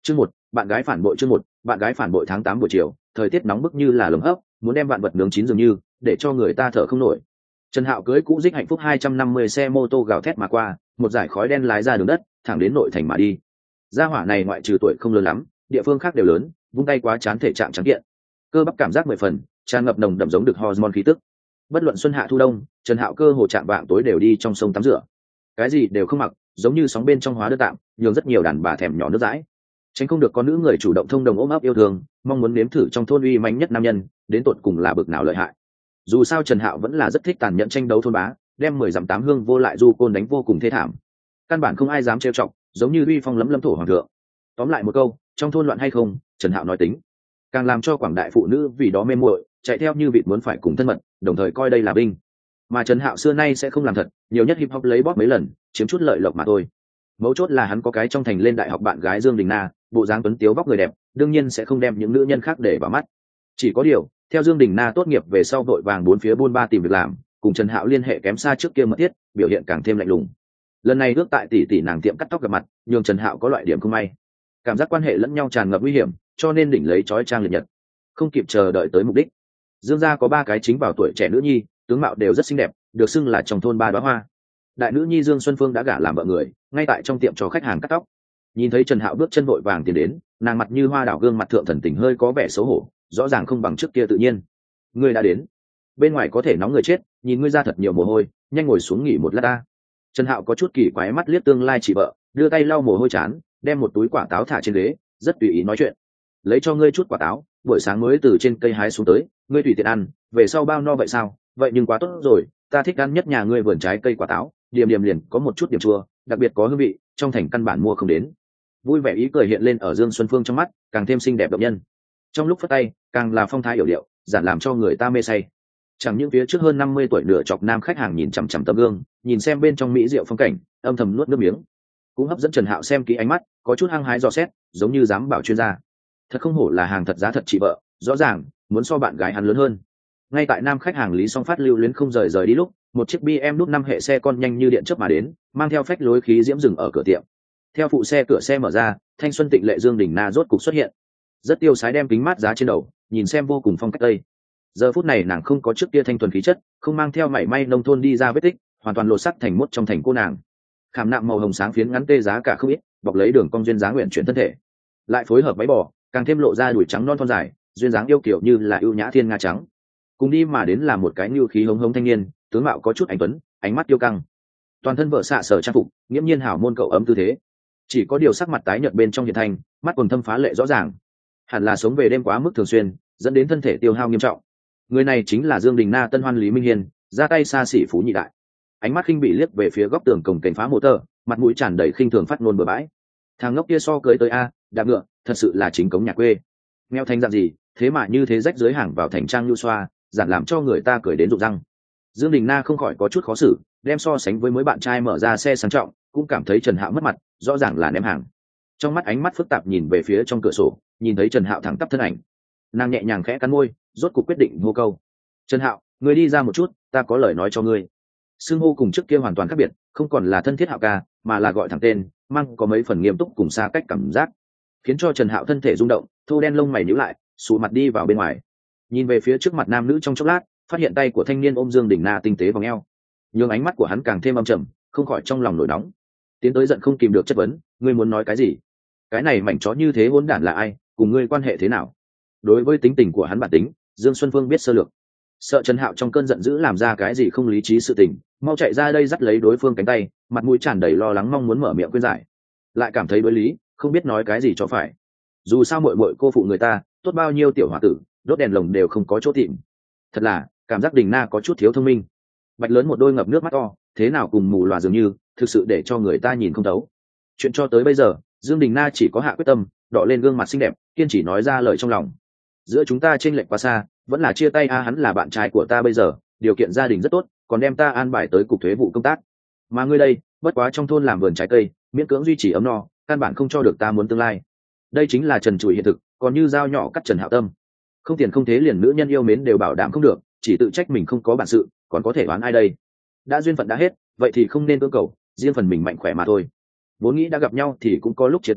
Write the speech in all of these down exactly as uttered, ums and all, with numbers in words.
Chương một, bạn gái phản bội. Chương một, bạn gái phản bội. Tháng tám buổi chiều, thời tiết nóng bức như là lồng hấp, muốn đem vạn vật nướng chín dường như, để cho người ta thở không nổi. Trần Hạo cưỡi cũ dích hạnh phúc hai trăm năm mươi xe mô tô gào thét mà qua, một dải khói đen lái ra đường đất, thẳng đến nội thành mà đi. Gia hỏa này ngoại trừ tuổi không lớn lắm, địa phương khác đều lớn, vung tay quá chán thể trạng trắng kiện. Cơ bắp cảm giác mười phần, tràn ngập nồng đậm giống được hormone khí tức. Bất luận xuân hạ thu đông, Trần Hạo cơ hồ chạm vạng tối đều đi trong sông tắm rửa. Cái gì đều không mặc, giống như sóng bên trong hóa đơn tạm, nhường rất nhiều đàn bà thèm nhỏ nước dãi. Tránh không được con nữ người chủ động thông đồng ôm ấp yêu thương, mong muốn nếm thử trong thôn uy mãnh nhất nam nhân, đến tột cùng là bực nào lợi hại. Dù sao Trần Hạo vẫn là rất thích tàn nhẫn tranh đấu thôn bá, đem mười dặm tám hương vô lại du côn đánh vô cùng thê thảm. Căn bản không ai dám trêu chọc, giống như uy phong lấm lâm thổ hoàng thượng. Tóm lại một câu, trong thôn loạn hay không, Trần Hạo nói tính. Càng làm cho quảng đại phụ nữ vì đó mê muội, chạy theo như vịt muốn phải cùng thân mật, đồng thời coi đây là binh. Mà Trần Hạo xưa nay sẽ không làm thật, nhiều nhất hip hop lấy bóp mấy lần, chiếm chút lợi lộc mà thôi. Mấu chốt là hắn có cái trong thành lên đại học bạn gái Dương Đình Na, bộ dáng tuấn tiếu vóc người đẹp, đương nhiên sẽ không đem những nữ nhân khác để vào mắt. Chỉ có điều, theo Dương Đình Na tốt nghiệp về sau vội vàng bốn phía buôn ba tìm việc làm, cùng Trần Hạo liên hệ kém xa trước kia mật thiết, biểu hiện càng thêm lạnh lùng. Lần này ước tại tỷ tỷ nàng tiệm cắt tóc gặp mặt, nhường Trần Hạo có loại điểm không may. Cảm giác quan hệ lẫn nhau tràn ngập nguy hiểm, cho nên đỉnh lấy chói trang liệt nhật. Không kịp chờ đợi tới mục đích. Dương gia có ba cái chính vào tuổi trẻ nữ nhi, tướng mạo đều rất xinh đẹp, được xưng là trong thôn ba đóa hoa. Đại nữ nhi Dương Xuân Phương đã gả làm vợ người, ngay tại trong tiệm cho khách hàng cắt tóc. Nhìn thấy Trần Hạo bước chân vội vàng tiến đến, nàng mặt như hoa đảo, gương mặt thượng thần tình hơi có vẻ xấu hổ, rõ ràng không bằng trước kia tự nhiên. Ngươi đã đến, bên ngoài có thể nóng người chết, nhìn ngươi ra thật nhiều mồ hôi, nhanh ngồi xuống nghỉ một lát ta. Trần Hạo có chút kỳ quái mắt liếc tương lai chị vợ, đưa tay lau mồ hôi chán, đem một túi quả táo thả trên ghế, rất tùy ý nói chuyện. Lấy cho ngươi chút quả táo, buổi sáng mới từ trên cây hái xuống tới, ngươi tùy tiện ăn, về sau bao no vậy sao? Vậy nhưng quá tốt rồi, ta thích ăn nhất nhà ngươi vườn trái cây quả táo, điểm điểm liền có một chút điểm chua, đặc biệt có hương vị, trong thành căn bản mua không đến. Vui vẻ ý cười hiện lên ở Dương Xuân Phương trong mắt, càng thêm xinh đẹp động nhân. Trong lúc phất tay, càng là phong thái hiểu điệu, giản làm cho người ta mê say. Chẳng những phía trước hơn năm mươi tuổi nửa chọc nam khách hàng nhìn chằm chằm tấm gương, nhìn xem bên trong mỹ diệu phong cảnh, âm thầm nuốt nước miếng. Cũng hấp dẫn Trần Hạo xem kỹ ánh mắt, có chút hăng hái dò xét, giống như dám bảo chuyên gia. Thật không hổ là hàng thật giá thật chị vợ, rõ ràng muốn so bạn gái hắn lớn hơn. Ngay tại nam khách hàng Lý Song Phát lưu luyến không rời rời đi lúc, một chiếc bê em đúc năm hệ xe con nhanh như điện chớp mà đến, mang theo phách lối khí diễm dừng ở cửa tiệm. Theo phụ xe cửa xe mở ra, thanh xuân tịnh lệ Dương Đình Na rốt cục xuất hiện. Rất tiêu sái đem kính mát giá trên đầu, nhìn xem vô cùng phong cách tây. Giờ phút này nàng không có trước kia thanh thuần khí chất, không mang theo mảy may nông thôn đi ra vết tích, hoàn toàn lột sắc thành mốt trong thành cô nàng. Khảm nạm màu hồng sáng phiến ngắn tê giá cả không ít, bọc lấy đường cong duyên dáng nguyện chuyển thân thể, lại phối hợp váy bò, càng thêm lộ ra đùi trắng non thon dài, duyên dáng yêu kiều như là ưu nhã thiên nga trắng. Cùng đi mà đến là một cái nhu khí hống hống thanh niên, tướng mạo có chút anh tuấn, ánh mắt tiêu căng, toàn thân vợ xạ sở trang phục, nghiễm nhiên hảo môn cậu ấm tư thế. Chỉ có điều sắc mặt tái nhợt bên trong hiện thành, mắt quần thâm phá lệ rõ ràng, hẳn là sống về đêm quá mức thường xuyên, dẫn đến thân thể tiêu hao nghiêm trọng. Người này chính là Dương Đình Na tân hoan Lý Minh Hiên, ra tay xa xỉ phú nhị đại. Ánh mắt khinh bị liếc về phía góc tường cổng cảnh phá mộ tờ, mặt mũi tràn đầy khinh thường phát ngôn bừa bãi. Thằng ngốc kia so cưới tới a, đạp ngựa, thật sự là chính cống nhà quê. Nghèo thành dạng gì, thế mà như thế rách dưới hàng vào thành trang nhu xoa, giản làm cho người ta cười đến rụng răng. Dương Đình Na không khỏi có chút khó xử, đem so sánh với mấy bạn trai mở ra xe sang trọng, cũng cảm thấy Trần Hạo mất mặt, rõ ràng là ném hàng. Trong mắt ánh mắt phức tạp nhìn về phía trong cửa sổ, nhìn thấy Trần Hạo thẳng tắp thân ảnh, nàng nhẹ nhàng khẽ cắn môi, rốt cuộc quyết định hô câu: Trần Hạo, ngươi đi ra một chút, ta có lời nói cho ngươi. Xưng hô cùng trước kia hoàn toàn khác biệt, không còn là thân thiết Hạo ca, mà là gọi thẳng tên, mang có mấy phần nghiêm túc cùng xa cách cảm giác, khiến cho Trần Hạo thân thể rung động, thô đen lông mày nhíu lại, sụ mặt đi vào bên ngoài, nhìn về phía trước mặt nam nữ trong chốc lát, phát hiện tay của thanh niên ôm Dương Đình Na tinh tế vòng eo, nhưng ánh mắt của hắn càng thêm âm trầm, không khỏi trong lòng nổi nóng, tiến tới giận không kìm được chất vấn: ngươi muốn nói cái gì? Cái này mảnh chó như thế hỗn đản là ai, cùng ngươi quan hệ thế nào? Đối với tính tình của hắn bản tính, Dương Xuân Phương biết sơ lược, sợ Trần Hạo trong cơn giận dữ làm ra cái gì không lý trí sự tình, mau chạy ra đây dắt lấy đối phương cánh tay, mặt mũi tràn đầy lo lắng mong muốn mở miệng khuyên giải, lại cảm thấy đối lý, không biết nói cái gì cho phải. Dù sao muội muội cô phụ người ta, tốt bao nhiêu tiểu hòa tử, đốt đèn lồng đều không có chỗ tìm. Thật là, cảm giác Đình Na có chút thiếu thông minh. Bạch lớn một đôi ngập nước mắt to, thế nào cùng mù lòa dường như, thực sự để cho người ta nhìn không thấu. Chuyện cho tới bây giờ, Dương Đình Na chỉ có hạ quyết tâm, đọ lên gương mặt xinh đẹp, kiên trì nói ra lời trong lòng. Giữa chúng ta chênh lệch quá xa, vẫn là chia tay a, hắn là bạn trai của ta bây giờ, điều kiện gia đình rất tốt, còn đem ta an bài tới cục thuế vụ công tác. Mà ngươi đây, bất quá trong thôn làm vườn trái cây, miễn cưỡng duy trì ấm no, căn bản không cho được ta muốn tương lai. Đây chính là trần trụi hiện thực, còn như dao nhỏ cắt Trần Hạo tâm. Không tiền không thế liền nữ nhân yêu mến đều bảo đảm không được, chỉ tự trách mình không có bản sự, còn có thể đoán ai đây? Đã duyên phận đã hết, vậy thì không nên cưỡng cầu, riêng phần mình mạnh khỏe mà thôi. Vốn nghĩ đã gặp nhau thì cũng có lúc chia tay,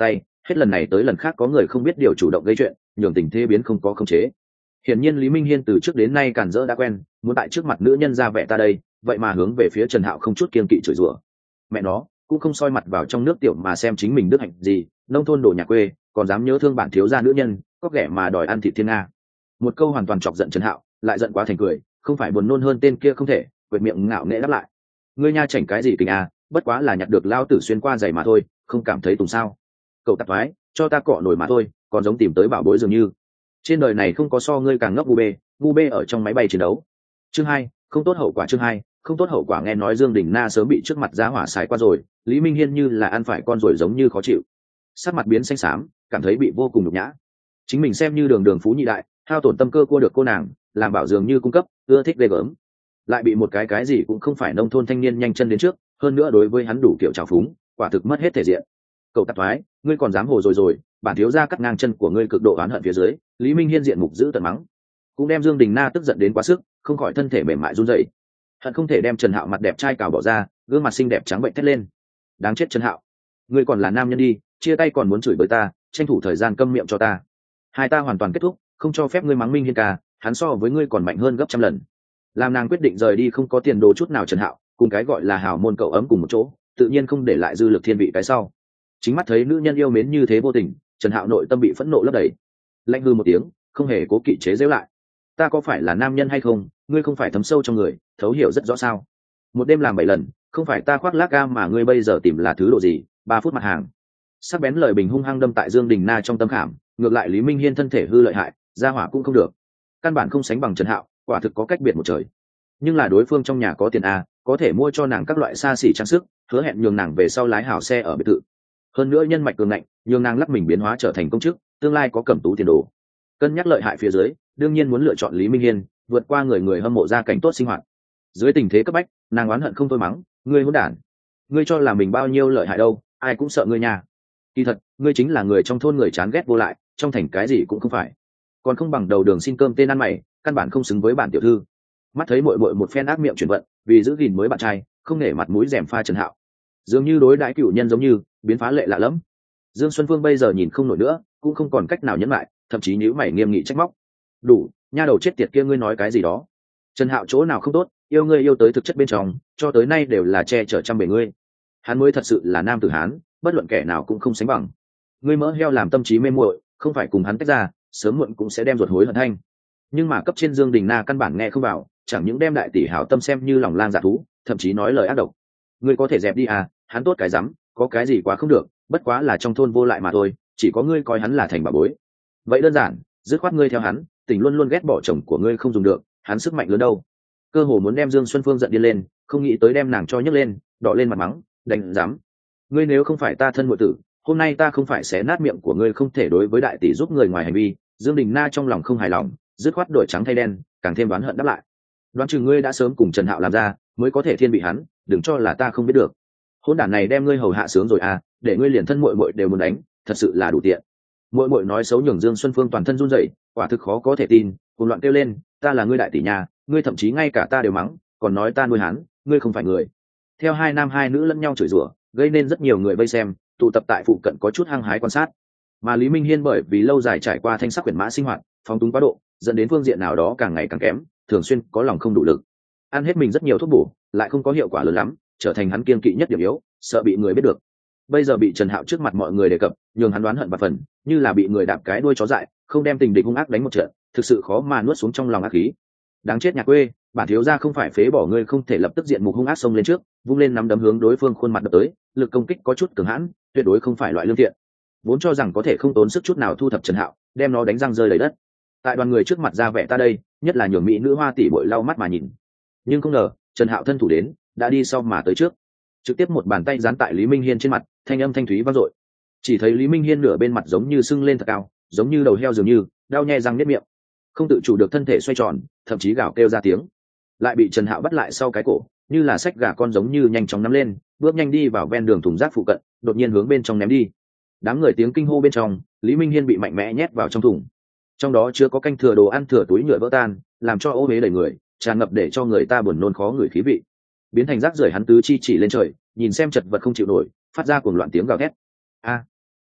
hết lần này tới lần khác có người không biết điều chủ động gây chuyện, nhường tình thế biến không có khống chế. Hiển nhiên Lý Minh Hiên từ trước đến nay cản rỡ đã quen, muốn tại trước mặt nữ nhân ra vẻ ta đây, vậy mà hướng về phía Trần Hạo không chút kiêng kỵ chửi rủa. Mẹ nó, cũng không soi mặt vào trong nước tiểu mà xem chính mình đức hạnh gì, nông thôn đồ nhà quê, còn dám nhớ thương bản thiếu gia nữ nhân, có ghẻ mà đòi ăn thịt thiên nga. Một câu hoàn toàn chọc giận Trần Hạo, lại giận quá thành cười, không phải buồn nôn hơn tên kia không thể, quệt miệng ngạo nghễ đáp lại. Ngươi nha chảnh cái gì kình à, bất quá là nhặt được lao tử xuyên qua giày mà thôi, không cảm thấy tùng sao? Cậu tạp thoái, cho ta cọ nổi mà thôi, còn giống tìm tới bảo bối dường như. Trên đời này không có so ngươi càng ngốc gu bê, gu bê ở trong máy bay chiến đấu. Chương hai, không tốt hậu quả chương hai, không tốt hậu quả nghe nói Dương Đình Na sớm bị trước mặt giá hỏa xài qua rồi, Lý Minh Hiên như là ăn phải con rồi giống như khó chịu. Sắc mặt biến xanh xám, cảm thấy bị vô cùng nhục nhã. Chính mình xem như đường đường phú nhị đại, hao tổn tâm cơ cua được cô nàng, làm bảo dường như cung cấp, ưa thích ghê gớm. Lại bị một cái cái gì cũng không phải nông thôn thanh niên nhanh chân đến trước, hơn nữa đối với hắn đủ kiểu trào phúng, quả thực mất hết thể diện. Cậu tạp thoái, ngươi còn dám hồ rồi rồi, bản thiếu gia cắt ngang chân của ngươi cực độ oán hận phía dưới, Lý Minh Hiên diện mục giữ tận mắng, cũng đem Dương Đình Na tức giận đến quá sức, không khỏi thân thể mềm mại run rẩy, hận không thể đem Trần Hạo mặt đẹp trai cào bỏ ra, gương mặt xinh đẹp trắng bệnh thét lên. Đáng chết Trần Hạo, ngươi còn là nam nhân đi, chia tay còn muốn chửi bới ta, tranh thủ thời gian câm miệng cho ta. Hai ta hoàn toàn kết thúc, không cho phép ngươi mắng Minh Hiên ca, hắn so với ngươi còn mạnh hơn gấp trăm lần. Làm nàng quyết định rời đi không có tiền đồ chút nào Trần Hạo, cùng cái gọi là hào môn cậu ấm cùng một chỗ, tự nhiên không để lại dư lực thiên vị cái sau. Chính mắt thấy nữ nhân yêu mến như thế vô tình, Trần Hạo nội tâm bị phẫn nộ lấp đầy, lạnh hư một tiếng, không hề cố kỵ chế giễu lại. Ta có phải là nam nhân hay không, ngươi không phải thấm sâu trong người, thấu hiểu rất rõ sao? Một đêm làm bảy lần, không phải ta khoác lác ga mà ngươi bây giờ tìm là thứ độ gì? Ba phút mặt hàng. Sắc bén lời bình hung hăng đâm tại Dương Đình Na trong tâm khảm, ngược lại Lý Minh Hiên thân thể hư lợi hại, gia hỏa cũng không được, căn bản không sánh bằng Trần Hạo, quả thực có cách biệt một trời. Nhưng là đối phương trong nhà có tiền a, có thể mua cho nàng các loại xa xỉ trang sức, hứa hẹn nhường nàng về sau lái hảo xe ở biệt thự. Hơn nữa nhân mạch cường ngạnh, nhường nàng lắc mình biến hóa trở thành công chức, tương lai có cẩm tú tiền đồ. Cân nhắc lợi hại phía dưới, đương nhiên muốn lựa chọn Lý Minh Hiên, vượt qua người người hâm mộ gia cảnh tốt sinh hoạt. Dưới tình thế cấp bách, nàng oán hận không thôi mắng, ngươi hỗn đản, ngươi cho là mình bao nhiêu lợi hại đâu, ai cũng sợ ngươi nhà. Kỳ thật, ngươi chính là người trong thôn người chán ghét vô lại, trong thành cái gì cũng không phải, còn không bằng đầu đường xin cơm tên ăn mày, căn bản không xứng với bản tiểu thư. Mắt thấy muội muội một phen ác miệng chuyển vận, vì giữ gìn mới bạn trai, không nể mặt mũi rèm pha Trần Hạo, dường như đối đãi cựu nhân giống như biến phá lệ lạ lẫm. Dương Xuân Phương bây giờ nhìn không nổi nữa, cũng không còn cách nào nhẫn lại, thậm chí nhíu mày nghiêm nghị trách móc. Đủ, nha đầu chết tiệt kia ngươi nói cái gì đó? Trần Hạo chỗ nào không tốt, yêu ngươi yêu tới thực chất bên trong, cho tới nay đều là che chở trăm bề ngươi. Hắn mới thật sự là nam tử hán, bất luận kẻ nào cũng không sánh bằng. Ngươi mỡ heo làm tâm trí mê muội, không phải cùng hắn tách ra, sớm muộn cũng sẽ đem ruột hối hận thanh. Nhưng mà cấp trên Dương Đình Na căn bản nghe không vào, chẳng những đem đại tỷ hảo tâm xem như lòng lang dạ thú, thậm chí nói lời ác độc. Ngươi có thể dẹp đi à, hắn tốt cái rắm, có cái gì quá không được, bất quá là trong thôn vô lại mà thôi, chỉ có ngươi coi hắn là thành bà bối. Vậy đơn giản, dứt khoát ngươi theo hắn, tình luôn luôn ghét bỏ chồng của ngươi không dùng được, hắn sức mạnh lớn đâu. Cơ hồ muốn đem Dương Xuân Phương giận điên lên, không nghĩ tới đem nàng cho nhấc lên, đỏ lên mặt mắng, đánh dám. Ngươi nếu không phải ta thân muội tử, hôm nay ta không phải xé nát miệng của ngươi không thể đối với đại tỷ giúp người ngoài hành vi. Dương Đình Na trong lòng không hài lòng, dứt khoát đổi trắng thay đen, càng thêm oán hận đáp lại. Đoán chừng ngươi đã sớm cùng Trần Hạo làm ra, mới có thể thiên vị hắn, đừng cho là ta không biết được. Hỗn đản này đem ngươi hầu hạ sướng rồi à, để ngươi liền thân muội muội đều muốn đánh, thật sự là đủ tiện. Muội muội nói xấu nhường Dương Xuân Phương toàn thân run rẩy, quả thực khó có thể tin, cuồng loạn kêu lên, ta là ngươi đại tỷ nhà, ngươi thậm chí ngay cả ta đều mắng, còn nói ta nuôi hắn, ngươi không phải người. Theo hai nam hai nữ lẫn nhau chửi rủa, gây nên rất nhiều người vây xem, tụ tập tại phụ cận có chút hăng hái quan sát. Mà Lý Minh Hiên bởi vì lâu dài trải qua thanh sắc quyển mã sinh hoạt, phóng túng quá độ, dẫn đến phương diện nào đó càng ngày càng kém, thường xuyên có lòng không đủ lực, ăn hết mình rất nhiều thuốc bổ, lại không có hiệu quả lớn lắm, trở thành hắn kiêng kỵ nhất điểm yếu, sợ bị người biết được. Bây giờ bị Trần Hạo trước mặt mọi người đề cập, nhường hắn đoán hận và phần, như là bị người đạp cái đuôi chó dại, không đem tình địch hung ác đánh một trận, thực sự khó mà nuốt xuống trong lòng ác khí. Đáng chết nhà quê, bản thiếu gia không phải phế bỏ ngươi không thể lập tức diện mục hung ác xông lên trước, vung lên nắm đấm hướng đối phương khuôn mặt đập tới, lực công kích có chút cường hãn, tuyệt đối không phải loại lương thiện. Vốn cho rằng có thể không tốn sức chút nào thu thập Trần Hạo, đem nó đánh răng rơi đầy đất. Tại đoàn người trước mặt ra vẻ ta đây, nhất là nhường mỹ nữ hoa tỷ bội lau mắt mà nhìn. Nhưng không ngờ, Trần Hạo thân thủ đến, đã đi sau mà tới trước, trực tiếp một bàn tay dán tại Lý Minh Hiên trên mặt, thanh âm thanh thúy vang dội. Chỉ thấy Lý Minh Hiên nửa bên mặt giống như sưng lên thật cao, giống như đầu heo dường như, đau nhè răng niết miệng, không tự chủ được thân thể xoay tròn, thậm chí gào kêu ra tiếng. Lại bị Trần Hạo bắt lại sau cái cổ, như là xách gà con giống như nhanh chóng nắm lên, bước nhanh đi vào ven đường thùng rác phụ cận, đột nhiên hướng bên trong ném đi. Đám người tiếng kinh hô bên trong, Lý Minh Hiên bị mạnh mẽ nhét vào trong thùng. Trong đó chứa có canh thừa đồ ăn thừa túi nhựa vỡ tan, làm cho ô uế đầy người, tràn ngập để cho người ta buồn nôn khó ngửi khí vị. Biến thành rác rưởi hắn tứ chi chỉ lên trời, nhìn xem chật vật không chịu nổi, phát ra cuồng loạn tiếng gào thét. A,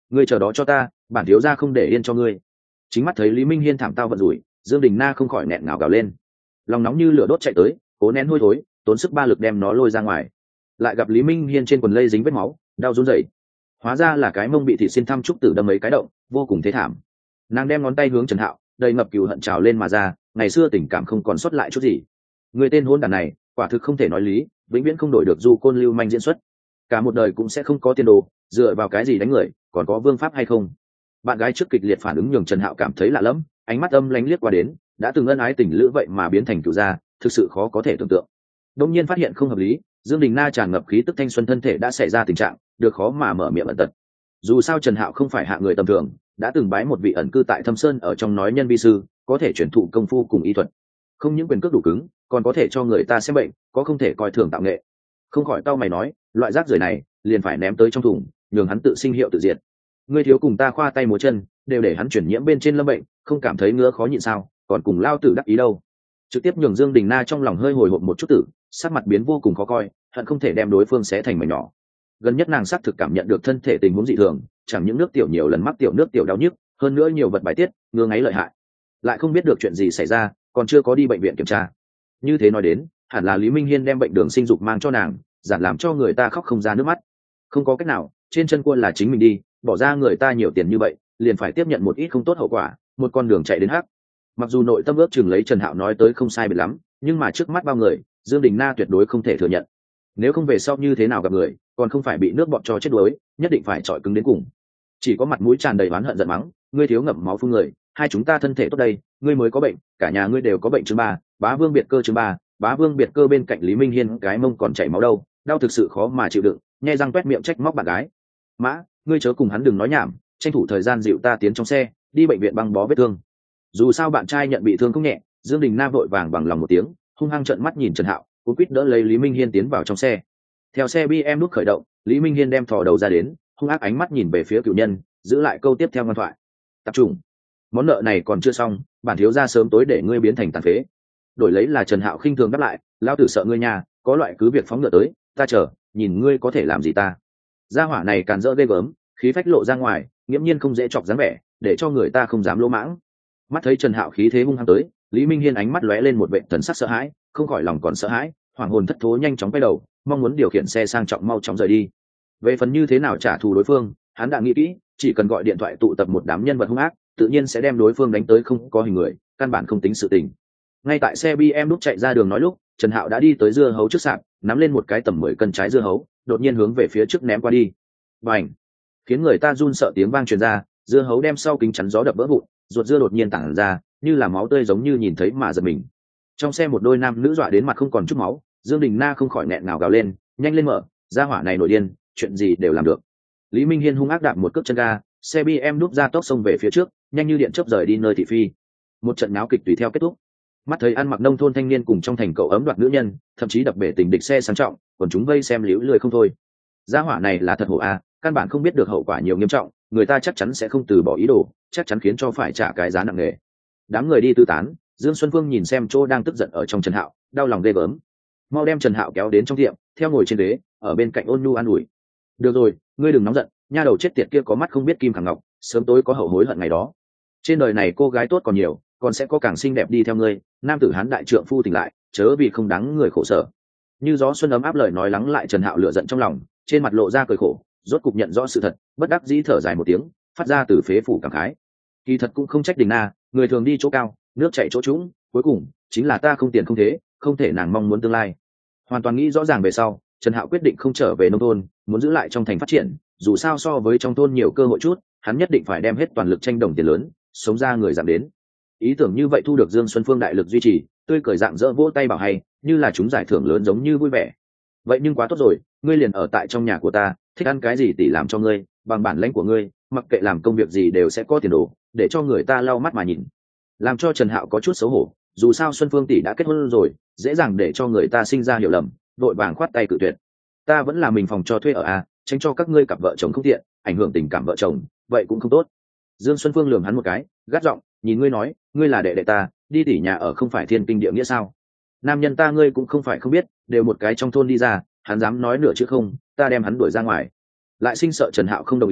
ngươi chờ đó cho ta, bản thiếu gia không để yên cho ngươi. Chính mắt thấy Lý Minh Hiên thảm tao vận rủi, Dương Đình Na không khỏi nghẹn ngào gào lên, lòng nóng như lửa đốt chạy tới, cố nén hôi thối, tốn sức ba lực đem nó lôi ra ngoài. Lại gặp Lý Minh Hiên trên quần lây dính vết máu, đau run rẩy. Hóa ra là cái mông bị thịt xiên thăm trúc tử đâm mấy cái động, vô cùng thế thảm. Nàng đem ngón tay hướng Trần Hạo, đầy ngập cừu hận trào lên mà ra, ngày xưa tình cảm không còn sót lại chút gì. Người tên hôn đản này, quả thực không thể nói lý, vĩnh viễn không đổi được du côn lưu manh diễn xuất, cả một đời cũng sẽ không có tiền đồ, dựa vào cái gì đánh người, còn có vương pháp hay không? Bạn gái trước kịch liệt phản ứng nhường Trần Hạo cảm thấy lạ lẫm, ánh mắt âm lánh liếc qua đến, đã từng ân ái tình lữ vậy mà biến thành cựu gia, thực sự khó có thể tưởng tượng. Đông nhiên phát hiện không hợp lý, Dương Đình Na tràn ngập khí tức thanh xuân thân thể đã xảy ra tình trạng, được khó mà mở miệng ẩn tật. Dù sao Trần Hạo không phải hạ người tầm thường, đã từng bái một vị ẩn cư tại Thâm Sơn ở trong nói nhân vi sư, có thể truyền thụ công phu cùng y thuật, không những quyền cước đủ cứng, còn có thể cho người ta xem bệnh, có không thể coi thường tạo nghệ. Không khỏi tao mày nói, loại rác rưởi này liền phải ném tới trong thùng, nhường hắn tự sinh hiệu tự diệt. Ngươi thiếu cùng ta khoa tay múa chân, đều để hắn chuyển nhiễm bên trên lâm bệnh, không cảm thấy ngứa khó nhịn sao? Còn cùng lao tử đắc ý đâu? Trực tiếp nhường Dương Đình Na trong lòng hơi hồi hộp một chút tử, sắc mặt biến vô cùng khó coi, hận không thể đem đối phương xé thành mảnh nhỏ. Gần nhất nàng xác thực cảm nhận được thân thể tình huống dị thường, chẳng những nước tiểu nhiều lần mắc tiểu nước tiểu đau nhức, hơn nữa nhiều vật bài tiết, ngứa ngáy lợi hại. Lại không biết được chuyện gì xảy ra, còn chưa có đi bệnh viện kiểm tra. Như thế nói đến, hẳn là Lý Minh Hiên đem bệnh đường sinh dục mang cho nàng, giản làm cho người ta khóc không ra nước mắt. Không có cách nào, trên chân quân là chính mình đi, bỏ ra người ta nhiều tiền như vậy, liền phải tiếp nhận một ít không tốt hậu quả, một con đường chạy đến hắc. Mặc dù nội tâm ước chừng lấy Trần Hạo nói tới không sai biệt lắm, nhưng mà trước mắt bao người, Dương Đình Na tuyệt đối không thể thừa nhận. Nếu không về sau như thế nào gặp người, còn không phải bị nước bọt cho chết đuối, nhất định phải trọi cứng đến cùng. Chỉ có mặt mũi tràn đầy oán hận giận mắng, ngươi thiếu ngậm máu phun người, hai chúng ta thân thể tốt đây, ngươi mới có bệnh, cả nhà ngươi đều có bệnh chương ba, bá vương biệt cơ chương ba, bá vương biệt cơ bên cạnh Lý Minh Hiên cái mông còn chảy máu đâu, đau thực sự khó mà chịu đựng, nhe răng toét miệng trách móc bạn gái. Mã, ngươi chớ cùng hắn đừng nói nhảm, tranh thủ thời gian dịu ta tiến trong xe, đi bệnh viện băng bó vết thương. Dù sao bạn trai nhận bị thương không nhẹ, Dương Đình Na vội vàng bằng lòng một tiếng, hung hăng trợn mắt nhìn Trần Hạo, cuống quýt đỡ lấy Lý Minh Hiên tiến vào trong xe. Theo xe bê em nút khởi động, Lý Minh Hiên đem thò đầu ra đến, hung ác ánh mắt nhìn về phía cựu nhân, giữ lại câu tiếp theo ngoan thoại. Tập trung, món nợ này còn chưa xong, bản thiếu gia sớm tối để ngươi biến thành tàn phế. Đổi lấy là Trần Hạo khinh thường đáp lại, lão tử sợ ngươi nhà, có loại cứ việc phóng ngựa tới, ta chờ, nhìn ngươi có thể làm gì ta. Gia hỏa này càn rỡ ghê gớm, khí phách lộ ra ngoài, nghiễm nhiên không dễ chọc dáng vẻ, để cho người ta không dám lỗ mãng. Mắt thấy Trần Hạo khí thế hung hăng tới, Lý Minh Hiên ánh mắt lóe lên một vẻ thần sắc sợ hãi, không khỏi lòng còn sợ hãi, hoàng hồn thất thố nhanh chóng quay đầu, mong muốn điều khiển xe sang trọng mau chóng rời đi. Về phần như thế nào trả thù đối phương, hắn đã nghĩ kỹ, chỉ cần gọi điện thoại tụ tập một đám nhân vật hung ác, tự nhiên sẽ đem đối phương đánh tới không có hình người, căn bản không tính sự tình. Ngay tại xe bê em lúc chạy ra đường nói lúc, Trần Hạo đã đi tới dưa hấu trước sạp, nắm lên một cái tầm mười cân trái dưa hấu, đột nhiên hướng về phía trước ném qua đi. Bành! Khiến người ta run sợ tiếng vang truyền ra, dưa hấu đem sau kính chắn gió đập vỡ vụn, ruột dưa đột nhiên tản ra, như là máu tươi giống như nhìn thấy mà giật mình. Trong xe một đôi nam nữ dọa đến mặt không còn chút máu, Dương Đình Na không khỏi nghẹn ngào gào lên, nhanh lên mở, gia hỏa này nổi điên, chuyện gì đều làm được. Lý Minh Hiên hung ác đạp một cước chân ga, xe bê em đúp ra tốc xông về phía trước, nhanh như điện chớp rời đi nơi thị phi. Một trận náo kịch tùy theo kết thúc. Mắt thấy ăn mặc nông thôn thanh niên cùng trong thành cậu ấm đoạt nữ nhân, thậm chí đập bể tình địch xe sang trọng, còn chúng vây xem liễu lười không thôi. Gia hỏa này là thật hổ a, căn bản không biết được hậu quả nhiều nghiêm trọng, người ta chắc chắn sẽ không từ bỏ ý đồ, chắc chắn khiến cho phải trả cái giá nặng nề. Đám người đi tư tán, Dương Xuân Phương nhìn xem Chỗ đang tức giận ở trong Trần Hạo, đau lòng ghê gớm. Mau đem Trần Hạo kéo đến trong tiệm, theo ngồi trên ghế, ở bên cạnh ôn nhu an ủi. Được rồi, ngươi đừng nóng giận, nha đầu chết tiệt kia có mắt không biết kim khẳng ngọc, sớm tối có hậu hối hận ngày đó. Trên đời này cô gái tốt còn nhiều, còn sẽ có càng xinh đẹp đi theo ngươi. Nam tử hán đại trượng phu tỉnh lại, chớ vì không đáng người khổ sở. Như gió xuân ấm áp lời nói lắng lại Trần Hạo lửa giận trong lòng, trên mặt lộ ra cười khổ, rốt cục nhận rõ sự thật, bất đắc dĩ thở dài một tiếng, phát ra từ phế phủ cảm khái. Kỳ thật cũng không trách Đình Na, người thường đi chỗ cao, nước chảy chỗ trũng, cuối cùng chính là ta không tiền không thế, không thể nàng mong muốn tương lai. Hoàn toàn nghĩ rõ ràng về sau, Trần Hạo quyết định không trở về nông thôn, muốn giữ lại trong thành phát triển, dù sao so với trong thôn nhiều cơ hội chút, hắn nhất định phải đem hết toàn lực tranh đồng tiền lớn, sống ra người dạng đến. Ý tưởng như vậy thu được Dương Xuân Phương đại lực duy trì, tươi cười dạng dỡ vỗ tay bảo hay, như là chúng giải thưởng lớn giống như vui vẻ. Vậy nhưng quá tốt rồi, ngươi liền ở tại trong nhà của ta, thích ăn cái gì tỷ làm cho ngươi, bằng bản lãnh của ngươi, mặc kệ làm công việc gì đều sẽ có tiền đồ, để cho người ta lau mắt mà nhìn. Làm cho Trần Hạo có chút xấu hổ, dù sao Xuân Phương tỷ đã kết hôn rồi, dễ dàng để cho người ta sinh ra hiểu lầm, vội vàng khoát tay cự tuyệt. Ta vẫn là mình phòng cho thuê ở a, tránh cho các ngươi cặp vợ chồng không tiện, ảnh hưởng tình cảm vợ chồng, vậy cũng không tốt. Dương Xuân Phương lườm hắn một cái, gắt giọng, nhìn ngươi nói, ngươi là đệ đệ ta, đi tỉ nhà ở không phải thiên kinh địa nghĩa sao? Nam nhân ta ngươi cũng không phải không biết, đều một cái trong thôn đi ra, hắn dám nói nửa chữ không, ta đem hắn đuổi ra ngoài. Lại sinh sợ Trần Hạo không đồng ý,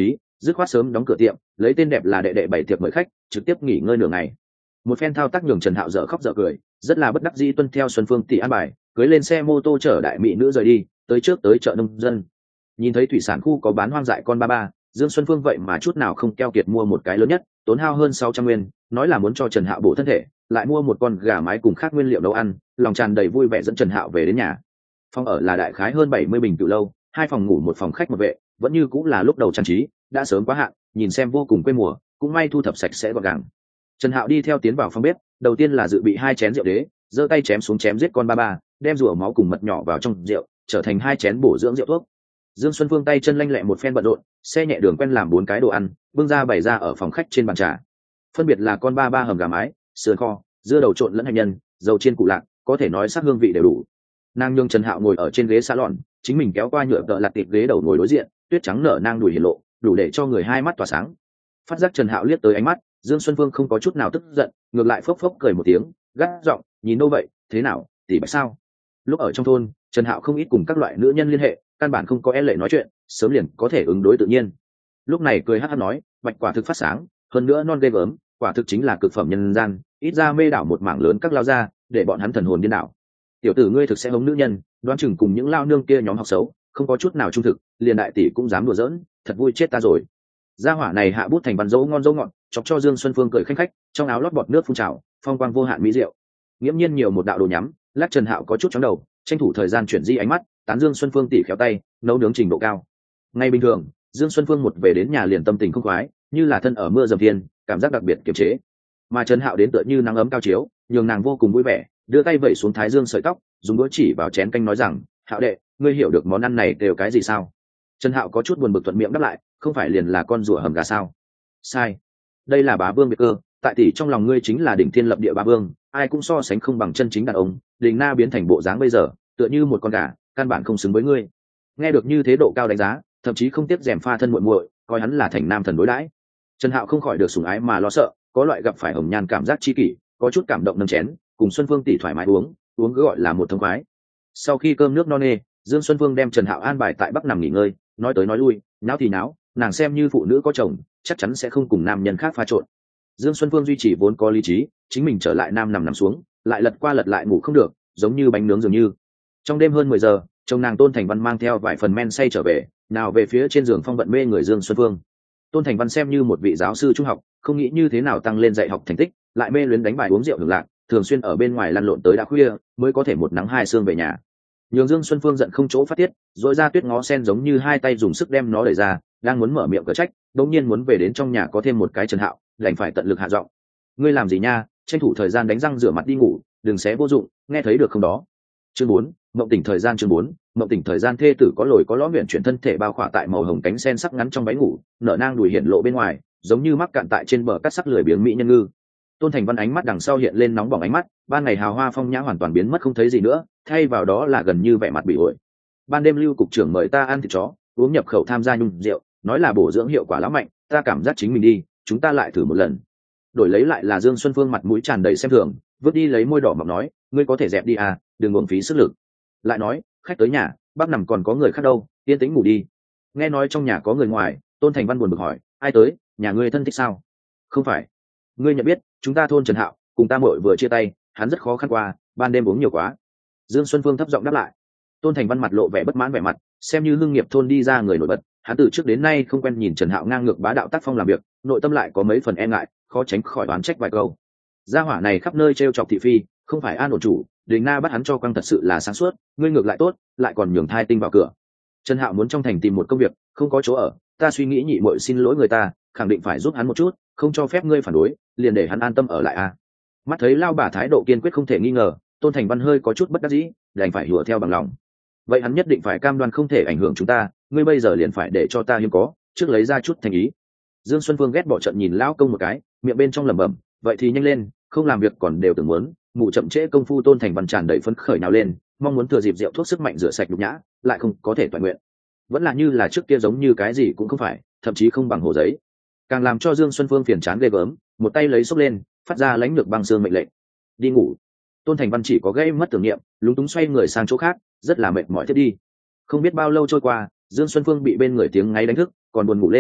dứt khoát sớm đóng cửa tiệm, lấy tên đẹp là đệ đệ bảy tiệc mời khách, trực tiếp nghỉ ngơi nửa ngày. Một phen thao tác nhường Trần Hạo dở khóc dở cười, rất là bất đắc dĩ tuân theo Xuân Phương tỷ an bài, cưới lên xe mô tô chở đại mỹ nữ rời đi, tới trước tới chợ nông dân. Nhìn thấy thủy sản khu có bán hoang dại con ba ba, Dương Xuân Phương vậy mà chút nào không keo kiệt mua một cái lớn nhất, tốn hao hơn sáu trăm nguyên, nói là muốn cho Trần Hạo bổ thân thể, lại mua một con gà mái cùng khác nguyên liệu nấu ăn, lòng tràn đầy vui vẻ dẫn Trần Hạo về đến nhà. Phòng ở là đại khái hơn bảy mươi bình cựu lâu, hai phòng ngủ một phòng khách một vệ, vẫn như cũng là lúc đầu trang trí, đã sớm quá hạn, nhìn xem vô cùng quê mùa, cũng may thu thập sạch sẽ gọn gàng. Trần Hạo đi theo tiến vào phòng bếp, đầu tiên là dự bị hai chén rượu đế, giơ tay chém xuống chém giết con ba ba, đem rửa máu cùng mật nhỏ vào trong rượu, trở thành hai chén bổ dưỡng rượu thuốc. Dương Xuân Phương tay chân lanh lẹ một phen bận rộn, xe nhẹ đường quen làm bốn cái đồ ăn, bưng ra bày ra ở phòng khách trên bàn trà. Phân biệt là con ba ba hầm gà mái, sườn kho, dưa đầu trộn lẫn hành nhân, dầu chiên củ lạc, có thể nói sắc hương vị đều đủ. Nàng nhường Trần Hạo ngồi ở trên ghế salon, chính mình kéo qua nhựa tợ lặt tiệp ghế đầu ngồi đối diện, tuyết trắng nở nang đùi hiển lộ, đủ để cho người hai mắt tỏa sáng. Phát giác Trần Hạo liếc tới ánh mắt, Dương Xuân Phương không có chút nào tức giận, ngược lại phốc phốc cười một tiếng, gắt giọng, nhìn đâu vậy, thế nào, tỷ bạch sao? Lúc ở trong thôn, Trần Hạo không ít cùng các loại nữ nhân liên hệ, căn bản không có e lệ nói chuyện, sớm liền có thể ứng đối tự nhiên. Lúc này cười hắt hắt nói, bạch quả thực phát sáng, hơn nữa non ghê gớm, quả thực chính là cực phẩm nhân gian, ít ra mê đảo một mảng lớn các lao gia, để bọn hắn thần hồn điên đảo. Tiểu tử ngươi thực sẽ hống nữ nhân, đoán chừng cùng những lao nương kia nhóm học xấu, không có chút nào trung thực, liền đại tỷ cũng dám đùa giỡn, thật vui chết ta rồi. Gia hỏa này hạ bút thành văn dấu ngon dấu ngọt, chọc cho Dương Xuân Phương cười khanh khách, trong áo lót bọt nước phun trào, phong quang vô hạn mỹ diệu. Nghiễm nhiên nhiều một đạo đồ nhắm, lắc Trần Hạo có chút chóng đầu, tranh thủ thời gian chuyển di ánh mắt, tán Dương Xuân Phương tỉ khéo tay, nấu nướng trình độ cao. Ngay bình thường, Dương Xuân Phương một về đến nhà liền tâm tình không khoái, như là thân ở mưa dầm thiên, cảm giác đặc biệt kiềm chế. Mà Trần Hạo đến tựa như nắng ấm cao chiếu, nhường nàng vô cùng vui vẻ, đưa tay vẩy xuống thái dương sợi tóc, dùng đũa chỉ vào chén canh nói rằng, Hạo đệ, ngươi hiểu được món ăn này đều cái gì sao? Trần Hạo có chút buồn bực thuận miệng đáp lại, không phải liền là con rùa hầm gà sao? Sai, đây là bá vương biệt cơ, tại tỷ trong lòng ngươi chính là đỉnh thiên lập địa bá vương, ai cũng so sánh không bằng chân chính đàn ông. Đình Na biến thành bộ dáng bây giờ, tựa như một con gà, căn bản không xứng với ngươi. Nghe được như thế độ cao đánh giá, thậm chí không tiếc rèm pha thân muội muội, coi hắn là thành nam thần đối đãi. Trần Hạo không khỏi được sủng ái mà lo sợ, có loại gặp phải hồng nhan cảm giác chi kỷ, có chút cảm động nâng chén, cùng Xuân Phương tỷ thoải mái uống, uống cứ gọi là một thông khoái. Sau khi cơm nước no nê, Dương Xuân Phương đem Trần Hạo an bài tại bắc nằm nghỉ ngơi, nói tới nói lui, náo thì náo, nàng xem như phụ nữ có chồng, chắc chắn sẽ không cùng nam nhân khác pha trộn. Dương Xuân Phương duy trì vốn có lý trí, chính mình trở lại nam nằm nằm xuống, lại lật qua lật lại ngủ không được, giống như bánh nướng dường như. Trong đêm hơn mười giờ, chồng nàng Tôn Thành Văn mang theo vài phần men say trở về, nào về phía trên giường phong vận mê người Dương Xuân Phương. Tôn Thành Văn xem như một vị giáo sư trung học, không nghĩ như thế nào tăng lên dạy học thành tích, lại mê luyến đánh bài uống rượu hưởng lạc, thường xuyên ở bên ngoài lăn lộn tới đã khuya, mới có thể một nắng hai sương về nhà. Nhường Dương Xuân Phương giận không chỗ phát tiết, rồi ra tuyết ngó sen giống như hai tay dùng sức đem nó đẩy ra, đang muốn mở miệng cở trách, đột nhiên muốn về đến trong nhà có thêm một cái Trần Hạo, đành phải tận lực hạ giọng. Ngươi làm gì nha, tranh thủ thời gian đánh răng rửa mặt đi ngủ, đừng xé vô dụng, nghe thấy được không đó? Chương bốn, mộng tỉnh thời gian chương bốn, mộng tỉnh thời gian thê tử có lồi có lõm luyện chuyển thân thể bao khỏa tại màu hồng cánh sen sắc ngắn trong váy ngủ, nở nang đùi hiện lộ bên ngoài, giống như mắc cạn tại trên bờ cát sắc lười biếng mỹ nhân ngư. Tôn Thành Văn ánh mắt đằng sau hiện lên nóng bỏng ánh mắt, ban ngày hào hoa phong nhã hoàn toàn biến mất không thấy gì nữa, thay vào đó là gần như vẻ mặt bị ổi. Ban đêm Lưu cục trưởng mời ta ăn thịt chó, uống nhập khẩu tham gia nhung rượu, nói là bổ dưỡng hiệu quả lão mạnh, ta cảm giác chính mình đi, chúng ta lại thử một lần. Đổi lấy lại là Dương Xuân Phương mặt mũi tràn đầy xem thường, vứt đi lấy môi đỏ mọng nói, ngươi có thể dẹp đi à, đừng uổng phí sức lực. Lại nói, khách tới nhà, bác nằm còn có người khác đâu, yên tĩnh ngủ đi. Nghe nói trong nhà có người ngoài, Tôn Thành Văn buồn bực hỏi, ai tới, nhà ngươi thân thích sao? Không phải, ngươi nhận biết, chúng ta thôn Trần Hạo, cùng ta muội vừa chia tay, hắn rất khó khăn qua, ban đêm uống nhiều quá. Dương Xuân Phương thấp giọng đáp lại. Tôn Thành Văn mặt lộ vẻ bất mãn vẻ mặt, xem như hưng nghiệp thôn đi ra người nổi bật, hắn từ trước đến nay không quen nhìn Trần Hạo ngang ngược bá đạo tác phong làm việc, nội tâm lại có mấy phần e ngại, khó tránh khỏi đoán trách vài câu. Gia hỏa này khắp nơi trêu chọc thị phi, không phải an ổn chủ, Đình Na bắt hắn cho quăng thật sự là sáng suốt, ngươi ngược lại tốt, lại còn nhường thai tinh vào cửa. Trần Hạo muốn trong thành tìm một công việc, không có chỗ ở, ta suy nghĩ nhị muội xin lỗi người ta, khẳng định phải giúp hắn một chút, không cho phép ngươi phản đối, liền để hắn an tâm ở lại a. À. Mắt thấy lao bà thái độ kiên quyết không thể nghi ngờ, Tôn Thành Văn hơi có chút bất đắc dĩ, đành phải hùa theo bằng lòng. Vậy hắn nhất định phải cam đoan không thể ảnh hưởng chúng ta, ngươi bây giờ liền phải để cho ta hiếm có, trước lấy ra chút thành ý. Dương Xuân Phương ghét bỏ trận nhìn lão công một cái, miệng bên trong lẩm bẩm, vậy thì nhanh lên, không làm việc còn đều tưởng muốn, mụ chậm trễ công phu. Tôn Thành Văn tràn đầy phấn khởi nào lên, mong muốn thừa dịp rượu thuốc sức mạnh rửa sạch nhục nhã, lại không có thể toàn nguyện. Vẫn là như là trước kia giống như cái gì cũng không phải, thậm chí không bằng hồ giấy. Càng làm cho Dương Xuân Phương phiền chán ghê gớm, một tay lấy xốc lên, phát ra lãnh lược băng xương mệnh lệnh. Đi ngủ. Tôn Thành Văn chỉ có gây mất tưởng niệm, lúng túng xoay người sang chỗ khác, rất là mệt mỏi thiết đi. Không biết bao lâu trôi qua, Dương Xuân Phương bị bên người tiếng ngáy đánh thức, còn buồn ngủ lên,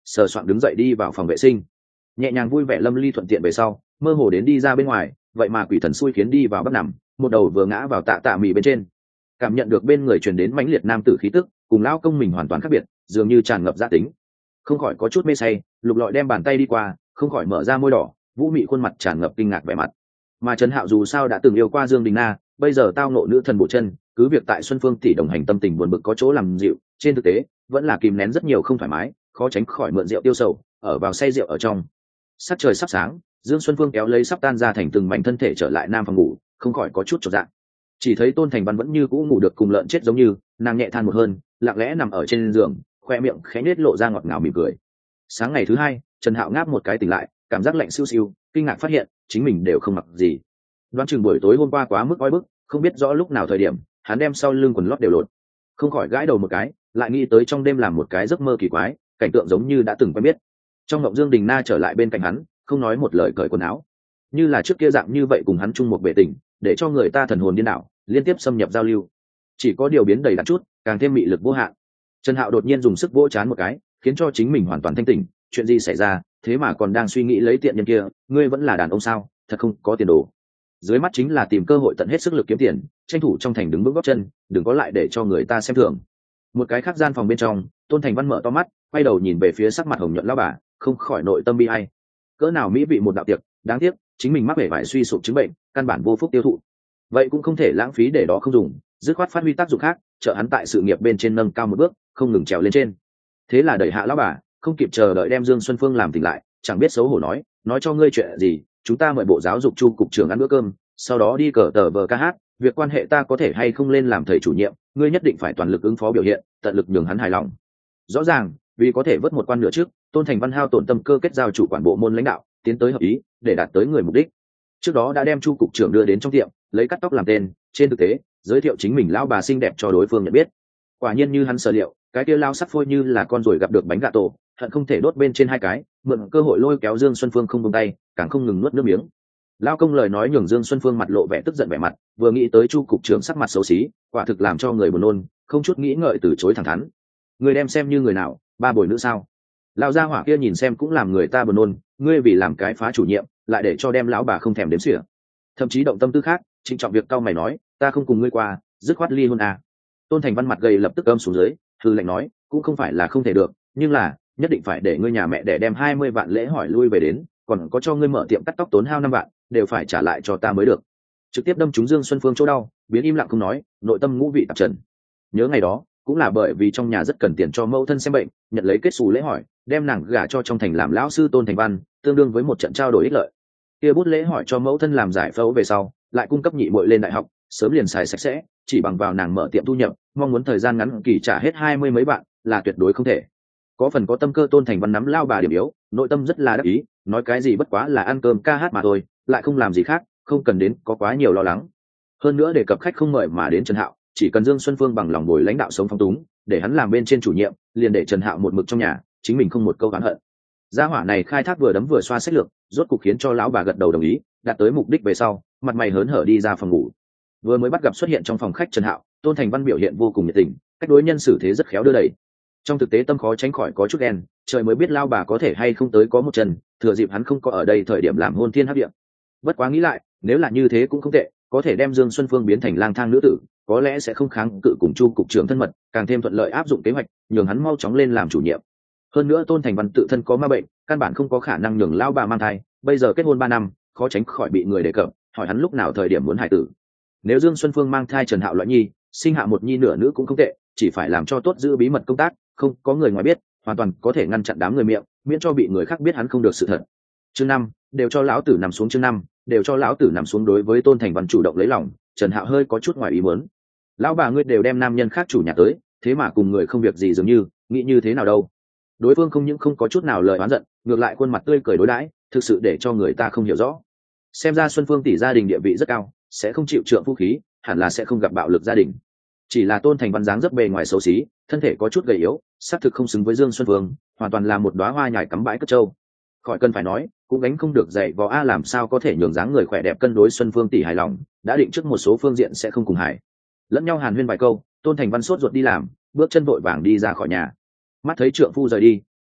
sờ soạn đứng dậy đi vào phòng vệ sinh. Nhẹ nhàng vui vẻ lâm ly thuận tiện về sau mơ hồ đến đi ra bên ngoài, vậy mà quỷ thần xui khiến đi vào bắt nằm, một đầu vừa ngã vào tạ tạ mì bên trên. Cảm nhận được bên người truyền đến mãnh liệt nam tử khí tức, cùng lao công mình hoàn toàn khác biệt, dường như tràn ngập gia tính. Không khỏi có chút mê say, lục lọi đem bàn tay đi qua, không khỏi mở ra môi đỏ, vũ mị khuôn mặt tràn ngập kinh ngạc vẻ mặt. Mà Trần Hạo dù sao đã từng yêu qua Dương Đình Na, bây giờ tao nộ nữ thần bộ chân, cứ việc tại Xuân Phương tỷ đồng hành tâm tình buồn bực có chỗ làm dịu, trên thực tế vẫn là kìm nén rất nhiều không thoải mái, khó tránh khỏi mượn rượu tiêu sầu, ở vào say rượu ở trong. Sắc trời sắp sáng, Dương Xuân Phương kéo lấy sắp tan ra thành từng mảnh thân thể trở lại nam phòng ngủ, không khỏi có chút chột dạ. Chỉ thấy Tôn Thành Văn vẫn như cũ ngủ được cùng lợn chết giống như, nàng nhẹ than một hơn, lặng lẽ nằm ở trên giường, khoe miệng khẽ nết lộ ra ngọt ngào mỉm cười. Sáng ngày thứ hai, Trần Hạo ngáp một cái tỉnh lại, cảm giác lạnh siêu siêu, kinh ngạc phát hiện chính mình đều không mặc gì. Đoán chừng buổi tối hôm qua quá mức oi bức, không biết rõ lúc nào thời điểm hắn đem sau lưng quần lót đều lột. Không khỏi gãi đầu một cái, lại nghĩ tới trong đêm làm một cái giấc mơ kỳ quái, cảnh tượng giống như đã từng quen biết. Trong ngộng Dương Đình Na trở lại bên cạnh hắn, không nói một lời cởi quần áo, như là trước kia dạng như vậy cùng hắn chung một bể tình, để cho người ta thần hồn điên đảo, liên tiếp xâm nhập giao lưu. Chỉ có điều biến đầy đặn chút, càng thêm mị lực vô hạn. Trần Hạo đột nhiên dùng sức vỗ chán một cái, khiến cho chính mình hoàn toàn thanh tỉnh. Chuyện gì xảy ra, thế mà còn đang suy nghĩ lấy tiện nhân kia, ngươi vẫn là đàn ông sao, thật không có tiền đồ. Dưới mắt chính là tìm cơ hội tận hết sức lực kiếm tiền, tranh thủ trong thành đứng vững gót chân, đừng có lại để cho người ta xem thường. Một cái khác gian phòng bên trong, Tôn Thành Văn mở to mắt, quay đầu nhìn về phía sắc mặt hồng nhuận lão bà, không khỏi nội tâm bi ai. Cỡ nào mỹ vị một đạo tiệc, đáng tiếc chính mình mắc vẻ vải suy sụp chứng bệnh, căn bản vô phúc tiêu thụ. Vậy cũng không thể lãng phí để đó không dùng, dứt khoát phát huy tác dụng khác, trợ hắn tại sự nghiệp bên trên nâng cao một bước, không ngừng trèo lên trên. Thế là đẩy hạ lão bà, không kịp chờ đợi đem Dương Xuân Phương làm tỉnh lại, chẳng biết xấu hổ nói, nói cho ngươi chuyện gì, chúng ta mời bộ giáo dục chu cục trưởng ăn bữa cơm, sau đó đi cờ tờ vờ ca hát, việc quan hệ ta có thể hay không lên làm thầy chủ nhiệm, ngươi nhất định phải toàn lực ứng phó biểu hiện, tận lực nhường hắn hài lòng. Rõ ràng, vì có thể vớt một quan nửa trước, Tôn Thành Văn hao tổn tâm cơ kết giao chủ quản bộ môn lãnh đạo, tiến tới hợp ý, để đạt tới người mục đích. Trước đó đã đem chu cục trưởng đưa đến trong tiệm, lấy cắt tóc làm tên, trên thực tế giới thiệu chính mình lão bà xinh đẹp cho đối phương nhận biết. Quả nhiên như hắn sở liệu, cái kia lao sắc phôi như là con ruồi gặp được bánh gà tổ, hận không thể đốt bên trên hai cái, mượn cơ hội lôi kéo Dương Xuân Phương không buông tay, càng không ngừng nuốt nước miếng. Lao công lời nói nhường Dương Xuân Phương mặt lộ vẻ tức giận vẻ mặt, vừa nghĩ tới chu cục trưởng sắc mặt xấu xí, quả thực làm cho người buồn nôn, không chút nghĩ ngợi từ chối thẳng thắn. Người đem xem như người nào, ba bồi nữ sao? Lão gia hỏa kia nhìn xem cũng làm người ta buồn nôn, ngươi vì làm cái phá chủ nhiệm, lại để cho đem lão bà không thèm đếm xỉa. Thậm chí động tâm tư khác, trịnh trọng việc cau mày nói, ta không cùng ngươi qua, dứt khoát ly hôn à. Tôn Thành Văn mặt gầy lập tức âm xuống dưới, hư lệnh nói, cũng không phải là không thể được, nhưng là nhất định phải để ngươi nhà mẹ để đem hai mươi vạn lễ hỏi lui về đến, còn có cho ngươi mở tiệm cắt tóc tốn hao năm vạn, đều phải trả lại cho ta mới được. Trực tiếp đâm trúng Dương Xuân Phương chỗ đau, biến im lặng không nói, nội tâm ngũ vị tạp trần. Nhớ ngày đó, cũng là bởi vì trong nhà rất cần tiền cho mẫu thân xem bệnh, nhận lấy kết xù lễ hỏi, đem nàng gả cho trong thành làm lão sư Tôn Thành Văn, tương đương với một trận trao đổi ích lợi. Kia bút lễ hỏi cho mẫu thân làm giải phẫu về sau, lại cung cấp nhị muội lên đại học, sớm liền xài sạch sẽ, chỉ bằng vào nàng mở tiệm thu nhập, mong muốn thời gian ngắn kỳ trả hết hai mươi mấy bạn, là tuyệt đối không thể. Có phần có tâm cơ Tôn Thành Văn nắm lao bà điểm yếu, nội tâm rất là đắc ý, nói cái gì bất quá là ăn cơm ca hát mà thôi, lại không làm gì khác, không cần đến có quá nhiều lo lắng. Hơn nữa đề cập khách không mời mà đến Trần Hạo, chỉ cần Dương Xuân Phương bằng lòng bồi lãnh đạo sống phong túng, để hắn làm bên trên chủ nhiệm, liền để Trần Hạo một mực trong nhà, chính mình không một câu oán hận. Gia hỏa này khai thác vừa đấm vừa xoa sách lược, rốt cục khiến cho lão bà gật đầu đồng ý, đạt tới mục đích về sau, mặt mày hớn hở đi ra phòng ngủ. Vừa mới bắt gặp xuất hiện trong phòng khách Trần Hạo, Tôn Thành Văn biểu hiện vô cùng nhiệt tình, cách đối nhân xử thế rất khéo đưa đẩy. Trong thực tế tâm khó tránh khỏi có chút đen, trời mới biết lao bà có thể hay không tới có một chân, thừa dịp hắn không có ở đây thời điểm làm hôn thiên hấp địa. Bất quá nghĩ lại, nếu là như thế cũng không tệ, có thể đem Dương Xuân Phương biến thành lang thang nữ tử, có lẽ sẽ không kháng cự cùng chu cục trưởng thân mật, càng thêm thuận lợi áp dụng kế hoạch, nhường hắn mau chóng lên làm chủ nhiệm. Hơn nữa Tôn Thành Văn tự thân có ma bệnh, căn bản không có khả năng nhường lao bà mang thai, bây giờ kết hôn ba năm, khó tránh khỏi bị người đề cập, hỏi hắn lúc nào thời điểm muốn hài tử. Nếu Dương Xuân Phương mang thai Trần Hạo loại nhi, sinh hạ một nhi nửa nữ cũng không tệ, chỉ phải làm cho tốt giữ bí mật công tác, không có người ngoài biết, hoàn toàn có thể ngăn chặn đám người miệng, miễn cho bị người khác biết hắn không được sự thật. Chương năm, đều cho lão tử nằm xuống. Chương năm, đều cho lão tử nằm xuống. Đối với Tôn Thành Văn chủ động lấy lòng, Trần Hạo hơi có chút ngoài ý muốn. Lão bà ngươi đều đem nam nhân khác chủ nhà tới, thế mà cùng người không việc gì dường như, nghĩ như thế nào đâu? Đối phương không những không có chút nào lời oán giận, ngược lại khuôn mặt tươi cười đối đãi, thực sự để cho người ta không hiểu rõ. Xem ra Xuân Phương tỷ gia đình địa vị rất cao, sẽ không chịu trượng phu khí, hẳn là sẽ không gặp bạo lực gia đình. Chỉ là Tôn Thành Văn dáng dấp bề ngoài xấu xí, thân thể có chút gầy yếu, xác thực không xứng với Dương Xuân Phương, hoàn toàn là một đóa hoa nhài cắm bãi cất trâu. Khỏi cần phải nói, cũng gánh không được dạy vò a, làm sao có thể nhường dáng người khỏe đẹp cân đối Xuân Phương tỷ hài lòng, đã định trước một số phương diện sẽ không cùng hài. Lẫn nhau hàn huyên vài câu, Tôn Thành Văn sốt ruột đi làm, bước chân vội vàng đi ra khỏi nhà. Mắt thấy trượng phu rời đi,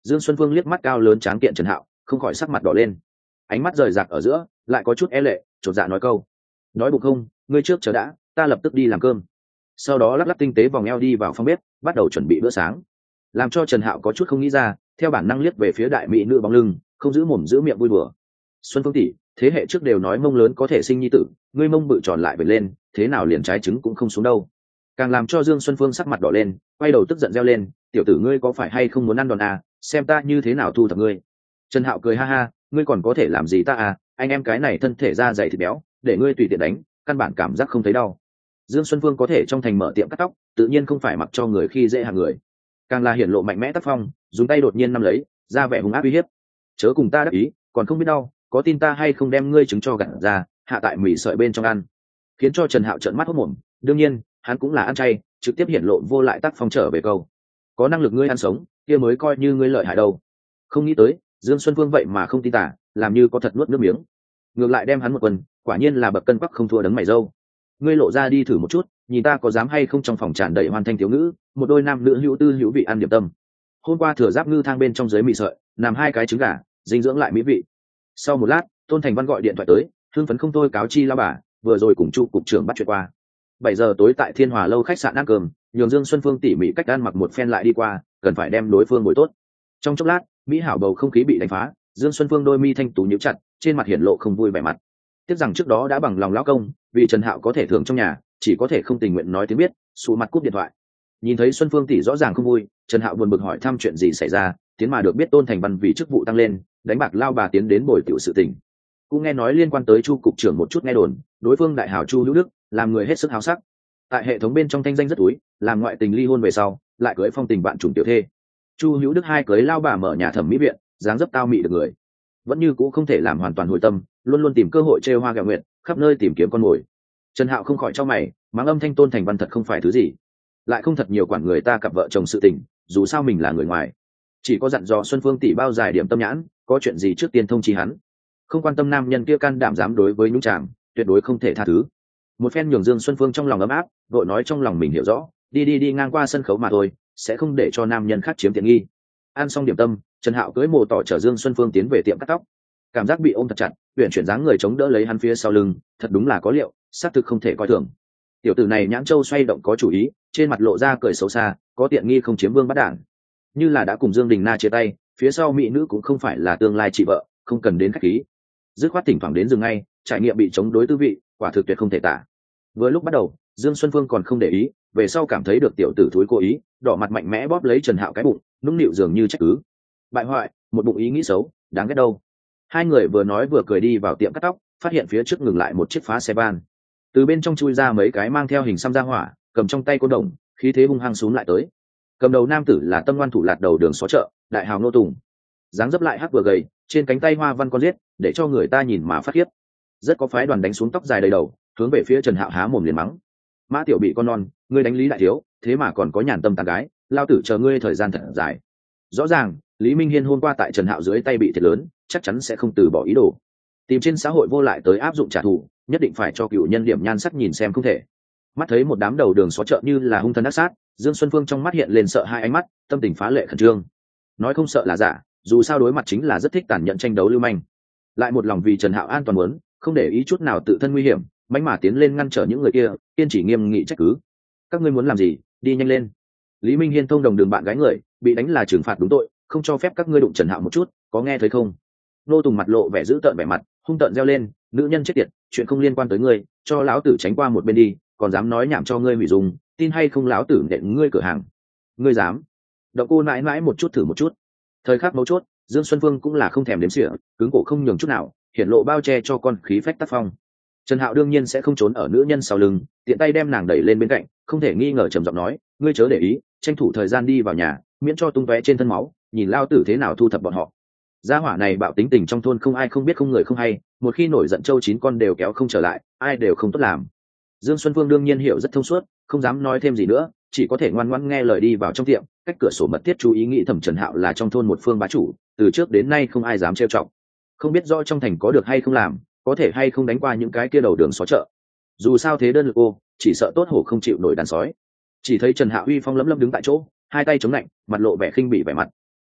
Dương Xuân Phương liếc mắt cao lớn tráng kiện Trần Hạo, không khỏi sắc mặt đỏ lên, ánh mắt rời rạc ở giữa lại có chút e lệ, chột dạ nói câu: nói bụng không, ngươi trước chờ đã, ta lập tức đi làm cơm. Sau đó lắc lắc tinh tế vòng eo đi vào phòng bếp, bắt đầu chuẩn bị bữa sáng. Làm cho Trần Hạo có chút không nghĩ ra, theo bản năng liếc về phía đại mỹ nữ bóng lưng, không giữ mồm giữ miệng vui đùa. Xuân Phương tỷ, thế hệ trước đều nói mông lớn có thể sinh nhi tử, ngươi mông bự tròn lại về lên, thế nào liền trái trứng cũng không xuống đâu. Càng làm cho Dương Xuân Phương sắc mặt đỏ lên, quay đầu tức giận reo lên: tiểu tử ngươi có phải hay không muốn ăn đòn à, xem ta như thế nào thu thập ngươi. Trần Hạo cười ha ha: ngươi còn có thể làm gì ta à, anh em cái này thân thể da dày thịt béo, để ngươi tùy tiện đánh, căn bản cảm giác không thấy đau. Dương Xuân Phương có thể trong thành mở tiệm cắt tóc, tự nhiên không phải mặc cho người khi dễ hàng người, càng là hiển lộ mạnh mẽ tác phong, dùng tay đột nhiên nắm lấy, ra vẻ hung ác uy hiếp: chớ cùng ta đắc ý, còn không biết đau, có tin ta hay không đem ngươi trứng cho gặt ra, hạ tại mì sợi bên trong ăn. Khiến cho Trần Hạo trợn mắt hốt mồm, đương nhiên hắn cũng là ăn chay, trực tiếp hiển lộ vô lại tác phong trở về câu: có năng lực ngươi ăn sống, kia mới coi như ngươi lợi hại đâu. Không nghĩ tới Dương Xuân Phương vậy mà không tin tả, làm như có thật nuốt nước miếng, ngược lại đem hắn một quần, quả nhiên là bậc cân quắc không thua đấng mày râu. Ngươi lộ ra đi thử một chút, nhìn ta có dám hay không trong phòng tràn đầy hoàn thanh thiếu ngữ, một đôi nam nữ hữu tư hữu vị ăn điểm tâm. Hôm qua thừa giáp ngư thang bên trong dưới mì sợi nằm hai cái trứng gà, dinh dưỡng lại mỹ vị. Sau một lát Tôn Thành Văn gọi điện thoại tới, hưng phấn không thôi cáo chi lao bà vừa rồi cùng Chu cục trưởng bắt chuyện qua. Bảy giờ tối tại Thiên Hòa lâu khách sạn ăn cơm, nhường Dương Xuân Phương tỉ mỉ cách ăn mặc một phen lại đi qua, cần phải đem đối phương ngồi tốt. Trong chốc lát mỹ hảo bầu không khí bị đánh phá, Dương Xuân Phương đôi mi thanh tú nhíu chặt, trên mặt hiển lộ không vui vẻ mặt. Tiếc rằng trước đó đã bằng lòng lão công, vì Trần Hạo có thể thưởng trong nhà, chỉ có thể không tình nguyện nói tiếng biết, sụ mặt cúp điện thoại. Nhìn thấy Xuân Phương tỷ rõ ràng không vui, Trần Hạo buồn bực hỏi thăm chuyện gì xảy ra, tiến mà được biết Tôn Thành Văn vì chức vụ tăng lên, đánh bạc lao bà tiến đến bồi tiểu sự tình. Cũng nghe nói liên quan tới Chu cục trưởng một chút nghe đồn, đối phương đại hảo Chu Hữu Đức, làm người hết sức háo sắc. Tại hệ thống bên trong thanh danh rất túi, làm ngoại tình ly hôn về sau, lại cưới phong tình bạn trùng tiểu thê. Chu Hữu Đức hai cưới lao bà mở nhà thẩm mỹ viện, dáng dấp tao mị được người, vẫn như cũ không thể làm hoàn toàn hồi tâm, luôn luôn tìm cơ hội trêu hoa gẹo nguyện, khắp nơi tìm kiếm con mồi. Trần Hạo không khỏi cho mày, mắng âm thanh Tôn Thành Văn thật không phải thứ gì, lại không thật nhiều quản người ta cặp vợ chồng sự tình, dù sao mình là người ngoài, chỉ có dặn dò Xuân Phương tỷ bao dài điểm tâm nhãn, có chuyện gì trước tiên thông chi hắn, không quan tâm nam nhân kia can đảm dám đối với nhúng chàng, tuyệt đối không thể tha thứ. Một phen nhường Dương Xuân Phương trong lòng ấm áp, vội nói trong lòng mình hiểu rõ, đi đi đi ngang qua sân khấu mà thôi, sẽ không để cho nam nhân khác chiếm tiện nghi. Ăn xong điểm tâm, Trần Hạo cưỡi mồ tỏ chở Dương Xuân Phương tiến về tiệm cắt tóc, cảm giác bị ôm thật chặt, uyển chuyển dáng người chống đỡ lấy hắn phía sau lưng, thật đúng là có liệu, xác thực không thể coi thường. Tiểu tử này nhãn châu xoay động có chủ ý, trên mặt lộ ra cười xấu xa, có tiện nghi không chiếm vương bắt đản. Như là đã cùng Dương Đình Na chia tay, phía sau mỹ nữ cũng không phải là tương lai chị vợ, không cần đến khách khí. Dứt khoát thỉnh thoảng đến dừng ngay, trải nghiệm bị chống đối tư vị, quả thực tuyệt không thể tả. Vừa lúc bắt đầu, Dương Xuân Phương còn không để ý, về sau cảm thấy được tiểu tử thúi cố ý, đỏ mặt mạnh mẽ bóp lấy Trần Hạo cái bụng, nũng nịu dường như trách cứ. Bại hoại, một bụng ý nghĩ xấu, đáng ghét đâu. Hai người vừa nói vừa cười đi vào tiệm cắt tóc, phát hiện phía trước ngừng lại một chiếc phá xe van, từ bên trong chui ra mấy cái mang theo hình xăm ra hỏa, cầm trong tay côn đồng, khí thế hung hăng xuống lại tới. Cầm đầu nam tử là tâm ngoan thủ lạt đầu đường xó chợ, đại hào nô tùng, dáng dấp lại hắc vừa gầy, trên cánh tay hoa văn con giết, để cho người ta nhìn mà phát khiếp. Rất có phái đoàn đánh xuống tóc dài đầy đầu, hướng về phía Trần Hạo há mồm liền mắng: Mã tiểu bị con non, ngươi đánh Lý đại thiếu, thế mà còn có nhàn tâm tán gái, lao tử chờ ngươi thời gian thật dài. Rõ ràng Lý Minh Hiên hôm qua tại Trần Hạo dưới tay bị thiệt lớn, chắc chắn sẽ không từ bỏ ý đồ, tìm trên xã hội vô lại tới áp dụng trả thù, nhất định phải cho cựu nhân điểm nhan sắc nhìn xem không thể. Mắt thấy một đám đầu đường xó chợ như là hung thần ác sát, Dương Xuân Phương trong mắt hiện lên sợ hai ánh mắt, tâm tình phá lệ khẩn trương. Nói không sợ là giả, dù sao đối mặt chính là rất thích tàn nhẫn tranh đấu lưu manh, lại một lòng vì Trần Hạo an toàn muốn, không để ý chút nào tự thân nguy hiểm, mãnh mà tiến lên ngăn trở những người kia, kiên trì nghiêm nghị trách cứ: các ngươi muốn làm gì, đi nhanh lên. Lý Minh Hiên thông đồng đường bạn gái người, bị đánh là trừng phạt đúng tội, không cho phép các ngươi đụng Trần Hạo một chút, có nghe thấy không? Nô Tùng mặt lộ vẻ dữ tợn vẻ mặt, hung tợn reo lên: nữ nhân chết tiệt, chuyện không liên quan tới ngươi, cho lão tử tránh qua một bên đi, còn dám nói nhảm cho ngươi hủy dùng, tin hay không lão tử nện ngươi cửa hàng. Ngươi dám? Đậu cô mãi mãi một chút thử một chút. Thời khắc mấu chốt, Dương Xuân Phương cũng là không thèm đếm xỉa, cứng cổ không nhường chút nào, hiển lộ bao che cho con khí phách tác phong. Trần Hạo đương nhiên sẽ không trốn ở nữ nhân sau lưng, tiện tay đem nàng đẩy lên bên cạnh, không thể nghi ngờ trầm giọng nói: ngươi chớ để ý, tranh thủ thời gian đi vào nhà, miễn cho tung tóe trên thân máu, nhìn lao tử thế nào thu thập bọn họ. Gia hỏa này bạo tính tình trong thôn không ai không biết không người không hay, một khi nổi giận châu chín con đều kéo không trở lại, ai đều không tốt làm. Dương Xuân Phương đương nhiên hiểu rất thông suốt, không dám nói thêm gì nữa, chỉ có thể ngoan ngoãn nghe lời đi vào trong tiệm, cách cửa sổ mật thiết chú ý nghĩ thầm Trần Hạo là trong thôn một phương bá chủ, từ trước đến nay không ai dám trêu chọc. Không biết rõ trong thành có được hay không làm, có thể hay không đánh qua những cái kia đầu đường xó chợ. Dù sao thế đơn lực ô, chỉ sợ tốt hổ không chịu nổi đàn sói. Chỉ thấy Trần Hạo uy phong lẫm lẫm đứng tại chỗ, hai tay chống lạnh, mặt lộ vẻ khinh bỉ vẻ mặt.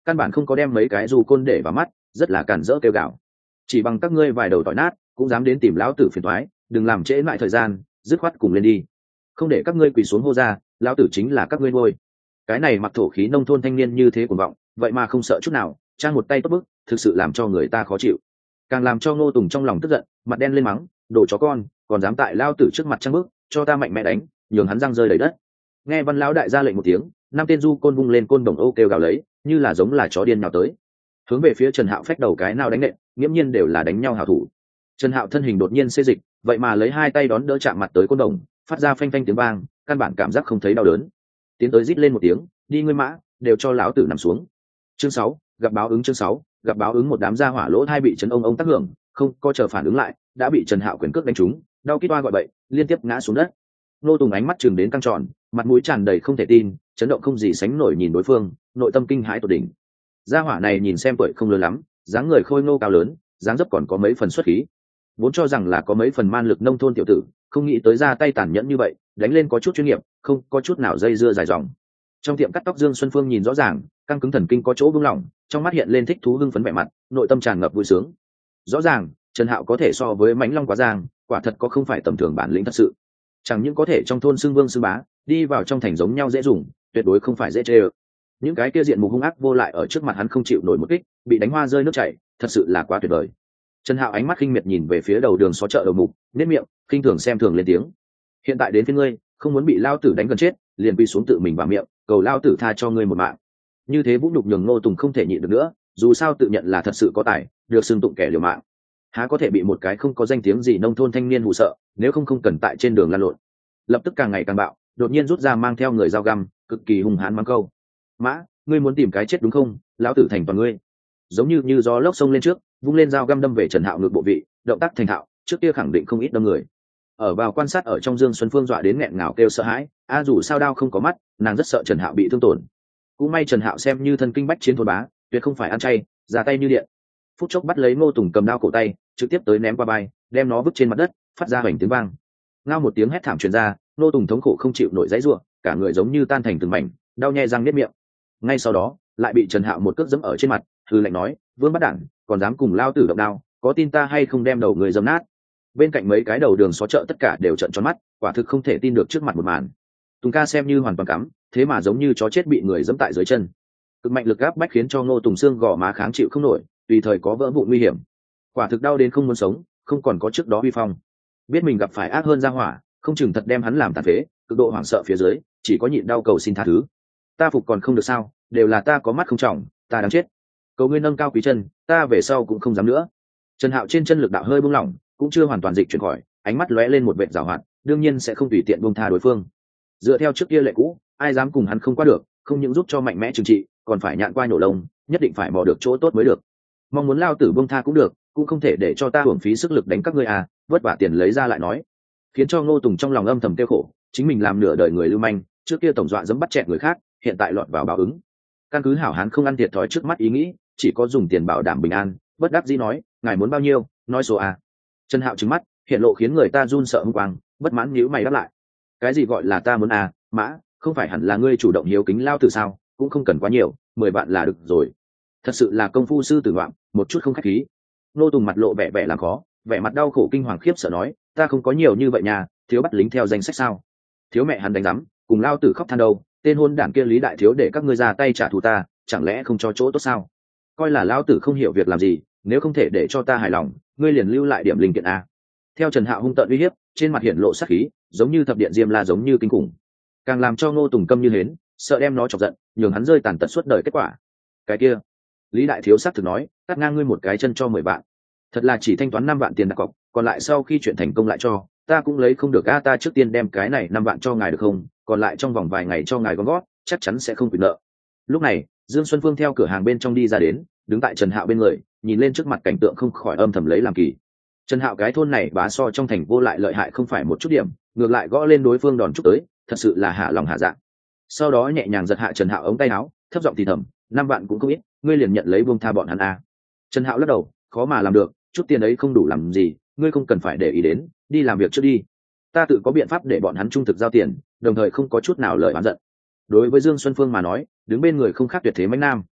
căn bản không có đem mấy cái dù côn để vào mắt, rất là cản rỡ kêu gào. Chỉ bằng các ngươi vài đầu tỏi nát cũng dám đến tìm lão tử phiền toái, đừng làm trễ lại thời gian, dứt khoát cùng lên đi, không để các ngươi quỳ xuống hô ra lão tử chính là các ngươi nuôi. Cái này mặc thổ khí nông thôn thanh niên như thế cuồng vọng, vậy mà không sợ chút nào, trang một tay tốt bức, thực sự làm cho người ta khó chịu. Càng làm cho Ngô Tùng trong lòng tức giận, mặt đen lên mắng, đồ chó con, còn dám tại lao tử trước mặt trang bức, cho ta mạnh mẽ đánh, nhường hắn răng rơi đầy đất. Nghe Văn lão đại ra lệnh một tiếng, năm tên du côn vung lên côn đồng ô kêu gào lấy, như là giống là chó điên nào tới, hướng về phía Trần Hạo phách đầu cái nào đánh nện, nghiễm nhiên đều là đánh nhau hảo thủ. Trần Hạo thân hình đột nhiên xê dịch, vậy mà lấy hai tay đón đỡ chạm mặt tới côn đồng, phát ra phanh phanh tiếng vang, căn bản cảm giác không thấy đau đớn. Tiến tới rít lên một tiếng, đi ngươi mã, đều cho lão tử nằm xuống. Chương sáu, gặp báo ứng. Chương sáu, gặp báo ứng. Một đám gia hỏa lỗ hai bị chấn ông ông tác hưởng, không có chờ phản ứng lại, đã bị Trần Hạo quyền cước đánh trúng, đau kít oa gọi bậy, liên tiếp ngã xuống đất. Nô Tùng ánh mắt chừng đến căng tròn, mặt mũi tràn đầy không thể tin, chấn động không gì sánh nổi nhìn đối phương, nội tâm kinh hãi tột đỉnh. Gia hỏa này nhìn xem tuổi không lớn lắm, dáng người khôi ngô cao lớn, dáng dấp còn có mấy phần xuất khí. Vốn cho rằng là có mấy phần man lực nông thôn tiểu tử, không nghĩ tới ra tay tàn nhẫn như vậy, đánh lên có chút chuyên nghiệp, không có chút nào dây dưa dài dòng. Trong tiệm cắt tóc Dương Xuân Phương nhìn rõ ràng, căng cứng thần kinh có chỗ buông lỏng, trong mắt hiện lên thích thú hưng phấn vẻ mặt, nội tâm tràn ngập vui sướng. Rõ ràng, Trần Hạo có thể so với mãnh long quá giang, quả thật có không phải tầm thường bản lĩnh thật sự. Chẳng những có thể trong thôn xưng vương xưng bá, đi vào trong thành giống nhau dễ dùng, tuyệt đối không phải dễ chê ơ. Những cái kia diện mục hung ác vô lại ở trước mặt hắn không chịu nổi một kích, bị đánh hoa rơi nước chảy, thật sự là quá tuyệt vời. Trần Hạo ánh mắt khinh miệt nhìn về phía đầu đường xó chợ đầu mục, nhếch miệng, khinh thường xem thường lên tiếng. Hiện tại đến phía ngươi, không muốn bị lao tử đánh gần chết, liền quy xuống tự mình vào miệng, cầu lao tử tha cho ngươi một mạng. Như thế vũ nhục nhường Ngô Tùng không thể nhịn được nữa, dù sao tự nhận là thật sự có tài, được xưng tụng kẻ liều mạng, há có thể bị một cái không có danh tiếng gì nông thôn thanh niên hù sợ, nếu không không cần tại trên đường lăn lộn. Lập tức càng ngày càng bạo, đột nhiên rút ra mang theo người dao găm, cực kỳ hung hãn mắng câu: "Mã, ngươi muốn tìm cái chết đúng không? Lão tử thành toàn ngươi." Giống như như gió lốc xông lên trước, vung lên dao găm đâm về Trần Hạo ngược bộ vị, động tác thành thạo, trước kia khẳng định không ít đâm người. Ở vào quan sát ở trong Dương Xuân Phương dọa đến nghẹn ngào kêu sợ hãi, a dù sao đao không có mắt, nàng rất sợ Trần Hạo bị thương tổn. Cũng may Trần Hạo xem như thân kinh bách chiến thôn bá, tuyệt không phải ăn chay, ra tay như điện. Phút chốc bắt lấy Ngô Tùng cầm đao cổ tay, trực tiếp tới ném qua vai, đem nó vứt trên mặt đất, phát ra hoành tiếng vang. Ngao một tiếng hét thảm truyền ra, Ngô Tùng thống khổ không chịu nổi giãy giụa, cả người giống như tan thành từng mảnh, đau nhè răng niết miệng. Ngay sau đó, lại bị Trần Hạo một cước giẫm ở trên mặt, hừ lạnh nói: "Vương Bắt Đản, còn dám cùng lao tử động đao, có tin ta hay không đem đầu người dẫm nát?" Bên cạnh mấy cái đầu đường xó chợ tất cả đều trợn tròn mắt, quả thực không thể tin được trước mặt một màn. Tùng ca xem như hoàn toàn cắm, thế mà giống như chó chết bị người giẫm tại dưới chân. Cực mạnh lực áp bách khiến cho Ngô Tùng xương gò má kháng chịu không nổi, tùy thời có vỡ vụn nguy hiểm. Quả thực đau đến không muốn sống, không còn có trước đó uy phong. Biết mình gặp phải ác hơn ra hỏa, không chừng thật đem hắn làm tàn phế, cực độ hoảng sợ phía dưới, chỉ có nhịn đau cầu xin tha thứ. "Ta phục còn không được sao, đều là ta có mắt không trọng, ta đáng chết. Cầu ngươi nâng cao quý chân, ta về sau cũng không dám nữa." Trần Hạo trên chân lực đạo hơi buông lỏng, cũng chưa hoàn toàn dịch chuyển khỏi, ánh mắt lóe lên một vệt giảo hoạt, đương nhiên sẽ không tùy tiện buông tha đối phương. Dựa theo trước kia lệ cũ, ai dám cùng hắn không qua được, không những giúp cho mạnh mẽ trừng trị, còn phải nhạn qua nhổ lông, nhất định phải mò được chỗ tốt mới được. Mong muốn lao tử buông tha cũng được, cũng không thể để cho ta hưởng phí sức lực đánh các ngươi à, vất vả tiền lấy ra lại nói. Khiến cho Ngô Tùng trong lòng âm thầm tiêu khổ, chính mình làm nửa đời người lưu manh, trước kia tổng dọa dẫm bắt chẹt người khác, hiện tại lọt vào báo ứng. Căn cứ hảo hán không ăn thiệt thòi trước mắt ý nghĩ, chỉ có dùng tiền bảo đảm bình an, bất đắc dĩ nói: "Ngài muốn bao nhiêu, nói số à." Trần Hạo trừng mắt, hiện lộ khiến người ta run sợ hung quang, bất mãn nhíu mày đáp lại: "Cái gì gọi là ta muốn à, Mã, không phải hẳn là ngươi chủ động hiếu kính lao từ sao, cũng không cần quá nhiều, mười vạn là được rồi." Thật sự là công phu sư tử ngoạm, một chút không khách khí. Nô Tùng mặt lộ vẻ vẻ làm khó, vẻ mặt đau khổ kinh hoàng khiếp sợ nói: "Ta không có nhiều như vậy nhà, thiếu bắt lính theo danh sách sao?" Thiếu mẹ hắn đánh rắm, cùng lao tử khóc than đâu, tên hôn đản kia Lý Đại Thiếu để các ngươi ra tay trả thù ta, chẳng lẽ không cho chỗ tốt sao? Coi là lao tử không hiểu việc làm gì, nếu không thể để cho ta hài lòng, ngươi liền lưu lại điểm linh kiện a. Theo Trần Hạo hung tợn uy hiếp, trên mặt hiện lộ sát khí, giống như thập điện diêm la giống như kinh khủng. Càng làm cho Ngô Tùng câm như hến, sợ đem nó chọc giận, nhường hắn rơi tàn tật suốt đời kết quả. Cái kia, Lý Đại Thiếu xác thực nói, cắt ngang ngươi một cái chân cho mười vạn. Thật là chỉ thanh toán năm vạn tiền đặt cọc, còn lại sau khi chuyện thành công lại cho, ta cũng lấy không được a, ta trước tiên đem cái này năm vạn cho ngài được không? Còn lại trong vòng vài ngày cho ngài gom gót, chắc chắn sẽ không quyền nợ. Lúc này, Dương Xuân Phương theo cửa hàng bên trong đi ra đến, đứng tại Trần Hạo bên người, nhìn lên trước mặt cảnh tượng không khỏi âm thầm lấy làm kỳ. Trần Hạo cái thôn này bá so trong thành vô lại lợi hại không phải một chút điểm, ngược lại gõ lên đối phương đòn chúc tới, thật sự là hạ lòng hạ dạ. Sau đó nhẹ nhàng giật hạ Trần Hạo ống tay áo, thấp giọng thì thầm: "Năm vạn cũng không ít, ngươi liền nhận lấy buông tha bọn hắn a." Trần Hạo lắc đầu: "Khó mà làm được, chút tiền ấy không đủ làm gì, ngươi không cần phải để ý đến, đi làm việc trước đi. Ta tự có biện pháp để bọn hắn trung thực giao tiền, đồng thời không có chút nào lời oán giận." Đối với Dương Xuân Phương mà nói, đứng bên người không khác tuyệt thế mãnh nam.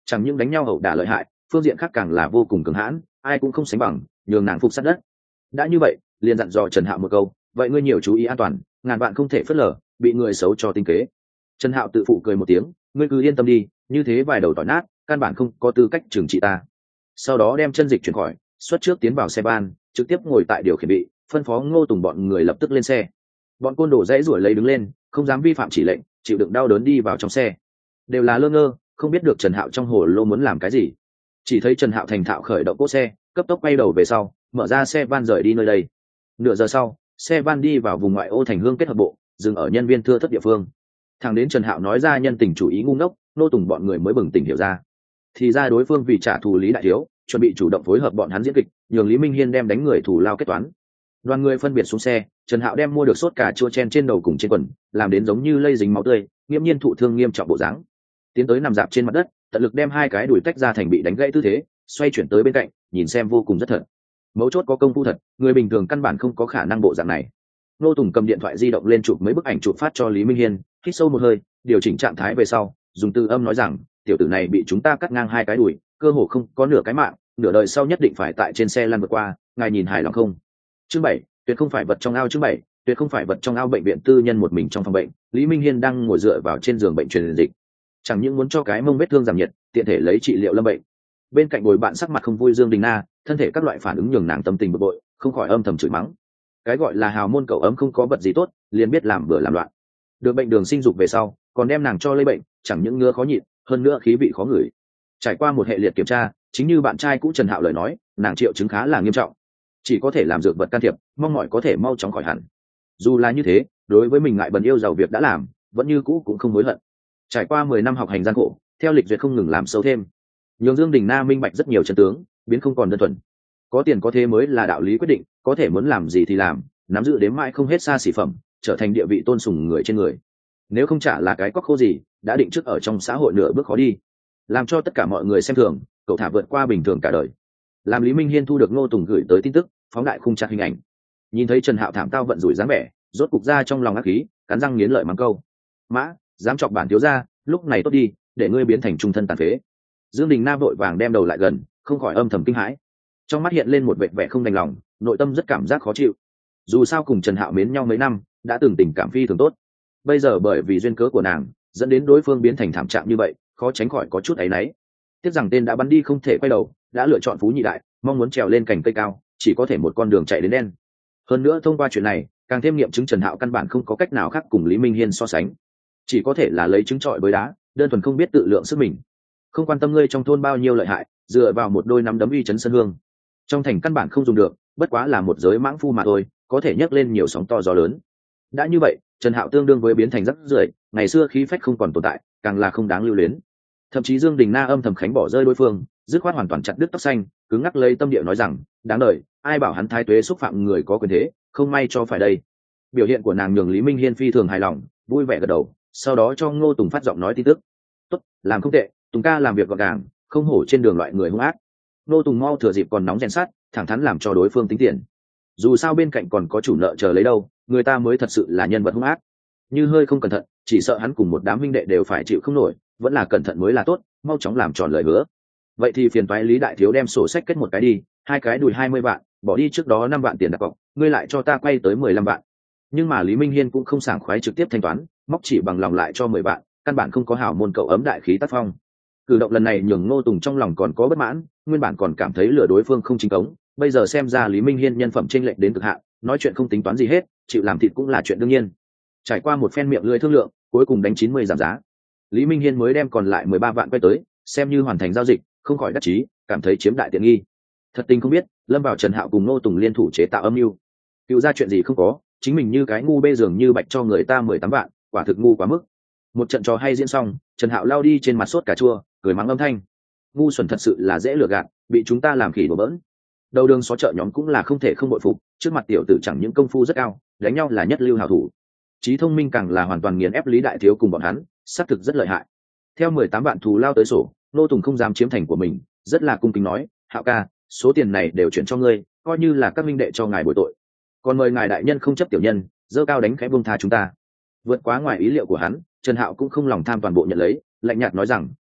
chẳng những đánh nhau hậu đả lợi hại, phương diện khác càng là vô cùng cường hãn, ai cũng không sánh bằng, nhường nàng phục sát đất. Đã như vậy, liền dặn dò Trần Hạo một câu, vậy ngươi nhiều chú ý an toàn, ngàn vạn không thể phớt lờ, bị người xấu cho tinh kế. Trần Hạo tự phụ cười một tiếng, ngươi cứ yên tâm đi, như thế vài đầu tỏi nát, căn bản không có tư cách trừng trị ta. Sau đó đem chân dịch chuyển khỏi, xuất trước tiến vào xe ban, trực tiếp ngồi tại điều khiển vị, phân phó Ngô Tùng bọn người lập tức lên xe. Bọn côn đồ dãy rủi lấy đứng lên, không dám vi phạm chỉ lệnh, chịu đựng đau đớn đi vào trong xe. Đều là lơ ngơ, không biết được Trần Hạo trong hồ lô muốn làm cái gì. Chỉ thấy Trần Hạo thành thạo khởi động cỗ xe, cấp tốc quay đầu về sau, mở ra xe van rời đi nơi đây. Nửa giờ sau, xe van đi vào vùng ngoại ô thành hương kết hợp bộ, dừng ở nhân viên thưa thất địa phương. Thằng đến Trần Hạo nói ra nhân tình chủ ý ngu ngốc, Nô Tùng bọn người mới bừng tỉnh hiểu ra. Thì ra đối phương vì trả thù Lý đại thiếu, chuẩn bị chủ động phối hợp bọn hắn diễn kịch, nhường Lý Minh Hiên đem đánh người thù lao kết toán. Đoàn người phân biệt xuống xe, Trần Hạo đem mua được sốt cà chua chen trên đầu cùng trên quần, làm đến giống như lây dính máu tươi, nghiêm nhiên thụ thương nghiêm trọng bộ dáng. Tiến tới nằm dạp trên mặt đất, tận lực đem hai cái đùi tách ra thành bị đánh gãy tư thế, xoay chuyển tới bên cạnh, nhìn xem vô cùng rất thật. Mấu chốt có công phu thật, người bình thường căn bản không có khả năng bộ dạng này. Nô Tùng cầm điện thoại di động lên chụp mấy bức ảnh chụp phát cho Lý Minh Hiên, hít sâu một hơi, điều chỉnh trạng thái về sau, dùng từ âm nói rằng, tiểu tử này bị chúng ta cắt ngang hai cái đùi, cơ hồ không có nửa cái mạng, nửa đời sau nhất định phải tại trên xe lăn vượt qua, ngài nhìn hài lòng không? Chương bảy, tuyệt không phải vật trong ao. Chương bảy, tuyệt không phải vật trong ao. Bệnh viện tư nhân một mình trong phòng bệnh, Lý Minh Hiên đang ngồi dựa vào trên giường bệnh truyền dịch, chẳng những muốn cho cái mông vết thương giảm nhiệt, tiện thể lấy trị liệu lâm bệnh. Bên cạnh bồi bạn sắc mặt không vui Dương Đình Na, thân thể các loại phản ứng nhường nàng tâm tình bực bội, không khỏi âm thầm chửi mắng. Cái gọi là hào môn cậu ấm không có vật gì tốt, liền biết làm bừa làm loạn. Được bệnh đường sinh dục về sau, còn đem nàng cho lây bệnh, chẳng những ngứa khó nhịn, hơn nữa khí vị khó ngửi. Trải qua một hệ liệt kiểm tra, chính như bạn trai cũ Trần Hạo lời nói, nàng triệu chứng khá là nghiêm trọng, chỉ có thể làm dược vật can thiệp, mong mỏi có thể mau chóng khỏi hẳn. Dù là như thế, đối với mình ngại bần yêu giàu việc đã làm, vẫn như cũ cũng không hối hận. Trải qua mười năm học hành gian khổ, theo lịch duyệt không ngừng làm sâu thêm, nhường Dương Đình Na minh bạch rất nhiều chân tướng, biến không còn đơn thuần. Có tiền có thế mới là đạo lý quyết định, có thể muốn làm gì thì làm, nắm giữ đến mãi không hết xa xỉ phẩm, trở thành địa vị tôn sùng người trên người. Nếu không trả là cái cóc khô gì, đã định trước ở trong xã hội nửa bước khó đi, làm cho tất cả mọi người xem thường, cậu thả vượt qua bình thường cả đời. Làm Lý Minh Hiên thu được Ngô Tùng gửi tới tin tức, phóng đại khung chặt hình ảnh, nhìn thấy Trần Hạo thảm tao vận rủi dáng vẻ, rốt cục ra trong lòng ác khí, cắn răng nghiến lợi mắng câu: mã, dám chọc bản thiếu gia, lúc này tốt đi, để ngươi biến thành trung thân tàn phế. Dương Đình Na vội vàng đem đầu lại gần, không khỏi âm thầm kinh hãi, trong mắt hiện lên một vẻ vẻ không đành lòng, nội tâm rất cảm giác khó chịu. Dù sao cùng Trần Hạo mến nhau mấy năm, đã từng tình cảm phi thường tốt, bây giờ bởi vì duyên cớ của nàng, dẫn đến đối phương biến thành thảm trạng như vậy, khó tránh khỏi có chút áy náy. Tiếc rằng tên đã bắn đi không thể quay đầu, đã lựa chọn phú nhị đại, mong muốn trèo lên cành cây cao, chỉ có thể một con đường chạy đến đen. Hơn nữa thông qua chuyện này, càng thêm nghiệm chứng Trần Hạo căn bản không có cách nào khác cùng Lý Minh Hiên so sánh, chỉ có thể là lấy trứng trọi với đá, đơn thuần không biết tự lượng sức mình. Không quan tâm ngươi trong thôn bao nhiêu lợi hại, dựa vào một đôi nắm đấm uy chấn sân hương, trong thành căn bản không dùng được, bất quá là một giới mãng phu mà thôi, có thể nhấc lên nhiều sóng to gió lớn. Đã như vậy, Trần Hạo tương đương với biến thành rác rưởi, ngày xưa khí phách không còn tồn tại, càng là không đáng lưu luyến. Thậm chí Dương Đình Na âm thầm khánh bỏ rơi đối phương, dứt khoát hoàn toàn chặt đứt tóc xanh, cứng ngắc lấy tâm địa nói rằng, đáng đời, ai bảo hắn thái tuế xúc phạm người có quyền thế, không may cho phải đây. Biểu hiện của nàng nhường Lý Minh Hiên phi thường hài lòng, vui vẻ gật đầu, sau đó cho Ngô Tùng phát giọng nói tin tức. Tốt, làm không tệ, Tùng ca làm việc gọn gàng, không hổ trên đường loại người hung ác. Ngô Tùng mau thừa dịp còn nóng rèn sát, thẳng thắn làm cho đối phương tính tiền. Dù sao bên cạnh còn có chủ nợ chờ lấy đâu, người ta mới thật sự là nhân vật hung ác. Như hơi không cẩn thận, chỉ sợ hắn cùng một đám huynh đệ đều phải chịu không nổi, vẫn là cẩn thận mới là tốt, mau chóng làm tròn lời hứa. Vậy thì phiền toái Lý đại thiếu đem sổ sách kết một cái đi, hai cái đùi hai mươi vạn, bỏ đi trước đó năm vạn tiền đặt cọc, ngươi lại cho ta quay tới mười lăm vạn. Nhưng mà Lý Minh Hiên cũng không sảng khoái trực tiếp thanh toán, móc chỉ bằng lòng lại cho mười vạn, căn bản không có hảo môn cậu ấm đại khí tác phong. Cử động lần này nhường Ngô Tùng trong lòng còn có bất mãn, nguyên bản còn cảm thấy lừa đối phương không chính cống, bây giờ xem ra Lý Minh Hiên nhân phẩm chênh lệch đến cực hạn, nói chuyện không tính toán gì hết, chịu làm thịt cũng là chuyện đương nhiên. Trải qua một phen miệng lưỡi thương lượng, cuối cùng đánh chín mươi giảm giá, Lý Minh Hiên mới đem còn lại mười ba vạn quay tới, xem như hoàn thành giao dịch, không khỏi đắc chí, cảm thấy chiếm đại tiện nghi. Thật tình không biết, lâm vào Trần Hạo cùng Ngô Tùng liên thủ chế tạo âm mưu, cựu ra chuyện gì không có, chính mình như cái ngu bê dường như bạch cho người ta mười tám vạn, quả thực ngu quá mức. Một trận trò hay diễn xong, Trần Hạo lao đi trên mặt sốt cà chua, cười mắng âm thanh, ngu xuẩn thật sự là dễ lừa gạt, bị chúng ta làm khỉ đổ bỡn. Đầu đường xó chợ nhóm cũng là không thể không bội phục, trước mặt tiểu tử chẳng những công phu rất cao, đánh nhau là nhất lưu hảo thủ, trí thông minh càng là hoàn toàn nghiền ép Lý đại thiếu cùng bọn hắn, xác thực rất lợi hại. Theo mười tám vạn thù lao tới sổ, Ngô Tùng không dám chiếm thành của mình, rất là cung kính nói, Hạo ca, số tiền này đều chuyển cho ngươi, coi như là các minh đệ cho ngài bồi tội, còn mời ngài đại nhân không chấp tiểu nhân, dơ cao đánh khẽ buông tha chúng ta. Vượt quá ngoài ý liệu của hắn, Trần Hạo cũng không lòng tham toàn bộ nhận lấy, lạnh nhạt nói rằng,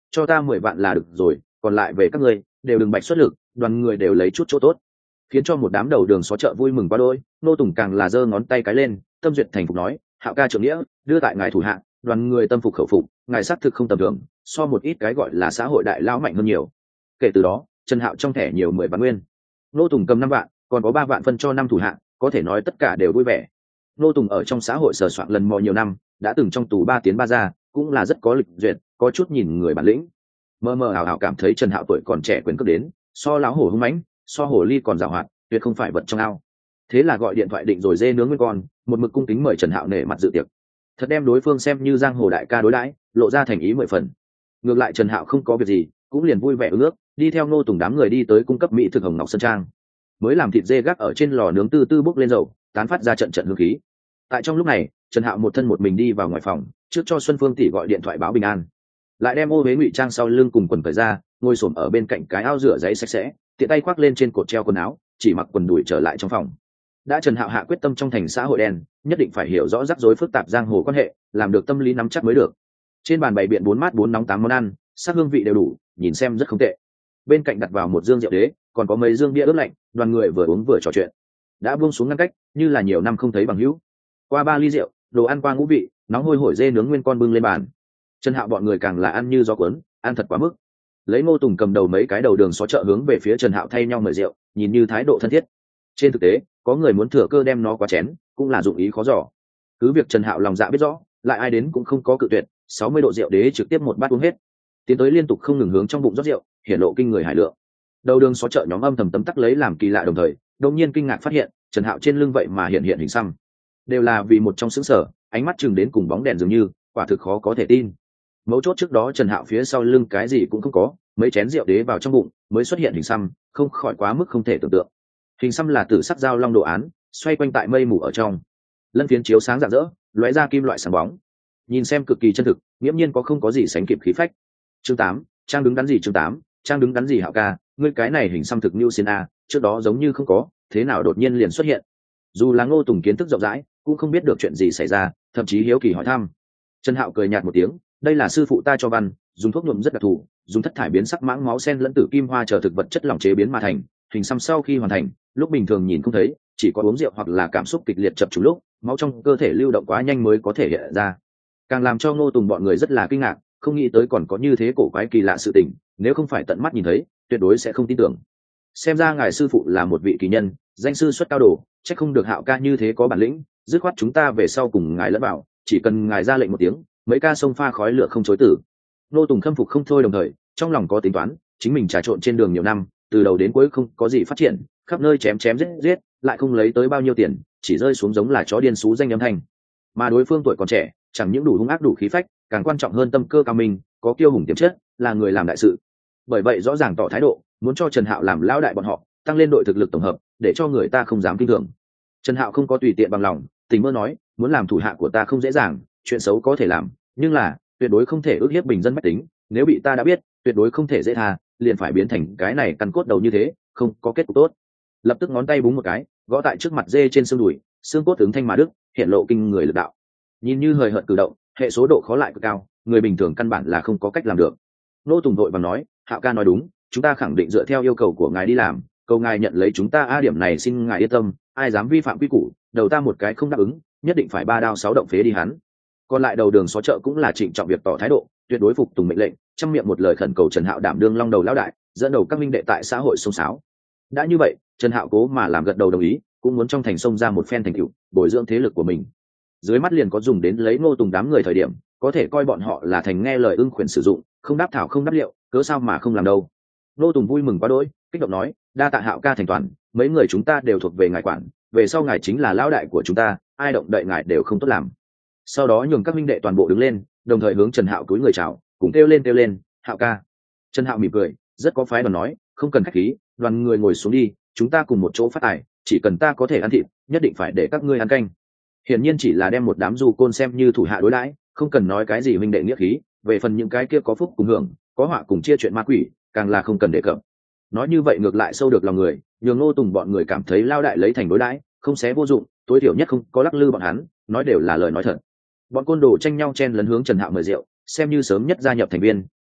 cho ta mười vạn là được rồi, còn lại về các ngươi đều đừng bạch xuất lực, đoàn người đều lấy chút chỗ tốt. Khiến cho một đám đầu đường xó chợ vui mừng quá đôi. Ngô Tùng càng là giơ ngón tay cái lên, tâm duyệt thành phục nói, Hạo ca trưởng nghĩa đưa tại ngài thủ hạ, đoàn người tâm phục khẩu phục, ngài xác thực không tầm thường, so một ít cái gọi là xã hội đại lão mạnh hơn nhiều. Kể từ đó Trần Hạo trong thẻ nhiều mười vạn nguyên. Ngô Tùng cầm năm vạn, còn có ba vạn phân cho năm thủ hạ, có thể nói tất cả đều vui vẻ. Ngô Tùng ở trong xã hội sờ soạn lần mò nhiều năm, đã từng trong tù ba tiến ba ra, cũng là rất có lịch duyệt, có chút nhìn người bản lĩnh. Mơ mơ ảo ảo cảm thấy Trần Hạo tuổi còn trẻ quyền cước đến, so láo hổ hung mãnh, so hổ ly còn giàu hoạt, tuyệt không phải vật trong ao. Thế là gọi điện thoại định rồi dê nướng nguyên con, một mực cung kính mời Trần Hạo nể mặt dự tiệc. Thật đem đối phương xem như giang hồ đại ca đối đãi, lộ ra thành ý mười phần. Ngược lại Trần Hạo không có việc gì, cũng liền vui vẻ ước ước, đi theo Ngô Tùng đám người đi tới cung cấp mỹ thực Hồng Ngọc Sơn Trang. Mới làm thịt dê gác ở trên lò nướng tư tư bốc lên dầu, tán phát ra trận trận hương khí. Tại trong lúc này, Trần Hạo một thân một mình đi vào ngoài phòng, trước cho Xuân Phương tỷ gọi điện thoại báo bình an, lại đem ô huế ngụy trang sau lưng cùng quần cởi ra, ngồi xổm ở bên cạnh cái ao rửa giấy sạch sẽ, tiện tay khoác lên trên cột treo quần áo, chỉ mặc quần đùi trở lại trong phòng. Đã Trần Hạo hạ quyết tâm trong thành xã hội đen, nhất định phải hiểu rõ rắc rối phức tạp giang hồ quan hệ, làm được tâm lý nắm chắc mới được. Trên bàn bày biện bốn mát bốn nóng tám món ăn, sắc hương vị đều đủ, nhìn xem rất không tệ. Bên cạnh đặt vào một dương rượu đế, còn có mấy dương bia ướp lạnh, đoàn người vừa uống vừa trò chuyện. Đã buông xuống ngăn cách, như là nhiều năm không thấy bằng hữu. Qua ba ly rượu, đồ ăn qua ngũ vị, nóng hôi hổi dê nướng nguyên con bưng lên bàn. Trần Hạo bọn người càng là ăn như gió cuốn, ăn thật quá mức. Lấy Ngô Tùng cầm đầu mấy cái đầu đường xó chợ hướng về phía Trần Hạo thay nhau mời rượu, nhìn như thái độ thân thiết. Trên thực tế, có người muốn thừa cơ đem nó quá chén, cũng là dụng ý khó dò. Cứ việc Trần Hạo lòng dạ biết rõ, lại ai đến cũng không có cự tuyệt, sáu mươi độ rượu đế trực tiếp một bát uống hết. Tiến tới liên tục không ngừng hướng trong bụng rót rượu, hiển lộ kinh người hải lượng. Đầu đường xó chợ nhóm âm thầm tấm tắc lấy làm kỳ lạ, đồng thời đột nhiên kinh ngạc phát hiện, Trần Hạo trên lưng vậy mà hiện hiện hình xăm. Đều là vì một trong xứng sở, ánh mắt chừng đến cùng bóng đèn dường như, quả thực khó có thể tin. Mấu chốt trước đó Trần Hạo phía sau lưng cái gì cũng không có, mấy chén rượu đế vào trong bụng mới xuất hiện hình xăm, không khỏi quá mức không thể tưởng tượng. Hình xăm là tử sắc dao long đồ án, xoay quanh tại mây mù ở trong, lân phiến chiếu sáng rạng rỡ, lóe ra kim loại sáng bóng, nhìn xem cực kỳ chân thực, nghiễm nhiên có không có gì sánh kịp khí phách. Chương tám, trang đứng đắn gì? Chương tám, trang đứng đắn gì? Hạo ca, ngươi cái này hình xăm thực như xin a, trước đó giống như không có, thế nào đột nhiên liền xuất hiện? Dù là Ngô Tùng kiến thức rộng rãi, cũng không biết được chuyện gì xảy ra, thậm chí hiếu kỳ hỏi thăm. Trần Hạo cười nhạt một tiếng, đây là sư phụ ta cho văn, dùng thuốc nhuộm rất đặc thù, dùng thất thải biến sắc mãng máu sen lẫn tử kim hoa chờ thực vật chất lỏng chế biến mà thành. Hình xăm sau khi hoàn thành, lúc bình thường nhìn không thấy, chỉ có uống rượu hoặc là cảm xúc kịch liệt chập trùng lúc, máu trong cơ thể lưu động quá nhanh mới có thể hiện ra. Càng làm cho Ngô Tùng bọn người rất là kinh ngạc, không nghĩ tới còn có như thế cổ quái kỳ lạ sự tình, nếu không phải tận mắt nhìn thấy, tuyệt đối sẽ không tin tưởng. Xem ra ngài sư phụ là một vị kỳ nhân, danh sư xuất cao đồ, chắc không được Hạo ca như thế có bản lĩnh, dứt khoát chúng ta về sau cùng ngài lẫn vào, chỉ cần ngài ra lệnh một tiếng, mấy ca sông pha khói lửa không chối tử. Ngô Tùng khâm phục không thôi, đồng thời trong lòng có tính toán, chính mình trà trộn trên đường nhiều năm, từ đầu đến cuối không có gì phát triển, khắp nơi chém chém giết giết, lại không lấy tới bao nhiêu tiền, chỉ rơi xuống giống là chó điên xú danh âm thanh. Mà đối phương tuổi còn trẻ, chẳng những đủ hung ác đủ khí phách, càng quan trọng hơn tâm cơ cao minh, có kiêu hùng tiềm chất, là người làm đại sự. Bởi vậy rõ ràng tỏ thái độ, muốn cho Trần Hạo làm lão đại bọn họ, tăng lên đội thực lực tổng hợp, để cho người ta không dám kinh thường. Trần Hạo không có tùy tiện bằng lòng, tình mơ nói, muốn làm thủ hạ của ta không dễ dàng, chuyện xấu có thể làm, nhưng là tuyệt đối không thể ức hiếp bình dân bách tính, nếu bị ta đã biết, tuyệt đối không thể dễ tha, liền phải biến thành cái này căn cốt đầu như thế, không có kết cục tốt. Lập tức ngón tay búng một cái, gõ tại trước mặt dê trên xương đùi, xương cốt ứng thanh mà đức, hiện lộ kinh người lực đạo. Nhìn như hời hợt cử động, hệ số độ khó lại cực cao, người bình thường căn bản là không có cách làm được. Nô Tùng vội vàng nói, Hạo ca nói đúng, chúng ta khẳng định dựa theo yêu cầu của ngài đi làm, cầu ngài nhận lấy chúng ta a điểm này, xin ngài yên tâm, ai dám vi phạm quy củ, đầu ta một cái không đáp ứng, nhất định phải ba đao sáu động phế đi hắn. Còn lại đầu đường xó chợ cũng là trịnh trọng việc tỏ thái độ, tuyệt đối phục tùng mệnh lệnh, trong miệng một lời khẩn cầu Trần Hạo đảm đương long đầu lão đại, dẫn đầu các minh đệ tại xã hội sông sáo. Đã như vậy, Trần Hạo cố mà làm gật đầu đồng ý, cũng muốn trong thành sông ra một phen thành tựu, bồi dưỡng thế lực của mình. Dưới mắt liền có dùng đến lấy Ngô Tùng đám người thời điểm, có thể coi bọn họ là thành nghe lời ưng khuyển sử dụng, không đáp thảo không đáp liệu, cớ sao mà không làm đâu. Ngô Tùng vui mừng quá đỗi, kích động nói, đa tạ Hạo ca thành toàn, mấy người chúng ta đều thuộc về ngài quản, về sau ngài chính là lão đại của chúng ta, ai động đậy ngài đều không tốt làm. Sau đó nhường các minh đệ toàn bộ đứng lên, đồng thời hướng Trần Hạo cúi người chào, cùng kêu lên kêu lên, Hạo ca. Trần Hạo mỉm cười, rất có phái đoàn nói, không cần khách khí, đoàn người ngồi xuống đi, chúng ta cùng một chỗ phát tài, chỉ cần ta có thể ăn thịt, nhất định phải để các ngươi ăn canh. Hiển nhiên chỉ là đem một đám du côn xem như thủ hạ đối đãi, không cần nói cái gì huynh đệ nghĩa khí, về phần những cái kia có phúc cùng hưởng, có họa cùng chia chuyện ma quỷ, càng là không cần đề cập. Nói như vậy ngược lại sâu được lòng người, nhường Ngô Tùng bọn người cảm thấy lao đại lấy thành đối đãi, không xé vô dụng, tối thiểu nhất không có lắc lư bọn hắn, nói đều là lời nói thật. Bọn côn đồ tranh nhau chen lấn hướng Trần Hạo mời rượu, xem như sớm nhất gia nhập thành viên,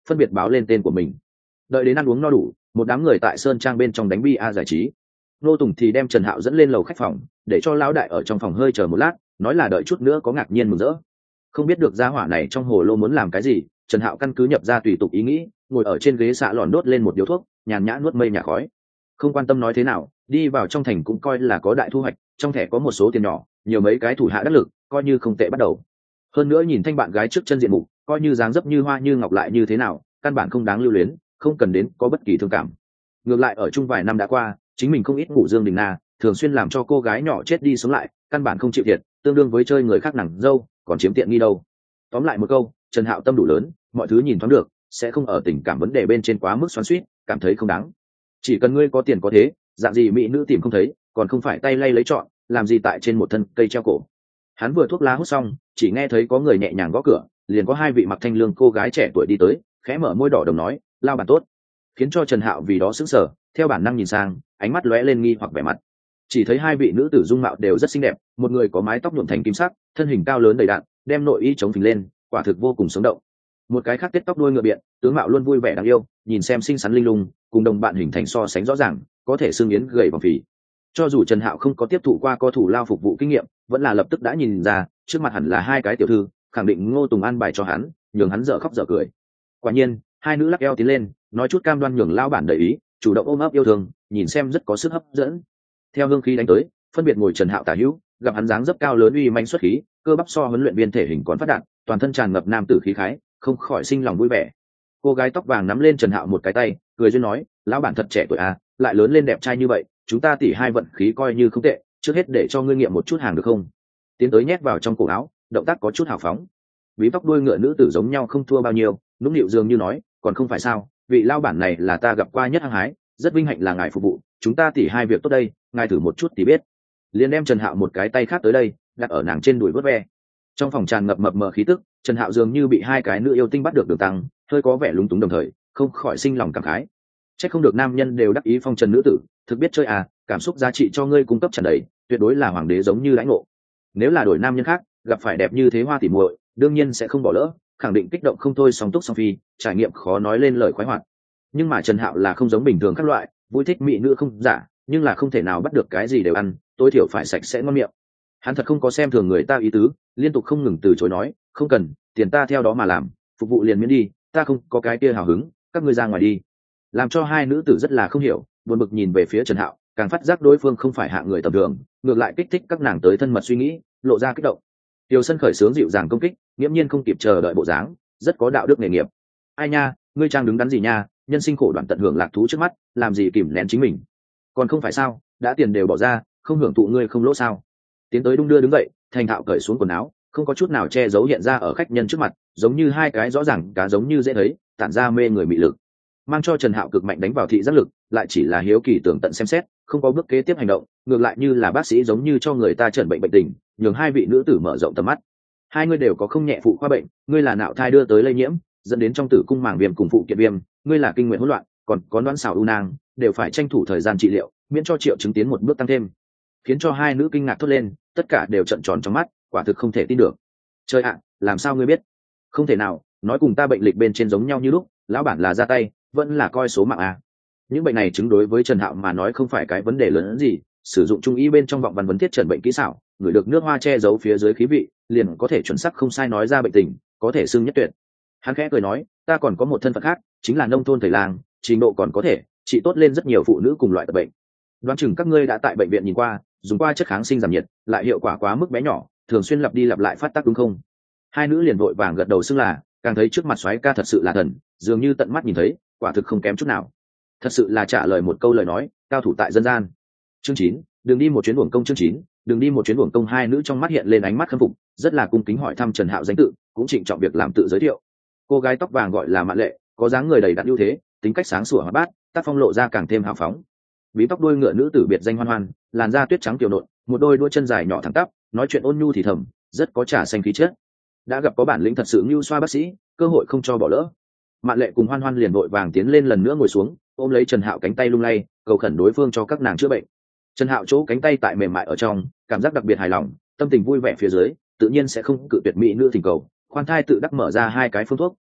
phân biệt báo lên tên của mình. Đợi đến ăn uống no đủ, một đám người tại sơn trang bên trong đánh bia giải trí. Nô Tùng thì đem Trần Hạo dẫn lên lầu khách phòng, để cho lão đại ở trong phòng hơi chờ một lát, nói là đợi chút nữa có ngạc nhiên mừng rỡ. Không biết được gia hỏa này trong hồ lô muốn làm cái gì, Trần Hạo căn cứ nhập ra tùy tục ý nghĩ, ngồi ở trên ghế xạ lòn đốt lên một điếu thuốc, nhàn nhã nuốt mây nhà khói. Không quan tâm nói thế nào, đi vào trong thành cũng coi là có đại thu hoạch, trong thẻ có một số tiền nhỏ, nhiều mấy cái thủ hạ đắc lực, coi như không tệ bắt đầu. Hơn nữa nhìn thanh bạn gái trước chân diện mục, coi như dáng dấp như hoa như ngọc lại như thế nào, căn bản không đáng lưu luyến, không cần đến có bất kỳ thương cảm. Ngược lại ở chung vài năm đã qua, chính mình không ít ngủ Dương Đình Na, thường xuyên làm cho cô gái nhỏ chết đi sống lại, căn bản không chịu thiệt, tương đương với chơi người khác nàng dâu, còn chiếm tiện nghi đâu. Tóm lại một câu, Trần Hạo tâm đủ lớn, mọi thứ nhìn thoáng được, sẽ không ở tình cảm vấn đề bên trên quá mức xoắn xuýt, cảm thấy không đáng. Chỉ cần ngươi có tiền có thế, dạng gì mỹ nữ tìm không thấy, còn không phải tay lay lấy chọn, làm gì tại trên một thân cây treo cổ. Hắn vừa thuốc lá hút xong, chỉ nghe thấy có người nhẹ nhàng gõ cửa, liền có hai vị mặc thanh lương cô gái trẻ tuổi đi tới, khẽ mở môi đỏ đồng nói, lao bản tốt, khiến cho Trần Hạo vì đó sững sờ, theo bản năng nhìn sang, ánh mắt lóe lên nghi hoặc vẻ mặt. Chỉ thấy hai vị nữ tử dung mạo đều rất xinh đẹp, một người có mái tóc nhuộm thành kim sắc, thân hình cao lớn đầy đặn, đem nội y chống phình lên, quả thực vô cùng sống động. Một cái khác tết tóc đuôi ngựa biện, tướng mạo luôn vui vẻ đáng yêu, nhìn xem xinh xắn linh lung, cùng đồng bạn hình thành so sánh rõ ràng, có thể xương yến gầy vòng phì. Cho dù Trần Hạo không có tiếp thụ qua co thủ lao phục vụ kinh nghiệm, vẫn là lập tức đã nhìn ra, trước mặt hẳn là hai cái tiểu thư, khẳng định Ngô Tùng an bài cho hắn, nhường hắn dở khóc dở cười. Quả nhiên, hai nữ lắc eo tiến lên, nói chút cam đoan nhường lao bản đầy ý, chủ động ôm ấp yêu thương, nhìn xem rất có sức hấp dẫn. Theo hương khí đánh tới, phân biệt ngồi Trần Hạo tả hữu, gặp hắn dáng dấp cao lớn uy manh xuất khí, cơ bắp so huấn luyện viên thể hình còn phát đạt, toàn thân tràn ngập nam tử khí khái, không khỏi sinh lòng vui vẻ. Cô gái tóc vàng nắm lên Trần Hạo một cái tay, cười duyên nói, lão bản thật trẻ tuổi à, lại lớn lên đẹp trai như vậy, chúng ta tỉ hai vận khí coi như không tệ, trước hết để cho ngươi nghiệm một chút hàng được không? Tiến tới nhét vào trong cổ áo, động tác có chút hào phóng. Ví tóc đuôi ngựa nữ tử giống nhau không thua bao nhiêu, nũng nịu dường như nói, còn không phải sao, vị lao bản này là ta gặp qua nhất hăng hái, rất vinh hạnh là ngài phục vụ, chúng ta tỉ hai việc tốt đây, ngài thử một chút thì biết. Liền đem Trần Hạo một cái tay khác tới đây, đặt ở nàng trên đùi vớt ve. Trong phòng tràn ngập mập mờ khí tức, Trần Hạo dường như bị hai cái nữ yêu tinh bắt được đường tăng, hơi có vẻ lúng túng đồng thời, không khỏi sinh lòng cảm khái. Chắc không được nam nhân đều đắc ý phong trần nữ tử, thực biết chơi à, cảm xúc giá trị cho ngươi cung cấp tràn đầy, tuyệt đối là hoàng đế giống như lãnh ngộ. Nếu là đổi nam nhân khác, gặp phải đẹp như thế hoa tỉ muội, đương nhiên sẽ không bỏ lỡ, khẳng định kích động không thôi, song túc song phi, trải nghiệm khó nói lên lời khoái hoạt. Nhưng mà Trần Hạo là không giống bình thường các loại, vui thích mỹ nữ không giả, nhưng là không thể nào bắt được cái gì đều ăn, tối thiểu phải sạch sẽ ngon miệng. Hắn thật không có xem thường người ta ý tứ, liên tục không ngừng từ chối nói, không cần, tiền ta theo đó mà làm, phục vụ liền miễn đi, ta không có cái kia hào hứng, các ngươi ra ngoài đi. Làm cho hai nữ tử rất là không hiểu, buồn bực nhìn về phía Trần Hạo, càng phát giác đối phương không phải hạng người tầm thường, ngược lại kích thích các nàng tới thân mật suy nghĩ, lộ ra kích động. Tiểu Sân khởi sướng dịu dàng công kích, nghiễm nhiên không kịp chờ đợi bộ dáng, rất có đạo đức nghề nghiệp. Ai nha, ngươi trang đứng đắn gì nha, nhân sinh khổ đoạn tận hưởng lạc thú trước mắt, làm gì kìm nén chính mình? Còn không phải sao, đã tiền đều bỏ ra, không hưởng thụ ngươi không lỗ sao? Tiến tới đung đưa đứng dậy, thành thạo cởi xuống quần áo, không có chút nào che giấu hiện ra ở khách nhân trước mặt, giống như hai cái rõ ràng cá giống như dễ thấy, tản ra mê người mị lực, mang cho Trần Hạo cực mạnh đánh vào thị giác lực, lại chỉ là hiếu kỳ tưởng tận xem xét, không có bước kế tiếp hành động, ngược lại như là bác sĩ giống như cho người ta chẩn bệnh bệnh tình, nhường hai vị nữ tử mở rộng tầm mắt. Hai người đều có không nhẹ phụ khoa bệnh, ngươi là nạo thai đưa tới lây nhiễm, dẫn đến trong tử cung màng viêm cùng phụ kiện viêm, ngươi là kinh nguyệt hỗn loạn, còn có đoán xảo u nang, đều phải tranh thủ thời gian trị liệu, miễn cho triệu chứng tiến một bước tăng thêm. Khiến cho hai nữ kinh ngạc thốt lên, tất cả đều trợn tròn trong mắt, quả thực không thể tin được. Trời ạ, làm sao ngươi biết? Không thể nào, nói cùng ta bệnh lịch bên trên giống nhau như lúc, lão bản là ra tay, vẫn là coi số mạng à. Những bệnh này chứng đối với Trần Hạo mà nói không phải cái vấn đề lớn hơn gì, sử dụng trung y bên trong vọng văn vấn thiết trần bệnh kỹ xảo, người được nước hoa che giấu phía dưới khí vị, liền có thể chuẩn xác không sai nói ra bệnh tình, có thể xưng nhất tuyệt. Hắn khẽ cười nói, ta còn có một thân phận khác, chính là nông thôn thầy làng, trình độ còn có thể trị tốt lên rất nhiều phụ nữ cùng loại tật bệnh. Đoán chừng các ngươi đã tại bệnh viện nhìn qua, dùng qua chất kháng sinh giảm nhiệt, lại hiệu quả quá mức bé nhỏ, thường xuyên lặp đi lặp lại phát tác đúng không? Hai nữ liền vội vàng gật đầu xưng là, càng thấy trước mặt soái ca thật sự là thần, dường như tận mắt nhìn thấy, quả thực không kém chút nào. Thật sự là trả lời một câu lời nói, cao thủ tại dân gian. Chương chín, đừng đi một chuyến uổng công. Chương chín, đừng đi một chuyến uổng công. Hai nữ trong mắt hiện lên ánh mắt khâm phục, rất là cung kính hỏi thăm Trần Hạo danh tự, cũng trịnh trọng việc làm tự giới thiệu. Cô gái tóc vàng gọi là Mạn Lệ, có dáng người đầy đặn ưu thế, tính cách sáng sủa hoạt bát, tác phong lộ ra càng thêm hào phóng. Bí tóc đuôi ngựa nữ tử biệt danh Hoan Hoan, làn da tuyết trắng tiểu nộn, một đôi đuôi chân dài nhỏ thẳng tắp, nói chuyện ôn nhu thì thầm, rất có trà xanh khí chất. Đã gặp có bản lĩnh thật sự như xoa bác sĩ, cơ hội không cho bỏ lỡ. Mạn Lệ cùng Hoan Hoan liền vội vàng tiến lên lần nữa ngồi xuống, ôm lấy Trần Hạo cánh tay lung lay, cầu khẩn đối phương cho các nàng chữa bệnh. Trần Hạo chỗ cánh tay tại mềm mại ở trong, cảm giác đặc biệt hài lòng, tâm tình vui vẻ phía dưới, tự nhiên sẽ không cự tuyệt mỹ nữ thỉnh cầu, khoan thai tự đắc mở ra hai cái phương thuốc,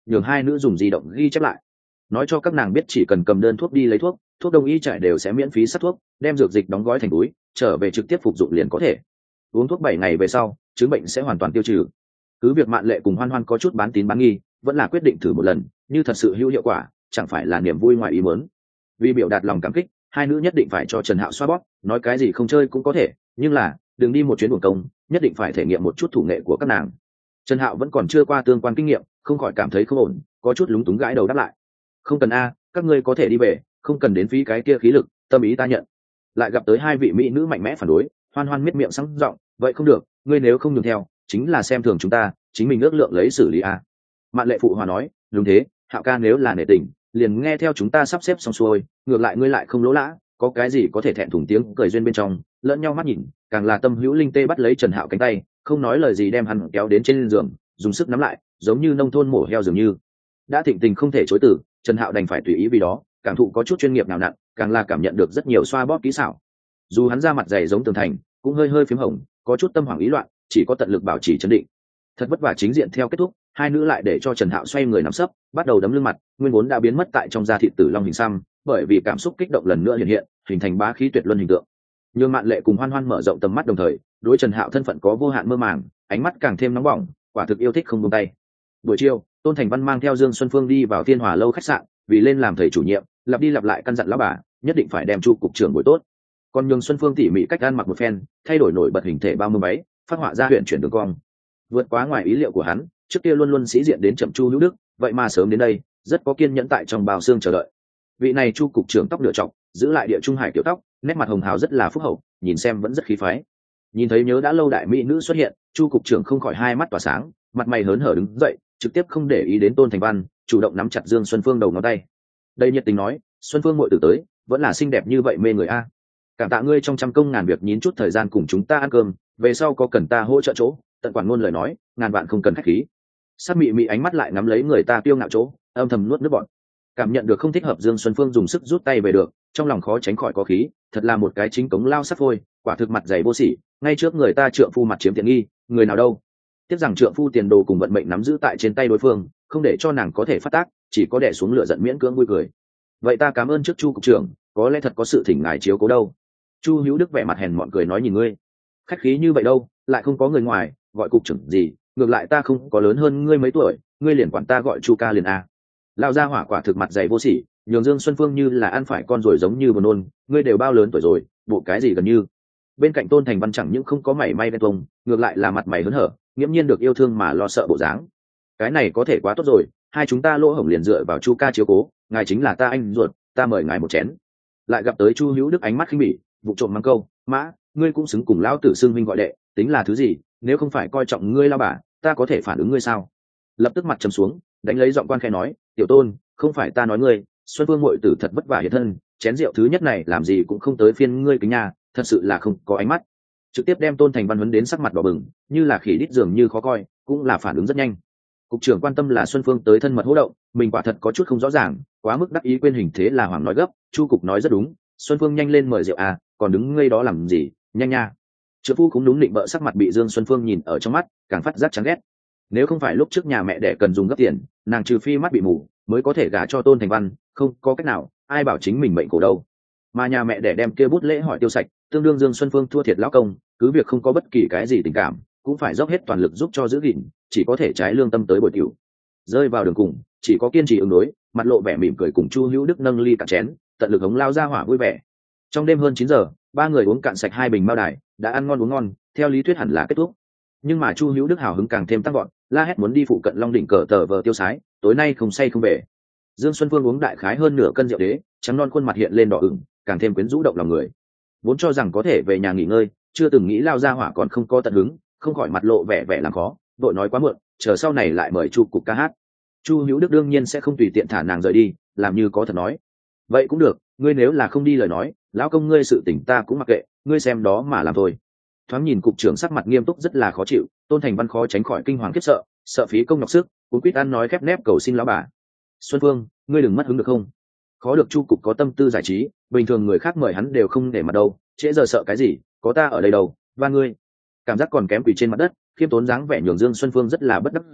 nhường hai nữ dùng di động ghi chép lại, nói cho các nàng biết chỉ cần cầm đơn thuốc đi lấy thuốc, thuốc đông y trải đều sẽ miễn phí sát thuốc, đem dược dịch đóng gói thành túi trở về trực tiếp phục dụng liền có thể. Uống thuốc bảy ngày về sau chứng bệnh sẽ hoàn toàn tiêu trừ. Cứ việc Mạn Lệ cùng Hoan Hoan có chút bán tín bán nghi, vẫn là quyết định thử một lần, như thật sự hữu hiệu quả chẳng phải là niềm vui ngoài ý muốn. Vì biểu đạt lòng cảm kích, hai nữ nhất định phải cho Trần Hạo xoa bóp, nói cái gì không chơi cũng có thể, nhưng là đừng đi một chuyến buồn công, nhất định phải thể nghiệm một chút thủ nghệ của các nàng. Trần Hạo vẫn còn chưa qua tương quan kinh nghiệm, không khỏi cảm thấy không ổn, có chút lúng túng gãi đầu đáp lại. Không cần a, các ngươi có thể đi về, không cần đến phí cái kia khí lực, tâm ý ta nhận. Lại gặp tới hai vị mỹ nữ mạnh mẽ phản đối, Hoan Hoan miết miệng sáng giọng, vậy không được, ngươi nếu không nhường theo, chính là xem thường chúng ta, chính mình ước lượng lấy xử lý a. Mạn Lệ phụ hòa nói, đúng thế, Hạo ca nếu là nể tình, liền nghe theo chúng ta sắp xếp xong xuôi, ngược lại ngươi lại không lỗ lã, có cái gì có thể thẹn thùng tiếng cười duyên bên trong, lẫn nhau mắt nhìn, càng là tâm hữu linh tê bắt lấy Trần Hạo cánh tay, không nói lời gì đem hắn kéo đến trên giường, dùng sức nắm lại, giống như nông thôn mổ heo dường như. Đã thịnh tình không thể chối từ, Trần Hạo đành phải tùy ý vì đó, cảm thụ có chút chuyên nghiệp nào nặn, càng là cảm nhận được rất nhiều xoa bóp kỹ xảo. Dù hắn ra mặt dày giống tường thành, cũng hơi hơi phím hồng, có chút tâm hoảng ý loạn, chỉ có tận lực bảo trì trấn định. Thật vất vả chính diện theo kết thúc, hai nữ lại để cho Trần Hạo xoay người nằm sấp, bắt đầu đấm lưng mặt, nguyên vốn đã biến mất tại trong da thịt tử long hình xăm, bởi vì cảm xúc kích động lần nữa hiện hiện, hình thành bá khí tuyệt luân hình tượng. Nhưng Mạn Lệ cùng Hoan Hoan mở rộng tầm mắt đồng thời, đối Trần Hạo thân phận có vô hạn mơ màng, ánh mắt càng thêm nóng bỏng, quả thực yêu thích không buông tay. Buổi chiều, Tôn Thành Văn mang theo Dương Xuân Phương đi vào Thiên Hòa lâu khách sạn, vì lên làm thầy chủ nhiệm, lặp đi lặp lại căn dặn lão bà, nhất định phải đem Chu cục trưởng buổi tốt. Còn nhường Xuân Phương tỉ mỉ cách ăn mặc một phen, thay đổi nổi bật hình thể bao mưa váy, phát họa ra huyện chuyển đường cong. Vượt quá ngoài ý liệu của hắn, trước kia luôn luôn sĩ diện đến chậm Chu Hữu Đức, vậy mà sớm đến đây, rất có kiên nhẫn tại trong bào xương chờ đợi. Vị này Chu cục trưởng tóc lựa chọc, giữ lại địa trung hải kiểu tóc, nét mặt hồng hào rất là phúc hậu, nhìn xem vẫn rất khí phái. Nhìn thấy nhớ đã lâu đại mỹ nữ xuất hiện, Chu cục trưởng không khỏi hai mắt tỏa sáng, mặt mày hớn hở đứng dậy, trực tiếp không để ý đến Tôn Thành Văn, chủ động nắm chặt Dương Xuân Phương đầu ngón tay. Đây nhiệt tình nói, Xuân Phương muội tử tới, vẫn là xinh đẹp như vậy mê người a. Cảm tạ ngươi trong trăm công ngàn việc nhín chút thời gian cùng chúng ta ăn cơm, về sau có cần ta hỗ trợ chỗ, tận quản ngôn lời nói, ngàn vạn không cần khách khí. Sát mị mị ánh mắt lại ngắm lấy người ta tiêu ngạo chỗ, âm thầm nuốt nước bọt. Cảm nhận được không thích hợp, Dương Xuân Phương dùng sức rút tay về được, trong lòng khó tránh khỏi có khí, thật là một cái chính cống lao sắt phôi, quả thực mặt dày vô sỉ, ngay trước người ta trượng phu mặt chiếm tiện nghi, người nào đâu. Tiếc rằng trượng phu tiền đồ cùng vận mệnh nắm giữ tại trên tay đối phương, không để cho nàng có thể phát tác, chỉ có đè xuống lửa giận miễn cưỡng vui cười. Vậy ta cảm ơn trước Chu cục trưởng, có lẽ thật có sự thỉnh ngài chiếu cố đâu. Chu Hữu Đức vẻ mặt hèn mọn cười nói, nhìn ngươi khách khí như vậy đâu, lại không có người ngoài, gọi cục trưởng gì, ngược lại ta không có lớn hơn ngươi mấy tuổi, ngươi liền quản ta gọi Chu ca liền a. Lao ra hỏa quả thực mặt dày vô sỉ, nhường Dương Xuân Phương như là ăn phải con rồi giống như buồn nôn, ngươi đều bao lớn tuổi rồi, bộ cái gì gần như. Bên cạnh Tôn Thành Văn chẳng những không có mảy may ghen tuông, ngược lại là mặt mày hớn hở, nghiễm nhiên được yêu thương mà lo sợ bộ dáng. Cái này có thể quá tốt rồi, hai chúng ta lỗ hổng liền dựa vào Chu ca chiếu cố, ngài chính là ta anh ruột, ta mời ngài một chén. Lại gặp tới Chu Hữu Đức ánh mắt khinh bỉ, vụ trộm mắng câu, mã, ngươi cũng xứng cùng lão tử xưng huynh gọi đệ, tính là thứ gì, nếu không phải coi trọng ngươi lao bà, ta có thể phản ứng ngươi sao? Lập tức mặt trầm xuống, đánh lấy giọng quan khai nói, tiểu Tôn, không phải ta nói ngươi, Xuân Phương muội tử thật vất vả hiện thân, chén rượu thứ nhất này làm gì cũng không tới phiên ngươi kính nhà, thật sự là không có ánh mắt. Trực tiếp đem Tôn Thành Văn huấn đến sắc mặt đỏ bừng, như là khỉ đít dường như khó coi, cũng là phản ứng rất nhanh. Cục trưởng quan tâm là Xuân Phương tới thân mật hỗ động, mình quả thật có chút không rõ ràng, quá mức đắc ý quên hình thế là Hoàng nói gấp, Chu cục nói rất đúng, Xuân Phương nhanh lên mời rượu à, còn đứng ngây đó làm gì, nhanh nha. Trợ phu cũng đúng định bợ, sắc mặt bị Dương Xuân Phương nhìn ở trong mắt, càng phát giác chán ghét. Nếu không phải lúc trước nhà mẹ đẻ cần dùng gấp tiền, nàng trừ phi mắt bị mù mới có thể gả cho Tôn Thành Văn, không có cách nào, ai bảo chính mình mệnh khổ đâu. Mà nhà mẹ đẻ đem kia bút lễ hỏi tiêu sạch, tương đương Dương Xuân Phương thua thiệt lão công, cứ việc không có bất kỳ cái gì tình cảm, cũng phải dốc hết toàn lực giúp cho giữ gìn, chỉ có thể trái lương tâm tới bồi tiểu. Rơi vào đường cùng, chỉ có kiên trì ứng đối, mặt lộ vẻ mỉm cười cùng Chu Hữu Đức nâng ly cạn chén, tận lực hống lao ra hỏa vui vẻ. Trong đêm hơn chín giờ, ba người uống cạn sạch hai bình mao đài, đã ăn ngon uống ngon, theo lý thuyết hẳn là kết thúc. Nhưng mà Chu Hữu Đức hào hứng càng thêm tăng vọt, la hét muốn đi phụ cận Long đỉnh cờ tờ vờ tiêu sái, tối nay không say không về. Dương Xuân Phương uống đại khái hơn nửa cân rượu đế, trắng non khuôn mặt hiện lên đỏ ửng, càng thêm quyến rũ động lòng người. Vốn cho rằng có thể về nhà nghỉ ngơi, chưa từng nghĩ lao ra hỏa còn không có tận hứng, không khỏi mặt lộ vẻ vẻ làm khó, đội nói quá muộn, chờ sau này lại mời Chu cục ca hát. Chu Hữu Đức đương nhiên sẽ không tùy tiện thả nàng rời đi, làm như có thật nói, vậy cũng được, ngươi nếu là không đi lời nói, lão công ngươi sự tình ta cũng mặc kệ, ngươi xem đó mà làm thôi. Thoáng nhìn cục trưởng sắc mặt nghiêm túc rất là khó chịu, Tôn Thành Văn khó tránh khỏi kinh hoàng khiếp sợ, sợ phí công nhọc sức, cuốn quýt ăn nói khép nép cầu xin lão bà. Xuân Phương, ngươi đừng mất hứng được không? Khó được Chu cục có tâm tư giải trí, bình thường người khác mời hắn đều không để mặt đâu, trễ giờ sợ cái gì, có ta ở đây đâu, và ngươi. Cảm giác còn kém quỳ trên mặt đất, khiêm tốn dáng vẻ nhường Dương Xuân Phương rất là bất đắc dĩ,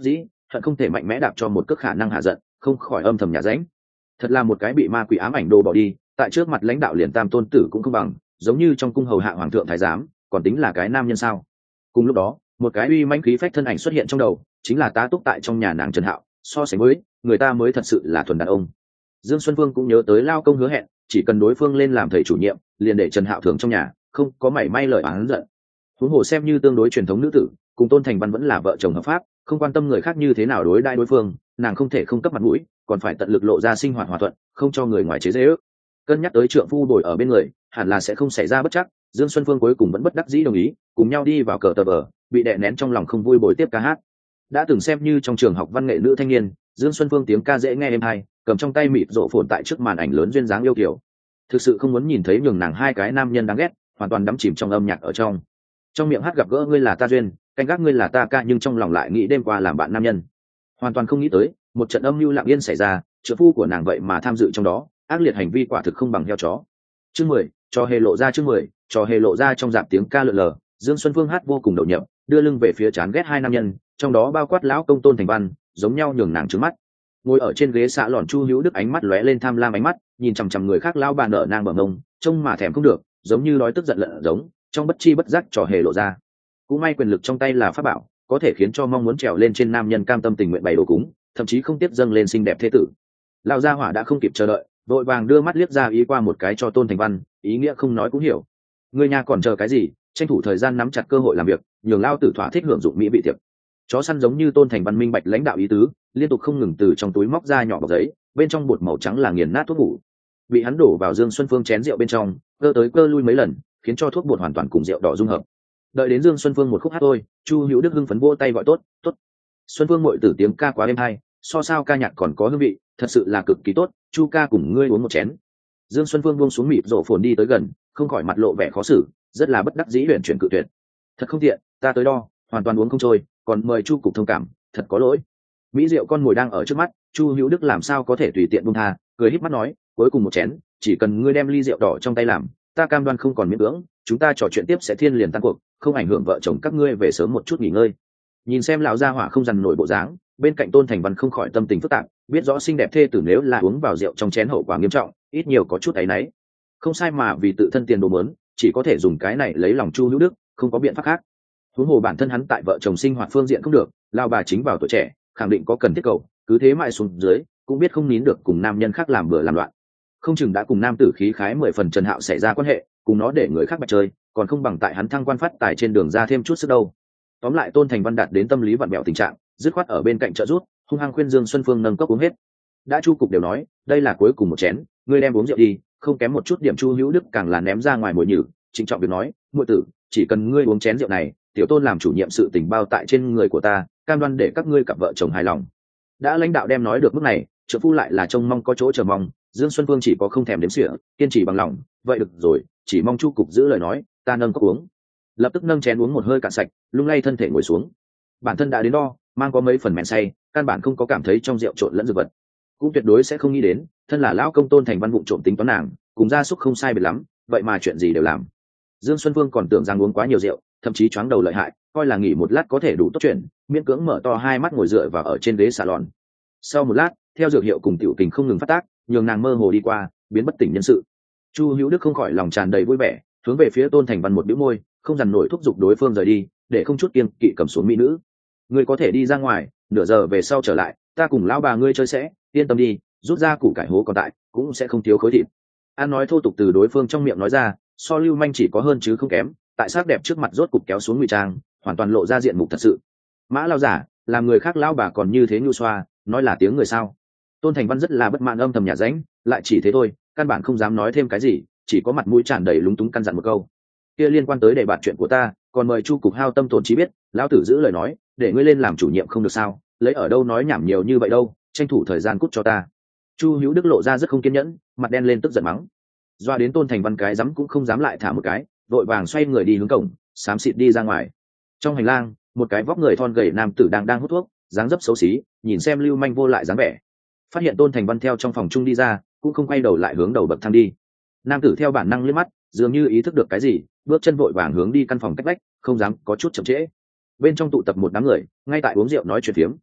hận không thể mạnh mẽ đạp cho một cước khả năng hạ giận, không khỏi âm thầm nhà ránh. Thật là một cái bị ma quỷ ám ảnh đồ bỏ đi, tại trước mặt lãnh đạo liền tam tôn tử cũng không bằng, giống như trong cung hầu hạ hoàng thượng thái giám, còn tính là cái nam nhân sao? Cùng lúc đó, một cái uy mãnh khí phách thân ảnh xuất hiện trong đầu, chính là tá túc tại trong nhà nàng Trần Hạo. So sánh với, người ta mới thật sự là thuần đàn ông. Dương Xuân Phương cũng nhớ tới lao công hứa hẹn, chỉ cần đối phương lên làm thầy chủ nhiệm, liền để Trần Hạo thường trong nhà, không có mảy may lời oán giận. Huống hồ xem như tương đối truyền thống nữ tử, cùng Tôn Thành Văn vẫn là vợ chồng hợp pháp, không quan tâm người khác như thế nào đối đãi đối phương, nàng không thể không cấp mặt mũi, còn phải tận lực lộ ra sinh hoạt hòa thuận, không cho người ngoài chế giễu. Cân nhắc tới trượng phu bồi ở bên người, hẳn là sẽ không xảy ra bất trắc, Dương Xuân Phương cuối cùng vẫn bất đắc dĩ đồng ý, cùng nhau đi vào cờ tờ vở, bị đè nén trong lòng không vui bồi tiếp ca hát. Đã từng xem như trong trường học văn nghệ nữ thanh niên, Dương Xuân Phương tiếng ca dễ nghe êm hay, cầm trong tay mịt rộ phồn tại trước màn ảnh lớn duyên dáng yêu kiều. Thực sự không muốn nhìn thấy nhường nàng hai cái nam nhân đáng ghét, hoàn toàn đắm chìm trong âm nhạc ở trong. Trong miệng hát gặp gỡ ngươi là ta duyên, canh gác ngươi là ta ca, nhưng trong lòng lại nghĩ đêm qua làm bạn nam nhân. Hoàn toàn không nghĩ tới, một trận âm mưu lặng yên xảy ra, trợ phu của nàng vậy mà tham dự trong đó, ác liệt hành vi quả thực không bằng heo chó. Chương mười, trò hề lộ ra chương mười, trò hề lộ ra trong dạp tiếng ca lượn lờ, Dương Xuân Phương hát vô cùng đầu nhập, đưa lưng về phía chán ghét hai nam nhân, trong đó bao quát lão công Tôn Thành Văn, giống nhau nhường nàng trừng mắt. Ngồi ở trên ghế xạ lòn Chu Hữu Đức ánh mắt lóe lên tham lam ánh mắt, nhìn chằm chằm người khác lao bà nở nang bờ ngông, trông mà thèm không được, giống như đói tức giận lợn giống, trong bất chi bất giác trò hề lộ ra. Cũng may quyền lực trong tay là pháp bảo, có thể khiến cho mong muốn trèo lên trên nam nhân cam tâm tình nguyện bày đồ cúng, thậm chí không tiếp dâng lên xinh đẹp thế tử. Lão gia hỏa đã không kịp chờ đợi, vội vàng đưa mắt liếc ra ý qua một cái cho Tôn Thành Văn, ý nghĩa không nói cũng hiểu. Người nhà còn chờ cái gì, tranh thủ thời gian nắm chặt cơ hội làm việc, nhường lao tử thỏa thích hưởng dụng mỹ vị tiệc. Chó săn giống như Tôn Thành Văn minh bạch lãnh đạo ý tứ, liên tục không ngừng từ trong túi móc ra nhỏ bọc giấy, bên trong bột màu trắng là nghiền nát thuốc ngủ. Bị hắn đổ vào Dương Xuân Phương chén rượu bên trong, cơ tới cơ lui mấy lần, khiến cho thuốc bột hoàn toàn cùng rượu đỏ dung hợp. Đợi đến Dương Xuân Phương một khúc hát thôi, Chu Hữu Đức hưng phấn vỗ tay gọi tốt, tốt. Xuân Phương muội tử tiếng ca quá êm hay, so sao ca nhạc còn có hương vị, thật sự là cực kỳ tốt, Chu ca cùng ngươi uống một chén. Dương Xuân Phương buông xuống mịt rổ phồn đi tới gần, không khỏi mặt lộ vẻ khó xử, rất là bất đắc dĩ huyền chuyển cự tuyệt. Thật không tiện, ta tới đo, hoàn toàn uống không trôi, còn mời Chu cục thông cảm, thật có lỗi. Mỹ rượu con mồi đang ở trước mắt, Chu Hữu Đức làm sao có thể tùy tiện buông tha, cười híp mắt nói, cuối cùng một chén, chỉ cần ngươi đem ly rượu đỏ trong tay làm, ta cam đoan không còn miễn cưỡng, chúng ta trò chuyện tiếp sẽ thiên liền tan cuộc, không ảnh hưởng vợ chồng các ngươi về sớm một chút nghỉ ngơi. Nhìn xem lão gia hỏa không dằn nổi bộ dáng, bên cạnh Tôn Thành Văn không khỏi tâm tình phức tạp, biết rõ xinh đẹp thê tử nếu là uống vào rượu trong chén hậu quả nghiêm trọng, ít nhiều có chút áy náy. Không sai mà vì tự thân tiền đồ mớn, chỉ có thể dùng cái này lấy lòng Chu Hữu Đức, không có biện pháp khác. Huống hồ bản thân hắn tại vợ chồng sinh hoạt phương diện không được, lao bà chính vào tuổi trẻ, khẳng định có cần thiết cầu, cứ thế mãi xuống dưới, cũng biết không nín được cùng nam nhân khác làm bừa làm loạn. Không chừng đã cùng nam tử khí khái mười phần Trần Hạo xảy ra quan hệ, cùng nó để người khác bạch chơi, còn không bằng tại hắn thăng quan phát tài trên đường ra thêm chút sức đâu. Tóm lại Tôn Thành Văn đạt đến tâm lý vặn bẹo tình trạng, dứt khoát ở bên cạnh trợ rút, hung hăng khuyên Dương Xuân Phương nâng cốc uống hết. Đã Chu cục đều nói, đây là cuối cùng một chén, ngươi đem uống rượu đi, không kém một chút điểm. Chu Hữu Đức càng là ném ra ngoài mồi nhử, trịnh trọng việc nói, muội tử, chỉ cần ngươi uống chén rượu này, tiểu Tôn làm chủ nhiệm sự tình bao tại trên người của ta, cam đoan để các ngươi cặp vợ chồng hài lòng. Đã lãnh đạo đem nói được mức này, trợ phu lại là trông mong có chỗ chờ mong, Dương Xuân Phương chỉ có không thèm đếm xỉa, kiên trì bằng lòng, vậy được rồi, chỉ mong Chu cục giữ lời nói, ta nâng cốc uống. Lập tức nâng chén uống một hơi cạn sạch, lung lay thân thể ngồi xuống. Bản thân đã đến đo, mang có mấy phần men say, căn bản không có cảm thấy trong rượu trộn lẫn dược vật, cũng tuyệt đối sẽ không nghĩ đến, thân là lão công Tôn Thành Văn vụng trộm tính toán nàng, cùng gia súc không sai biệt lắm, vậy mà chuyện gì đều làm. Dương Xuân Phương còn tưởng rằng uống quá nhiều rượu, thậm chí choáng đầu lợi hại, coi là nghỉ một lát có thể đủ tốt chuyện, miễn cưỡng mở to hai mắt ngồi dựa vào ở trên ghế salon. Sau một lát, theo dược hiệu cùng tiểu tình không ngừng phát tác, nhường nàng mơ hồ đi qua, biến bất tỉnh nhân sự. Chu Hữu Đức không khỏi lòng tràn đầy vui vẻ, hướng về phía Tôn Thành Văn một bĩu môi, không dằn nổi thúc giục đối phương rời đi, để không chút kiêng kỵ cầm xuống mỹ nữ. Ngươi có thể đi ra ngoài, nửa giờ về sau trở lại, ta cùng lão bà ngươi chơi sẽ, yên tâm đi, rút ra củ cải hố còn tại, cũng sẽ không thiếu khối thịt. An nói thô tục từ đối phương trong miệng nói ra, so lưu manh chỉ có hơn chứ không kém, tại sắc đẹp trước mặt rốt cục kéo xuống ngụy trang, hoàn toàn lộ ra diện mục thật sự. Mã lao giả, làm người khác lão bà còn như thế nhu xoa, nói là tiếng người sao? Tôn Thành Văn rất là bất mãn âm thầm nhà ránh, lại chỉ thế thôi, căn bản không dám nói thêm cái gì, chỉ có mặt mũi tràn đầy lúng túng căn dặn một câu. Kia liên quan tới đề bạt chuyện của ta, còn mời Chu cục hao tâm tổn trí biết, lão tử giữ lời nói, để ngươi lên làm chủ nhiệm không được sao? Lấy ở đâu nói nhảm nhiều như vậy đâu, tranh thủ thời gian cút cho ta. Chu Hữu Đức lộ ra rất không kiên nhẫn, mặt đen lên tức giận mắng. Doa đến Tôn Thành Văn cái dám cũng không dám lại thả một cái, vội vàng xoay người đi hướng cổng, xám xịt đi ra ngoài. Trong hành lang, một cái vóc người thon gầy nam tử đang đang hút thuốc, dáng dấp xấu xí, nhìn xem lưu manh vô lại dáng vẻ. Phát hiện Tôn Thành Văn theo trong phòng chung đi ra, cũng không quay đầu lại hướng đầu bậc thang đi. Nam tử theo bản năng liếc mắt, dường như ý thức được cái gì, bước chân vội vàng hướng đi căn phòng cách vách, không dám có chút chậm trễ. Bên trong tụ tập một đám người, ngay tại uống rượu nói chuyện phiếm.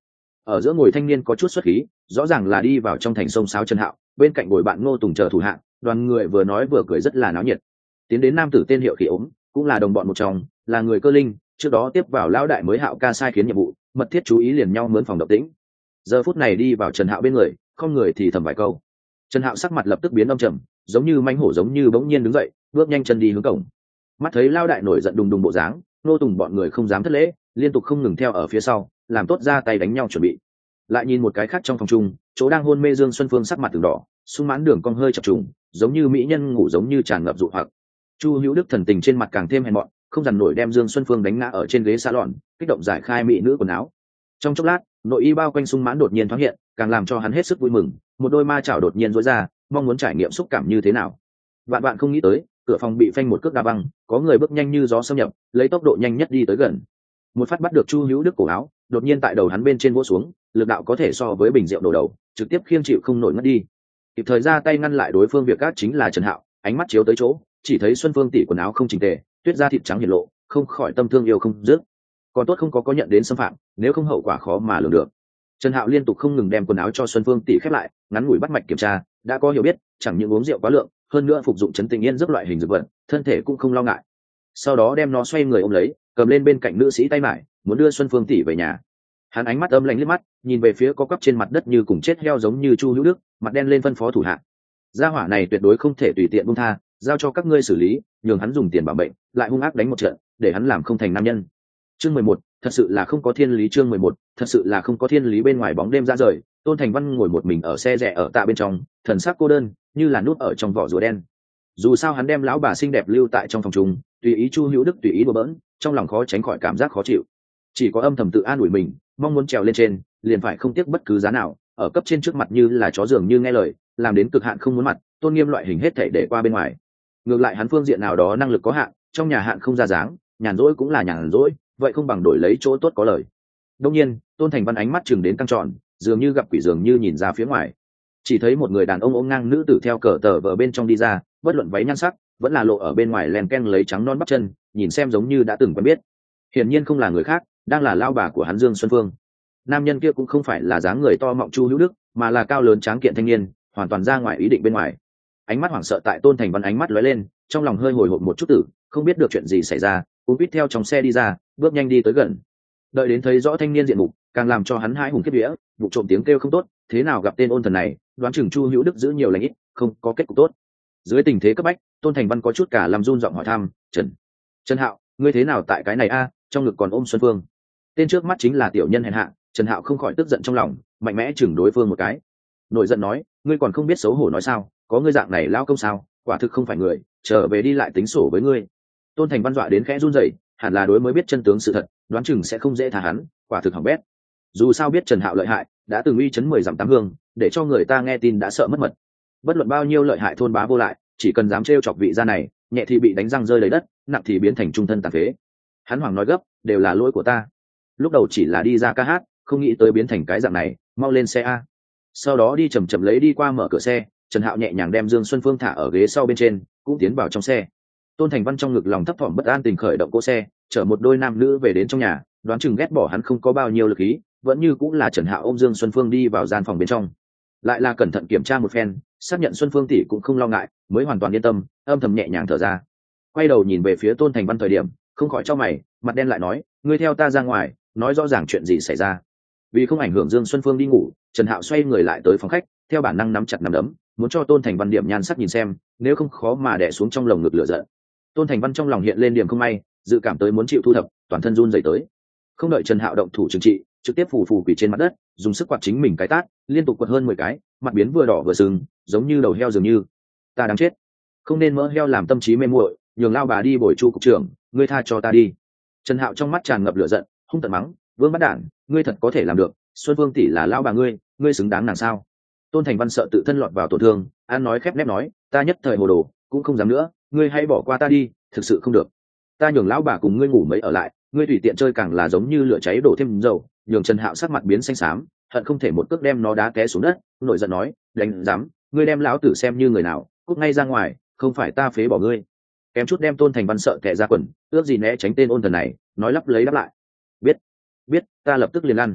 ở giữa ngồi thanh niên có chút xuất khí, rõ ràng là đi vào trong thành sông sáo Trần Hạo, bên cạnh ngồi bạn Ngô Tùng chờ thủ hạ, đoàn người vừa nói vừa cười rất là náo nhiệt. Tiến đến nam tử tên Hiệu Khỉ ốm, cũng là đồng bọn một trong, là người cơ linh, trước đó tiếp vào lão đại mới Hạo ca sai khiến nhiệm vụ, mật thiết chú ý liền nhau mướn phòng động tĩnh. Giờ phút này đi vào Trần Hạo bên người, không người thì thầm vài câu. Trần Hạo sắc mặt lập tức biến âm trầm, giống như mãnh hổ giống như bỗng nhiên đứng dậy, bước nhanh chân đi hướng cổng. Mắt thấy lão đại nổi giận đùng đùng bộ dáng, Ngô Tùng bọn người không dám thất lễ, liên tục không ngừng theo ở phía sau, làm tốt ra tay đánh nhau chuẩn bị. Lại nhìn một cái khác trong phòng chung, chỗ đang hôn mê Dương Xuân Phương sắc mặt từng đỏ, sung mãn đường cong hơi chập trùng, giống như mỹ nhân ngủ giống như tràn ngập dụ hoặc. Chu Hữu Đức thần tình trên mặt càng thêm hèn mọn, không dằn nổi đem Dương Xuân Phương đánh ngã ở trên ghế salon, kích động giải khai mỹ nữ quần áo. Trong chốc lát, nội y bao quanh sung mãn đột nhiên thoáng hiện, càng làm cho hắn hết sức vui mừng, một đôi ma chảo đột nhiên rối ra, mong muốn trải nghiệm xúc cảm như thế nào. Vạn vạn không nghĩ tới, cửa phòng bị phanh một cước đá văng, có người bước nhanh như gió xâm nhập, lấy tốc độ nhanh nhất đi tới gần. Một phát bắt được Chu Hữu Đức cổ áo, đột nhiên tại đầu hắn bên trên vỗ xuống, lực đạo có thể so với bình rượu đổ đầu, trực tiếp khiêng chịu không nổi ngất đi. Kịp thời ra tay ngăn lại đối phương việc gác chính là Trần Hạo, ánh mắt chiếu tới chỗ, chỉ thấy Xuân Phương tỷ quần áo không chỉnh tề, tuyết da thịt trắng hiển lộ, không khỏi tâm thương yêu không dứt. Còn tốt không có có nhận đến xâm phạm, nếu không hậu quả khó mà lường được. Trần Hạo liên tục không ngừng đem quần áo cho Xuân Phương tỷ khép lại, ngắn ngủi bắt mạch kiểm tra, đã có hiểu biết, chẳng những uống rượu quá lượng, hơn nữa phục dụng chấn tình yên giấc loại hình dược vật, thân thể cũng không lo ngại. Sau đó đem nó xoay người ôm lấy, cầm lên bên cạnh nữ sĩ tay mải, muốn đưa Xuân Phương tỷ về nhà. Hắn ánh mắt âm lạnh liếc mắt, nhìn về phía có quắp trên mặt đất như cùng chết heo giống như Chu Hữu Đức, mặt đen lên phân phó thủ hạ. Gia hỏa này tuyệt đối không thể tùy tiện buông tha, giao cho các ngươi xử lý, nhường hắn dùng tiền bảo bệnh, lại hung ác đánh một trận, để hắn làm không thành nam nhân. Chương mười một, thật sự là không có thiên lý. Chương mười một, thật sự là không có thiên lý. Bên ngoài bóng đêm ra rời, Tôn Thành Văn ngồi một mình ở xe rẻ ở tạ bên trong, thần sắc cô đơn, như là nút ở trong vỏ rùa đen. Dù sao hắn đem lão bà xinh đẹp lưu tại trong phòng chung, tùy ý Chu Hữu Đức tùy ý đùa bỡn, trong lòng khó tránh khỏi cảm giác khó chịu. Chỉ có âm thầm tự an ủi mình, mong muốn trèo lên trên, liền phải không tiếc bất cứ giá nào, ở cấp trên trước mặt như là chó dường như nghe lời, làm đến cực hạn không muốn mặt, tôn nghiêm loại hình hết thảy để qua bên ngoài. Ngược lại hắn phương diện nào đó năng lực có hạn, trong nhà hạn không ra dáng, nhàn rỗi cũng là nhàn rỗi, vậy không bằng đổi lấy chỗ tốt có lời. Đương nhiên, Tôn Thành Văn ánh mắt chừng đến căng tròn, dường như gặp quỷ dường như nhìn ra phía ngoài. Chỉ thấy một người đàn ông ôm ngang nữ tử theo cờ tờ vờ bên trong đi ra, bất luận váy nhan sắc, vẫn là lộ ở bên ngoài len ken lấy trắng non bắp chân, nhìn xem giống như đã từng quen biết. Hiển nhiên không là người khác, đang là lao bà của hắn Dương Xuân Phương. Nam nhân kia cũng không phải là dáng người to mọng Chu Hữu Đức, mà là cao lớn tráng kiện thanh niên, hoàn toàn ra ngoài ý định bên ngoài. Ánh mắt hoảng sợ tại Tôn Thành Văn ánh mắt lóe lên, trong lòng hơi hồi hộp một chút tử, không biết được chuyện gì xảy ra, cũng biết theo trong xe đi ra, bước nhanh đi tới gần. Đợi đến thấy rõ thanh niên diện mục, càng làm cho hắn hãi hùng khiếp vía, vụ trộm tiếng kêu không tốt, thế nào gặp tên ôn thần này, đoán chừng Chu Hữu Đức giữ nhiều lành ít, không có kết cục tốt. Dưới tình thế cấp bách, Tôn Thành Văn có chút cả làm run giọng hỏi thăm, "Trần, Trần Hạo, ngươi thế nào tại cái này a?" Trong ngực còn ôm Xuân Phương. Tên trước mắt chính là tiểu nhân hèn hạ, Trần Hạo không khỏi tức giận trong lòng, mạnh mẽ chừng đối phương một cái. Nổi giận nói, "Ngươi còn không biết xấu hổ nói sao, có ngươi dạng này lao công sao, quả thực không phải người, trở về đi lại tính sổ với ngươi." Tôn Thành Văn dọa đến khẽ run rẩy, hẳn là đối mới biết chân tướng sự thật, đoán chừng sẽ không dễ tha hắn, quả thực hỏng bét. Dù sao biết Trần Hạo lợi hại, đã từng uy chấn mười dặm tám hương, để cho người ta nghe tin đã sợ mất mật. Bất luận bao nhiêu lợi hại thôn bá vô lại, chỉ cần dám trêu chọc vị gia này, nhẹ thì bị đánh răng rơi lấy đất, nặng thì biến thành trung thân tàn phế. Hắn hoảng nói gấp, đều là lỗi của ta. Lúc đầu chỉ là đi ra ca hát, không nghĩ tới biến thành cái dạng này, mau lên xe a. Sau đó đi chậm chậm lấy đi qua mở cửa xe, Trần Hạo nhẹ nhàng đem Dương Xuân Phương thả ở ghế sau bên trên, cũng tiến vào trong xe. Tôn Thành Văn trong ngực lòng thấp thỏm bất an tình khởi động cỗ xe, chở một đôi nam nữ về đến trong nhà, đoán chừng ghét bỏ hắn không có bao nhiêu lực ý, vẫn như cũng là Trần Hạo ôm Dương Xuân Phương đi vào gian phòng bên trong. Lại là cẩn thận kiểm tra một phen, xác nhận Xuân Phương tỷ cũng không lo ngại, mới hoàn toàn yên tâm, âm thầm nhẹ nhàng thở ra. Quay đầu nhìn về phía Tôn Thành Văn thời điểm, không khỏi chau mày, mặt đen lại nói, "Ngươi theo ta ra ngoài, nói rõ ràng chuyện gì xảy ra." Vì không ảnh hưởng Dương Xuân Phương đi ngủ, Trần Hạo xoay người lại tới phòng khách, theo bản năng nắm chặt nắm đấm, muốn cho Tôn Thành Văn điểm nhan sắc nhìn xem, nếu không khó mà đè xuống trong lồng ngực lửa giận. Tôn Thành Văn trong lòng hiện lên điểm không may, dự cảm tới muốn chịu thu thập, toàn thân run rẩy tới. Không đợi Trần Hạo động thủ trừng trị, trực tiếp phù phù quỳ trên mặt đất, dùng sức quạt chính mình cái tát, liên tục quật hơn mười cái, mặt biến vừa đỏ vừa sưng, giống như đầu heo dường như. "Ta đáng chết, không nên mỡ heo làm tâm trí mê muội, nhường lao bà đi bồi Chu cục trưởng, ngươi tha cho ta đi." Trần Hạo trong mắt tràn ngập lửa giận, hung tợn mắng, "Vương bắt đản, ngươi thật có thể làm được, Xuân Vương tỷ là lao bà ngươi, ngươi xứng đáng nàng sao?" Tôn Thành Văn sợ tự thân lọt vào tổn thương, an nói khép nép nói, "Ta nhất thời hồ đồ, cũng không dám nữa, ngươi hãy bỏ qua ta đi, thực sự không được. Ta nhường lão bà cùng ngươi ngủ mấy ở lại, ngươi tùy tiện chơi càng là giống như lửa cháy đổ thêm dầu." Nhường Trần Hạo sắc mặt biến xanh xám, hận không thể một cước đem nó đá té xuống đất, nổi giận nói, "Đánh dám, ngươi đem lão tử xem như người nào, cút ngay ra ngoài, không phải ta phế bỏ ngươi." Kém chút đem Tôn Thành Văn sợ tè ra quần, ước gì né tránh tên ôn thần này, nói lắp lấy lắp lại, "Biết, biết, ta lập tức liền lăn."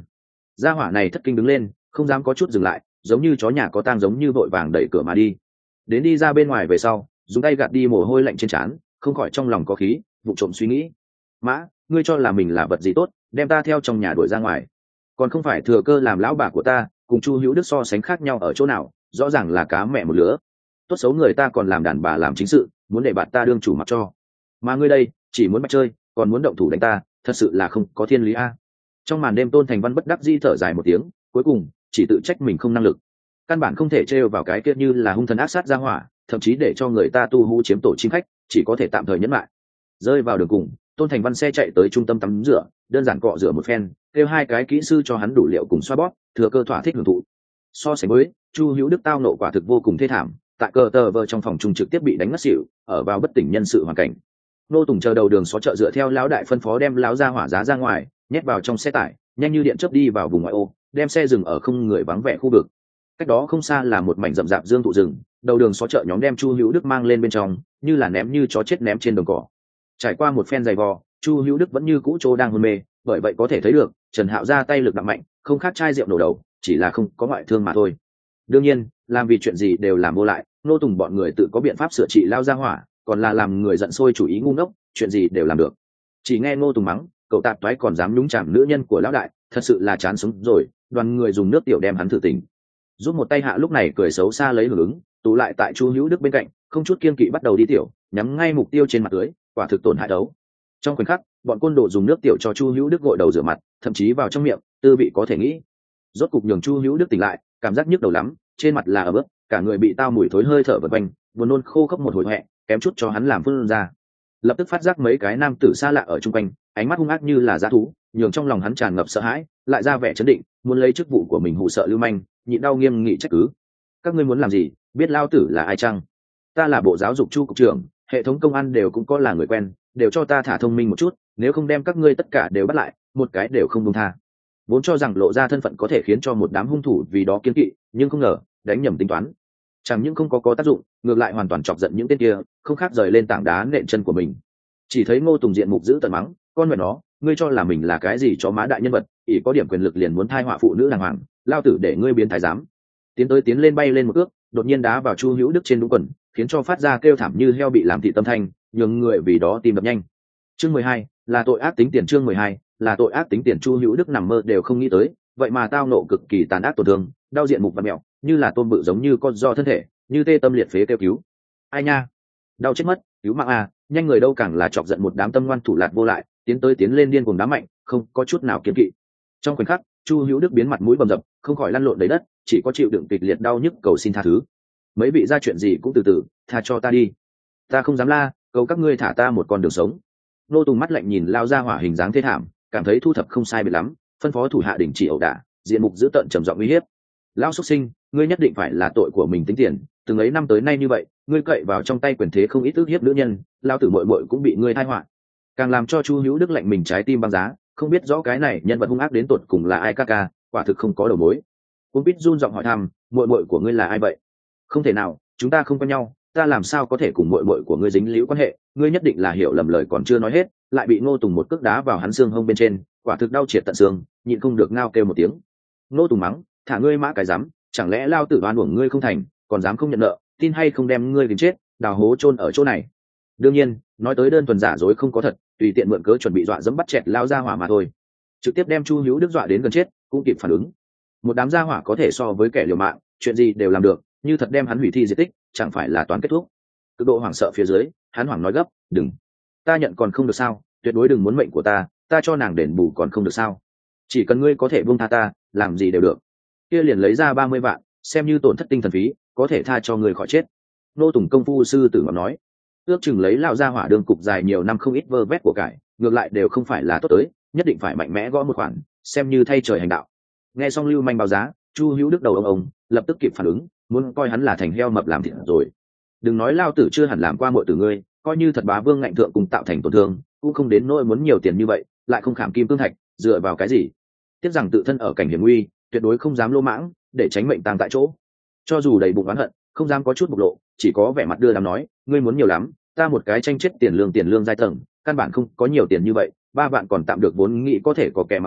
gia hỏa này thất kinh đứng lên, không dám có chút dừng lại, giống như chó nhà có tang giống như vội vàng đẩy cửa mà đi. Đến đi ra bên ngoài về sau, dùng tay gạt đi mồ hôi lạnh trên trán, không khỏi trong lòng có khí, vụ trộm suy nghĩ. Mã, ngươi cho là mình là vật gì tốt, đem ta theo trong nhà đuổi ra ngoài, còn không phải thừa cơ làm lão bà của ta, cùng Chu Hữu Đức so sánh khác nhau ở chỗ nào, rõ ràng là cá mẹ một lứa. Tốt xấu người ta còn làm đàn bà làm chính sự, muốn để bạn ta đương chủ mặc cho, mà ngươi đây chỉ muốn bắt chơi, còn muốn động thủ đánh ta, thật sự là không có thiên lý a. Trong màn đêm, Tôn Thành Văn bất đắc dĩ thở dài một tiếng, cuối cùng chỉ tự trách mình không năng lực, căn bản không thể trêu vào cái kia như là hung thần ác sát ra hỏa, thậm chí để cho người ta tu hú chiếm tổ chim khách, chỉ có thể tạm thời nhẫn lại. Rơi vào đường cùng, Tôn Thành Văn xe chạy tới trung tâm tắm rửa, đơn giản cọ rửa một phen, kêu hai cái kỹ sư cho hắn đủ liệu cùng xoa bóp, thừa cơ thỏa thích hưởng thụ. So sánh với Chu Hữu Đức, tao nộ quả thực vô cùng thê thảm, tại cờ tờ vờ trong phòng trung trực tiếp bị đánh ngất xỉu, ở vào bất tỉnh nhân sự hoàn cảnh. Nô Tùng chờ đầu đường xó chợ dựa theo lão đại phân phó đem lão ra hỏa giá ra ngoài, nhét vào trong xe tải, nhanh như điện chớp đi vào vùng ngoại ô, đem xe dừng ở không người vắng vẻ khu vực. Cách đó không xa là một mảnh rậm rạp dương thụ rừng, đầu đường xó chợ nhóm đem Chu Hữu Đức mang lên bên trong, như là ném như chó chết ném trên đồng cỏ. Trải qua một phen giày vò, Chu Hữu Đức vẫn như cũ trô đang hôn mê, bởi vậy có thể thấy được Trần Hạo ra tay lực đặng mạnh, không khác chai rượu nổ đầu, chỉ là không có ngoại thương mà thôi. Đương nhiên, làm vì chuyện gì đều làm vô lại, Nô Tùng bọn người tự có biện pháp sửa trị lao ra hỏa, còn là làm người giận sôi chủ ý ngu ngốc, chuyện gì đều làm được. Chỉ nghe Nô Tùng mắng, cậu tạp toái còn dám nhúng chạm nữ nhân của lão đại, thật sự là chán sống rồi. Đoàn người dùng nước tiểu đem hắn thử tình, giúp một tay hạ lúc này cười xấu xa lấy hưởng ứng, tụ lại tại Chu Hữu Đức bên cạnh, không chút kiên kỵ bắt đầu đi tiểu, nhắm ngay mục tiêu trên mặt tưới, quả thực tổn hại đấu. Trong khoảnh khắc, bọn côn đồ dùng nước tiểu cho Chu Hữu Đức gội đầu rửa mặt, thậm chí vào trong miệng, tư vị có thể nghĩ. Rốt cục nhường Chu Hữu Đức tỉnh lại, cảm giác nhức đầu lắm, trên mặt là ở bước, cả người bị tao mùi thối hơi thở vần quanh, buồn nôn khô khốc một hồi hẹ, kém chút cho hắn làm phun ra. Lập tức phát giác mấy cái nam tử xa lạ ở chung quanh, ánh mắt hung ác như là dã thú, nhường trong lòng hắn tràn ngập sợ hãi, lại ra vẻ trấn định, muốn lấy chức vụ của mình hù sợ lưu manh, nhịn đau nghiêm nghị trách cứ. Các ngươi muốn làm gì, biết lao tử là ai chăng? Ta là bộ giáo dục Chu cục trưởng, hệ thống công an đều cũng có là người quen, đều cho ta thả thông minh một chút, nếu không đem các ngươi tất cả đều bắt lại, một cái đều không buông tha. Vốn cho rằng lộ ra thân phận có thể khiến cho một đám hung thủ vì đó kiên kỵ, nhưng không ngờ đánh nhầm tính toán, chẳng những không có có tác dụng, ngược lại hoàn toàn chọc giận những tên kia, không khác rời lên tảng đá nện chân của mình. Chỉ thấy Ngô Tùng diện mục giữ tận mắng, con mẹ nó, ngươi cho là mình là cái gì cho má đại nhân vật, ỷ có điểm quyền lực liền muốn thai họa phụ nữ đàng hoàng, lao tử để ngươi biến thái giám. Tiến tới tiến lên bay lên một ước, đột nhiên đá vào Chu Hữu Đức trên đúng quần, khiến cho phát ra kêu thảm như heo bị làm thị tâm thanh, nhường người vì đó tim đập nhanh. Chương mười hai là tội ác tính tiền. Chương mười hai là tội ác tính tiền. Chu Hữu Đức nằm mơ đều không nghĩ tới, vậy mà tao nộ cực kỳ tàn ác tổn thương, đau diện mục và mẹo, như là tôm bự giống như con do thân thể, như tê tâm liệt phế kêu cứu. Ai nha, đau chết mất, cứu mạng à, nhanh người đâu càng là chọc giận một đám tâm ngoan thủ lạt vô lại, tiến tới tiến lên điên cuồng đá mạnh, không có chút nào kiêng kỵ. Trong khoảnh khắc, Chu Hữu Đức biến mặt mũi bầm dập, không khỏi lăn lộn đầy đất, chỉ có chịu đựng kịch liệt đau nhức cầu xin tha thứ. Mấy vị ra chuyện gì cũng từ từ, tha cho ta đi, ta không dám la, cầu các ngươi thả ta một con đường sống. Nô Tùng mắt lạnh nhìn lao ra hỏa hình dáng thế thảm, cảm thấy thu thập không sai biệt lắm, phân phó thủ hạ đình chỉ ẩu đả, diện mục giữ tợn trầm giọng uy hiếp. Lão xuất sinh, ngươi nhất định phải là tội của mình tính tiền, từng ấy năm tới nay như vậy, ngươi cậy vào trong tay quyền thế không ít ức hiếp nữ nhân, lao tử muội muội cũng bị ngươi tai họa. Càng làm cho Chu Hữu Đức lạnh mình trái tim băng giá, không biết rõ cái này nhân vật hung ác đến tột cùng là ai ca ca, quả thực không có đầu mối. Cung Bích run giọng hỏi thăm, muội muội của ngươi là ai vậy? Không thể nào, chúng ta không quen nhau, ta làm sao có thể cùng muội muội của ngươi dính líu quan hệ, ngươi nhất định là hiểu lầm lời còn chưa nói hết, lại bị Ngô Tùng một cước đá vào hắn xương hông bên trên, quả thực đau triệt tận xương, nhịn không được ngao kêu một tiếng. Ngô Tùng mắng, thả ngươi mã cái rắm, chẳng lẽ lao tử oan uổng ngươi không thành, còn dám không nhận nợ, tin hay không đem ngươi đến chết, đào hố chôn ở chỗ này. Đương nhiên, nói tới đơn thuần giả dối không có thật, tùy tiện mượn cớ chuẩn bị dọa dẫm bắt chẹt lao ra hỏa mà thôi. Trực tiếp đem Chu Hữu Đức dọa đến gần chết, cũng kịp phản ứng. Một đám gia hỏa có thể so với kẻ liều mạng, chuyện gì đều làm được, như thật đem hắn hủy thi diệt tích, chẳng phải là toán kết thúc. Cực độ hoảng sợ phía dưới, hắn hoảng nói gấp, đừng, ta nhận còn không được sao, tuyệt đối đừng muốn mệnh của ta, ta cho nàng đền bù còn không được sao, chỉ cần ngươi có thể buông tha ta, làm gì đều được. Kia liền lấy ra ba mươi vạn, xem như tổn thất tinh thần phí, có thể tha cho người khỏi chết. Nô Tùng công phu sư tử ngọc nói, ước chừng lấy lão gia hỏa đường cục dài nhiều năm không ít vơ vét của cải, ngược lại đều không phải là tốt tới, nhất định phải mạnh mẽ gõ một khoản, xem như thay trời hành đạo. Nghe xong lưu manh báo giá, Chu Hữu Đức đầu ông ông, lập tức kịp phản ứng, muốn coi hắn là thành heo mập làm thịt rồi. Đừng nói lao tử chưa hẳn làm qua muội tử ngươi, coi như thật bá vương ngạnh thượng cùng tạo thành tổn thương, cũng không đến nỗi muốn nhiều tiền như vậy, lại không khảm kim cương thạch, dựa vào cái gì? Tiếc rằng tự thân ở cảnh hiểm nguy, tuyệt đối không dám lô mãng, để tránh mệnh tang tại chỗ. Cho dù đầy bụng oán hận, không dám có chút bộc lộ, chỉ có vẻ mặt đưa đám nói, ngươi muốn nhiều lắm, ta một cái tranh chết tiền lương tiền lương giai tầng, căn bản không có nhiều tiền như vậy, ba bạn còn tạm được vốn nghĩ có thể có kẻ mà cả,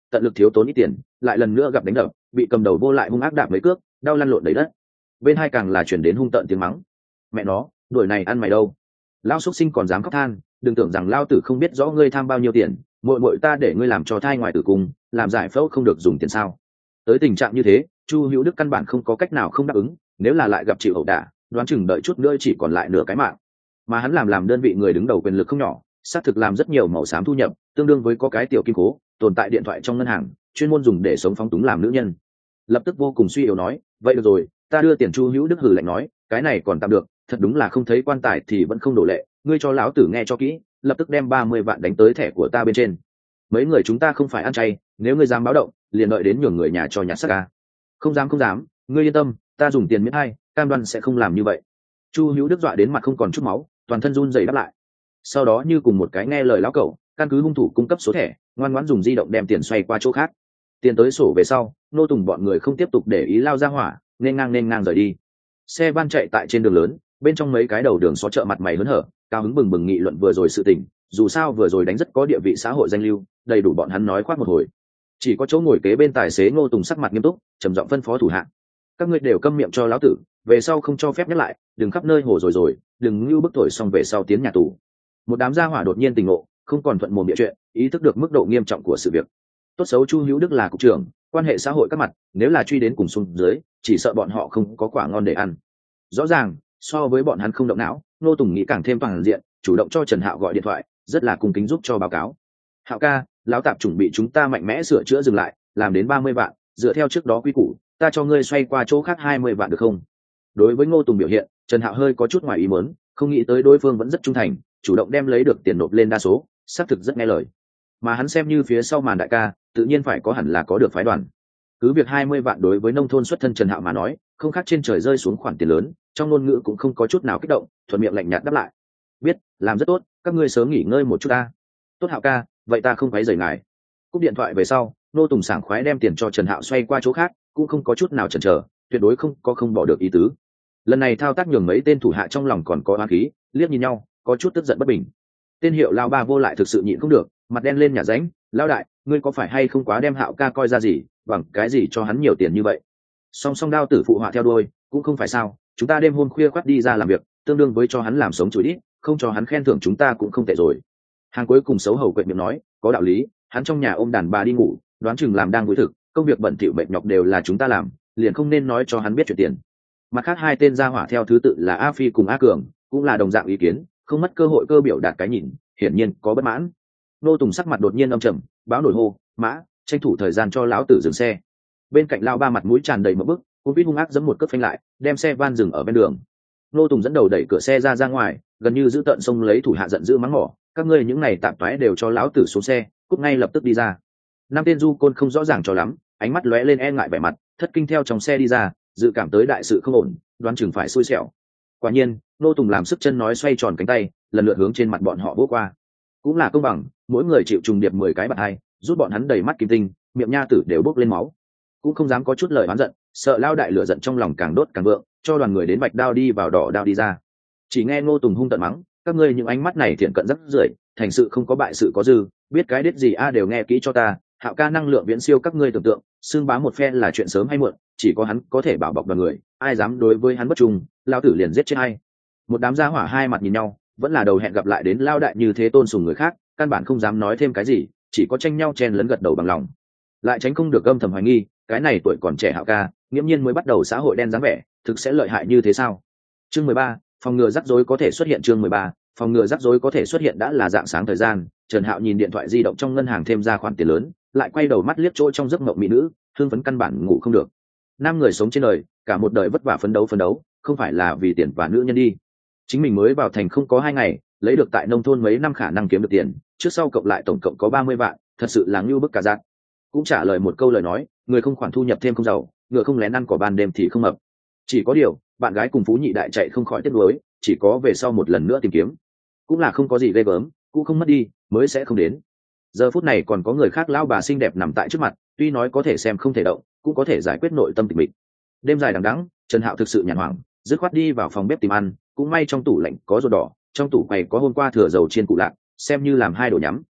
tận lực thiếu tốn ít tiền, lại lần nữa gặp đánh đập, bị cầm đầu vô lại hung ác đạp mấy cước, đau lăn lộn đầy đất. Bên hai càng là chuyển đến hung tợn tiếng mắng. Mẹ nó, đuổi này ăn mày đâu? Lão xuất sinh còn dám khóc than, đừng tưởng rằng lao tử không biết rõ ngươi tham bao nhiêu tiền, muội muội ta để ngươi làm cho thai ngoài tử cung, làm giải phẫu không được dùng tiền sao? Tới tình trạng như thế, Chu Hữu Đức căn bản không có cách nào không đáp ứng, nếu là lại gặp chịu ẩu đả, đoán chừng đợi chút nữa chỉ còn lại nửa cái mạng. Mà hắn làm làm đơn vị người đứng đầu quyền lực không nhỏ, xác thực làm rất nhiều màu xám thu nhập, tương đương với có cái tiểu kim cố, tồn tại điện thoại trong ngân hàng, chuyên môn dùng để sống phóng túng làm nữ nhân. Lập tức vô cùng suy yếu nói, vậy được rồi, ta đưa tiền. Chu Hữu Đức hừ lạnh nói, cái này còn tạm được, thật đúng là không thấy quan tài thì vẫn không đổ lệ, ngươi cho lão tử nghe cho kỹ, lập tức đem ba mươi vạn đánh tới thẻ của ta bên trên. Mấy người chúng ta không phải ăn chay, nếu ngươi dám báo động, liền đợi đến nhường người nhà cho nhặt xác ca. Không dám không dám, ngươi yên tâm, ta dùng tiền miễn hay, cam đoan sẽ không làm như vậy. Chu Hữu Đức dọa đến mặt không còn chút máu, toàn thân run rẩy đáp lại. Sau đó như cùng một cái nghe lời lão cẩu, căn cứ hung thủ cung cấp số thẻ, ngoan ngoãn dùng di động đem tiền xoay qua chỗ khác. Tiền tới sổ về sau, nô tùng bọn người không tiếp tục để ý lao ra hỏa, nên ngang nên ngang rời đi. Xe van chạy tại trên đường lớn, bên trong mấy cái đầu đường xó chợ mặt mày hớn hở, cao hứng bừng bừng nghị luận vừa rồi sự tình, dù sao vừa rồi đánh rất có địa vị xã hội danh lưu, đầy đủ bọn hắn nói khoác một hồi. Chỉ có chỗ ngồi kế bên tài xế Ngô Tùng sắc mặt nghiêm túc, trầm giọng phân phó thủ hạ: các ngươi đều câm miệng cho lão tử, về sau không cho phép nhắc lại, đừng khắp nơi hồ rồi rồi, đừng như bức thổi xong về sau tiến nhà tù. Một đám gia hỏa đột nhiên tỉnh ngộ, không còn thuận mồm địa chuyện, ý thức được mức độ nghiêm trọng của sự việc. Tốt xấu Chu Hữu Đức là cục trưởng, quan hệ xã hội các mặt, nếu là truy đến cùng xuống dưới, chỉ sợ bọn họ không có quả ngon để ăn. Rõ ràng, so với bọn hắn không động não, Ngô Tùng nghĩ càng thêm toàn diện, chủ động cho Trần Hạo gọi điện thoại, rất là cung kính giúp cho báo cáo. Hạo ca, lão tạp chuẩn bị chúng ta mạnh mẽ sửa chữa dừng lại, làm đến ba mươi vạn, dựa theo trước đó quy củ, ta cho ngươi xoay qua chỗ khác hai mươi vạn được không? Đối với Ngô Tùng biểu hiện, Trần Hạo hơi có chút ngoài ý muốn, không nghĩ tới đối phương vẫn rất trung thành, chủ động đem lấy được tiền nộp lên đa số, xác thực rất nghe lời. Mà hắn xem như phía sau màn đại ca, tự nhiên phải có hẳn là có được phái đoàn. Cứ việc hai mươi vạn đối với nông thôn xuất thân Trần Hạo mà nói, không khác trên trời rơi xuống khoản tiền lớn, trong ngôn ngữ cũng không có chút nào kích động, thuận miệng lạnh nhạt đáp lại. Biết, làm rất tốt, các ngươi sớm nghỉ ngơi một chút ta. Tốt Hạo ca, vậy ta không quấy rầy ngài. Cúp điện thoại về sau, Nô Tùng sảng khoái đem tiền cho Trần Hạo xoay qua chỗ khác, cũng không có chút nào chần chờ, tuyệt đối không có không bỏ được ý tứ. Lần này thao tác nhường mấy tên thủ hạ trong lòng còn có oán khí, liếc nhìn nhau, có chút tức giận bất bình. Tên hiệu lao ba vô lại thực sự nhịn không được, mặt đen lên nhà ránh, lao đại, ngươi có phải hay không quá đem Hạo ca coi ra gì, bằng cái gì cho hắn nhiều tiền như vậy? Song song đao tử phụ họa theo đuôi, cũng không phải sao, chúng ta đêm hôm khuya khoắt đi ra làm việc, tương đương với cho hắn làm sống chùi đít, không cho hắn khen thưởng chúng ta cũng không tệ rồi. Hàng cuối cùng xấu hổ quệt miệng nói, có đạo lý, hắn trong nhà ôm đàn bà đi ngủ, đoán chừng làm đang vui thực, công việc bận thỉu mệt nhọc đều là chúng ta làm, liền không nên nói cho hắn biết chuyện tiền. Mặt khác hai tên gia hỏa theo thứ tự là A Phi cùng A Cường, cũng là đồng dạng ý kiến, không mất cơ hội cơ biểu đạt cái nhìn, hiển nhiên có bất mãn. Nô Tùng sắc mặt đột nhiên âm trầm, báo nổi hô, mã, tranh thủ thời gian cho lão tử dừng xe. Bên cạnh lao ba mặt mũi tràn đầy một bức, cú vít hung ác giẫm một cước phanh lại, đem xe van dừng ở bên đường. Nô Tùng dẫn đầu đẩy cửa xe ra ra ngoài, gần như giữ tận xông lấy thủ hạ giận dữ mắng mỏ, các ngươi những này tạm toái đều cho lão tử xuống xe, cút ngay lập tức đi ra. Năm tên du côn không rõ ràng cho lắm, ánh mắt lóe lên e ngại vẻ mặt, thất kinh theo trong xe đi ra, dự cảm tới đại sự không ổn, đoán chừng phải xui xẻo. Quả nhiên, Nô Tùng làm sức chân nói xoay tròn cánh tay, lần lượt hướng trên mặt bọn họ vỗ qua. Cũng là công bằng, mỗi người chịu trùng điệp mười cái bạt hai, rút bọn hắn đầy mắt kim tinh, miệng nha tử đều bốc lên máu. Cũng không dám có chút lời oán giận, sợ lao đại lửa giận trong lòng càng đốt càng vượng, cho đoàn người đến bạch đao đi vào đỏ đao đi ra. Chỉ nghe Ngô Tùng hung tợn mắng, các ngươi những ánh mắt này thiện cận rất rưởi, thành sự không có bại sự có dư, biết cái đết gì a đều nghe kỹ cho ta. Hạo ca năng lượng viễn siêu các ngươi tưởng tượng, xương bá một phe là chuyện sớm hay muộn, chỉ có hắn có thể bảo bọc đoàn người, ai dám đối với hắn bất trung, lao tử liền giết chết hay. Một đám gia hỏa hai mặt nhìn nhau, vẫn là đầu hẹn gặp lại đến lao đại như thế tôn sùng người khác, căn bản không dám nói thêm cái gì, chỉ có tranh nhau chen lấn gật đầu bằng lòng. Lại tránh không được âm thầm hoài nghi, cái này tuổi còn trẻ Hạo ca, nghiễm nhiên mới bắt đầu xã hội đen dáng vẻ, thực sẽ lợi hại như thế sao? Chương mười ba, phòng ngừa rắc rối có thể xuất hiện. Chương mười ba, phòng ngừa rắc rối có thể xuất hiện đã là dạng sáng thời gian. Trần Hạo nhìn điện thoại di động trong ngân hàng thêm ra khoản tiền lớn, lại quay đầu mắt liếc chỗ trong giấc mộng mỹ nữ, hương phấn căn bản ngủ không được. Nam người sống trên đời, cả một đời vất vả phấn đấu phấn đấu, không phải là vì tiền và nữ nhân đi. Chính mình mới vào thành không có hai ngày, lấy được tại nông thôn mấy năm khả năng kiếm được tiền, trước sau cộng lại tổng cộng có ba mươi vạn, thật sự là ngưu bức cả dạng. Cũng trả lời một câu lời nói, người không khoản thu nhập thêm không giàu, ngựa không lén ăn cỏ ban đêm thì không mập. Chỉ có điều, bạn gái cùng phú nhị đại chạy không khỏi tiếc nuối, chỉ có về sau một lần nữa tìm kiếm. Cũng là không có gì ghê gớm, cũng không mất đi, mới sẽ không đến. Giờ phút này còn có người khác lão bà xinh đẹp nằm tại trước mặt, tuy nói có thể xem không thể động, cũng có thể giải quyết nội tâm tịch mịch. Đêm dài đằng đẵng, Trần Hạo thực sự nhàn hoảng, dứt khoát đi vào phòng bếp tìm ăn, cũng may trong tủ lạnh có ruột đỏ, trong tủ quầy có hôm qua thừa dầu chiên củ lạc, xem như làm hai đồ nhắm.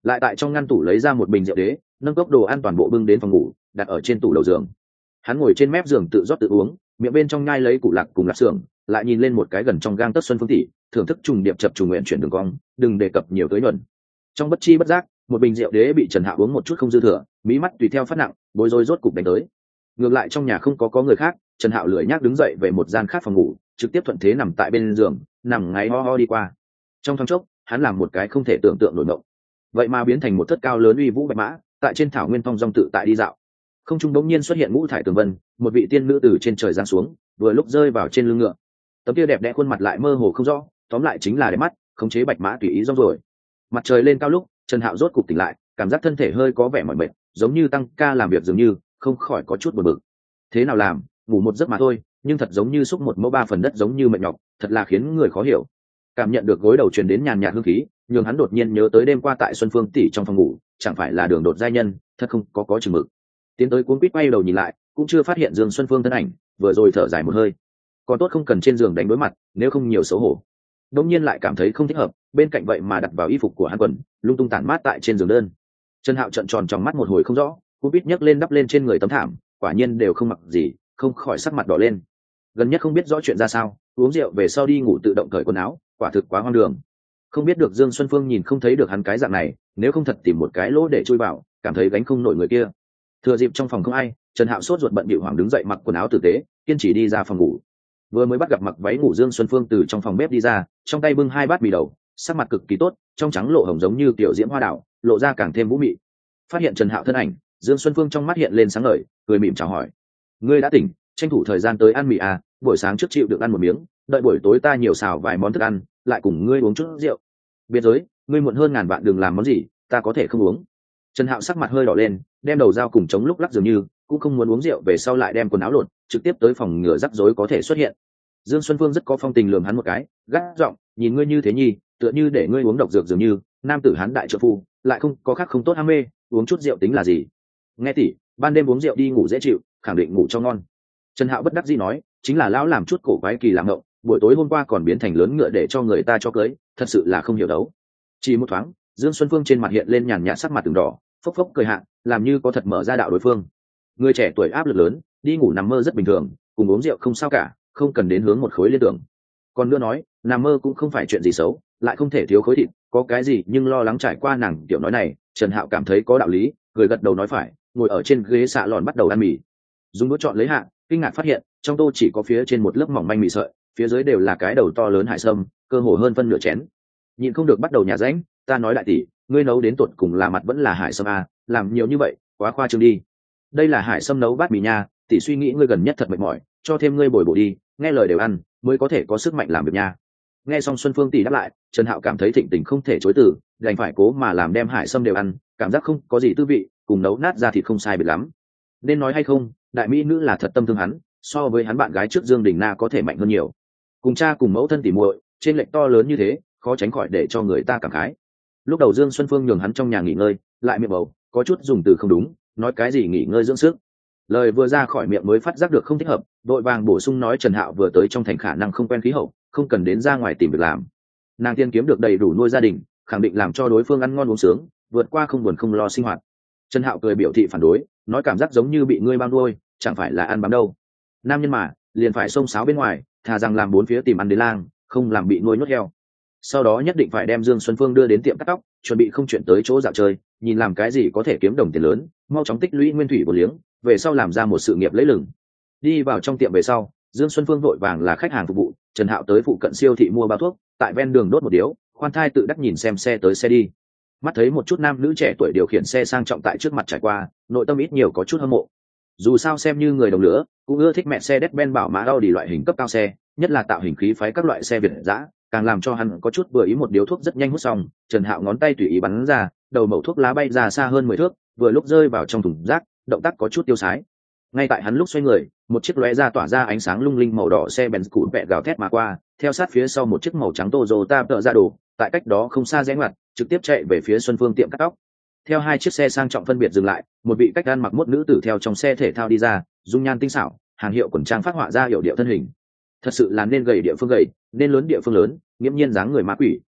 lại tại trong ngăn tủ lấy ra một bình rượu đế, nâng cốc đồ ăn toàn bộ bưng đến phòng ngủ, đặt ở trên tủ đầu giường. Hắn ngồi trên mép giường tự rót tự uống, miệng bên trong nhai lấy củ lạc cùng lạp xưởng, lại nhìn lên một cái gần trong gang tấc Xuân Phương tỷ, thưởng thức trùng điệp chập trùng nguyện chuyển đường cong, đừng đề cập nhiều tới nhuận. Trong bất chi bất giác, một bình rượu đế bị Trần Hạo uống một chút không dư thừa, mí mắt tùy theo phát nặng, bối rối rốt cục đánh tới. Ngược lại trong nhà không có có người khác, Trần Hạo lười nhác đứng dậy về một gian khác phòng ngủ, trực tiếp thuận thế nằm tại bên giường, nằm ngáy ho ho đi qua. Trong thoáng chốc, hắn làm một cái không thể tưởng tượng nổi mộng. Vậy mà biến thành một thất cao lớn uy vũ bạch mã, tại trên thảo nguyên phong dong tự tại đi dạo. Không trung bỗng nhiên xuất hiện ngũ thải tường vân, một vị tiên nữ từ trên trời giáng xuống, vừa lúc rơi vào trên lưng ngựa. Tấm kia đẹp đẽ khuôn mặt lại mơ hồ không rõ, tóm lại chính là đẹp mắt, khống chế bạch mã tùy ý rong rồi. Mặt trời lên cao lúc, Trần Hạo rốt cục tỉnh lại, cảm giác thân thể hơi có vẻ mỏi mệt, giống như tăng ca làm việc dường như, không khỏi có chút buồn bực. Thế nào làm, ngủ một giấc mà thôi, nhưng thật giống như xúc một mẫu ba phần đất giống như mệt nhọc, thật là khiến người khó hiểu. Cảm nhận được gối đầu truyền đến nhàn nhạt hương khí, nhưng hắn đột nhiên nhớ tới đêm qua tại Xuân Phương tỷ trong phòng ngủ, chẳng phải là Đường Đột giai nhân, thật không có có chừng mực. Tiến tới cuống quýt quay đầu nhìn lại, cũng chưa phát hiện Dương Xuân Phương thân ảnh, vừa rồi thở dài một hơi. Còn tốt không cần trên giường đánh đối mặt, nếu không nhiều xấu hổ. Đống nhiên lại cảm thấy không thích hợp, bên cạnh vậy mà đặt vào y phục của hắn quần, lung tung tản mát tại trên giường đơn. Trần Hạo trợn tròn trong mắt một hồi không rõ, cuống quýt nhấc lên đắp lên trên người tấm thảm, quả nhiên đều không mặc gì, không khỏi sắc mặt đỏ lên. Gần nhất không biết rõ chuyện ra sao, uống rượu về sau đi ngủ tự động cởi quần áo, quả thực quá hoang đường. Không biết được Dương Xuân Phương nhìn không thấy được hắn cái dạng này, nếu không thật tìm một cái lỗ để chui vào, cảm thấy gánh không nổi người kia. Thừa dịp trong phòng không ai, Trần Hạo sốt ruột bận bịu hoảng đứng dậy mặc quần áo tử tế, kiên trì đi ra phòng ngủ. Vừa mới bắt gặp mặc váy ngủ Dương Xuân Phương từ trong phòng bếp đi ra, trong tay bưng hai bát mì đầu, sắc mặt cực kỳ tốt, trong trắng lộ hồng giống như tiểu diễm hoa đảo, lộ ra càng thêm vũ mị. Phát hiện Trần Hạo thân ảnh, Dương Xuân Phương trong mắt hiện lên sáng ngời, cười mỉm chào hỏi: "Ngươi đã tỉnh, tranh thủ thời gian tới ăn mì à, buổi sáng trước chịu được ăn một miếng, đợi buổi tối ta nhiều xào vài món thức ăn, lại cùng ngươi uống chút rượu. Biệt giới, ngươi muộn hơn ngàn vạn đừng làm món gì, ta có thể không uống." Trần Hạo sắc mặt hơi đỏ lên, đem đầu dao cùng chống lúc lắc dường như, cũng không muốn uống rượu về sau lại đem quần áo lột, trực tiếp tới phòng ngừa rắc rối có thể xuất hiện. Dương Xuân Phương rất có phong tình lườm hắn một cái, gắt giọng: "Nhìn ngươi như thế nhi, tựa như để ngươi uống độc dược dường như, nam tử hán đại trợ phu, lại không có khác không tốt ham mê, uống chút rượu tính là gì? Nghe tỷ, ban đêm uống rượu đi ngủ dễ chịu, khẳng định ngủ cho ngon." Trần Hạo bất đắc dĩ nói: "Chính là lão làm chút cổ quái kỳ lạ ngộng, buổi tối hôm qua còn biến thành lớn ngựa để cho người ta cho cưới, thật sự là không hiểu đấu." Chỉ một thoáng, Dương Xuân Phương trên mặt hiện lên nhàn nhạt sắc mặt từng đỏ, phốc phốc cười hạ, làm như có thật mở ra đạo đối phương. Người trẻ tuổi áp lực lớn, đi ngủ nằm mơ rất bình thường, cùng uống rượu không sao cả, không cần đến hướng một khối liên tưởng. Còn nữa nói, nằm mơ cũng không phải chuyện gì xấu, lại không thể thiếu khối thịt, có cái gì nhưng lo lắng trải qua nàng tiểu nói này, Trần Hạo cảm thấy có đạo lý, người gật đầu nói phải, ngồi ở trên ghế xạ lòn bắt đầu ăn mì. Dùng đũa chọn lấy hạ, kinh ngạc phát hiện, trong tô chỉ có phía trên một lớp mỏng manh mì sợi, phía dưới đều là cái đầu to lớn hải sâm, cơ hồ hơn phân nửa chén. Nhịn không được bắt đầu nhà rãnh, ta nói đại tỷ, ngươi nấu đến tột cùng là mặt vẫn là hải sâm à, làm nhiều như vậy, quá khoa trương đi. Đây là hải sâm nấu bát mì nha, tỷ suy nghĩ ngươi gần nhất thật mệt mỏi, cho thêm ngươi bồi bổ đi, nghe lời đều ăn, mới có thể có sức mạnh làm việc nha. Nghe xong Xuân Phương tỷ đáp lại, Trần Hạo cảm thấy thịnh tình không thể chối từ, đành phải cố mà làm đem hải sâm đều ăn, cảm giác không có gì tư vị, cùng nấu nát ra thịt không sai biệt lắm. Nên nói hay không, đại mỹ nữ là thật tâm thương hắn, so với hắn bạn gái trước Dương Đình Na có thể mạnh hơn nhiều. Cùng cha cùng mẫu thân tỉ muội, trên lệch to lớn như thế, khó tránh khỏi để cho người ta cảm khái. Lúc đầu Dương Xuân Phương nhường hắn trong nhà nghỉ ngơi, lại miệng bầu, có chút dùng từ không đúng, nói cái gì nghỉ ngơi dưỡng sức. Lời vừa ra khỏi miệng mới phát giác được không thích hợp, đội vàng bổ sung nói Trần Hạo vừa tới trong thành khả năng không quen khí hậu, không cần đến ra ngoài tìm việc làm. Nàng tiên kiếm được đầy đủ nuôi gia đình, khẳng định làm cho đối phương ăn ngon uống sướng, vượt qua không buồn không lo sinh hoạt. Trần Hạo cười biểu thị phản đối, nói cảm giác giống như bị ngươi bao nuôi, chẳng phải là ăn bám đâu. Nam nhân mà, liền phải xông xáo bên ngoài, thà rằng làm bốn phía tìm ăn đến lang, không làm bị nuôi nhốt heo. Sau đó nhất định phải đem Dương Xuân Phương đưa đến tiệm cắt tóc, chuẩn bị không chuyện tới chỗ dạo chơi, nhìn làm cái gì có thể kiếm đồng tiền lớn, mau chóng tích lũy nguyên thủy bổ liếng, về sau làm ra một sự nghiệp lấy lừng. Đi vào trong tiệm về sau, Dương Xuân Phương vội vàng là khách hàng phục vụ, Trần Hạo tới phụ cận siêu thị mua bao thuốc, tại ven đường đốt một điếu, khoan thai tự đắc nhìn xem xe tới xe đi. Mắt thấy một chút nam nữ trẻ tuổi điều khiển xe sang trọng tại trước mặt trải qua, nội tâm ít nhiều có chút hâm mộ. Dù sao xem như người đồng lửa, cũng ưa thích mẹ xe Mercedes-Benz bảo mã Audi loại hình cấp cao xe, nhất là tạo hình khí phái các loại xe Việt dã, càng làm cho hắn có chút vừa ý một điếu thuốc rất nhanh hút xong, Trần Hạo ngón tay tùy ý bắn ra, đầu mẩu thuốc lá bay ra xa hơn mười thước, vừa lúc rơi vào trong thùng rác, động tác có chút tiêu sái. Ngay tại hắn lúc xoay người, một chiếc lóe ra tỏa ra ánh sáng lung linh màu đỏ xe Benz cũ vẹ gào thét mà qua, theo sát phía sau một chiếc màu trắng Toyota tợ ra đồ, tại cách đó không xa rẽ ngoặt, trực tiếp chạy về phía Xuân Phương tiệm cắt tóc. Theo hai chiếc xe sang trọng phân biệt dừng lại, một vị cách gan mặc mốt nữ tử theo trong xe thể thao đi ra, dung nhan tinh xảo, hàng hiệu quần trang phát họa ra hiệu điệu thân hình. Thật sự là nên gầy địa phương gầy, nên lớn địa phương lớn, nghiễm nhiên dáng người ma quỷ.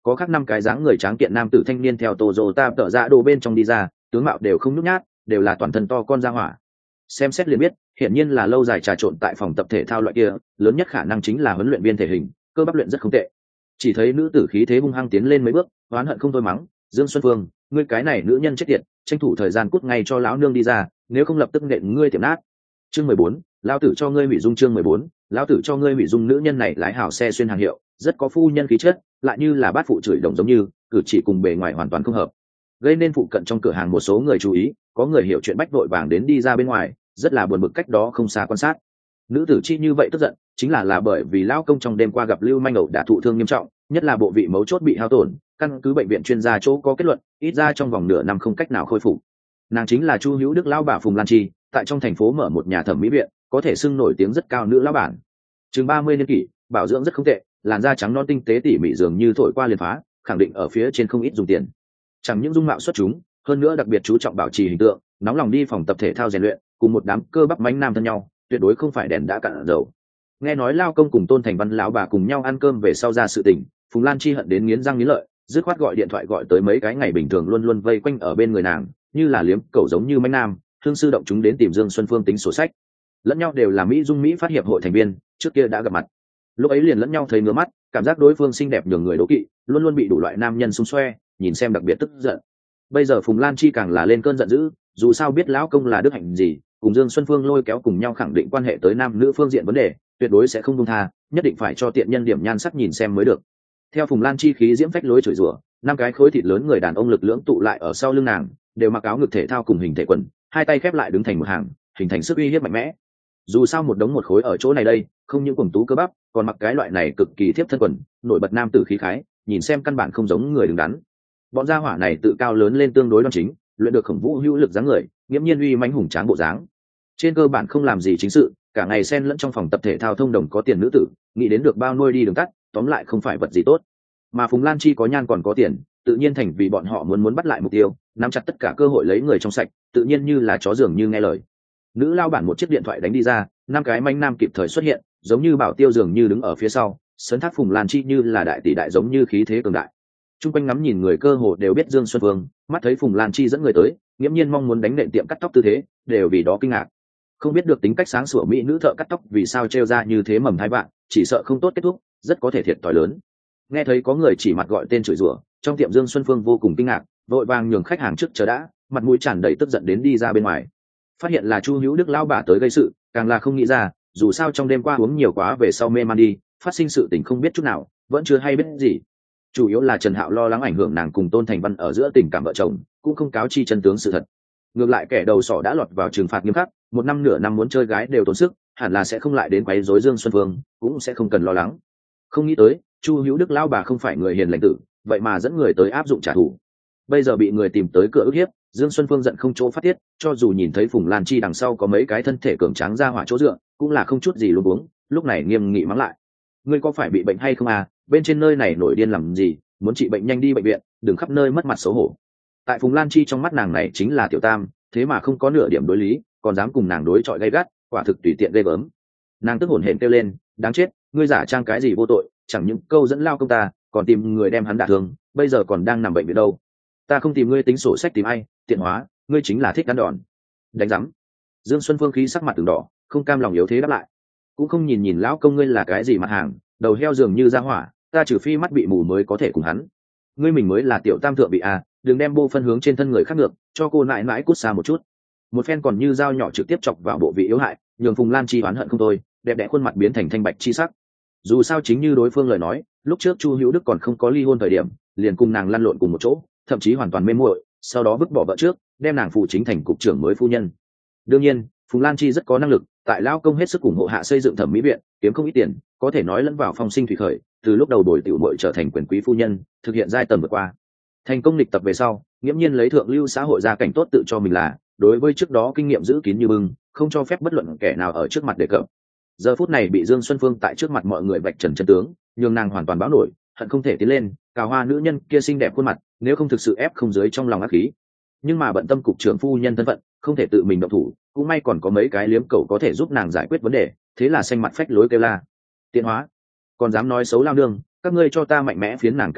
có khác năm cái dáng người tráng kiện nam tử thanh niên theo tổ rồ ta tở ra đồ bên trong đi ra, tướng mạo đều không nhút nhát, đều là toàn thân to con ra hỏa. Xem xét liền biết hiển nhiên là lâu dài trà trộn tại phòng tập thể thao loại kia, lớn nhất khả năng chính là huấn luyện viên thể hình, cơ bắp luyện rất không tệ. Chỉ thấy nữ tử khí thế hung hăng tiến lên mấy bước, oán hận không thôi mắng: Dương Xuân Phương, ngươi cái này nữ nhân chết tiệt, tranh thủ thời gian cút ngay cho lão nương đi ra, nếu không lập tức nện ngươi tiệm nát. Chương mười bốn, lão tử cho ngươi hủy dung. Chương mười bốn, lão tử cho ngươi hủy dung. Nữ nhân này lái hào xe xuyên hàng hiệu, rất có phu nhân khí chất, lại như là bát phụ chửi đồng giống như, cử chỉ cùng bề ngoài hoàn toàn không hợp, gây nên phụ cận trong cửa hàng một số người chú ý, có người hiểu chuyện bách vội vàng đến đi ra bên ngoài, rất là buồn bực cách đó không xa quan sát. Nữ tử chi như vậy tức giận, chính là là bởi vì lão công trong đêm qua gặp lưu manh ẩu đả thụ thương nghiêm trọng, nhất là bộ vị mấu chốt bị hao tổn, căn cứ bệnh viện chuyên gia chỗ có kết luận, ít ra trong vòng nửa năm không cách nào khôi phục. Nàng chính là Chu Hữu Đức lão bà Phùng Lan Chi, tại trong thành phố mở một nhà thẩm mỹ viện, có thể xưng nổi tiếng rất cao nữ lão bản. Chừng ba mươi niên kỷ, bảo dưỡng rất không tệ, làn da trắng non tinh tế tỉ mỉ dường như thổi qua liền phá, khẳng định ở phía trên không ít dùng tiền. Chẳng những dung mạo xuất chúng, hơn nữa đặc biệt chú trọng bảo trì hình tượng, nóng lòng đi phòng tập thể thao rèn luyện, cùng một đám cơ bắp mánh nam thân nhau, tuyệt đối không phải đèn đã cạn dầu. Nghe nói lao công cùng Tôn Thành Văn lão bà cùng nhau ăn cơm về sau ra sự tình, Phùng Lan Chi hận đến nghiến răng nghiến lợi, dứt khoát gọi điện thoại gọi tới mấy cái ngày bình thường luôn luôn vây quanh ở bên người nàng, như là liếm cẩu giống như mánh nam, thương sư động chúng đến tìm Dương Xuân Phương tính sổ sách. Lẫn nhau đều là Mỹ Dung Mỹ phát hiệp hội thành viên, trước kia đã gặp mặt. Lúc ấy liền lẫn nhau thấy ngứa mắt, cảm giác đối phương xinh đẹp nhường người đố kỵ, luôn luôn bị đủ loại nam nhân xung xoe, nhìn xem đặc biệt tức giận. Bây giờ Phùng Lan Chi càng là lên cơn giận dữ, dù sao biết lão công là đức hạnh gì, cùng Dương Xuân Phương lôi kéo cùng nhau khẳng định quan hệ tới nam nữ phương diện vấn đề, tuyệt đối sẽ không buông tha, nhất định phải cho tiện nhân điểm nhan sắc nhìn xem mới được. Theo Phùng Lan Chi khí diễm phách lối chửi rủa, năm cái khối thịt lớn người đàn ông lực lưỡng tụ lại ở sau lưng nàng, đều mặc áo ngực thể thao cùng hình thể quần, hai tay khép lại đứng thành một hàng, hình thành sức uy hiếp mạnh mẽ. Dù sao một đống một khối ở chỗ này đây, không những quần tú cơ bắp, còn mặc cái loại này cực kỳ thiếp thân quần, nổi bật nam tử khí khái, nhìn xem căn bản không giống người đứng đắn. Bọn gia hỏa này tự cao lớn lên tương đối đoan chính, luyện được khổng vũ hữu lực dáng người, nghiễm nhiên uy mãnh hùng tráng bộ dáng. Trên cơ bản không làm gì chính sự, cả ngày xen lẫn trong phòng tập thể thao thông đồng có tiền nữ tử, nghĩ đến được bao nuôi đi đường tắt, tóm lại không phải vật gì tốt. Mà Phùng Lan Chi có nhan còn có tiền, tự nhiên thành vì bọn họ muốn muốn bắt lại mục tiêu, nắm chặt tất cả cơ hội lấy người trong sạch, tự nhiên như là chó dường như nghe lời. Nữ lao bản một chiếc điện thoại đánh đi ra, năm cái manh nam kịp thời xuất hiện, giống như bảo tiêu dường như đứng ở phía sau, sấn thác Phùng Lan Chi như là đại tỷ đại giống như khí thế cường đại. Trung quanh ngắm nhìn người cơ hồ đều biết Dương Xuân Phương, mắt thấy Phùng Lan Chi dẫn người tới, nghiễm nhiên mong muốn đánh nện tiệm cắt tóc tư thế, đều vì đó kinh ngạc. Không biết được tính cách sáng sủa mỹ nữ thợ cắt tóc vì sao trêu ra như thế mầm hai bạn, chỉ sợ không tốt kết thúc, rất có thể thiệt thòi lớn. Nghe thấy có người chỉ mặt gọi tên chửi rủa, trong tiệm Dương Xuân Phương vô cùng kinh ngạc, vội vàng nhường khách hàng trước chờ đã, mặt mũi tràn đầy tức giận đến đi ra bên ngoài. Phát hiện là Chu Hữu Đức lão bà tới gây sự, càng là không nghĩ ra, dù sao trong đêm qua uống nhiều quá về sau mê man đi, phát sinh sự tình không biết chút nào, vẫn chưa hay biết gì. Chủ yếu là Trần Hạo lo lắng ảnh hưởng nàng cùng Tôn Thành Văn ở giữa tình cảm vợ chồng, cũng không cáo chi chân tướng sự thật. Ngược lại kẻ đầu sỏ đã lọt vào trừng phạt nghiêm khắc, một năm nửa năm muốn chơi gái đều tốn sức, hẳn là sẽ không lại đến quấy rối Dương Xuân Phương, cũng sẽ không cần lo lắng. Không nghĩ tới, Chu Hữu Đức lão bà không phải người hiền lành tử, vậy mà dẫn người tới áp dụng trả thù. Bây giờ bị người tìm tới cửa ức hiếp, Dương Xuân Phương giận không chỗ phát tiết, cho dù nhìn thấy Phùng Lan Chi đằng sau có mấy cái thân thể cường tráng ra hỏa chỗ dựa, cũng là không chút gì luống cuống, lúc này nghiêm nghị mắng lại: ngươi có phải bị bệnh hay không à, bên trên nơi này nổi điên làm gì, muốn trị bệnh nhanh đi bệnh viện, đừng khắp nơi mất mặt xấu hổ. Tại Phùng Lan Chi trong mắt nàng này chính là tiểu tam, thế mà không có nửa điểm đối lý, còn dám cùng nàng đối chọi gay gắt, quả thực tùy tiện ghê gớm. Nàng tức hổn hển kêu lên: đáng chết, ngươi giả trang cái gì vô tội, chẳng những câu dẫn lao công ta, còn tìm người đem hắn đả thương, bây giờ còn đang nằm bệnh viện đâu. Ta không tìm ngươi tính sổ sách tìm ai, tiện hóa, ngươi chính là thích ăn đòn. Đánh rắm. Dương Xuân Phương khí sắc mặt từng đỏ, không cam lòng yếu thế đáp lại: cũng không nhìn nhìn lão công ngươi là cái gì mặt hàng, đầu heo dường như ra hỏa, ta trừ phi mắt bị mù mới có thể cùng hắn. Ngươi mình mới là tiểu tam thượng bị à, đừng đem bô phân hướng trên thân người khác ngược, cho cô nại nãi cút xa một chút. Một phen còn như dao nhỏ trực tiếp chọc vào bộ vị yếu hại, nhường Phùng Lan Chi oán hận không thôi, đẹp đẽ khuôn mặt biến thành thanh bạch chi sắc. Dù sao chính như đối phương lời nói, lúc trước Chu Hữu Đức còn không có ly hôn thời điểm, liền cùng nàng lăn lộn cùng một chỗ, thậm chí hoàn toàn mê muội, sau đó vứt bỏ vợ trước, đem nàng phụ chính thành cục trưởng mới phu nhân. Đương nhiên, Phùng Lan Chi rất có năng lực, tại lao công hết sức ủng hộ hạ xây dựng thẩm mỹ viện, kiếm không ít tiền, có thể nói lẫn vào phong sinh thủy khởi, từ lúc đầu đổi tiểu muội trở thành quyền quý phu nhân, thực hiện giai tầng vượt qua. Thành công lịch tập về sau, nghiễm nhiên lấy thượng lưu xã hội gia cảnh tốt tự cho mình là, đối với trước đó kinh nghiệm giữ kín như bưng, không cho phép bất luận kẻ nào ở trước mặt đề cập. Giờ phút này bị Dương Xuân Phương tại trước mặt mọi người vạch trần chân tướng, nhường nàng hoàn toàn báo nổi, hận không thể tiến lên, cào hoa nữ nhân kia xinh đẹp khuôn mặt, nếu không thực sự ép không dưới trong lòng ác khí. Nhưng mà bận tâm cục trưởng phu nhân thân phận, không thể tự mình động thủ, cũng may còn có mấy cái liếm cầu có thể giúp nàng giải quyết vấn đề, thế là xanh mặt phách lối kêu la: tiện hóa, còn dám nói xấu lao nương, các ngươi cho ta mạnh mẽ phiến nàng cái tát,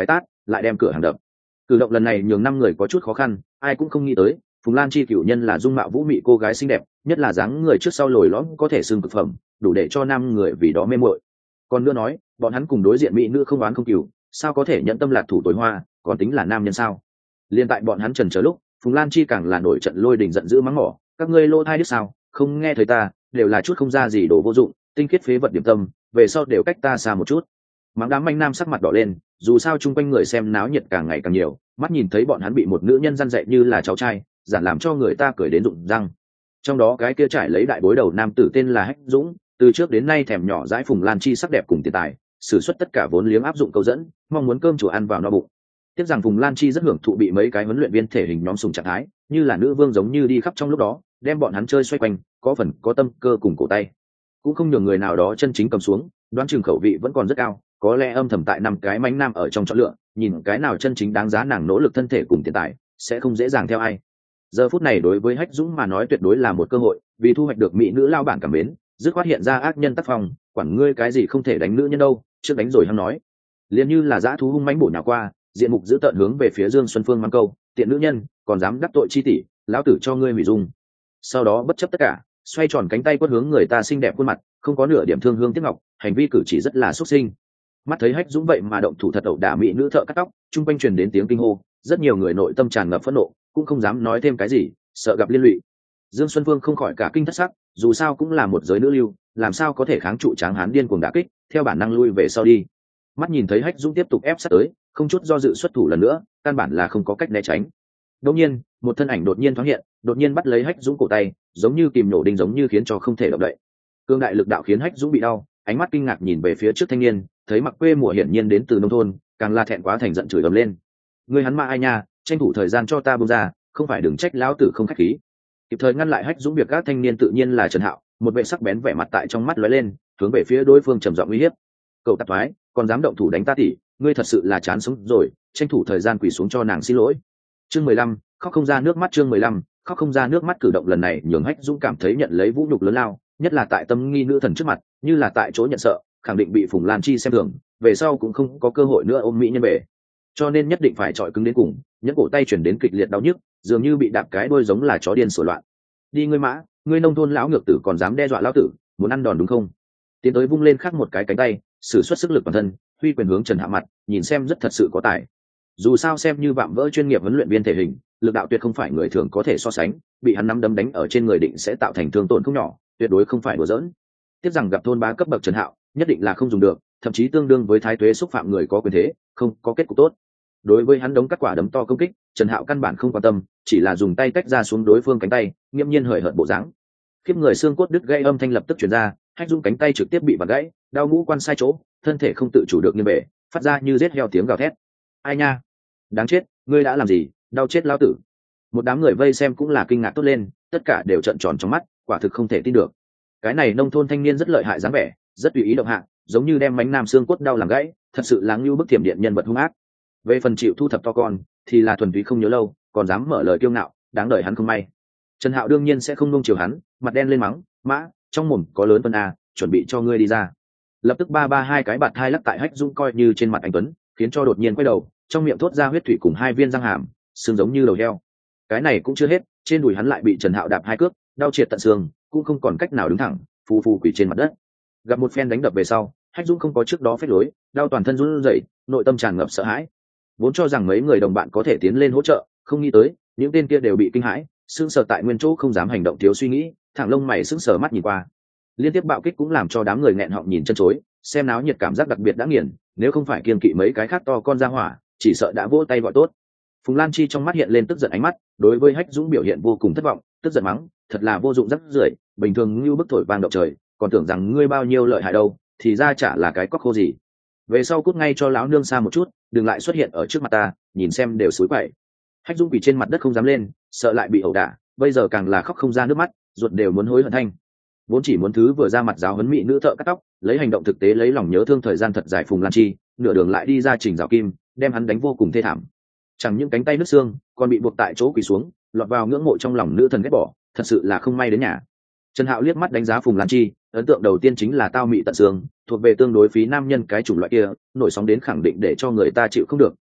lại đem cửa hàng đập. Cử động lần này nhường năm người có chút khó khăn, ai cũng không nghĩ tới Phùng Lan Chi cửu nhân là dung mạo vũ mị cô gái xinh đẹp, nhất là dáng người trước sau lồi lõm có thể xương cực phẩm, đủ để cho năm người vì đó mê muội. Còn nữa nói, bọn hắn cùng đối diện mỹ nữ không oán không cừu, sao có thể nhận tâm lạc thủ tối hoa, còn tính là nam nhân sao? Liên tại bọn hắn trần chờ lúc, Phùng Lan Chi càng là nổi trận lôi đình giận dữ mắng mỏ, các ngươi lô thai đứa sao, không nghe thấy ta, đều là chút không ra gì đồ vô dụng, tinh khiết phế vật điểm tâm, về sau đều cách ta xa một chút. Mắng đám anh nam sắc mặt đỏ lên, dù sao chung quanh người xem náo nhiệt càng ngày càng nhiều, mắt nhìn thấy bọn hắn bị một nữ nhân răn dạy như là cháu trai, giản làm cho người ta cười đến rụng răng. Trong đó cái kia trải lấy đại bối đầu nam tử tên là Hách Dũng, từ trước đến nay thèm nhỏ dãi Phùng Lan Chi sắc đẹp cùng tiền tài, sử xuất tất cả vốn liếng áp dụng câu dẫn, mong muốn cơm chùa ăn vào no bụng. Tiếc rằng Phùng Lan Chi rất hưởng thụ bị mấy cái huấn luyện viên thể hình nhóm sùng trạng thái, như là nữ vương giống như đi khắp trong lúc đó, đem bọn hắn chơi xoay quanh, có phần có tâm cơ cùng cổ tay, cũng không nhường người nào đó chân chính cầm xuống. Đoán chừng khẩu vị vẫn còn rất cao, có lẽ âm thầm tại năm cái mánh nam ở trong chọn lựa, nhìn cái nào chân chính đáng giá nàng nỗ lực thân thể cùng tiền tài, sẽ không dễ dàng theo ai. Giờ phút này đối với Hách Dũng mà nói tuyệt đối là một cơ hội, vì thu hoạch được mỹ nữ lao bản cảm mến, dứt khoát hiện ra ác nhân tác phong, quản ngươi cái gì không thể đánh nữ nhân đâu, trước đánh rồi hắn nói. Liền như là dã thú hung mãnh bổ nhào qua, diện mục giữ tợn hướng về phía Dương Xuân Phương mang câu, tiện nữ nhân, còn dám đắc tội chi tỷ, lão tử cho ngươi hủy dung. Sau đó bất chấp tất cả, xoay tròn cánh tay quất hướng người ta xinh đẹp khuôn mặt, không có nửa điểm thương hương tiếc ngọc, hành vi cử chỉ rất là xuất sinh. Mắt thấy Hách Dũng vậy mà động thủ thật ẩu đả mỹ nữ thợ cắt tóc, trung quanh truyền đến tiếng kinh hô, rất nhiều người nội tâm tràn ngập phẫn nộ, cũng không dám nói thêm cái gì, sợ gặp liên lụy. Dương Xuân Phương không khỏi cả kinh thất sắc, dù sao cũng là một giới nữ lưu, làm sao có thể kháng trụ tráng hán điên cuồng đả kích, theo bản năng lui về sau đi. Mắt nhìn thấy Hách Dũng tiếp tục ép sát tới, không chút do dự xuất thủ lần nữa, căn bản là không có cách né tránh. Đột nhiên, một thân ảnh đột nhiên thoáng hiện, đột nhiên bắt lấy Hách Dũng cổ tay, giống như kìm nổ đinh giống như khiến cho không thể động đậy. Cương đại lực đạo khiến Hách Dũng bị đau, ánh mắt kinh ngạc nhìn về phía trước thanh niên, thấy mặc quê mùa hiển nhiên đến từ nông thôn, càng là thẹn quá thành giận chửi ầm lên. Ngươi hắn ma ai nha, tranh thủ thời gian cho ta buông ra, không phải đừng trách lão tử không khách khí. Kịp thời ngăn lại Hách Dũng việc các thanh niên tự nhiên là Trần Hạo, một vệ sắc bén vẻ mặt tại trong mắt lóe lên, hướng về phía đối phương trầm giọng uy hiếp. Cậu tạp thoái, còn dám động thủ đánh ta tỷ, ngươi thật sự là chán sống rồi, tranh thủ thời gian quỳ xuống cho nàng xin lỗi. Chương mười lăm, khóc không ra nước mắt. Chương mười lăm, khóc không ra nước mắt. Cử động lần này nhường Hách Dũng cảm thấy nhận lấy vũ nhục lớn lao, nhất là tại tâm nghi nữ thần trước mặt, như là tại chỗ nhận sợ, khẳng định bị Phùng Lan Chi xem thường, về sau cũng không có cơ hội nữa ôm mỹ nhân về, cho nên nhất định phải chọi cứng đến cùng, nhẫn cổ tay chuyển đến kịch liệt đau nhức, dường như bị đạp cái đuôi giống là chó điên sủa loạn. Đi ngươi mã, ngươi nông thôn lão ngược tử còn dám đe dọa lão tử, muốn ăn đòn đúng không? Tiến tới vung lên khắc một cái cánh tay, sử xuất sức lực bản thân, huy quyền hướng Trần Hạo mặt, nhìn xem rất thật sự có tài. Dù sao xem như vạm vỡ chuyên nghiệp huấn luyện viên thể hình, lực đạo tuyệt không phải người thường có thể so sánh, bị hắn nắm đấm đánh ở trên người định sẽ tạo thành thương tổn không nhỏ, tuyệt đối không phải đùa giỡn. Tiếc rằng gặp thôn bá cấp bậc Trần Hạo, nhất định là không dùng được, thậm chí tương đương với thái tuế xúc phạm người có quyền thế, không có kết cục tốt. Đối với hắn đống cắt quả đấm to công kích, Trần Hạo căn bản không quan tâm, chỉ là dùng tay tách ra xuống đối phương cánh tay, nghiêm nhiên hời hợt bộ dáng. Khiếp người xương cốt đứt gãy âm thanh lập tức truyền ra, Hách Dũng cánh tay trực tiếp bị vặn gãy, đau ngũ quan sai chỗ, thân thể không tự chủ được như bể, phát ra như giết heo tiếng gào thét. Ai nha, đáng chết, ngươi đã làm gì, đau chết lao tử. Một đám người vây xem cũng là kinh ngạc tốt lên, tất cả đều trợn tròn trong mắt, quả thực không thể tin được. Cái này nông thôn thanh niên rất lợi hại dáng vẻ, rất tùy ý động hạ, giống như đem mánh nam xương cốt đau làm gãy, thật sự là ngưu bức thiểm điện nhân vật hung ác. Về phần chịu thu thập to con, thì là thuần túy không nhớ lâu, còn dám mở lời kiêu ngạo, đáng đời hắn không may. Trần Hạo đương nhiên sẽ không nung chiều hắn, mặt đen lên mắng, mã, trong mồm có lớn phân a, chuẩn bị cho ngươi đi ra. Lập tức ba ba hai cái bạt hai lắc tại Hách Dũng coi như trên mặt anh tuấn, khiến cho đột nhiên quay đầu, trong miệng thốt ra huyết thủy cùng hai viên răng hàm, xương giống như đầu heo. Cái này cũng chưa hết, trên đùi hắn lại bị Trần Hạo đạp hai cước, đau triệt tận xương, cũng không còn cách nào đứng thẳng, phù phù quỳ trên mặt đất. Gặp một phen đánh đập về sau, Hách Dũng không có trước đó phép lối, đau toàn thân run rẩy, nội tâm tràn ngập sợ hãi. Vốn cho rằng mấy người đồng bạn có thể tiến lên hỗ trợ, không nghĩ tới những tên kia đều bị kinh hãi, sững sờ tại nguyên chỗ không dám hành động, thiếu suy nghĩ, thẳng lông mày sững sờ mắt nhìn qua. Liên tiếp bạo kích cũng làm cho đám người nghẹn họng nhìn chân chối, xem náo nhiệt cảm giác đặc biệt đã nghiền, nếu không phải kiên kỵ mấy cái khác to con ra hỏa, chỉ sợ đã vỗ tay gọi tốt. Phùng Lan Chi trong mắt hiện lên tức giận ánh mắt, đối với Hách Dũng biểu hiện vô cùng thất vọng, tức giận mắng, thật là vô dụng rắc rưởi, bình thường như bức thổi vang động trời, còn tưởng rằng ngươi bao nhiêu lợi hại đâu, thì ra chả là cái cóc khô gì. Về sau cút ngay cho lão nương xa một chút, đừng lại xuất hiện ở trước mặt ta, nhìn xem đều xúi quậy. Hách Dũng quỳ trên mặt đất không dám lên, sợ lại bị ẩu đả, bây giờ càng là khóc không ra nước mắt, ruột đều muốn hối hận thanh. Vốn chỉ muốn thứ vừa ra mặt giáo huấn mỹ nữ thợ cắt tóc, lấy hành động thực tế lấy lòng nhớ thương thời gian thật dài Phùng Lan Chi, nửa đường lại đi ra chỉnh rào kim, đem hắn đánh vô cùng thê thảm. Chẳng những cánh tay nứt xương, còn bị buộc tại chỗ quỳ xuống, lọt vào ngưỡng mộ trong lòng nữ thần ghét bỏ, thật sự là không may đến nhà. Trần Hạo liếc mắt đánh giá Phùng Lan Chi, ấn tượng đầu tiên chính là tao mị tận xương, thuộc về tương đối phí nam nhân cái chủng loại kia, nổi sóng đến khẳng định để cho người ta chịu không được,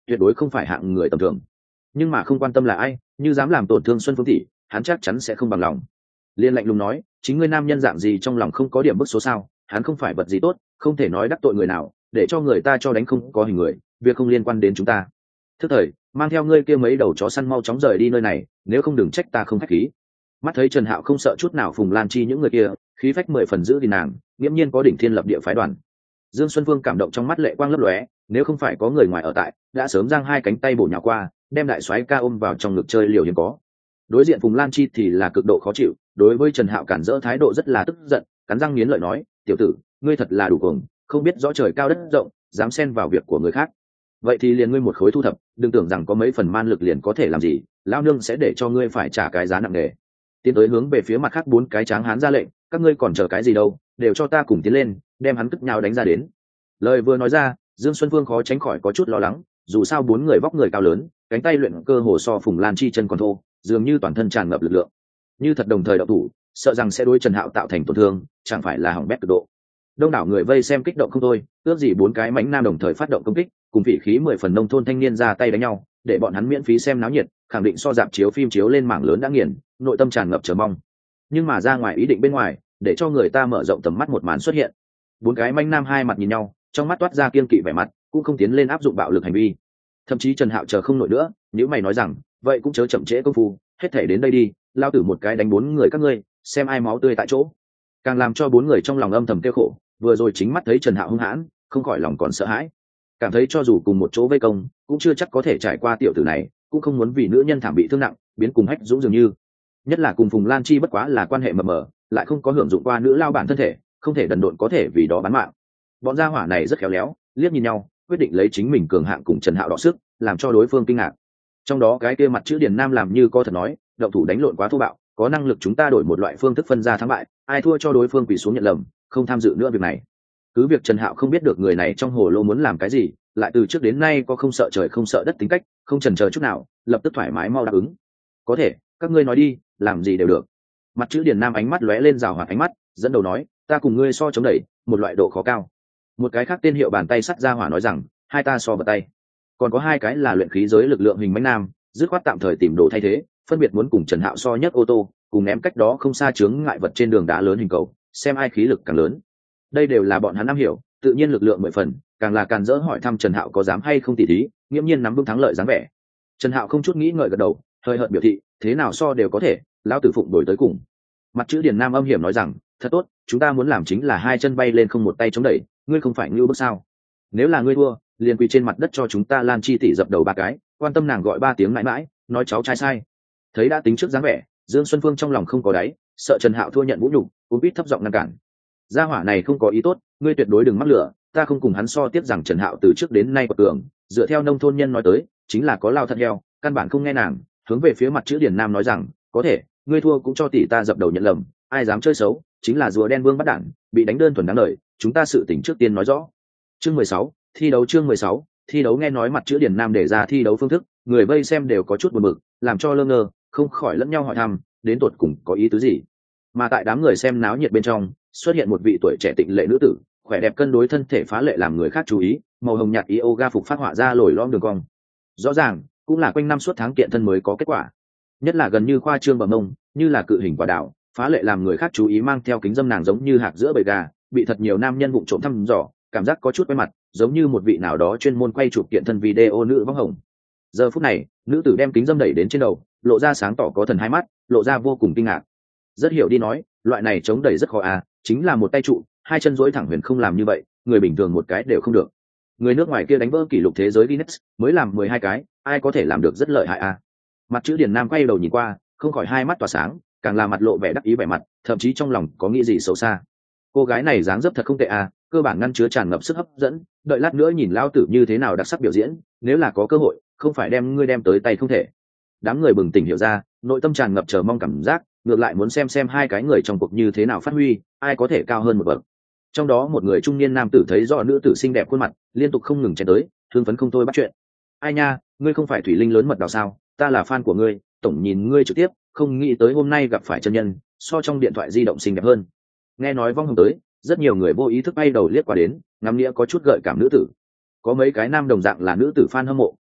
tuyệt đối không phải hạng người tầm thường. Nhưng mà không quan tâm là ai, như dám làm tổn thương Xuân Phương tỷ, hắn chắc chắn sẽ không bằng lòng. Liên lạnh lùng nói, chính ngươi nam nhân dạng gì trong lòng không có điểm bức số sao? Hắn không phải vật gì tốt, không thể nói đắc tội người nào, để cho người ta cho đánh không có hình người, việc không liên quan đến chúng ta. Thức thời, mang theo ngươi kia mấy đầu chó săn mau chóng rời đi nơi này, nếu không đừng trách ta không khách khí. Mắt thấy Trần Hạo không sợ chút nào Phùng Lan Chi những người kia, khí phách mười phần giữ gìn nàng, nghiễm nhiên có đỉnh thiên lập địa phái đoàn. Dương Xuân Phương cảm động trong mắt lệ quang lấp lóe, nếu không phải có người ngoài ở tại, đã sớm giang hai cánh tay bổ nhào qua, đem đại soái ca ôm vào trong ngực chơi liều hiếm có. Đối diện Phùng Lan Chi thì là cực độ khó chịu, đối với Trần Hạo cản rỡ thái độ rất là tức giận, cắn răng nghiến lợi nói, tiểu tử, ngươi thật là đủ cuồng, không biết rõ trời cao đất rộng, dám xen vào việc của người khác. Vậy thì liền ngươi một khối thu thập, đừng tưởng rằng có mấy phần man lực liền có thể làm gì, lão nương sẽ để cho ngươi phải trả cái giá nặng nề. Tiến tới hướng về phía mặt khác bốn cái tráng hán ra lệnh, các ngươi còn chờ cái gì đâu, đều cho ta cùng tiến lên, đem hắn cất nhào đánh ra đến. Lời vừa nói ra, Dương Xuân Phương khó tránh khỏi có chút lo lắng, dù sao bốn người vóc người cao lớn, cánh tay luyện cơ hồ so Phùng Lan Chi chân còn thô, dường như toàn thân tràn ngập lực lượng. Như thật đồng thời động thủ, sợ rằng sẽ đối Trần Hạo tạo thành tổn thương, chẳng phải là hỏng bét cực độ. Đông đảo người vây xem kích động không thôi, ước gì bốn cái mãnh nam đồng thời phát động công kích, cùng vị khí mười phần nông thôn thanh niên ra tay đánh nhau, để bọn hắn miễn phí xem náo nhiệt, khẳng định so dạp chiếu phim chiếu lên mảng lớn đã nghiền, nội tâm tràn ngập chờ mong. Nhưng mà ra ngoài ý định bên ngoài, để cho người ta mở rộng tầm mắt một màn xuất hiện. Bốn cái mãnh nam hai mặt nhìn nhau, trong mắt toát ra kiên kỵ vẻ mặt, cũng không tiến lên áp dụng bạo lực hành vi. Thậm chí Trần Hạo chờ không nổi nữa, nếu mày nói rằng, vậy cũng chớ chậm trễ công phu, hết thể đến đây đi, lao tử một cái đánh bốn người các ngươi, xem ai máu tươi tại chỗ. Càng làm cho bốn người trong lòng âm thầm tiêu khổ, vừa rồi chính mắt thấy Trần Hạo hung hãn, không khỏi lòng còn sợ hãi, cảm thấy cho dù cùng một chỗ vây công, cũng chưa chắc có thể trải qua tiểu tử này, cũng không muốn vì nữ nhân thảm bị thương nặng, biến cùng hách dũng dường như. Nhất là cùng Phùng Lan Chi bất quá là quan hệ mờ mờ, lại không có hưởng dụng qua nữ lao bản thân thể, không thể đần độn có thể vì đó bán mạng. Bọn gia hỏa này rất khéo léo, liếc nhìn nhau, quyết định lấy chính mình cường hạng cùng Trần Hạo đọ sức, làm cho đối phương kinh ngạc. Trong đó cái kia mặt chữ Điền Nam làm như có thật nói, động thủ đánh lộn quá thô bạo, có năng lực chúng ta đổi một loại phương thức phân ra thắng bại, ai thua cho đối phương quỳ xuống nhận lầm, không tham dự nữa việc này. Cứ việc Trần Hạo không biết được người này trong hồ lô muốn làm cái gì, lại từ trước đến nay có không sợ trời không sợ đất tính cách, không chần chờ chút nào, lập tức thoải mái mau đáp ứng. Có thể, các ngươi nói đi, làm gì đều được. Mặt chữ Điền Nam ánh mắt lóe lên rào hoạt ánh mắt, dẫn đầu nói, ta cùng ngươi so chống đẩy, một loại độ khó cao. Một cái khác tên hiệu bàn tay sắt ra hỏa nói rằng, hai ta so vật tay. Còn có hai cái là luyện khí giới lực lượng hình mãnh nam, dứt khoát tạm thời tìm đồ thay thế, phân biệt muốn cùng Trần Hạo so nhất ô tô, cùng ném cách đó không xa chướng ngại vật trên đường đá lớn hình cầu, xem ai khí lực càng lớn. Đây đều là bọn hắn am hiểu, tự nhiên lực lượng mười phần, càng là càng dỡ hỏi thăm Trần Hạo có dám hay không tỉ thí, nghiễm nhiên nắm vững thắng lợi dáng vẻ. Trần Hạo không chút nghĩ ngợi gật đầu, hơi hợt biểu thị, thế nào so đều có thể, lão tử phụng đổi tới cùng. Mặt chữ Điền Nam âm hiểm nói rằng, thật tốt, chúng ta muốn làm chính là hai chân bay lên không một tay chống đẩy, ngươi không phải ngưu bức sao? Nếu là ngươi thua, liền quỳ trên mặt đất cho chúng ta Lan Chi tỷ dập đầu ba cái, quan tâm nàng gọi ba tiếng mãi mãi, nói cháu trai sai. Thấy đã tính trước dáng vẻ, Dương Xuân Phương trong lòng không có đáy, sợ Trần Hạo thua nhận vũ nhục, cũng biết thấp giọng ngăn cản. Gia hỏa này không có ý tốt, ngươi tuyệt đối đừng mắc lửa, ta không cùng hắn so tiếp rằng Trần Hạo từ trước đến nay quật cường, dựa theo nông thôn nhân nói tới, chính là có lao thật heo, căn bản không nghe nàng, hướng về phía mặt chữ Điền Nam nói rằng, có thể, ngươi thua cũng cho tỷ ta dập đầu nhận lầm, ai dám chơi xấu, chính là rùa đen vương bắt đản, bị đánh đơn thuần đáng lời, chúng ta sự tỉnh trước tiên nói rõ. Chương mười sáu, thi đấu chương mười sáu, thi đấu nghe nói mặt chữ Điền Nam để ra thi đấu phương thức, người vây xem đều có chút buồn bực, làm cho lơ ngơ, không khỏi lẫn nhau hỏi thăm, đến tột cùng có ý tứ gì. Mà tại đám người xem náo nhiệt bên trong, xuất hiện một vị tuổi trẻ tịnh lệ nữ tử, khỏe đẹp cân đối thân thể phá lệ làm người khác chú ý, màu hồng nhạt yoga phục phát họa ra lồi lõm đường cong. Rõ ràng, cũng là quanh năm suốt tháng kiện thân mới có kết quả. Nhất là gần như khoa trương bằng mông, như là cự hình quả đảo, phá lệ làm người khác chú ý, mang theo kính dâm nàng giống như hạc giữa bầy gà, bị thật nhiều nam nhân vụng trộm thăm dò, cảm giác có chút quen mặt, giống như một vị nào đó chuyên môn quay chụp kiện thân video nữ vóc hồng. Giờ phút này, nữ tử đem kính dâm đẩy đến trên đầu, lộ ra sáng tỏ có thần hai mắt, lộ ra vô cùng kinh ngạc. Rất hiểu đi nói, loại này chống đẩy rất khó à, chính là một tay trụ, hai chân duỗi thẳng huyền không làm như vậy, người bình thường một cái đều không được. Người nước ngoài kia đánh vỡ kỷ lục thế giới Guinness, mới làm mười hai cái, ai có thể làm được rất lợi hại à. Mặt chữ Điền Nam quay đầu nhìn qua, không khỏi hai mắt tỏa sáng, càng là mặt lộ vẻ đắc ý vẻ mặt, thậm chí trong lòng có nghĩ gì xấu xa. Cô gái này dáng dấp thật không tệ à, cơ bản ngăn chứa tràn ngập sức hấp dẫn, đợi lát nữa nhìn lao tử như thế nào đặc sắc biểu diễn, nếu là có cơ hội, không phải đem ngươi đem tới tay không thể. Đám người bừng tỉnh hiểu ra, nội tâm tràn ngập chờ mong cảm giác, ngược lại muốn xem xem hai cái người trong cuộc như thế nào phát huy, ai có thể cao hơn một bậc. Trong đó một người trung niên nam tử thấy rõ nữ tử xinh đẹp khuôn mặt, liên tục không ngừng chen tới, thương phấn không thôi bắt chuyện. Ai nha, ngươi không phải thủy linh lớn mật đào sao? Ta là fan của ngươi, tổng nhìn ngươi trực tiếp, không nghĩ tới hôm nay gặp phải chân nhân, so trong điện thoại di động xinh đẹp hơn. Nghe nói vong hồng tới, rất nhiều người vô ý thức bay đầu liếc qua đến, ngắm nghĩa có chút gợi cảm nữ tử. Có mấy cái nam đồng dạng là nữ tử fan hâm mộ,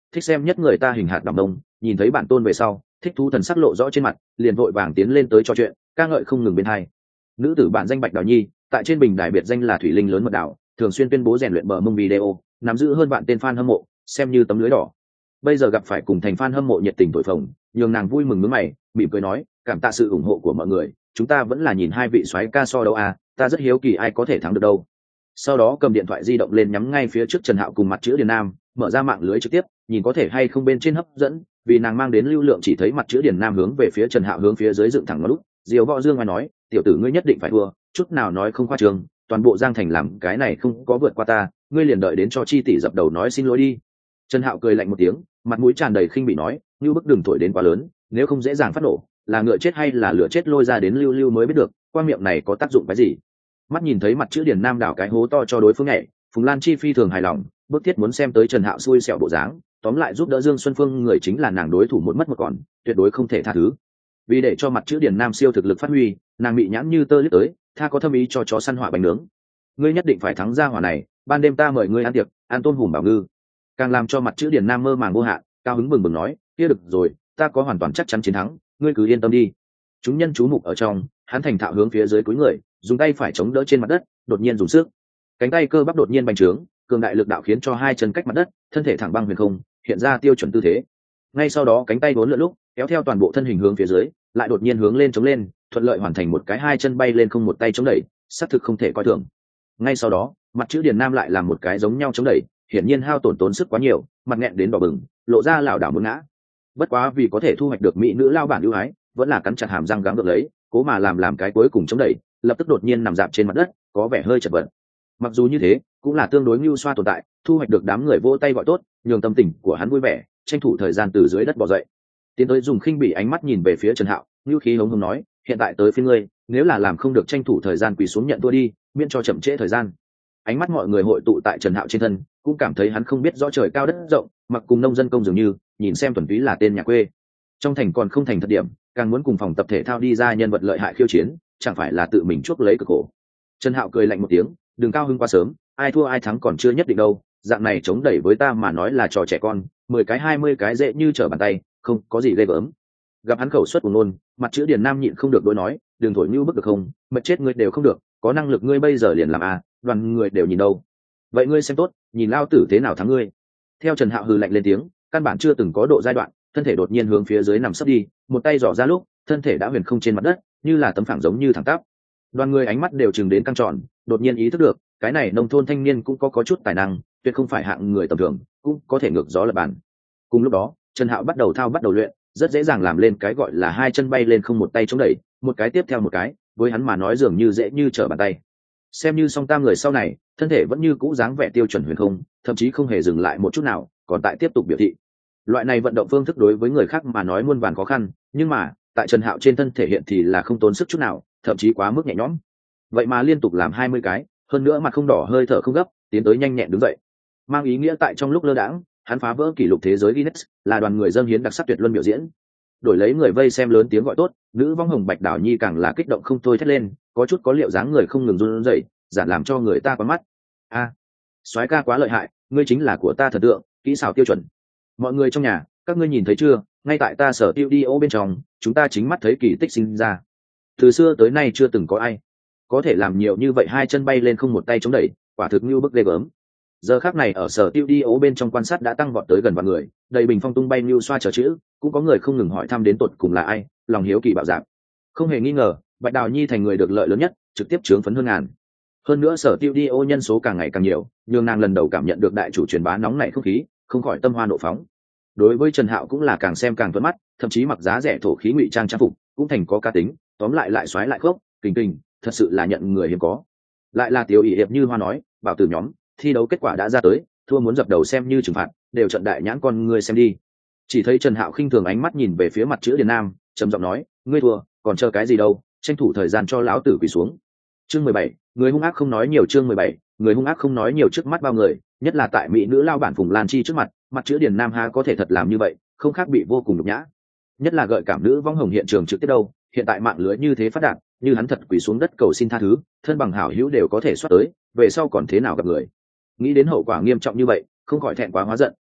thích xem nhất người ta hình hạt đỏng đông, nhìn thấy bản tôn về sau thích thú thần sắc lộ rõ trên mặt, liền vội vàng tiến lên tới trò chuyện, ca ngợi không ngừng bên hai. Nữ tử bản danh Bạch Đào Nhi, tại trên bình đài biệt danh là thủy linh lớn mật đảo, thường xuyên tuyên bố rèn luyện bờ mông video, nắm giữ hơn vạn tên fan hâm mộ, xem như tấm lưới đỏ. Bây giờ gặp phải cùng thành fan hâm mộ nhiệt tình thổi phồng, nhường nàng vui mừng nhướng mày, mỉm cười nói, cảm tạ sự ủng hộ của mọi người, chúng ta vẫn là nhìn hai vị soái ca so đấu à, ta rất hiếu kỳ ai có thể thắng được đâu. Sau đó cầm điện thoại di động lên nhắm ngay phía trước Trần Hạo cùng mặt chữ Điền Nam, mở ra mạng lưới trực tiếp, nhìn có thể hay không bên trên hấp dẫn, vì nàng mang đến lưu lượng chỉ thấy mặt chữ Điền Nam hướng về phía Trần Hạo hướng phía dưới dựng thẳng nó lúc, Diều Võ Dương ngoài nói, tiểu tử ngươi nhất định phải thua, chút nào nói không khoa trương, toàn bộ Giang Thành làm cái này không có vượt qua ta, ngươi liền đợi đến cho chi tỷ dập đầu nói xin lỗi đi. Trần Hạo cười lạnh một tiếng, mặt mũi tràn đầy khinh bị nói, như bức đừng thổi đến quá lớn, nếu không dễ dàng phát nổ, là ngựa chết hay là lửa chết lôi ra đến lưu lưu mới biết được, qua miệng này có tác dụng cái gì. Mắt nhìn thấy mặt chữ Điền Nam đảo cái hố to cho đối phương nhảy, Phùng Lan Chi phi thường hài lòng, bước thiết muốn xem tới Trần Hạo xui xẻo bộ dáng, tóm lại giúp đỡ Dương Xuân Phương người chính là nàng đối thủ một mất một còn, tuyệt đối không thể tha thứ. Vì để cho mặt chữ Điền Nam siêu thực lực phát huy, nàng bị nhãn như tơ liếc tới, tha có thâm ý cho chó săn hỏa bánh nướng. Ngươi nhất định phải thắng ra hỏa này, ban đêm ta mời ngươi ăn tiệc, ăn tôm hùm bảo ngư. Càng làm cho mặt chữ Điền Nam mơ màng vô hạn, cao hứng bừng bừng nói, kia được rồi, ta có hoàn toàn chắc chắn chiến thắng, ngươi cứ yên tâm đi. Chúng nhân chú mục ở trong, hắn thành thạo hướng phía dưới cúi người, dùng tay phải chống đỡ trên mặt đất, đột nhiên dùng sức, cánh tay cơ bắp đột nhiên bành trướng, cường đại lực đạo khiến cho hai chân cách mặt đất, thân thể thẳng băng huyền không, hiện ra tiêu chuẩn tư thế. Ngay sau đó cánh tay vốn lượn lúc, kéo theo toàn bộ thân hình hướng phía dưới, lại đột nhiên hướng lên chống lên, thuận lợi hoàn thành một cái hai chân bay lên không một tay chống đẩy, xác thực không thể coi thường. Ngay sau đó, mặt chữ Điền Nam lại làm một cái giống nhau chống đẩy, hiển nhiên hao tổn tốn sức quá nhiều, mặt nghẹn đến đỏ bừng, lộ ra lảo đảo muốn ngã. Bất quá vì có thể thu hoạch được mỹ nữ lao bản ưu ái, vẫn là cắn chặt hàm răng gắng gượng lấy, cố mà làm làm cái cuối cùng chống đẩy, lập tức đột nhiên nằm dạp trên mặt đất, có vẻ hơi chật vật. Mặc dù như thế, cũng là tương đối mưu xoa tồn tại, thu hoạch được đám người vỗ tay gọi tốt, nhường tâm tình của hắn vui vẻ, tranh thủ thời gian từ dưới đất bò dậy, tiến tới dùng khinh bỉ ánh mắt nhìn về phía Trần Hạo, ngữ khí hống hống nói, hiện tại tới phiên ngươi, nếu là làm không được tranh thủ thời gian quỳ xuống nhận thua đi, miễn cho chậm trễ thời gian. Ánh mắt mọi người hội tụ tại Trần Hạo trên thân, cũng cảm thấy hắn không biết rõ trời cao đất rộng, mặc cùng nông dân công dường như, nhìn xem thuần túy là tên nhà quê. Trong thành còn không thành thật điểm, càng muốn cùng phòng tập thể thao đi ra nhân vật lợi hại khiêu chiến, chẳng phải là tự mình chuốc lấy cực khổ. Trần Hạo cười lạnh một tiếng, đừng cao hứng quá sớm, ai thua ai thắng còn chưa nhất định đâu, dạng này chống đẩy với ta mà nói là trò trẻ con, mười cái hai mươi cái dễ như trở bàn tay, không có gì ghê gớm. Gặp hắn khẩu suất của nôn, mặt chữ Điền Nam nhịn không được đối nói, đừng thổi như bức được không, mệt chết ngươi đều không được, có năng lực ngươi bây giờ liền làm à, đoàn người đều nhìn đâu. Vậy ngươi xem tốt, nhìn lao tử thế nào thắng ngươi. Theo Trần Hạo hừ lạnh lên tiếng, căn bản chưa từng có độ giai đoạn, thân thể đột nhiên hướng phía dưới nằm sấp đi, một tay giỏ ra lúc, thân thể đã huyền không trên mặt đất, như là tấm phẳng giống như thẳng tắp. Đoàn người ánh mắt đều chừng đến căng tròn, đột nhiên ý thức được, cái này nông thôn thanh niên cũng có có chút tài năng, tuyệt không phải hạng người tầm thường, cũng có thể ngược gió lập bàn. Cùng lúc đó, Trần Hạo bắt đầu thao bắt đầu luyện, rất dễ dàng làm lên cái gọi là hai chân bay lên không một tay chống đẩy, một cái tiếp theo một cái, với hắn mà nói dường như dễ như trở bàn tay. Xem như song tam người sau này, thân thể vẫn như cũ dáng vẻ tiêu chuẩn huyền không, thậm chí không hề dừng lại một chút nào, còn tại tiếp tục biểu thị. Loại này vận động phương thức đối với người khác mà nói muôn vàn khó khăn, nhưng mà tại Trần Hạo trên thân thể hiện thì là không tốn sức chút nào, thậm chí quá mức nhẹ nhõm. Vậy mà liên tục làm hai mươi cái, hơn nữa mặt không đỏ hơi thở không gấp, tiến tới nhanh nhẹn đứng dậy, mang ý nghĩa tại trong lúc lơ đãng, hắn phá vỡ kỷ lục thế giới Guinness, là đoàn người dâng hiến đặc sắc tuyệt luân biểu diễn. Đổi lấy người vây xem lớn tiếng gọi tốt, nữ vong hồng Bạch Đảo Nhi càng là kích động không thôi thét lên, có chút có liệu dáng người không ngừng run rẩy, giản làm cho người ta quá mắt. A, soái ca quá lợi hại, ngươi chính là của ta thần tượng, kỹ xảo tiêu chuẩn. Mọi người trong nhà, các ngươi nhìn thấy chưa, ngay tại ta sở tiêu đi ô bên trong, chúng ta chính mắt thấy kỳ tích sinh ra. Từ xưa tới nay chưa từng có ai có thể làm nhiều như vậy, hai chân bay lên không một tay chống đẩy, quả thực như bức ghê gớm. Giờ khắc này ở sở tiêu đi ố bên trong quan sát đã tăng vọt tới gần vạn người, đầy bình phong tung bay như xoa chờ chữ, cũng có người không ngừng hỏi thăm đến tột cùng là ai, lòng hiếu kỳ bạo dạn. Không hề nghi ngờ, Bạch Đào Nhi thành người được lợi lớn nhất, trực tiếp chướng phấn hơn ngàn. Hơn nữa sở tiêu đi ô nhân số càng ngày càng nhiều, nhưng nàng lần đầu cảm nhận được đại chủ truyền bá nóng nảy không khí, không khỏi tâm hoa nộ phóng. Đối với Trần Hạo cũng là càng xem càng thuận mắt, thậm chí mặc giá rẻ thổ khí ngụy trang trang phục, cũng thành có cá tính, tóm lại lại xoáy lại khốc, kình kình, thật sự là nhận người hiếm có. Lại là tiểu ỷ hiệp như hoa nói, bảo tử nhóm, thi đấu kết quả đã ra tới, thua muốn dập đầu xem như trừng phạt, đều trận đại nhãn con ngươi xem đi. Chỉ thấy Trần Hạo khinh thường ánh mắt nhìn về phía mặt chữ Điền Nam, trầm giọng nói, ngươi thua, còn chờ cái gì đâu, tranh thủ thời gian cho lão tử quỳ xuống. Chương mười bảy, người hung ác không nói nhiều. Chương mười bảy, người hung ác không nói nhiều. Trước mắt bao người, nhất là tại mỹ nữ lao bản Phùng Lan Chi trước mặt, mặt chữ Điền Nam ha có thể thật làm như vậy, không khác bị vô cùng nhục nhã. Nhất là gợi cảm nữ vong hồng hiện trường trực tiếp đâu, hiện tại mạng lưới như thế phát đạt, như hắn thật quỳ xuống đất cầu xin tha thứ, thân bằng hảo hữu đều có thể soát tới, về sau còn thế nào gặp người. Nghĩ đến hậu quả nghiêm trọng như vậy, không khỏi thẹn quá hóa giận,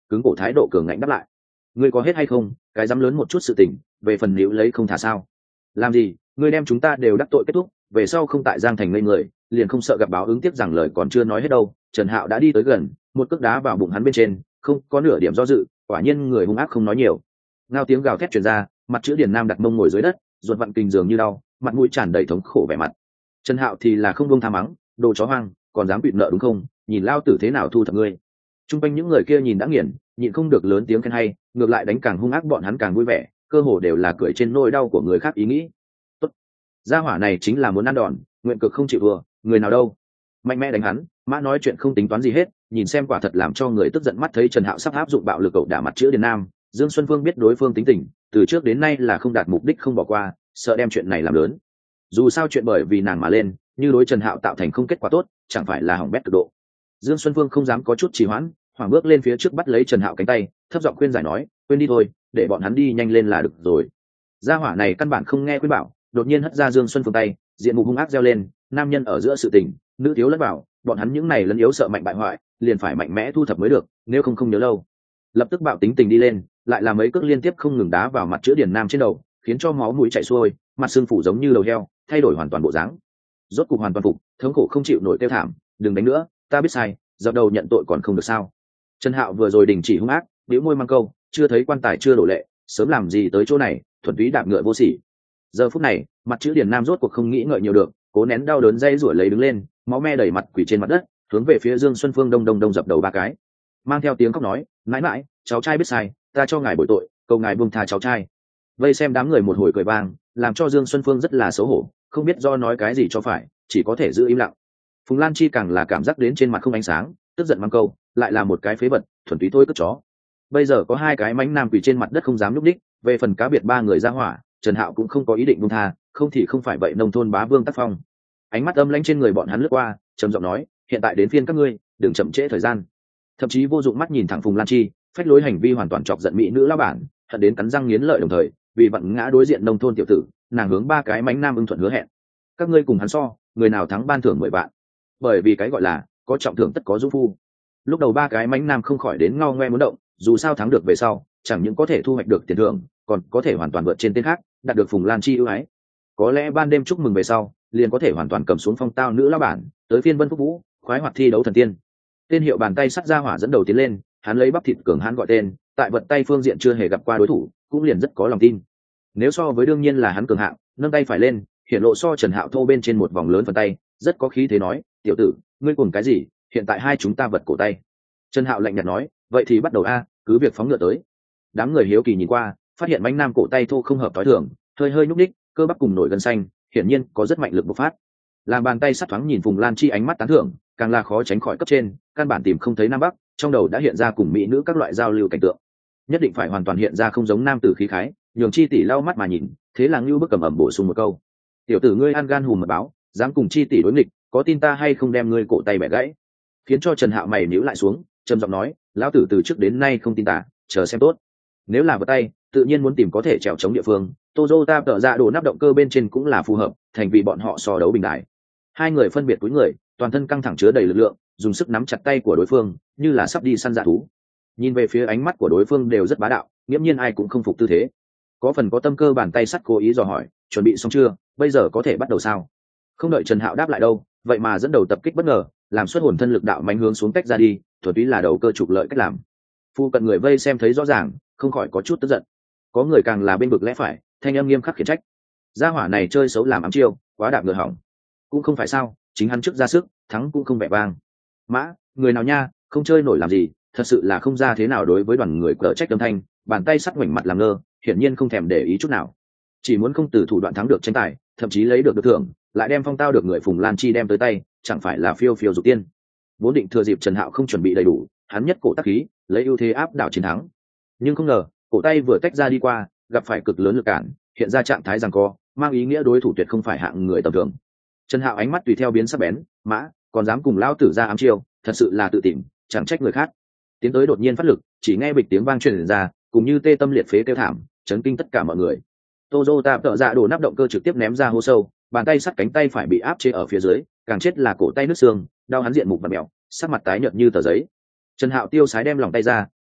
cứng cổ thái độ cường ngạnh đáp lại. Ngươi có hết hay không, cái dám lớn một chút sự tình, về phần liễu lấy không thả sao? Làm gì, ngươi đem chúng ta đều đắc tội kết thúc, về sau không tại Giang Thành ngây người, liền không sợ gặp báo ứng. Tiếc rằng lời còn chưa nói hết đâu, Trần Hạo đã đi tới gần, một cước đá vào bụng hắn bên trên, không có nửa điểm do dự, quả nhiên người hung ác không nói nhiều. Ngao tiếng gào thét truyền ra, mặt chữ Điền Nam đặt mông ngồi dưới đất, ruột vặn kinh dường như đau, mặt mũi tràn đầy thống khổ vẻ mặt. Trần Hạo thì là không buông tha mắng, đồ chó hoang, còn dám quỵt nợ đúng không? Nhìn lao tử thế nào thu thập ngươi. Trung quanh những người kia nhìn đã nghiền, nhịn không được lớn tiếng khen hay, ngược lại đánh càng hung ác, bọn hắn càng vui vẻ, cơ hồ đều là cười trên nỗi đau của người khác ý nghĩ. Tốt, gia hỏa này chính là muốn ăn đòn, nguyện cực không chịu vừa, người nào đâu? Mạnh mẽ đánh hắn, mã nói chuyện không tính toán gì hết, nhìn xem quả thật làm cho người tức giận. Mắt thấy Trần Hạo sắp áp dụng bạo lực cậu đả mặt chữ Điền Nam, Dương Xuân Phương biết đối phương tính tình, từ trước đến nay là không đạt mục đích không bỏ qua, sợ đem chuyện này làm lớn. Dù sao chuyện bởi vì nàng mà lên, như đối Trần Hạo tạo thành không kết quả tốt, chẳng phải là hỏng bét cực độ. Dương Xuân Phương không dám có chút trì hoãn, hoảng bước lên phía trước bắt lấy Trần Hạo cánh tay, thấp giọng khuyên giải nói, quên đi thôi, để bọn hắn đi nhanh lên là được rồi. Gia hỏa này căn bản không nghe khuyên bảo, đột nhiên hất ra Dương Xuân Phương tay, diện mục hung ác reo lên, nam nhân ở giữa sự tình, nữ thiếu lẫn vào, bọn hắn những này lấn yếu sợ mạnh bại hoại, liền phải mạnh mẽ thu thập mới được, nếu không không nhớ lâu. Lập tức bạo tính tình đi lên, lại là mấy cước liên tiếp không ngừng đá vào mặt chữ Điền Nam trên đầu, khiến cho máu mũi chảy xuôi, mặt xương phủ giống như đầu heo, thay đổi hoàn toàn bộ dáng. Rốt cục hoàn toàn phục, thống khổ không chịu nổi kêu thảm, đừng đánh nữa, ta biết sai, dập đầu nhận tội còn không được sao? Trần Hạo vừa rồi đình chỉ hung ác, bĩu môi mang câu, chưa thấy quan tài chưa đổ lệ, sớm làm gì tới chỗ này, thuần túy đạp ngựa vô sỉ. Giờ phút này, mặt chữ Điền Nam rốt cuộc không nghĩ ngợi nhiều được, cố nén đau đớn dây rủa lấy đứng lên, máu me đầy mặt quỳ trên mặt đất, hướng về phía Dương Xuân Phương đông đông đông dập đầu ba cái, mang theo tiếng khóc nói, mãi mãi, cháu trai biết sai, ta cho ngài bồi tội, cầu ngài buông tha cháu trai. Vây xem đám người một hồi cười vang, làm cho Dương Xuân Phương rất là xấu hổ, không biết do nói cái gì cho phải, chỉ có thể giữ im lặng. Phùng Lan Chi càng là cảm giác đến trên mặt không ánh sáng, tức giận mang câu, lại là một cái phế vật, thuần túy thôi cất chó. Bây giờ có hai cái mánh nam quỳ trên mặt đất không dám núp đích, về phần cá biệt ba người ra hỏa, Trần Hạo cũng không có ý định buông tha, không thì không phải vậy nông thôn bá vương tác phong. Ánh mắt âm lãnh trên người bọn hắn lướt qua, trầm giọng nói, hiện tại đến phiên các ngươi, đừng chậm trễ thời gian. Thậm chí vô dụng mắt nhìn thẳng Phùng Lan Chi, phách lối hành vi hoàn toàn chọc giận mỹ nữ lão bản, hận đến cắn răng nghiến lợi, đồng thời vì vận ngã đối diện nông thôn tiểu tử, nàng hướng ba cái mánh nam ưng thuận hứa hẹn, các ngươi cùng hắn so, người nào thắng ban thưởng mười vạn. Bởi vì cái gọi là có trọng thưởng tất có dũng phu. Lúc đầu ba cái mánh nam không khỏi đến ngao ngoe muốn động, dù sao thắng được về sau, chẳng những có thể thu hoạch được tiền thưởng, còn có thể hoàn toàn vượt trên tên khác, đạt được Phùng Lan Chi ưu ái. Có lẽ ban đêm chúc mừng về sau, liền có thể hoàn toàn cầm xuống phong tao nữ lão bản, tới phiên Vân Phúc Vũ, khoái hoạt thi đấu thần tiên. Tên hiệu bàn tay sắt ra hỏa dẫn đầu tiến lên, hắn lấy bắp thịt cường hắn gọi tên, tại vật tay phương diện chưa hề gặp qua đối thủ, cũng liền rất có lòng tin. Nếu so với đương nhiên là hắn cường hạng, nâng tay phải lên, hiển lộ so Trần Hạo thô bên trên một vòng lớn phần tay, rất có khí thế nói, tiểu tử, ngươi cuồng cái gì, hiện tại hai chúng ta vật cổ tay. Trần Hạo lạnh nhạt nói, vậy thì bắt đầu a, cứ việc phóng ngựa tới. Đám người hiếu kỳ nhìn qua, phát hiện bánh nam cổ tay thô không hợp tối thường, hơi hơi nhúc nhích, cơ bắp cùng nổi gân xanh, hiển nhiên có rất mạnh lực bộc phát. Làm bàn tay sắt thoáng nhìn Phùng Lan Chi ánh mắt tán thưởng, càng là khó tránh khỏi cấp trên, căn bản tìm không thấy nam bắc, trong đầu đã hiện ra cùng mỹ nữ các loại giao lưu cảnh tượng. Nhất định phải hoàn toàn hiện ra không giống nam tử khí khái, nhường Chi tỷ lau mắt mà nhìn, thế là Ngưu Bức cầm ẩm bổ sung một câu, tiểu tử ngươi ăn gan hùm mật báo, dám cùng Chi tỷ đối nghịch, có tin ta hay không đem ngươi cổ tay bẻ gãy. Khiến cho Trần Hạo mày nhíu lại xuống, trầm giọng nói, lão tử từ trước đến nay không tin ta, chờ xem tốt. Nếu là vật tay, tự nhiên muốn tìm có thể trèo chống địa phương, Toyota tở ra đồ nắp động cơ bên trên cũng là phù hợp, thành vì bọn họ so đấu bình đại. Hai người phân biệt túi người, toàn thân căng thẳng chứa đầy lực lượng, dùng sức nắm chặt tay của đối phương, như là sắp đi săn dã thú. Nhìn về phía ánh mắt của đối phương đều rất bá đạo, nghiễm nhiên ai cũng không phục tư thế. Có phần có tâm cơ bàn tay sắt cố ý dò hỏi, chuẩn bị xong chưa, bây giờ có thể bắt đầu sao? Không đợi Trần Hạo đáp lại đâu, vậy mà dẫn đầu tập kích bất ngờ, làm xuất hồn thân lực đạo mãnh hướng xuống cách ra đi, thuần túy là đầu cơ trục lợi cách làm. Phu cận người vây xem thấy rõ ràng, không khỏi có chút tức giận. Có người càng là bên vực lẽ phải, thanh âm nghiêm khắc khiển trách. Gia hỏa này chơi xấu làm ám chiêu, quá đạp ngựa hỏng. Cũng không phải sao, chính hắn trước ra sức, thắng cũng không vẻ vang. Mã, người nào nha, không chơi nổi làm gì, thật sự là không ra thế nào. Đối với đoàn người cờ trách âm thanh, bàn tay sắt ngoảnh mặt làm ngơ, hiển nhiên không thèm để ý chút nào. Chỉ muốn không từ thủ đoạn thắng được tranh tài, thậm chí lấy được được thưởng, lại đem phong tao được người Phùng Lan Chi đem tới tay, chẳng phải là phiêu phiêu dục tiên. Vốn định thừa dịp Trần Hạo không chuẩn bị đầy đủ, hắn nhất cổ tác khí, lấy ưu thế áp đảo chiến thắng. Nhưng không ngờ, cổ tay vừa tách ra đi qua, gặp phải cực lớn lực cản, hiện ra trạng thái giằng co, mang ý nghĩa đối thủ tuyệt không phải hạng người tầm thường. Trần Hạo ánh mắt tùy theo biến sắc bén, mã, còn dám cùng lão tử ra ám chiêu, thật sự là tự tìm, chẳng trách người khác. Tiến tới đột nhiên phát lực, chỉ nghe bịch tiếng vang truyền ra, cùng như tê tâm liệt phế kêu thảm, chấn kinh tất cả mọi người. Toyota tợ dạ đổ nắp động cơ trực tiếp ném ra hố sâu, bàn tay sắt cánh tay phải bị áp chế ở phía dưới, càng chết là cổ tay nứt xương, đau hắn diện mục bặm mèo, sắc mặt tái nhợt như tờ giấy. Trần Hạo tiêu sái đem lòng tay ra,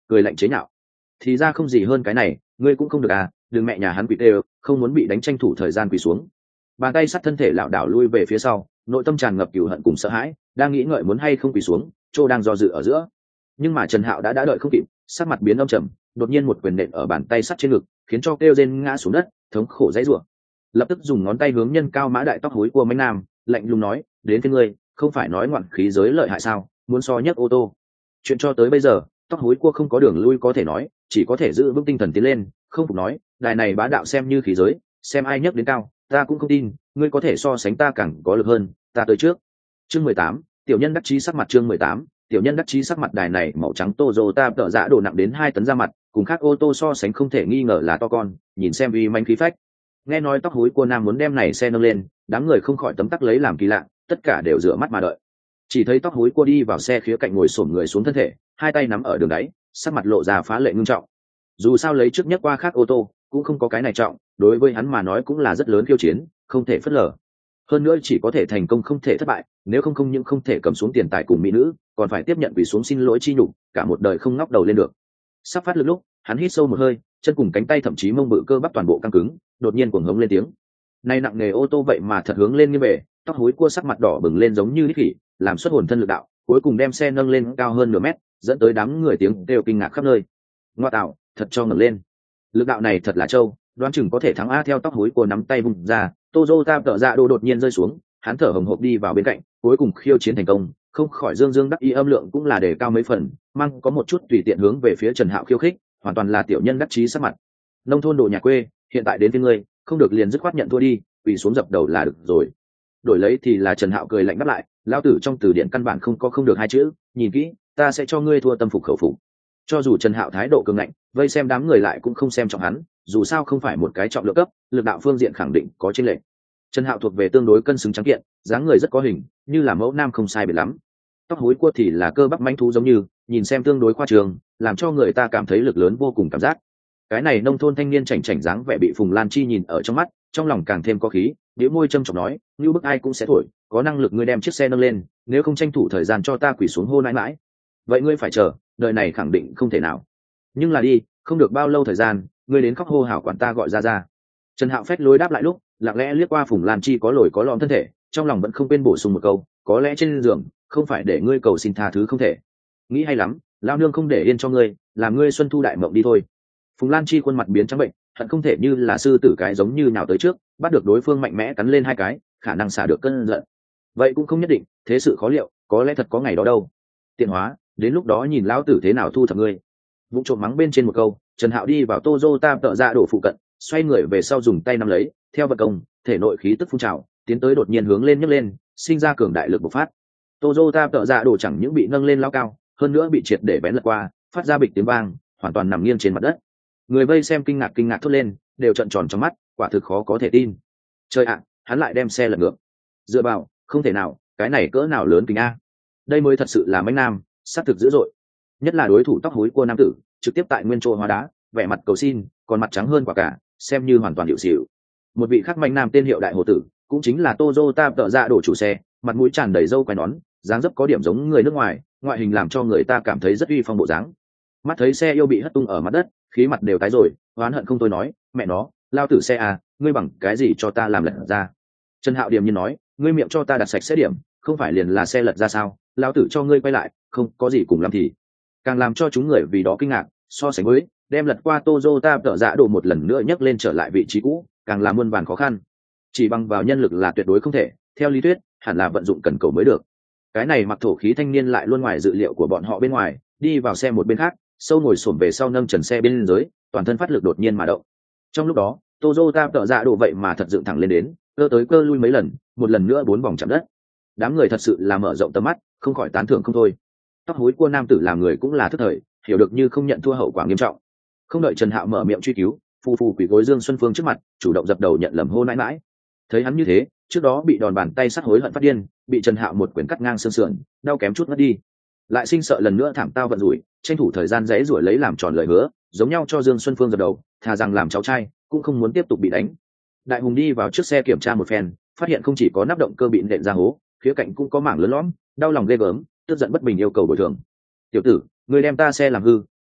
cười lạnh chế nhạo. Thì ra không gì hơn cái này, ngươi cũng không được à, đừng mẹ nhà hắn quỷ tê, không muốn bị đánh tranh thủ thời gian quỳ xuống. Bàn tay sắt thân thể lảo đảo lui về phía sau, nội tâm tràn ngập cừu hận cùng sợ hãi, đang nghĩ ngợi muốn hay không quỳ xuống, Trô đang do dự ở giữa. Nhưng mà Trần Hạo đã đã đợi không kịp, sắc mặt biến âm trầm, đột nhiên một quyền nện ở bàn tay sắt trên ngực, khiến cho kêu rên ngã xuống đất, thống khổ dãy rủa. Lập tức dùng ngón tay hướng nhân cao mã đại tóc hối của Mạnh Nam, lạnh lùng nói, đến với ngươi, không phải nói ngoạn khí giới lợi hại sao, muốn so nhất ô tô. Chuyện cho tới bây giờ, tóc hối cua không có đường lui có thể nói, chỉ có thể giữ vững tinh thần tiến lên, không phục nói, đài này bá đạo xem như khí giới, xem ai nhấc đến cao, ta cũng không tin, ngươi có thể so sánh ta càng có lực hơn, ta tới trước. Chương mười tám, tiểu nhân đắc chí sắc mặt chương mười tám, tiểu nhân đắc chí sắc mặt đài này màu trắng Toyota tợ dạ đổ nặng đến hai tấn ra mặt, cùng khác ô tô so sánh không thể nghi ngờ là to con, nhìn xem uy manh khí phách. Nghe nói tóc hối cua nam muốn đem này xe nâng lên, đám người không khỏi tấm tắc lấy làm kỳ lạ, tất cả đều rửa mắt mà đợi. Chỉ thấy tóc hối cua đi vào xe khía cạnh ngồi xổm người xuống thân thể, hai tay nắm ở đường đáy, sắc mặt lộ ra phá lệ ngưng trọng. Dù sao lấy trước nhất qua khác ô tô, cũng không có cái này trọng, đối với hắn mà nói cũng là rất lớn khiêu chiến, không thể phớt lờ. Hơn nữa chỉ có thể thành công không thể thất bại, nếu không không những không thể cầm xuống tiền tài cùng mỹ nữ, còn phải tiếp nhận quỳ xuống xin lỗi chi nhục, cả một đời không ngóc đầu lên được. Sắp phát lực lúc, hắn hít sâu một hơi, chân cùng cánh tay thậm chí mông bự cơ bắp toàn bộ căng cứng, đột nhiên cuồng hống lên tiếng. Nay nặng nghề ô tô vậy mà thật hướng lên như bể, tóc hối cua sắc mặt đỏ bừng lên giống như đít khỉ, làm xuất hồn thân lực đạo, cuối cùng đem xe nâng lên cao hơn nửa mét, dẫn tới đám người tiếng đều kinh ngạc khắp nơi. Ngoa tạo, thật cho ngẩng lên. Lực đạo này thật là trâu, đoán chừng có thể thắng a. Theo tóc hối cua nắm tay vùng ra, Toyota tợ dạ đồ đột nhiên rơi xuống, hắn thở hồng hộc đi vào bên cạnh, cuối cùng khiêu chiến thành công, không khỏi dương dương đắc ý, âm lượng cũng là đề cao mấy phần, mang có một chút tùy tiện hướng về phía Trần Hạo khiêu khích, hoàn toàn là tiểu nhân đắc chí sắc mặt. Nông thôn đồ nhà quê, hiện tại đến với ngươi, không được liền dứt khoát nhận thua đi, quỳ xuống dập đầu là được rồi. Đổi lấy thì là Trần Hạo cười lạnh đáp lại, lão tử trong từ điển căn bản không có không được hai chữ, nhìn kỹ, ta sẽ cho ngươi thua tâm phục khẩu phục. Cho dù Trần Hạo thái độ cường ngạnh, vây xem đám người lại cũng không xem trọng hắn, dù sao không phải một cái trọng lượng cấp, lực đạo phương diện khẳng định có chênh lệch. Trần Hạo thuộc về tương đối cân xứng trắng kiện, dáng người rất có hình, như là mẫu nam không sai biệt lắm. Tóc hối cua thì là cơ bắp manh thú giống như, nhìn xem tương đối khoa trương, làm cho người ta cảm thấy lực lớn vô cùng cảm giác. Cái này nông thôn thanh niên chảnh chảnh dáng vẻ bị Phùng Lan Chi nhìn ở trong mắt, trong lòng càng thêm có khí, điếu môi châm chọc nói, như bức ai cũng sẽ thổi, có năng lực ngươi đem chiếc xe nâng lên, nếu không tranh thủ thời gian cho ta quỳ xuống hô mãi mãi. Vậy ngươi phải chờ, đời này khẳng định không thể nào. Nhưng là đi, không được bao lâu thời gian, ngươi đến khóc hô hào quản ta gọi ra ra. Trần Hạo phách lối đáp lại lúc, lặng lẽ liếc qua Phùng Lan Chi có lồi có lõm thân thể, trong lòng vẫn không quên bổ sung một câu, có lẽ trên giường, không phải để ngươi cầu xin tha thứ không thể. Nghĩ hay lắm, lao nương không để yên cho ngươi, làm ngươi xuân thu đại mộng đi thôi. Phùng Lan Chi khuôn mặt biến trắng bệnh, hận không thể như là sư tử cái giống như nào tới trước, bắt được đối phương mạnh mẽ cắn lên hai cái, khả năng xả được cơn giận. Vậy cũng không nhất định, thế sự khó liệu, có lẽ thật có ngày đó đâu. Tiện hóa, đến lúc đó nhìn lão tử thế nào thu thập ngươi. Vụ trộm mắng bên trên một câu, Trần Hạo đi vào Toyota tợ dạ đổ phụ cận, xoay người về sau dùng tay nắm lấy, theo vật công, thể nội khí tức phun trào, tiến tới đột nhiên hướng lên nhấc lên, sinh ra cường đại lực bộc phát. Toyota tợ dạ đổ chẳng những bị nâng lên lao cao, hơn nữa bị triệt để bén lật qua, phát ra bịch tiếng vang, hoàn toàn nằm nghiêng trên mặt đất. Người vây xem kinh ngạc kinh ngạc thốt lên, đều trợn tròn trong mắt, quả thực khó có thể tin. Trời ạ, hắn lại đem xe lật ngược. Dựa vào, không thể nào, cái này cỡ nào lớn kính a. Đây mới thật sự là mãnh nam, sát thực dữ dội. Nhất là đối thủ tóc hối của nam tử, trực tiếp tại nguyên chỗ hóa đá, vẻ mặt cầu xin, còn mặt trắng hơn quả cả, xem như hoàn toàn hiệu xỉu. Một vị khác mãnh nam tên hiệu đại hồ tử, cũng chính là Toyota tợ dạ đổ chủ xe, mặt mũi tràn đầy râu quai nón, dáng dấp có điểm giống người nước ngoài, ngoại hình làm cho người ta cảm thấy rất uy phong bộ dáng. Mắt thấy xe yêu bị hất tung ở mặt đất, khí mặt đều tái rồi, oán hận không thôi nói, mẹ nó, lao tử xe à, ngươi bằng cái gì cho ta làm lật ra. Trần Hạo điềm nhiên nói, ngươi miệng cho ta đặt sạch sẽ điểm, không phải liền là xe lật ra sao, lao tử cho ngươi quay lại, không có gì cùng làm thì. Càng làm cho chúng người vì đó kinh ngạc, so sánh với, đem lật qua Toyota tợ dạ đổ một lần nữa nhấc lên trở lại vị trí cũ, càng làm muôn vàn khó khăn. Chỉ bằng vào nhân lực là tuyệt đối không thể, theo lý thuyết, hẳn là vận dụng cần cầu mới được. Cái này mặc thổ khí thanh niên lại luôn ngoài dự liệu của bọn họ bên ngoài, đi vào xe một bên khác, sâu ngồi xổm về sau nâng trần xe bên dưới, toàn thân phát lực đột nhiên mà động. Trong lúc đó, Toyota tợ dạ đổ vậy mà thật dựng thẳng lên đến, cơ tới cơ lui mấy lần, một lần nữa bốn vòng chạm đất. Đám người thật sự là mở rộng tầm mắt, không khỏi tán thưởng không thôi. Tóc hối của nam tử làm người cũng là thức thời, hiểu được như không nhận thua hậu quả nghiêm trọng. Không đợi Trần Hạo mở miệng truy cứu, phù phù quỳ gối Dương Xuân Phương trước mặt, chủ động dập đầu nhận lầm hô nãi nãi. Thấy hắn như thế, trước đó bị đòn bàn tay sắt hối hận phát điên, bị Trần Hạo một quyền cắt ngang xương sườn, đau kém chút ngất đi. Lại sinh sợ lần nữa thảm tao vận rủi, tranh thủ thời gian dãy rủi lấy làm tròn lời hứa, giống nhau cho Dương Xuân Phương dập đầu, thà rằng làm cháu trai, cũng không muốn tiếp tục bị đánh. Đại hùng đi vào trước xe kiểm tra một phen, phát hiện không chỉ có nắp động cơ bị nện ra hố, khía cạnh cũng có mảng lớn lõm, đau lòng ghê gớm, tức giận bất bình yêu cầu bồi thường. Tiểu tử, ngươi đem ta xe làm hư,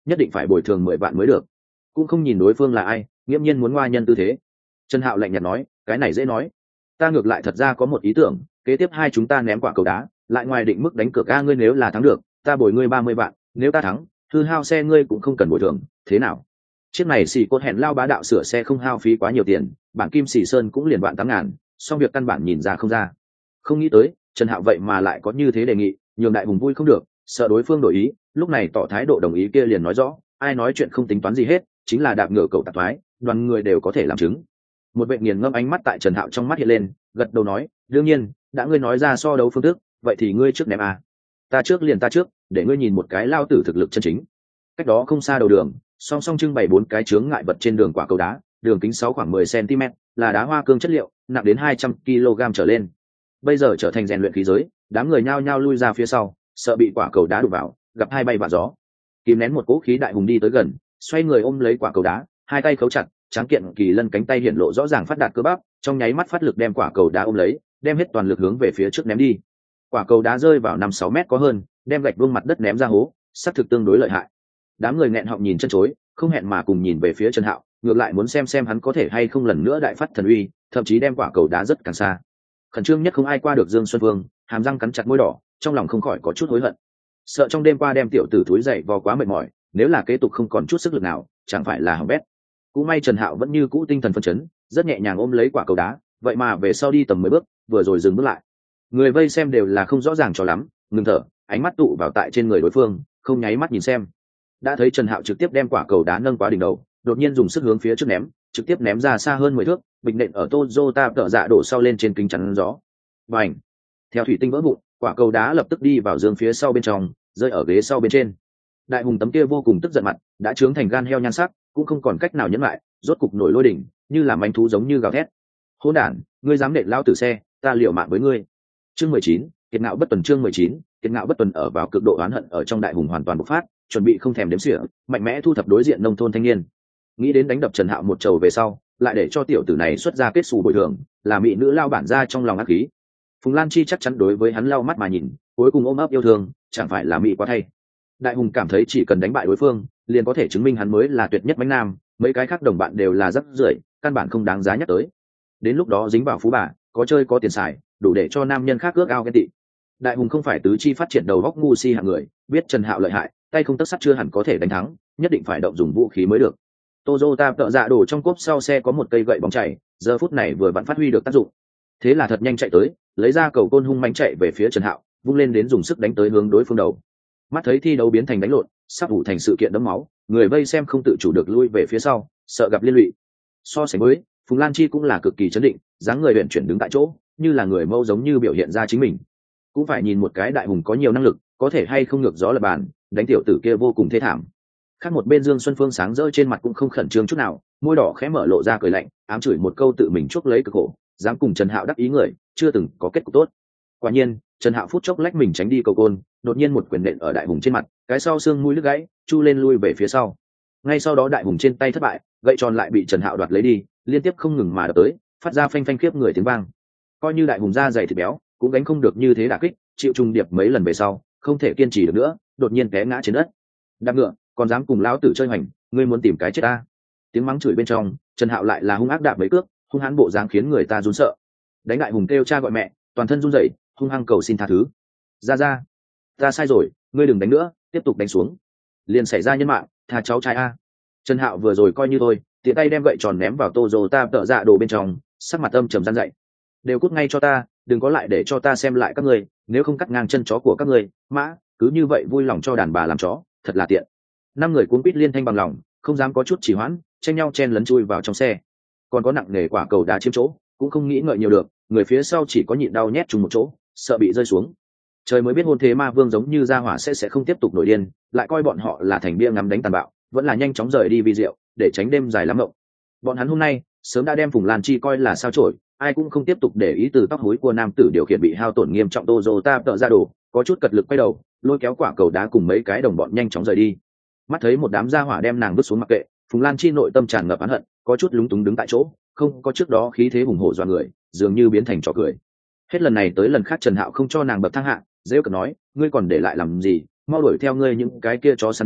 nhất định phải bồi thường mười vạn mới được. Cũng không nhìn đối phương là ai, nghiễm nhiên muốn ngoa nhân tư thế. Trần Hạo lạnh nhạt nói, cái này dễ nói, ta ngược lại thật ra có một ý tưởng, kế tiếp hai chúng ta ném quả cầu đá, lại ngoài định mức đánh cược a, ngươi nếu là thắng được ta bồi ngươi ba mươi vạn, nếu ta thắng hư hao xe ngươi cũng không cần bồi thường, thế nào? Chiếc này xì cốt hẹn lao bá đạo sửa xe không hao phí quá nhiều tiền, bản kim xì sơn cũng liền vạn tám ngàn, song việc căn bản nhìn ra không ra. Không nghĩ tới Trần Hạo vậy mà lại có như thế đề nghị, nhường đại hùng vui không được, sợ đối phương đổi ý, lúc này tỏ thái độ đồng ý kia liền nói rõ, ai nói chuyện không tính toán gì hết, chính là đạp ngựa cậu tạp thoái, đoàn người đều có thể làm chứng. Một vệ nghiền ngẫm ánh mắt tại Trần Hạo trong mắt hiện lên, gật đầu nói, đương nhiên, đã ngươi nói ra so đấu phương thức, vậy thì ngươi trước ném à. Ta trước liền ta trước, để ngươi nhìn một cái lao tử thực lực chân chính. Cách đó không xa đầu đường, song song trưng bày bốn cái chướng ngại vật trên đường quả cầu đá, đường kính sáu khoảng mười xăng-ti-mét, là đá hoa cương chất liệu, nặng đến hai trăm ki lô gam trở lên. Bây giờ trở thành rèn luyện khí giới, đám người nhao nhao lui ra phía sau, sợ bị quả cầu đá đụng vào, gặp hai bay vạ gió. Kìm nén một cỗ khí đại hùng đi tới gần, xoay người ôm lấy quả cầu đá, hai tay khấu chặt, tráng kiện kỳ lân cánh tay hiển lộ rõ ràng phát đạt cơ bắp, trong nháy mắt phát lực đem quả cầu đá ôm lấy, đem hết toàn lực hướng về phía trước ném đi. Quả cầu đá rơi vào năm sáu mét có hơn, đem gạch vương mặt đất ném ra hố, xác thực tương đối lợi hại. Đám người nghẹn họng nhìn chân chối, không hẹn mà cùng nhìn về phía Trần Hạo, ngược lại muốn xem xem hắn có thể hay không lần nữa đại phát thần uy, thậm chí đem quả cầu đá rất càng xa. Khẩn trương nhất không ai qua được Dương Xuân Vương, hàm răng cắn chặt môi đỏ, trong lòng không khỏi có chút hối hận. Sợ trong đêm qua đem tiểu tử túi dậy vò quá mệt mỏi, nếu là kế tục không còn chút sức lực nào, chẳng phải là hỏng bét. Cũng may Trần Hạo vẫn như cũ tinh thần phấn chấn, rất nhẹ nhàng ôm lấy quả cầu đá, vậy mà về sau đi tầm mười bước, vừa rồi dừng bước lại. Người vây xem đều là không rõ ràng cho lắm, ngừng thở, ánh mắt tụ vào tại trên người đối phương, không nháy mắt nhìn xem. Đã thấy Trần Hạo trực tiếp đem quả cầu đá nâng quá đỉnh đầu, đột nhiên dùng sức hướng phía trước ném, trực tiếp ném ra xa hơn mười thước, bịch nện ở Toyota tợ dạ đổ sau lên trên kính chắn gió. Bành! Theo thủy tinh vỡ vụn, quả cầu đá lập tức đi vào giường phía sau bên trong, rơi ở ghế sau bên trên. Đại hùng tấm kia vô cùng tức giận mặt, đã trướng thành gan heo nhan sắc, cũng không còn cách nào nhẫn lại, rốt cục nổi lôi đỉnh, như là manh thú giống như gào thét. Hỗn đản, ngươi dám nện lao tử xe, ta liều mạng với ngươi. Chương mười chín, kiệt ngạo bất tuần. Chương mười chín, kiệt ngạo bất tuần. Ở vào cực độ oán hận ở trong đại hùng hoàn toàn bộc phát, chuẩn bị không thèm đếm xỉa, mạnh mẽ thu thập đối diện nông thôn thanh niên. Nghĩ đến đánh đập Trần Hạo một trầu về sau, lại để cho tiểu tử này xuất ra kết xù bồi thường, là mỹ nữ lao bản ra trong lòng ác khí. Phùng Lan Chi chắc chắn đối với hắn lau mắt mà nhìn, cuối cùng ôm ấp yêu thương, chẳng phải là mỹ quá thay. Đại hùng cảm thấy chỉ cần đánh bại đối phương, liền có thể chứng minh hắn mới là tuyệt nhất mãnh nam, mấy cái khác đồng bạn đều là rắc rưởi, căn bản không đáng giá nhắc tới. Đến lúc đó dính vào phú bà, có chơi có tiền xài, đủ để cho nam nhân khác ước ao ghen tị. Đại hùng không phải tứ chi phát triển đầu góc ngu si hạng người, biết Trần Hạo lợi hại, tay không tấc sắt chưa hẳn có thể đánh thắng, nhất định phải động dùng vũ khí mới được. Toyota tợ dạ đổ trong cốp sau xe có một cây gậy bóng chảy, giờ phút này vừa vặn phát huy được tác dụng. Thế là thật nhanh chạy tới, lấy ra cầu côn hung mãnh chạy về phía Trần Hạo, vung lên đến dùng sức đánh tới hướng đối phương đầu. Mắt thấy thi đấu biến thành đánh lộn, sắp ủ thành sự kiện đẫm máu, người vây xem không tự chủ được lui về phía sau, sợ gặp liên lụy. So sánh với, Phùng Lan Chi cũng là cực kỳ chấn định, dáng người luyện chuyển đứng tại chỗ, như là người mâu giống như biểu hiện ra chính mình. Cũng phải nhìn một cái đại hùng có nhiều năng lực, có thể hay không ngược gió lập bàn, đánh tiểu tử kia vô cùng thê thảm. Khác một bên Dương Xuân Phương sáng rỡ trên mặt cũng không khẩn trương chút nào, môi đỏ khẽ mở lộ ra cười lạnh, ám chửi một câu tự mình chuốc lấy cực khổ, dám cùng Trần Hạo đắc ý người, chưa từng có kết cục tốt. Quả nhiên, Trần Hạo phút chốc lách mình tránh đi cầu côn, đột nhiên một quyền nện ở đại hùng trên mặt, cái sau xương mũi đứt gãy, chu lên lui về phía sau. Ngay sau đó đại hùng trên tay thất bại, gậy tròn lại bị Trần Hạo đoạt lấy đi, liên tiếp không ngừng mà đập tới, phát ra phanh phanh khiếp người tiếng vang. Coi như đại hùng da dày thịt béo, cũng gánh không được như thế đả kích, chịu trung điệp mấy lần về sau, không thể kiên trì được nữa, đột nhiên té ngã trên đất. Đạp ngựa, còn dám cùng lão tử chơi hoành, ngươi muốn tìm cái chết ta. Tiếng mắng chửi bên trong, Trần Hạo lại là hung ác đạp mấy cước, hung hãn bộ dáng khiến người ta run sợ. Đánh đại hùng kêu cha gọi mẹ, toàn thân run rẩy, hung hăng cầu xin tha thứ. Ra ra, ta sai rồi, ngươi đừng đánh nữa, tiếp tục đánh xuống. Liền xảy ra nhân mạng, tha cháu trai a. Trần Hạo vừa rồi coi như thôi, tiện tay đem gậy tròn ném vào Toyota tợ dạ đồ bên trong, sắc mặt âm trầm gian dậy. Đều cút ngay cho ta, đừng có lại để cho ta xem lại các ngươi, nếu không cắt ngang chân chó của các ngươi. Mã, cứ như vậy vui lòng cho đàn bà làm chó, thật là tiện. Năm người cuống quýt liên thanh bằng lòng, không dám có chút trì hoãn, tranh nhau chen lấn chui vào trong xe. Còn có nặng nề quả cầu đá chiếm chỗ, cũng không nghĩ ngợi nhiều được, người phía sau chỉ có nhịn đau nhét chung một chỗ, sợ bị rơi xuống. Trời mới biết hôn thế ma vương giống như gia hỏa sẽ sẽ không tiếp tục nổi điên, lại coi bọn họ là thành bia ngắm đánh tàn bạo, vẫn là nhanh chóng rời đi vi diệu, để tránh đêm dài lắm mộng. Bọn hắn hôm nay sớm đã đem Phùng Lan Chi coi là sao chổi, ai cũng không tiếp tục để ý từ tóc hối của nam tử điều khiển bị hao tổn nghiêm trọng Toyota tợ ra đồ, có chút cật lực quay đầu, lôi kéo quả cầu đá cùng mấy cái đồng bọn nhanh chóng rời đi. Mắt thấy một đám gia hỏa đem nàng vứt xuống mặc kệ, Phùng Lan Chi nội tâm tràn ngập oán hận, có chút lúng túng đứng tại chỗ, không có trước đó khí thế hùng hổ dọa người, dường như biến thành trò cười. Hết lần này tới lần khác Trần Hạo không cho nàng bậc thang hạ, dễ cợt nói, ngươi còn để lại làm gì, mau đuổi theo ngươi những cái kia chó săn đi,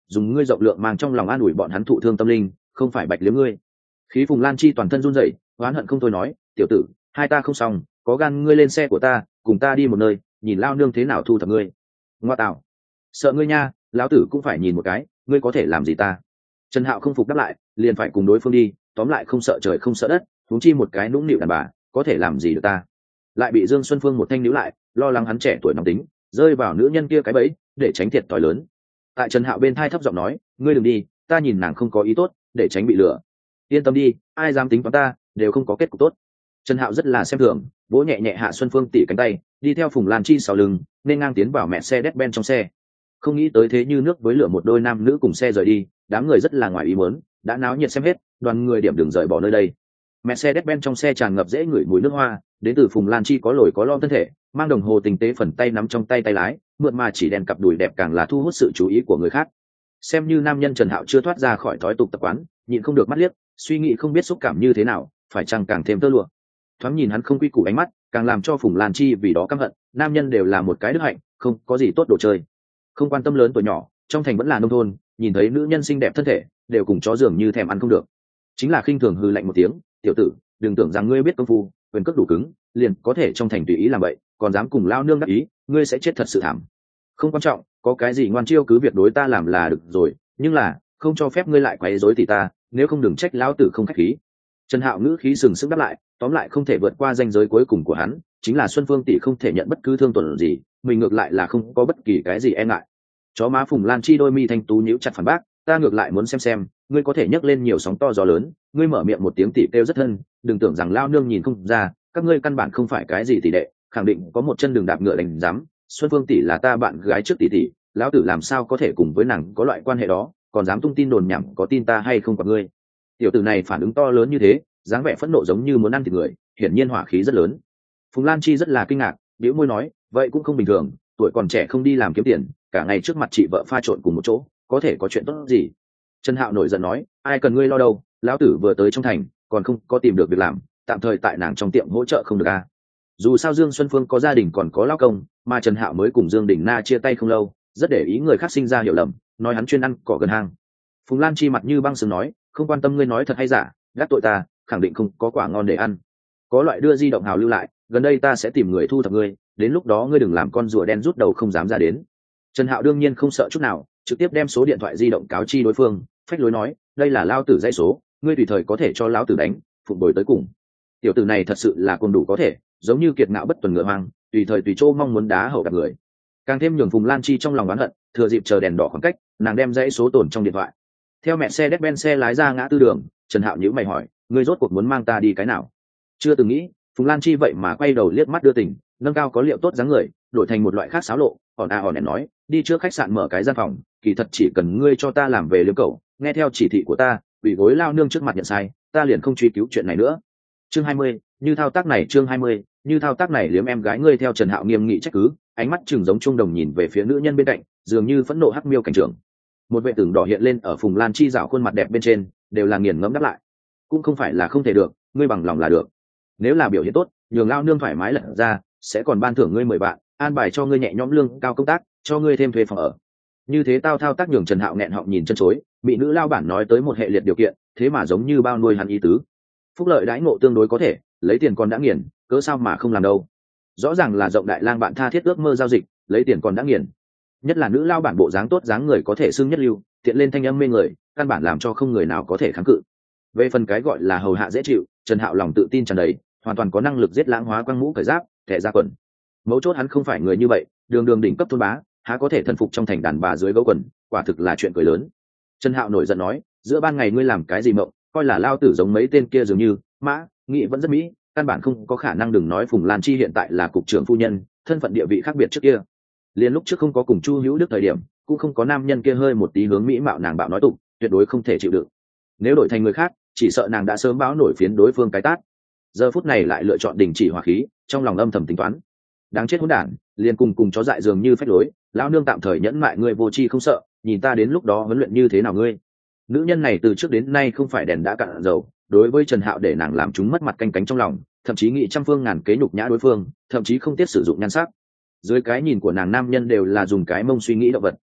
dùng ngươi rộng lượng mang trong lòng an ủi bọn hắn thụ thương tâm linh, không phải bạch liếm ngươi. Khí Phùng Lan Chi toàn thân run rẩy, oán hận không thôi nói, tiểu tử, hai ta không xong, có gan ngươi lên xe của ta, cùng ta đi một nơi, nhìn lao nương thế nào thu thập ngươi. Ngoa tạo, sợ ngươi nha, lão tử cũng phải nhìn một cái, ngươi có thể làm gì ta. Trần Hạo không phục đáp lại, liền phải cùng đối phương đi, tóm lại không sợ trời không sợ đất, huống chi một cái nũng nịu đàn bà, có thể làm gì được ta. Lại bị Dương Xuân Phương một thanh níu lại, lo lắng hắn trẻ tuổi nóng tính, rơi vào nữ nhân kia cái bẫy, để tránh thiệt thòi lớn. Tại Trần Hạo bên thai thấp giọng nói, ngươi đừng đi, ta nhìn nàng không có ý tốt, để tránh bị lừa. Yên tâm đi, ai dám tính toán ta, đều không có kết cục tốt. Trần Hạo rất là xem thường, vỗ nhẹ nhẹ hạ Xuân Phương tỉ cánh tay, đi theo Phùng Lan Chi sau lưng, nên ngang tiến vào mẹ xe Mercedes-Benz trong xe. Không nghĩ tới thế như nước với lửa, một đôi nam nữ cùng xe rời đi, đám người rất là ngoài ý muốn, đã náo nhiệt xem hết, đoàn người điểm đường rời bỏ nơi đây. Mẹ xe Mercedes-Benz trong xe tràn ngập dễ ngửi mùi nước hoa, đến từ Phùng Lan Chi có lồi có lõm thân thể, mang đồng hồ tinh tế phần tay nắm trong tay tay lái, mượn mà chỉ đèn cặp đùi đẹp càng là thu hút sự chú ý của người khác. Xem như nam nhân Trần Hạo chưa thoát ra khỏi thói tục tập quán, nhịn không được mắt liếc, suy nghĩ không biết xúc cảm như thế nào, phải chăng càng thêm tơ lụa. Thoáng nhìn hắn không quy củ ánh mắt, càng làm cho Phùng Lan Chi vì đó căm hận, nam nhân đều là một cái đức hạnh, không có gì tốt đồ chơi. Không quan tâm lớn tuổi nhỏ, trong thành vẫn là nông thôn, nhìn thấy nữ nhân xinh đẹp thân thể, đều cùng chó dường như thèm ăn không được. Chính là khinh thường hư lạnh một tiếng, tiểu tử, đừng tưởng rằng ngươi biết công phu, quyền cước đủ cứng, liền có thể trong thành tùy ý làm vậy, còn dám cùng lao nương đắc ý, ngươi sẽ chết thật sự thảm. Không quan trọng, có cái gì ngoan chiêu cứ việc đối ta làm là được rồi, nhưng là không cho phép ngươi lại quấy rối tỷ ta, nếu không đừng trách lão tử không khách khí. Trần Hạo ngữ khí sừng sững đáp lại, tóm lại không thể vượt qua ranh giới cuối cùng của hắn, chính là Xuân Phương tỷ không thể nhận bất cứ thương tổn gì, mình ngược lại là không có bất kỳ cái gì e ngại. Chó má Phùng Lan Chi đôi mi thanh tú nhíu chặt phản bác, ta ngược lại muốn xem xem, ngươi có thể nhấc lên nhiều sóng to gió lớn, ngươi mở miệng một tiếng tỷ kêu rất thân, đừng tưởng rằng lao nương nhìn không ra, các ngươi căn bản không phải cái gì tỷ đệ, khẳng định có một chân đường đạp ngựa đánh dám. Xuân Phương tỷ là ta bạn gái trước tỷ tỷ, lão tử làm sao có thể cùng với nàng có loại quan hệ đó, còn dám tung tin đồn nhảm, có tin ta hay không của ngươi. Tiểu tử này phản ứng to lớn như thế, dáng vẻ phẫn nộ giống như muốn ăn thịt người, hiển nhiên hỏa khí rất lớn. Phùng Lan Chi rất là kinh ngạc, bĩu môi nói, vậy cũng không bình thường, tuổi còn trẻ không đi làm kiếm tiền, cả ngày trước mặt chị vợ pha trộn cùng một chỗ, có thể có chuyện tốt gì. Trần Hạo nổi giận nói, ai cần ngươi lo đâu, lão tử vừa tới trong thành, còn không có tìm được việc làm, tạm thời tại nàng trong tiệm hỗ trợ không được à. Dù sao Dương Xuân Phương có gia đình còn có lao công, mà Trần Hạo mới cùng Dương Đình Na chia tay không lâu, rất để ý người khác sinh ra hiểu lầm, nói hắn chuyên ăn cỏ gần hang. Phùng Lan Chi mặt như băng sừng nói, không quan tâm ngươi nói thật hay giả, gác tội ta, khẳng định không có quả ngon để ăn. Có loại đưa di động hào lưu lại, gần đây ta sẽ tìm người thu thập ngươi, đến lúc đó ngươi đừng làm con rùa đen rút đầu không dám ra đến. Trần Hạo đương nhiên không sợ chút nào, trực tiếp đem số điện thoại di động cáo chi đối phương, phách lối nói, đây là lao tử dãy số, ngươi tùy thời có thể cho lão tử đánh, phụng bồi tới cùng. Tiểu tử này thật sự là côn đủ có thể, giống như kiệt ngạo bất tuần ngựa hoang, tùy thời tùy chỗ mong muốn đá hậu đặt người. Càng thêm nhường Phùng Lan Chi trong lòng oán hận, thừa dịp chờ đèn đỏ khoảng cách, nàng đem dãy số tồn trong điện thoại. Theo mẹ xe Mercedes-Benz xe lái ra ngã tư đường, Trần Hạo nhíu mày hỏi, ngươi rốt cuộc muốn mang ta đi cái nào? Chưa từng nghĩ, Phùng Lan Chi vậy mà quay đầu liếc mắt đưa tình, nâng cao có liệu tốt dáng người, đổi thành một loại khác xáo lộ, ỏn a ỏn ẻn nói, đi trước khách sạn mở cái gian phòng, kỳ thật chỉ cần ngươi cho ta làm về liếm cậu, nghe theo chỉ thị của ta, bị gối lao nương trước mặt nhận sai, ta liền không truy cứu chuyện này nữa. Chương hai mươi, như thao tác này chương hai mươi, như thao tác này liếm em gái ngươi. Theo Trần Hạo nghiêm nghị trách cứ, ánh mắt chừng giống trung đồng nhìn về phía nữ nhân bên cạnh, dường như phẫn nộ hắc miêu cảnh trưởng. Một vệ tường đỏ hiện lên ở Phùng Lan Chi rảo khuôn mặt đẹp bên trên, đều là nghiền ngẫm đáp lại. Cũng không phải là không thể được, ngươi bằng lòng là được. Nếu là biểu hiện tốt, nhường lao nương thoải mái lật ra, sẽ còn ban thưởng ngươi mười vạn, an bài cho ngươi nhẹ nhõm lương cao công tác, cho ngươi thêm thuê phòng ở. Như thế tao thao tác nhường Trần Hạo nghẹn họng nhìn chân chối, bị nữ lao bản nói tới một hệ liệt điều kiện, thế mà giống như bao nuôi hắn ý tứ. Phúc lợi đãi ngộ tương đối có thể, lấy tiền còn đã nghiền, cớ sao mà không làm đâu. Rõ ràng là rộng đại lang bạn tha thiết ước mơ giao dịch, lấy tiền còn đã nghiền. Nhất là nữ lao bản bộ dáng tốt dáng người có thể xưng nhất lưu, tiện lên thanh âm mê người, căn bản làm cho không người nào có thể kháng cự. Về phần cái gọi là hầu hạ dễ chịu, Trần Hạo lòng tự tin tràn đầy, hoàn toàn có năng lực giết lãng hóa quăng mũ cởi giáp, thẻ ra quần. Mấu chốt hắn không phải người như vậy, đường đường đỉnh cấp thôn bá, há có thể thân phục trong thành đàn bà dưới gấu quần, quả thực là chuyện cười lớn. Trần Hạo nổi giận nói, giữa ban ngày ngươi làm cái gì mộng, coi là lao tử giống mấy tên kia dường như, mã, nghị vẫn rất mỹ, căn bản không có khả năng. Đừng nói Phùng Lan Chi hiện tại là cục trưởng phu nhân, thân phận địa vị khác biệt trước kia. Liên lúc trước không có cùng Chu Hữu Đức thời điểm, cũng không có nam nhân kia hơi một tí hướng mỹ mạo nàng bạo nói tục, tuyệt đối không thể chịu đựng. Nếu đổi thành người khác, chỉ sợ nàng đã sớm báo nổi phiến đối phương cái tát. Giờ phút này lại lựa chọn đình chỉ hỏa khí, trong lòng âm thầm tính toán. Đáng chết hỗn đản, liền cùng cùng chó dại dường như phách lối, lão nương tạm thời nhẫn mại ngươi vô tri không sợ, nhìn ta đến lúc đó huấn luyện như thế nào ngươi. Nữ nhân này từ trước đến nay không phải đèn đã cạn dầu, đối với Trần Hạo để nàng làm chúng mất mặt canh cánh trong lòng, thậm chí nghĩ trăm phương ngàn kế nhục nhã đối phương, thậm chí không tiếc sử dụng nhan sắc. Dưới cái nhìn của nàng nam nhân đều là dùng cái mông suy nghĩ động vật,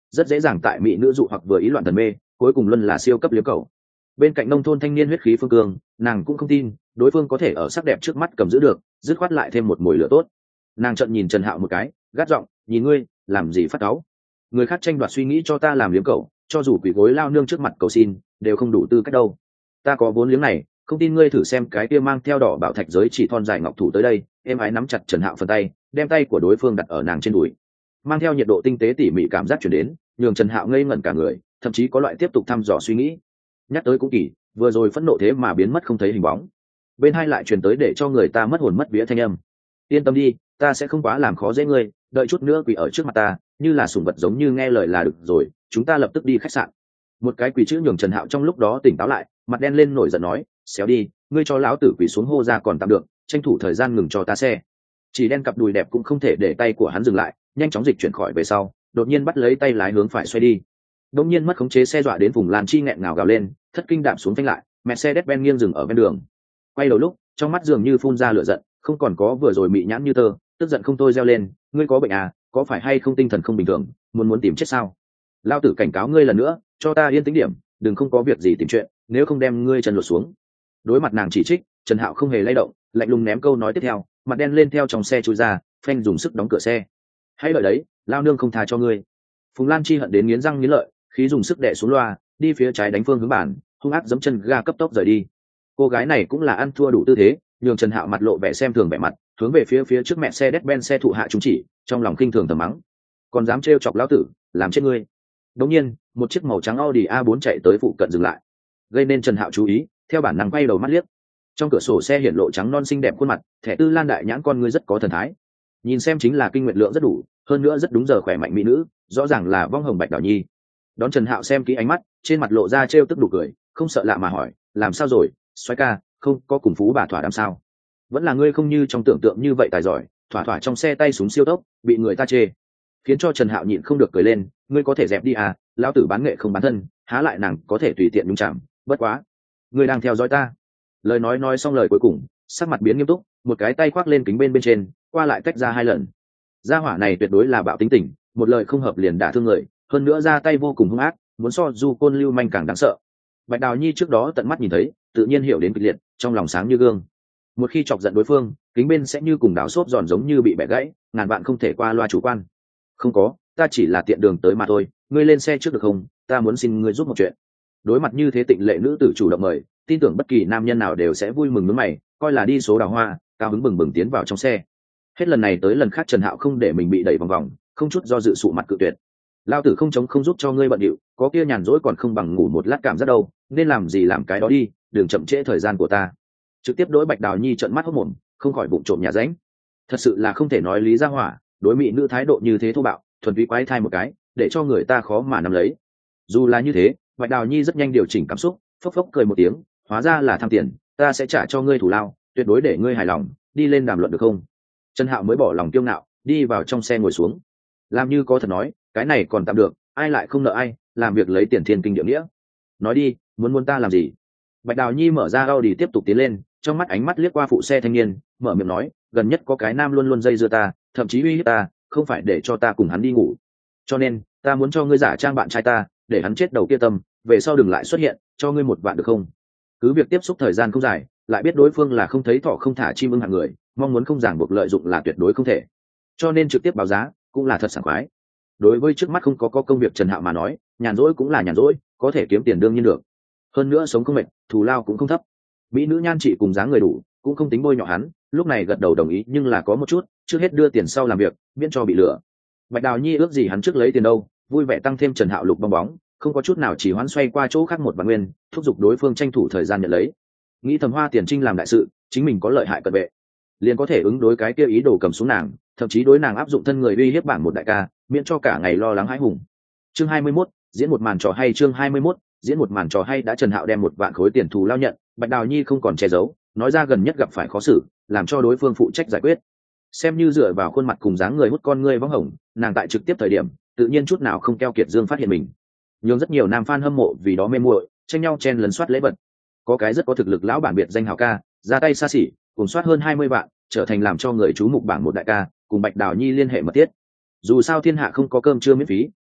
rất dễ dàng tại mỹ nữ dụ hoặc vừa ý loạn thần mê, cuối cùng luôn là siêu cấp liếm cầu. Bên cạnh nông thôn thanh niên huyết khí phương cương, nàng cũng không tin đối phương có thể ở sắc đẹp trước mắt cầm giữ được, dứt khoát lại thêm một mồi lửa tốt. Nàng trợn nhìn Trần Hạo một cái, gắt giọng, nhìn ngươi làm gì phát cáu, người khác tranh đoạt suy nghĩ cho ta làm liếm cầu, cho dù quỷ gối lao nương trước mặt cầu xin đều không đủ tư cách đâu. Ta có vốn liếng này, không tin ngươi thử xem cái kia mang theo đỏ bảo thạch giới chỉ thon dài ngọc thủ tới đây. Em ái nắm chặt Trần Hạo phần tay, đem tay của đối phương đặt ở nàng trên đùi, mang theo nhiệt độ tinh tế tỉ mỉ cảm giác chuyển đến, nhường Trần Hạo ngây ngẩn cả người, thậm chí có loại tiếp tục thăm dò suy nghĩ. Nhắc tới cũng kỳ, vừa rồi phẫn nộ thế mà biến mất không thấy hình bóng, bên hai lại truyền tới để cho người ta mất hồn mất vía thanh âm. Yên tâm đi, ta sẽ không quá làm khó dễ ngươi, đợi chút nữa quỳ ở trước mặt ta, như là sủng vật giống như nghe lời là được rồi, chúng ta lập tức đi khách sạn. Một cái quỳ chữ nhường Trần Hạo trong lúc đó tỉnh táo lại, mặt đen lên nổi giận nói, xéo đi, ngươi cho lão tử quỳ xuống hô ra còn tạm được, tranh thủ thời gian ngừng cho ta xe. Chỉ đen cặp đùi đẹp cũng không thể để tay của hắn dừng lại, nhanh chóng dịch chuyển khỏi về sau, đột nhiên bắt lấy tay lái hướng phải xoay đi. Đột nhiên mất khống chế xe dọa đến vùng Lan Chi nghẹn ngào gào lên, thất kinh đạp xuống phanh lại, Mercedes-Benz nghiêng dừng ở ven đường. Quay đầu lúc, trong mắt dường như phun ra lửa giận, không còn có vừa rồi mị nhãn như tơ, tức giận không thôi reo lên, ngươi có bệnh à, có phải hay không tinh thần không bình thường, muốn muốn tìm chết sao? Lao tử cảnh cáo ngươi lần nữa, cho ta yên tĩnh điểm, đừng không có việc gì tìm chuyện, nếu không đem ngươi chân lột xuống. Đối mặt nàng chỉ trích, Trần Hạo không hề lay động, lạnh lùng ném câu nói tiếp theo, mặt đen lên theo trong xe chui ra, phanh dùng sức đóng cửa xe. Hãy đợi đấy, lao nương không tha cho ngươi. Phùng Lan Chi hận đến nghiến răng nghiến lợi, khí dùng sức đè xuống loa, đi phía trái đánh phương hướng bản, hung ác giẫm chân ga cấp tốc rời đi. Cô gái này cũng là ăn thua đủ tư thế, nhường Trần Hạo mặt lộ vẻ xem thường vẻ mặt, hướng về phía phía trước mẹ xe Mercedes-Benz xe thụ hạ chúng chỉ, trong lòng khinh thường thầm mắng, còn dám trêu chọc lão tử, làm chết ngươi. Đột nhiên, một chiếc màu trắng Audi a bốn chạy tới phụ cận dừng lại, gây nên Trần Hạo chú ý, theo bản năng quay đầu mắt liếc. Trong cửa sổ xe hiển lộ trắng non xinh đẹp khuôn mặt, thẻ tư lan đại nhãn con ngươi rất có thần thái. Nhìn xem chính là kinh nguyện lượng rất đủ, hơn nữa rất đúng giờ khỏe mạnh mỹ nữ, rõ ràng là vong hồng Bạch Đào Nhi. Đón Trần Hạo xem kỹ ánh mắt, trên mặt lộ ra trêu tức đủ cười, không sợ lạ mà hỏi, làm sao rồi, xoái ca, không có cùng phú bà thỏa đàm sao? Vẫn là ngươi không như trong tưởng tượng như vậy tài giỏi, thỏa thỏa trong xe tay súng siêu tốc, bị người ta chê. Khiến cho Trần Hạo nhịn không được cười lên, ngươi có thể dẹp đi à, lão tử bán nghệ không bán thân, há lại nàng có thể tùy tiện nhúng chạm, bất quá, ngươi đang theo dõi ta. Lời nói nói xong lời cuối cùng, sắc mặt biến nghiêm túc, một cái tay khoác lên kính bên bên trên, qua lại tách ra hai lần. Gia hỏa này tuyệt đối là bạo tính tình, một lời không hợp liền đả thương người, hơn nữa ra tay vô cùng hung ác, muốn so du côn lưu manh càng đáng sợ. Bạch Đào Nhi trước đó tận mắt nhìn thấy, tự nhiên hiểu đến kịch liệt, trong lòng sáng như gương. Một khi chọc giận đối phương, kính bên sẽ như cùng đào xốp giòn giống như bị bẻ gãy, ngàn vạn không thể qua loa chủ quan. Không có, ta chỉ là tiện đường tới mà thôi, ngươi lên xe trước được không, ta muốn xin ngươi giúp một chuyện. Đối mặt như thế tịnh lệ nữ tử chủ động mời, tin tưởng bất kỳ nam nhân nào đều sẽ vui mừng nhướng mày, coi là đi số đào hoa, cao hứng bừng bừng tiến vào trong xe. Hết lần này tới lần khác Trần Hạo không để mình bị đẩy vòng vòng, không chút do dự sụ mặt cự tuyệt. Lao tử không chống không giúp cho ngươi bận điệu, có kia nhàn rỗi còn không bằng ngủ một lát cảm giác đâu, nên làm gì làm cái đó đi, đừng chậm trễ thời gian của ta. Trực tiếp đối Bạch Đào Nhi trợn mắt hốt mồm, không khỏi bụng trộm nhà ránh. Thật sự là không thể nói lý ra hỏa, đối mỹ nữ thái độ như thế thô bạo, thuần túy quái thai một cái, để cho người ta khó mà nắm lấy. Dù là như thế, Bạch Đào Nhi rất nhanh điều chỉnh cảm xúc, phốc phốc cười một tiếng, hóa ra là tham tiền, ta sẽ trả cho ngươi thủ lao, tuyệt đối để ngươi hài lòng, đi lên đàm luận được không? Trần Hạo mới bỏ lòng kiêu ngạo, đi vào trong xe ngồi xuống. Làm như có thật nói, cái này còn tạm được, ai lại không nợ ai, làm việc lấy tiền thiên kinh địa nghĩa. Nói đi, muốn muốn ta làm gì? Bạch Đào Nhi mở ra Audi tiếp tục tiến lên, trong mắt ánh mắt liếc qua phụ xe thanh niên, mở miệng nói, gần nhất có cái nam luôn luôn dây dưa ta, thậm chí uy hiếp ta, không phải để cho ta cùng hắn đi ngủ. Cho nên, ta muốn cho ngươi giả trang bạn trai ta, để hắn chết đầu kia tâm, về sau đừng lại xuất hiện, cho ngươi một vạn được không? Cứ việc tiếp xúc thời gian không dài, lại biết đối phương là không thấy thỏ không thả chim ưng hạng người, mong muốn không ràng buộc lợi dụng là tuyệt đối không thể. Cho nên trực tiếp báo giá, cũng là thật sảng khoái. Đối với trước mắt không có có công việc Trần Hạo mà nói, nhàn rỗi cũng là nhàn rỗi, có thể kiếm tiền đương nhiên được. Hơn nữa sống không mệt, thù lao cũng không thấp. Mỹ nữ nhan trị cùng dáng người đủ, cũng không tính bôi nhọ hắn, lúc này gật đầu đồng ý, nhưng là có một chút, trước hết đưa tiền sau làm việc, miễn cho bị lừa. Bạch Đào Nhi ước gì hắn trước lấy tiền đâu, vui vẻ tăng thêm Trần Hạo lục bong bóng, không có chút nào chỉ hoán xoay qua chỗ khác một vạn nguyên, thúc giục đối phương tranh thủ thời gian nhận lấy. Nghĩ thầm hoa tiền trinh làm đại sự, chính mình có lợi hại cận vệ, liền có thể ứng đối cái kia ý đồ cầm xuống nàng, thậm chí đối nàng áp dụng thân người uy hiếp bảng một đại ca, miễn cho cả ngày lo lắng hãi hùng. Chương hai mươi mốt, diễn một màn trò hay. Chương hai mươi mốt, diễn một màn trò hay. Đã Trần Hạo đem một vạn khối tiền thù lao nhận, Bạch Đào Nhi không còn che giấu, nói ra gần nhất gặp phải khó xử, làm cho đối phương phụ trách giải quyết. Xem như dựa vào khuôn mặt cùng dáng người hút con ngươi vắng hồng, nàng tại trực tiếp thời điểm, tự nhiên chút nào không keo kiệt dương phát hiện mình. Nhưng rất nhiều nam fan hâm mộ vì đó mê muội, tranh nhau chen lấn soát lễ vật. Có cái rất có thực lực lão bản biệt danh hào ca, ra tay xa xỉ, cùng soát hơn hai mươi vạn, trở thành làm cho người chú mục bảng một đại ca, cùng Bạch Đào Nhi liên hệ mật thiết. Dù sao thiên hạ không có cơm trưa miễn phí,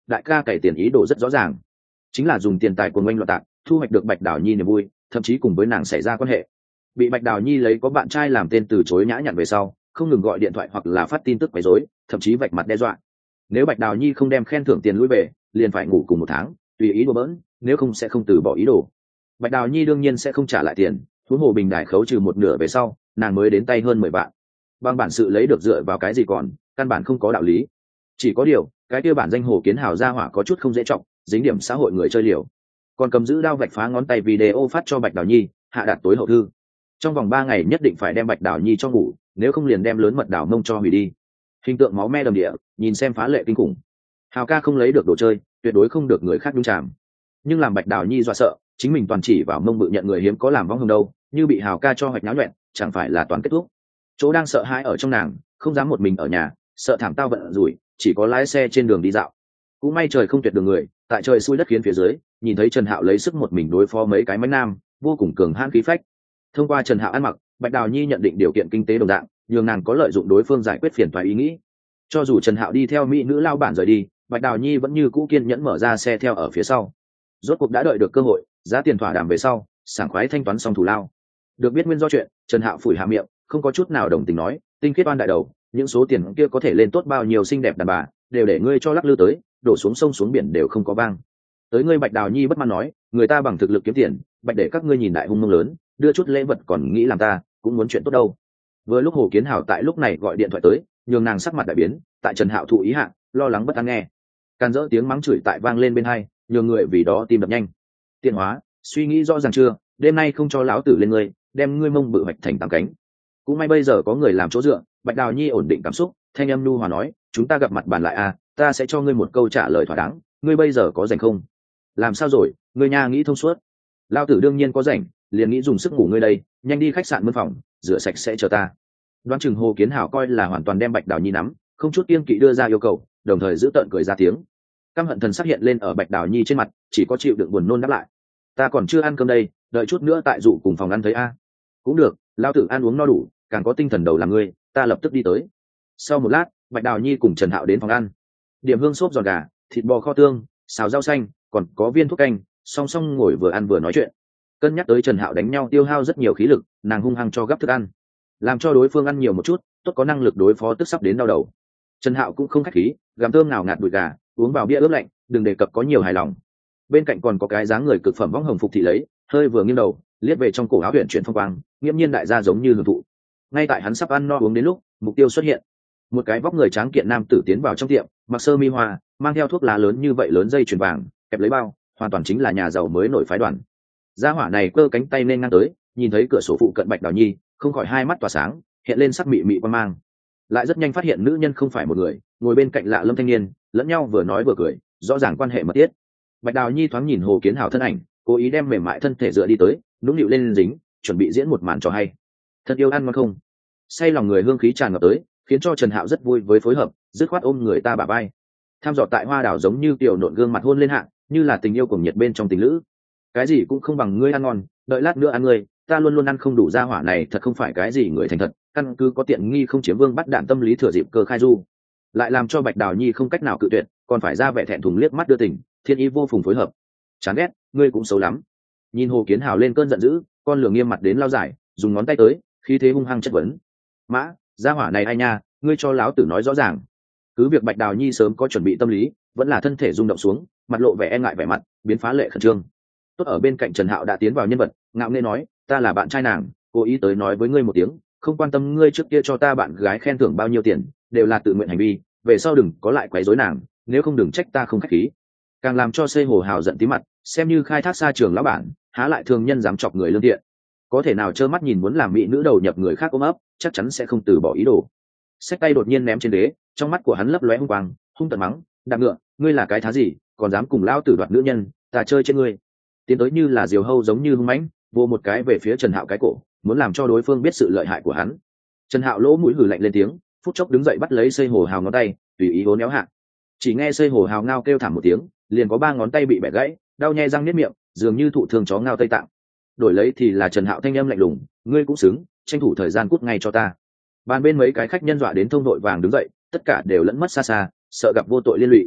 đại ca cày tiền ý đồ rất rõ ràng, chính là dùng tiền tài của oanh loạn tạc thu hoạch được Bạch Đào Nhi niềm vui, thậm chí cùng với nàng xảy ra quan hệ. Bị Bạch Đào Nhi lấy có bạn trai làm tên từ chối nhã nhặn về sau, không ngừng gọi điện thoại hoặc là phát tin tức quấy rối, thậm chí vạch mặt đe dọa. Nếu Bạch Đào Nhi không đem khen thưởng tiền lui về, liền phải ngủ cùng một tháng, tùy ý đùa bỡn, nếu không sẽ không từ bỏ ý đồ. Bạch Đào Nhi đương nhiên sẽ không trả lại tiền, huống hồ bình đài khấu trừ một nửa về sau, nàng mới đến tay hơn mười vạn. Bằng bản sự lấy được dựa vào cái gì còn, căn bản không có đạo lý. Chỉ có điều, cái kia bản danh Hồ Kiến Hào gia hỏa có chút không dễ trọng, dính điểm xã hội người chơi liều. Còn cầm giữ đao vạch phá ngón tay video phát cho Bạch Đào Nhi, hạ đạt tối hậu thư. Trong vòng ba ngày nhất định phải đem Bạch Đào Nhi cho ngủ, nếu không liền đem lớn mật đào mông cho hủy đi. Hình tượng máu me đầm địa, nhìn xem phá lệ kinh khủng. Hào ca không lấy được đồ chơi, tuyệt đối không được người khác nhúng chàm. Nhưng làm Bạch Đào Nhi dọa sợ, chính mình toàn chỉ vào mông bự nhận người hiếm có làm vong hồng đâu, như bị Hào ca cho hoạch náo nhuẹn, chẳng phải là toàn kết thúc. Chỗ đang sợ hãi ở trong nàng, không dám một mình ở nhà, sợ thảm tao vận rủi, chỉ có lái xe trên đường đi dạo. Cũng may trời không tuyệt đường người, tại trời xui đất khiến phía dưới, nhìn thấy Trần Hạo lấy sức một mình đối phó mấy cái mánh nam, vô cùng cường hãn khí phách. Thông qua Trần Hạo ăn mặc, Bạch Đào Nhi nhận định điều kiện kinh tế đồng dạng, nhường nàng có lợi dụng đối phương giải quyết phiền toái ý nghĩ. Cho dù Trần Hạo đi theo mỹ nữ lao bản rời đi, Bạch Đào Nhi vẫn như cũ kiên nhẫn mở ra xe theo ở phía sau. Rốt cuộc đã đợi được cơ hội, giá tiền thỏa đàm về sau, sảng khoái thanh toán xong thủ lao. Được biết nguyên do chuyện, Trần Hạo phủi hạ miệng, không có chút nào đồng tình nói, tinh khiết oan đại đầu, những số tiền kia có thể lên tốt bao nhiêu xinh đẹp đàn bà, đều để ngươi cho lắc lư tới, đổ xuống sông xuống biển đều không có vang. Tới ngươi Bạch Đào Nhi bất mãn nói, người ta bằng thực lực kiếm tiền, Bạch để các ngươi nhìn đại hung mông lớn, đưa chút lễ vật còn nghĩ làm ta, cũng muốn chuyện tốt đâu. Vừa lúc Hồ Kiến Hảo tại lúc này gọi điện thoại tới, nhường nàng sắc mặt đại biến, tại Trần Hạo thụ ý hạ, lo lắng bất an nghe. Càn rỡ tiếng mắng chửi tại vang lên bên hai, nhường người vì đó tim đập nhanh. Tiện hóa, suy nghĩ rõ ràng chưa, đêm nay không cho lão tử lên ngươi, đem ngươi mông bự hoạch thành tám cánh. Cũng may bây giờ có người làm chỗ dựa, Bạch Đào Nhi ổn định cảm xúc, thanh âm nhu hòa nói, chúng ta gặp mặt bàn lại à, ta sẽ cho ngươi một câu trả lời thỏa đáng, ngươi bây giờ có rảnh không? Làm sao rồi, ngươi nha nghĩ thông suốt. Lão tử đương nhiên có rảnh, liền nghĩ dùng sức ngủ ngươi đây, nhanh đi khách sạn mân phòng, rửa sạch sẽ chờ ta. Đoán chừng Hồ Kiến Hảo coi là hoàn toàn đem Bạch Đào Nhi nắm, không chút kiêng kỵ đưa ra yêu cầu, đồng thời giữ tợn cười ra tiếng. Căm hận thần sắc hiện lên ở Bạch Đào Nhi trên mặt, chỉ có chịu đựng buồn nôn đáp lại. Ta còn chưa ăn cơm đây, đợi chút nữa tại dụ cùng phòng ăn thấy a. Cũng được, lão tử ăn uống no đủ, càng có tinh thần đầu làm ngươi, ta lập tức đi tới. Sau một lát, Bạch Đào Nhi cùng Trần Hạo đến phòng ăn. Điểm hương xốp giòn gà, thịt bò kho tương, xào rau xanh, còn có viên thuốc canh, song song ngồi vừa ăn vừa nói chuyện. Cân nhắc tới Trần Hạo đánh nhau tiêu hao rất nhiều khí lực, nàng hung hăng cho gấp thức ăn, làm cho đối phương ăn nhiều một chút, tốt có năng lực đối phó tức sắp đến đau đầu. Trần Hạo cũng không khách khí, gặm thơm nào ngạt đùi gà, uống vào bia ướp lạnh, đừng đề cập có nhiều hài lòng. Bên cạnh còn có cái dáng người cực phẩm võng hồng phục thị lấy, hơi vừa nghiêng đầu, liếc về trong cổ áo huyền chuyển phong quang, nghiêm nhiên đại gia giống như hưởng thụ. Ngay tại hắn sắp ăn no uống đến lúc, mục tiêu xuất hiện. Một cái vóc người tráng kiện nam tử tiến vào trong tiệm, mặc sơ mi hoa, mang theo thuốc lá lớn như vậy lớn dây chuyền vàng, kẹp lấy bao, hoàn toàn chính là nhà giàu mới nổi phái đoàn. Gia hỏa này cơ cánh tay lên ngang tới, nhìn thấy cửa sổ phụ cận Bạch Đào Nhi, không khỏi hai mắt tỏa sáng, hiện lên sắc mị mị quan mang. Lại rất nhanh phát hiện nữ nhân không phải một người, ngồi bên cạnh lạ lâm thanh niên, lẫn nhau vừa nói vừa cười, rõ ràng quan hệ mật thiết. Bạch Đào Nhi thoáng nhìn Hồ Kiến Hảo thân ảnh, cố ý đem mềm mại thân thể dựa đi tới, nũng nịu lên dính, chuẩn bị diễn một màn trò hay. Thật yêu ăn ngon không? Say lòng người hương khí tràn ngập tới, khiến cho Trần Hạo rất vui với phối hợp, dứt khoát ôm người ta bả vai. Tham dò tại hoa đảo giống như tiểu nộn gương mặt hôn lên hạ, như là tình yêu cùng nhiệt bên trong tình lữ. Cái gì cũng không bằng ngươi ăn ngon, đợi lát nữa ăn ngươi, ta luôn luôn ăn không đủ. Gia hỏa này thật không phải cái gì người thành thật, căn cứ có tiện nghi không chiếm vương bắt đạn tâm lý thừa dịp cơ khai du, lại làm cho Bạch Đào Nhi không cách nào cự tuyệt, còn phải ra vẻ thẹn thùng liếc mắt đưa tình, thiên ý vô phùng phối hợp. Chán ghét, ngươi cũng xấu lắm. Nhìn Hồ Kiến Hào lên cơn giận dữ, con lửa nghiêm mặt đến lao giải, dùng ngón tay tới, khí thế hung hăng chất vấn. Mã, gia hỏa này ai nha, ngươi cho láo tử nói rõ ràng. Cứ việc Bạch Đào Nhi sớm có chuẩn bị tâm lý, vẫn là thân thể rung động xuống, mặt lộ vẻ e ngại vẻ mặt, biến phá lệ khẩn trương. Tốt ở bên cạnh Trần Hạo đã tiến vào nhân vật, ngạo nghễ nói, ta là bạn trai nàng, cố ý tới nói với ngươi một tiếng, không quan tâm ngươi trước kia cho ta bạn gái khen thưởng bao nhiêu tiền, đều là tự nguyện hành vi, về sau đừng có lại quấy rối nàng, nếu không đừng trách ta không khách khí. Càng làm cho Xây Hồ Hào giận tí mặt, xem như khai thác xa trường lão bản, há lại thường nhân dám chọc người lương thiện. Có thể nào trơ mắt nhìn muốn làm mỹ nữ đầu nhập người khác ôm ấp, chắc chắn sẽ không từ bỏ ý đồ. Xách tay đột nhiên ném trên đế, trong mắt của hắn lấp lóe hung quang, hung tợn mắng, đạp ngựa, ngươi là cái thá gì, còn dám cùng lao tử đoạt nữ nhân, ta chơi trên ngươi. Tiến tới như là diều hâu giống như hung mãnh, vô một cái về phía Trần Hạo cái cổ, muốn làm cho đối phương biết sự lợi hại của hắn. Trần Hạo lỗ mũi hừ lạnh lên tiếng, phút chốc đứng dậy bắt lấy Xây Hồ Hào ngón tay, tùy ý hố néo hạ. Chỉ nghe Xây Hồ Hào ngao kêu thảm một tiếng, liền có ba ngón tay bị bẻ gãy, đau nhè răng niết miệng, dường như thụ thương chó ngao Tây Tạng. Đổi lấy thì là Trần Hạo thanh âm lạnh lùng, ngươi cũng xứng, tranh thủ thời gian cút ngay cho ta. Bàn bên mấy cái khách nhân dọa đến thông đội vàng đứng dậy, tất cả đều lẫn mất xa xa, sợ gặp vô tội liên lụy.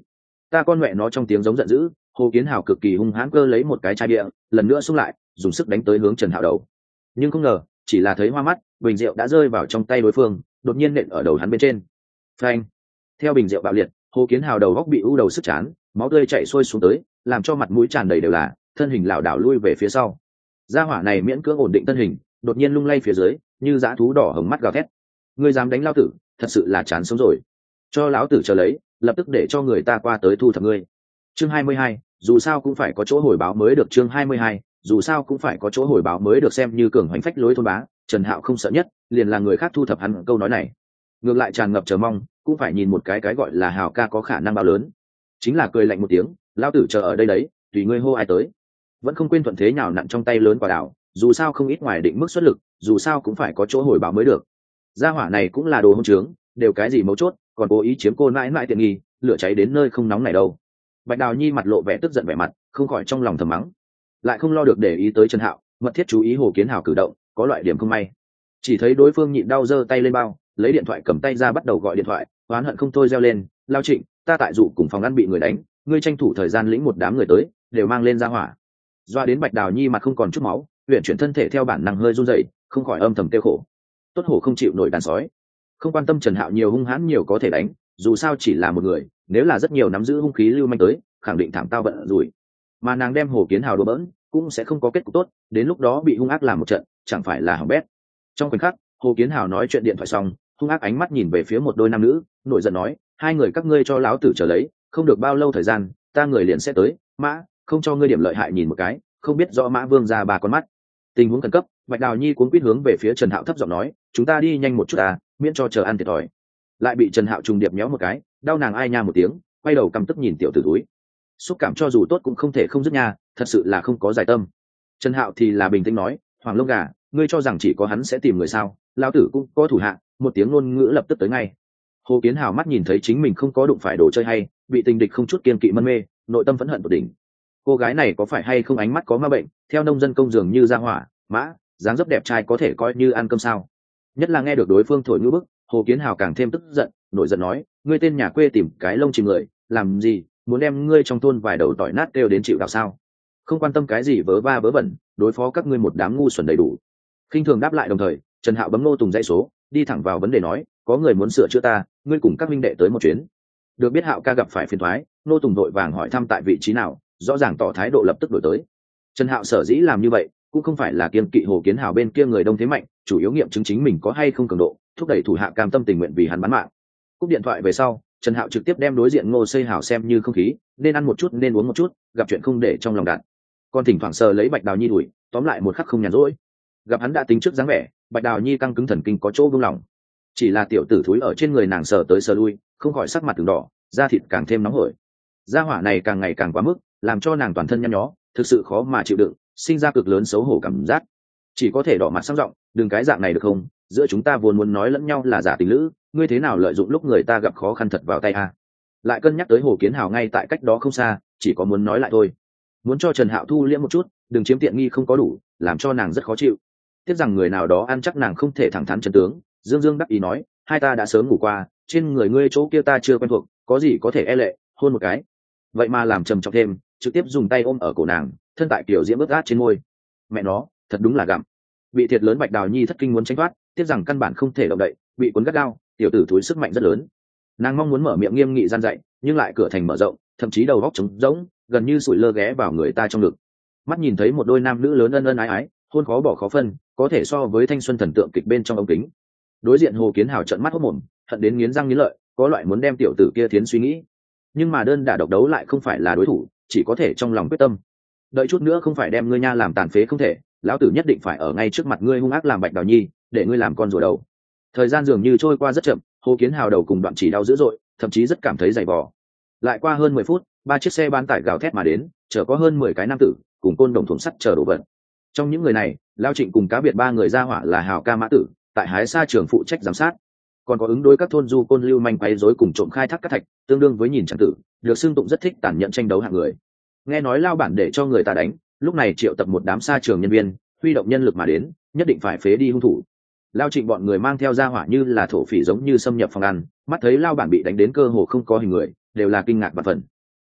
Ta con mẹ nó, trong tiếng giống giận dữ, Hồ Kiến Hào cực kỳ hung hãn cơ lấy một cái chai bia, lần nữa xung lại, dùng sức đánh tới hướng Trần Hạo đầu. Nhưng không ngờ, chỉ là thấy hoa mắt, bình rượu đã rơi vào trong tay đối phương, đột nhiên nện ở đầu hắn bên trên. Phanh! Theo bình rượu bạo liệt, Hồ Kiến Hào đầu góc bị u đầu sức chán, máu tươi chảy xuôi xuống tới, làm cho mặt mũi tràn đầy đều là, thân hình lảo đảo lui về phía sau. Gia hỏa này miễn cưỡng ổn định thân hình, đột nhiên lung lay phía dưới, như dã thú đỏ hồng mắt gào thét. Ngươi dám đánh lão tử, thật sự là chán sống rồi. Cho lão tử chờ lấy, lập tức để cho người ta qua tới thu thập ngươi. Chương hai mươi hai, dù sao cũng phải có chỗ hồi báo mới được. Chương hai mươi hai, dù sao cũng phải có chỗ hồi báo mới được. Xem như cường hoành phách lối thôn bá, Trần Hạo không sợ nhất, liền là người khác thu thập hắn câu nói này. Ngược lại tràn ngập chờ mong, cũng phải nhìn một cái cái gọi là Hào ca có khả năng bao lớn. Chính là cười lạnh một tiếng, lão tử chờ ở đây đấy, tùy ngươi hô ai tới. Vẫn không quên thuận thế nhào nặn trong tay lớn quả đảo, dù sao không ít ngoài định mức xuất lực, dù sao cũng phải có chỗ hồi báo mới được. Gia hỏa này cũng là đồ hỗn trướng, đều cái gì mấu chốt, còn cố ý chiếm cô mãi mãi tiện nghi, lửa cháy đến nơi không nóng này đâu. Bạch Đào Nhi mặt lộ vẻ tức giận vẻ mặt, không khỏi trong lòng thầm mắng, lại không lo được để ý tới Trần Hạo, mật thiết chú ý Hồ Kiến Hào cử động, có loại điểm không may. Chỉ thấy đối phương nhịn đau giơ tay lên bao, lấy điện thoại cầm tay ra bắt đầu gọi điện thoại, oán hận không thôi reo lên, Lao Trịnh, ta tại dụ cùng phòng ăn bị người đánh, ngươi tranh thủ thời gian lĩnh một đám người tới, đều mang lên ra hỏa. Doa đến Bạch Đào Nhi mặt không còn chút máu, huyền chuyển thân thể theo bản năng hơi run rẩy, không khỏi âm thầm tiêu khổ. Tốt hổ không chịu nổi đàn sói. Không quan tâm Trần Hạo nhiều hung hãn nhiều có thể đánh, dù sao chỉ là một người, nếu là rất nhiều nắm giữ hung khí lưu manh tới, khẳng định thảm tao vận rủi. Mà nàng đem Hồ Kiến Hào đùa bỡn, cũng sẽ không có kết cục tốt, đến lúc đó bị hung ác làm một trận, chẳng phải là hỏng bét. Trong khoảnh khắc, Hồ Kiến Hào nói chuyện điện thoại xong, hung ác ánh mắt nhìn về phía một đôi nam nữ, nổi giận nói, hai người các ngươi cho láo tử chờ lấy, không được bao lâu thời gian, ta người liền sẽ tới, mã, không cho ngươi điểm lợi hại nhìn một cái, không biết rõ Mã Vương ra ba con mắt. Tình huống khẩn cấp, Bạch Đào Nhi cuống quýt hướng về phía Trần Hạo thấp giọng nói, chúng ta đi nhanh một chút à, miễn cho chờ ăn thiệt thòi. Lại bị Trần Hạo trùng điệp méo một cái, đau nàng ai nha một tiếng, quay đầu căm tức nhìn tiểu tử túi. Xúc cảm cho dù tốt cũng không thể không dứt nha, thật sự là không có giải tâm. Trần Hạo thì là bình tĩnh nói, Hoàng Lông Gà, ngươi cho rằng chỉ có hắn sẽ tìm người sao? Lão tử cũng có thủ hạ, một tiếng ngôn ngữ lập tức tới ngay. Hồ Kiến Hào mắt nhìn thấy chính mình không có đụng phải đồ chơi hay, bị tình địch không chút kiên kỵ mân mê, nội tâm phẫn hận tột đỉnh. Cô gái này có phải hay không ánh mắt có ma bệnh, theo nông dân công dường như ra hỏa, mã, dáng dấp đẹp trai có thể coi như ăn cơm sao? Nhất là nghe được đối phương thổi ngữ bức, Hồ Kiến Hào càng thêm tức giận, nổi giận nói, ngươi tên nhà quê tìm cái lông chìm người, làm gì, muốn đem ngươi trong thôn vài đầu tỏi nát kêu đến chịu đạo sao? Không quan tâm cái gì vớ va vớ vẩn, đối phó các ngươi một đám ngu xuẩn đầy đủ. Khinh thường đáp lại đồng thời, Trần Hạo bấm Ngô Tùng dãy số, đi thẳng vào vấn đề nói, có người muốn sửa chữa ta, ngươi cùng các minh đệ tới một chuyến. Được biết Hạo ca gặp phải phiền toái, Ngô Tùng vội vàng hỏi thăm tại vị trí nào, rõ ràng tỏ thái độ lập tức đổi tới. Trần Hạo sở dĩ làm như vậy, cũng không phải là kiên kỵ Hồ Kiến Hào bên kia người đông thế mạnh, chủ yếu nghiệm chứng chính mình có hay không cường độ, thúc đẩy thủ hạ cam tâm tình nguyện vì hắn bán mạng. Cúp điện thoại về sau, Trần Hạo trực tiếp đem đối diện Ngô Xây Hào xem như không khí, nên ăn một chút nên uống một chút, gặp chuyện không để trong lòng đạn. Còn thỉnh thoảng sờ lấy Bạch Đào Nhi đuổi, tóm lại một khắc không nhàn rỗi. Gặp hắn đã tính trước dáng vẻ, Bạch Đào Nhi căng cứng thần kinh có chỗ vương lòng. Chỉ là tiểu tử thúi ở trên người nàng sờ tới sờ lui, không khỏi sắc mặt từng đỏ, da thịt càng thêm nóng hổi. Gia hỏa này càng ngày càng quá mức, làm cho nàng toàn thân nhăn nhó, thực sự khó mà chịu đựng, sinh ra cực lớn xấu hổ cảm giác. Chỉ có thể đỏ mặt sang giọng, đừng cái dạng này được không? Giữa chúng ta vốn muốn nói lẫn nhau là giả tình lữ, ngươi thế nào lợi dụng lúc người ta gặp khó khăn thật vào tay a? Lại cân nhắc tới Hồ Kiến Hào ngay tại cách đó không xa, chỉ có muốn nói lại thôi. Muốn cho Trần Hạo thu liễm một chút, đừng chiếm tiện nghi không có đủ, làm cho nàng rất khó chịu. Tiếc rằng người nào đó ăn chắc nàng không thể thẳng thắn chân tướng, Dương Dương đắc ý nói, hai ta đã sớm ngủ qua, trên người ngươi chỗ kia ta chưa quen thuộc, có gì có thể e lệ, hôn một cái. Vậy mà làm trầm trọng thêm, trực tiếp dùng tay ôm ở cổ nàng, thân tại kiểu diễm ướt át trên môi. Mẹ nó, thật đúng là gặm. Bị thiệt lớn Bạch Đào Nhi thất kinh muốn tránh thoát, tiếc rằng căn bản không thể động đậy, bị cuốn gắt gao, tiểu tử thúi sức mạnh rất lớn. Nàng mong muốn mở miệng nghiêm nghị gian dạy, nhưng lại cửa thành mở rộng, thậm chí đầu góc trống rỗng, gần như sủi lơ ghé vào người ta trong ngực. Mắt nhìn thấy một đôi nam nữ lớn ân ân ái ái, hôn khó bỏ khó phân, có thể so với thanh xuân thần tượng kịch bên trong ống kính. Đối diện Hồ Kiến Hào trợn mắt hốt mồm, hận đến nghiến răng nghiến lợi, có loại muốn đem tiểu tử kia thiến suy nghĩ. Nhưng mà đơn đả độc đấu lại không phải là đối thủ, chỉ có thể trong lòng quyết tâm. Đợi chút nữa không phải đem ngươi nha làm tàn phế không thể, lão tử nhất định phải ở ngay trước mặt ngươi hung ác làm Bạch Đào Nhi, để ngươi làm con rùa đầu. Thời gian dường như trôi qua rất chậm, Hồ Kiến Hào đầu cùng Đoạn Chỉ đau dữ dội, thậm chí rất cảm thấy dày vò. Lại qua hơn mười phút, ba chiếc xe bán tải gào thét mà đến, chở có hơn mười cái nam tử, cùng côn đồng thùng sắt chở đồ vật. Trong những người này, Lao Trịnh cùng cá biệt ba người ra hỏa là Hào ca Mã Tử, tại Hái Sa trường phụ trách giám sát. Còn có ứng đối các thôn du côn lưu manh quấy rối cùng trộm khai thác cát thạch, tương đương với nhìn chẳng tử, được xưng tụng rất thích tàn nhẫn tranh đấu hạng người. Nghe nói Lao bản để cho người ta đánh, lúc này triệu tập một đám sa trường nhân viên, huy động nhân lực mà đến, nhất định phải phế đi hung thủ. Lao Trịnh bọn người mang theo ra hỏa như là thổ phỉ giống như xâm nhập phòng ăn, mắt thấy Lao bản bị đánh đến cơ hồ không có hình người, đều là kinh ngạc và phần.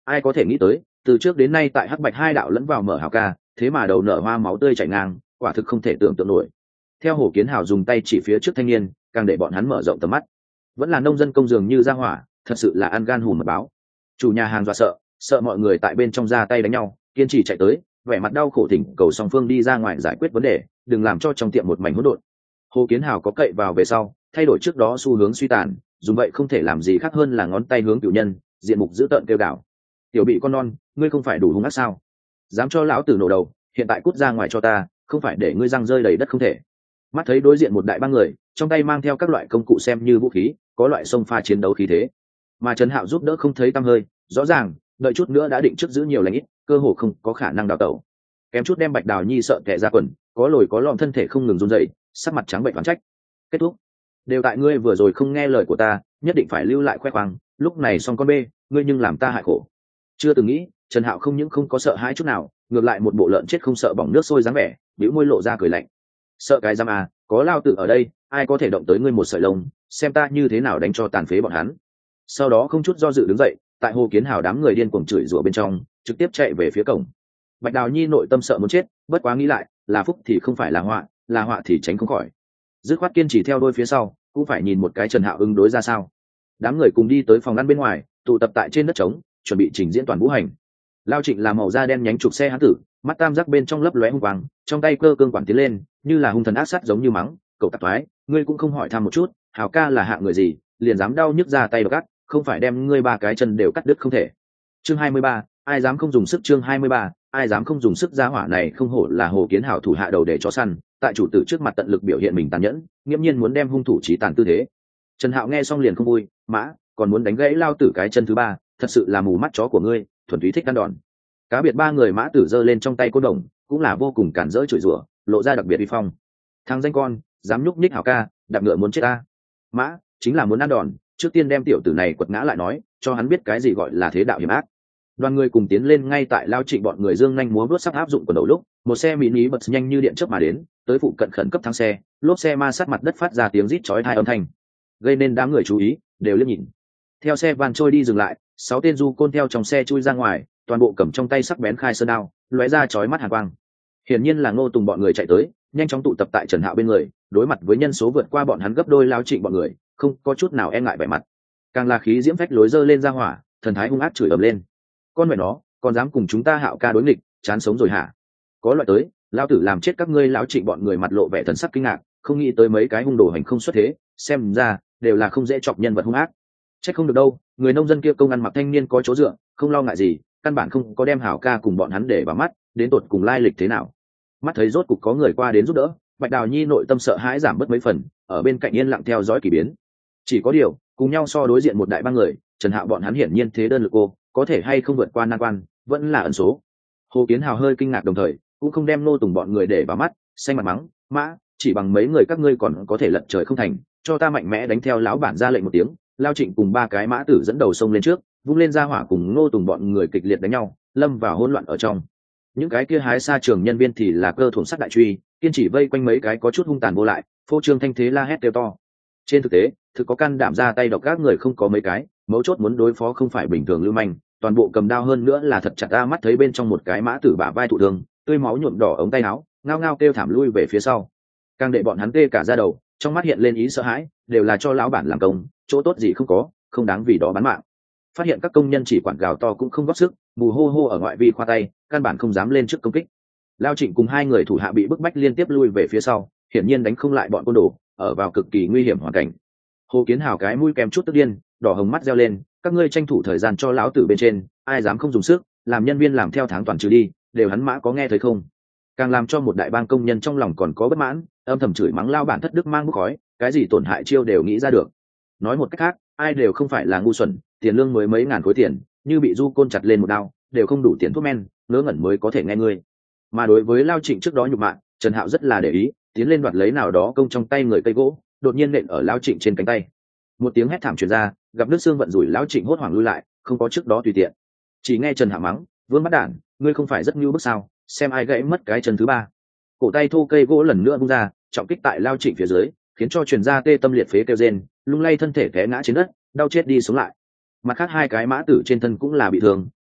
ai có thể nghĩ tới từ trước đến nay tại hắc bạch hai đạo lẫn vào mở hào ca, thế mà đầu nở hoa máu tươi chảy ngang, quả thực không thể tưởng tượng nổi. Theo Hồ Kiến Hào dùng tay chỉ phía trước thanh niên, càng để bọn hắn mở rộng tầm mắt. Vẫn là nông dân công dường như ra hỏa, thật sự là ăn gan hùm mật báo. Chủ nhà hàng dọa sợ, sợ mọi người tại bên trong ra tay đánh nhau, kiên trì chạy tới, vẻ mặt đau khổ thỉnh cầu song phương đi ra ngoài giải quyết vấn đề, đừng làm cho trong tiệm một mảnh hỗn độn. Hồ Kiến Hào có cậy vào về sau, thay đổi trước đó xu hướng suy tàn, dùng vậy không thể làm gì khác hơn là ngón tay hướng cửu nhân, diện mục dữ tợn kêu gào. Tiểu bị con non, ngươi không phải đủ hung ác sao? Dám cho lão tử nổ đầu, hiện tại cút ra ngoài cho ta, không phải để ngươi răng rơi đầy đất không thể. Mắt thấy đối diện một đại ba người, trong tay mang theo các loại công cụ xem như vũ khí, có loại xông pha chiến đấu khí thế. Mà Trần Hạo giúp đỡ không thấy tăm hơi, rõ ràng, đợi chút nữa đã định trước giữ nhiều lãnh ít, cơ hồ không có khả năng đào tẩu. Kém chút đem Bạch Đào Nhi sợ tè ra quần, có lồi có lõm thân thể không ngừng run rẩy, sắc mặt trắng bệnh oán trách. Kết thúc. Đều tại ngươi vừa rồi không nghe lời của ta, nhất định phải lưu lại khoe khoang, lúc này xong con bê, ngươi nhưng làm ta hại khổ. Chưa từng nghĩ, Trần Hạo không những không có sợ hãi chút nào, ngược lại một bộ lợn chết không sợ bỏng nước sôi dáng vẻ, bĩu môi lộ ra cười lạnh. Sợ cái giam à, có lao tử ở đây, ai có thể động tới ngươi một sợi lông, xem ta như thế nào đánh cho tàn phế bọn hắn. Sau đó không chút do dự đứng dậy, tại Hồ Kiến Hào đám người điên cuồng chửi rủa bên trong, trực tiếp chạy về phía cổng. Bạch Đào Nhi nội tâm sợ muốn chết, bất quá nghĩ lại, là phúc thì không phải là họa, là họa thì tránh không khỏi. Dứt khoát kiên trì theo đôi phía sau, cũng phải nhìn một cái Trần Hạo ứng đối ra sao. Đám người cùng đi tới phòng ăn bên ngoài, tụ tập tại trên đất trống, chuẩn bị trình diễn toàn vũ hành. Lao Trịnh là màu da đen nhánh trục xe hán tử, mắt tam giác bên trong lấp lóe hung quang, trong tay cơ cương quản tiến lên, như là hung thần ác sát giống như mắng, cậu tạp thoái, ngươi cũng không hỏi thăm một chút, Hào ca là hạng người gì, liền dám đau nhức ra tay độc ác, không phải đem ngươi ba cái chân đều cắt đứt không thể. Chương hai mươi ba, ai dám không dùng sức chương hai mươi ba, ai dám không dùng sức gia hỏa này không hổ là Hồ Kiến Hào thủ hạ đầu để chó săn, tại chủ tử trước mặt tận lực biểu hiện mình tàn nhẫn, nghiêm nhiên muốn đem hung thủ chí tàn tư thế. Trần Hạo nghe xong liền không vui, mã, còn muốn đánh gãy lao tử cái chân thứ ba, thật sự là mù mắt chó của ngươi, thuần túy thích ăn đòn. Cá biệt ba người mã tử giơ lên trong tay côn đồng, cũng là vô cùng cản rỡ chửi rủa, lộ ra đặc biệt uy phong. Thằng danh con, dám nhúc nhích Hào ca, đạp ngựa muốn chết ta. Mã, chính là muốn ăn đòn, trước tiên đem tiểu tử này quật ngã lại nói, cho hắn biết cái gì gọi là thế đạo hiểm ác. Đoàn người cùng tiến lên ngay tại Lao Trịnh bọn người dương nhanh múa vuốt sắp áp dụng quần đầu lúc, một xe mini bật nhanh như điện chớp mà đến, tới phụ cận khẩn cấp thắng xe, lốp xe ma sát mặt đất phát ra tiếng rít chói tai âm thanh, gây nên đám người chú ý, đều liếc nhìn. Theo xe van trôi đi dừng lại, sáu tên du côn theo trong xe chui ra ngoài, toàn bộ cầm trong tay sắc bén khai sơn đao, lóe ra chói mắt hàn quang. Hiển nhiên là Ngô Tùng bọn người chạy tới, nhanh chóng tụ tập tại Trần Hạo bên người, đối mặt với nhân số vượt qua bọn hắn gấp đôi Lao Trịnh bọn người, không có chút nào e ngại vẻ mặt, càng là khí diễm phách lối dơ lên ra hỏa, thần thái hung ác chửi ầm lên. Con mẹ nó, còn dám cùng chúng ta Hạo ca đối nghịch, chán sống rồi hả? Có loại tới, lão tử làm chết các ngươi. Lão Trịnh bọn người mặt lộ vẻ thần sắc kinh ngạc, không nghĩ tới mấy cái hung đồ hành không xuất thế, xem ra đều là không dễ chọc nhân vật hung ác. Trách không được đâu, người nông dân kia công ăn mặc thanh niên có chỗ dựa, không lo ngại gì, căn bản không có đem Hạo ca cùng bọn hắn để vào mắt, đến tột cùng lai lịch thế nào. Mắt thấy rốt cục có người qua đến giúp đỡ, Bạch Đào Nhi nội tâm sợ hãi giảm bớt mấy phần, ở bên cạnh yên lặng theo dõi kỳ biến. Chỉ có điều, cùng nhau so đối diện một đại ba người, Trần Hạo bọn hắn hiển nhiên thế đơn lực cô, có thể hay không vượt qua nan quan, vẫn là ẩn số. Hồ Kiến Hào hơi kinh ngạc đồng thời, cũng không đem Nô Tùng bọn người để vào mắt, xanh mặt mắng, mã, chỉ bằng mấy người các ngươi còn có thể lật trời không thành, cho ta mạnh mẽ đánh theo lão bản ra lệnh một tiếng. Lao Trịnh cùng ba cái mã tử dẫn đầu sông lên trước, vung lên ra hỏa cùng Nô Tùng bọn người kịch liệt đánh nhau, lâm vào hỗn loạn ở trong. Những cái kia hái xa trường nhân viên thì là cơ thủng sắt đại truy, kiên chỉ vây quanh mấy cái có chút hung tàn vô lại, phô trương thanh thế la hét kêu to. Trên thực tế, thực có can đảm ra tay độc các người không có mấy cái, mấu chốt muốn đối phó không phải bình thường lưu manh, toàn bộ cầm đao hơn nữa là thật chặt ra. Mắt thấy bên trong một cái mã tử bả vai thụ thương, tươi máu nhuộm đỏ ống tay áo, ngao ngao kêu thảm lui về phía sau. Càng để bọn hắn tê cả da đầu, trong mắt hiện lên ý sợ hãi, đều là cho lão bản làm công, chỗ tốt gì không có, không đáng vì đó bán mạng. Phát hiện các công nhân chỉ quản gào to cũng không góp sức, mù hô hô ở ngoại vi khoa tay, căn bản không dám lên trước công kích. Lao Trịnh cùng hai người thủ hạ bị bức bách liên tiếp lui về phía sau, hiển nhiên đánh không lại bọn côn đồ, ở vào cực kỳ nguy hiểm hoàn cảnh. Hồ Kiến Hào cái mũi kèm chút tức điên, đỏ hồng mắt reo lên, các ngươi tranh thủ thời gian cho lão tử bên trên, ai dám không dùng sức, làm nhân viên làm theo tháng toàn trừ đi, đều hắn mã có nghe thấy không? Càng làm cho một đại bang công nhân trong lòng còn có bất mãn, âm thầm chửi mắng lao bản thất đức mang bức khói, cái gì tổn hại chiêu đều nghĩ ra được. Nói một cách khác, ai đều không phải là ngu xuẩn, tiền lương mới mấy ngàn khối tiền, như bị du côn chặt lên một đao, đều không đủ tiền thuốc men, ngớ ngẩn mới có thể nghe ngươi. Mà đối với Lao Trịnh trước đó nhục mạ, Trần Hạo rất là để ý, tiến lên đoạt lấy nào đó công trong tay người cây gỗ, đột nhiên nện ở Lao Trịnh trên cánh tay. Một tiếng hét thảm truyền ra, gặp nước xương vận rủi, Lao Trịnh hốt hoảng lui lại, không có trước đó tùy tiện. Chỉ nghe Trần Hạo mắng, vương bắt đản, ngươi không phải rất nhu bức sao, xem ai gãy mất cái chân thứ ba. Cổ tay thô cây gỗ lần nữa vung ra, trọng kích tại Lao Trịnh phía dưới, khiến cho truyền ra tê tâm liệt phế kêu rên, lung lay thân thể té ngã trên đất, đau chết đi sống lại. Mặt khác hai cái mã tử trên thân cũng là bị thương,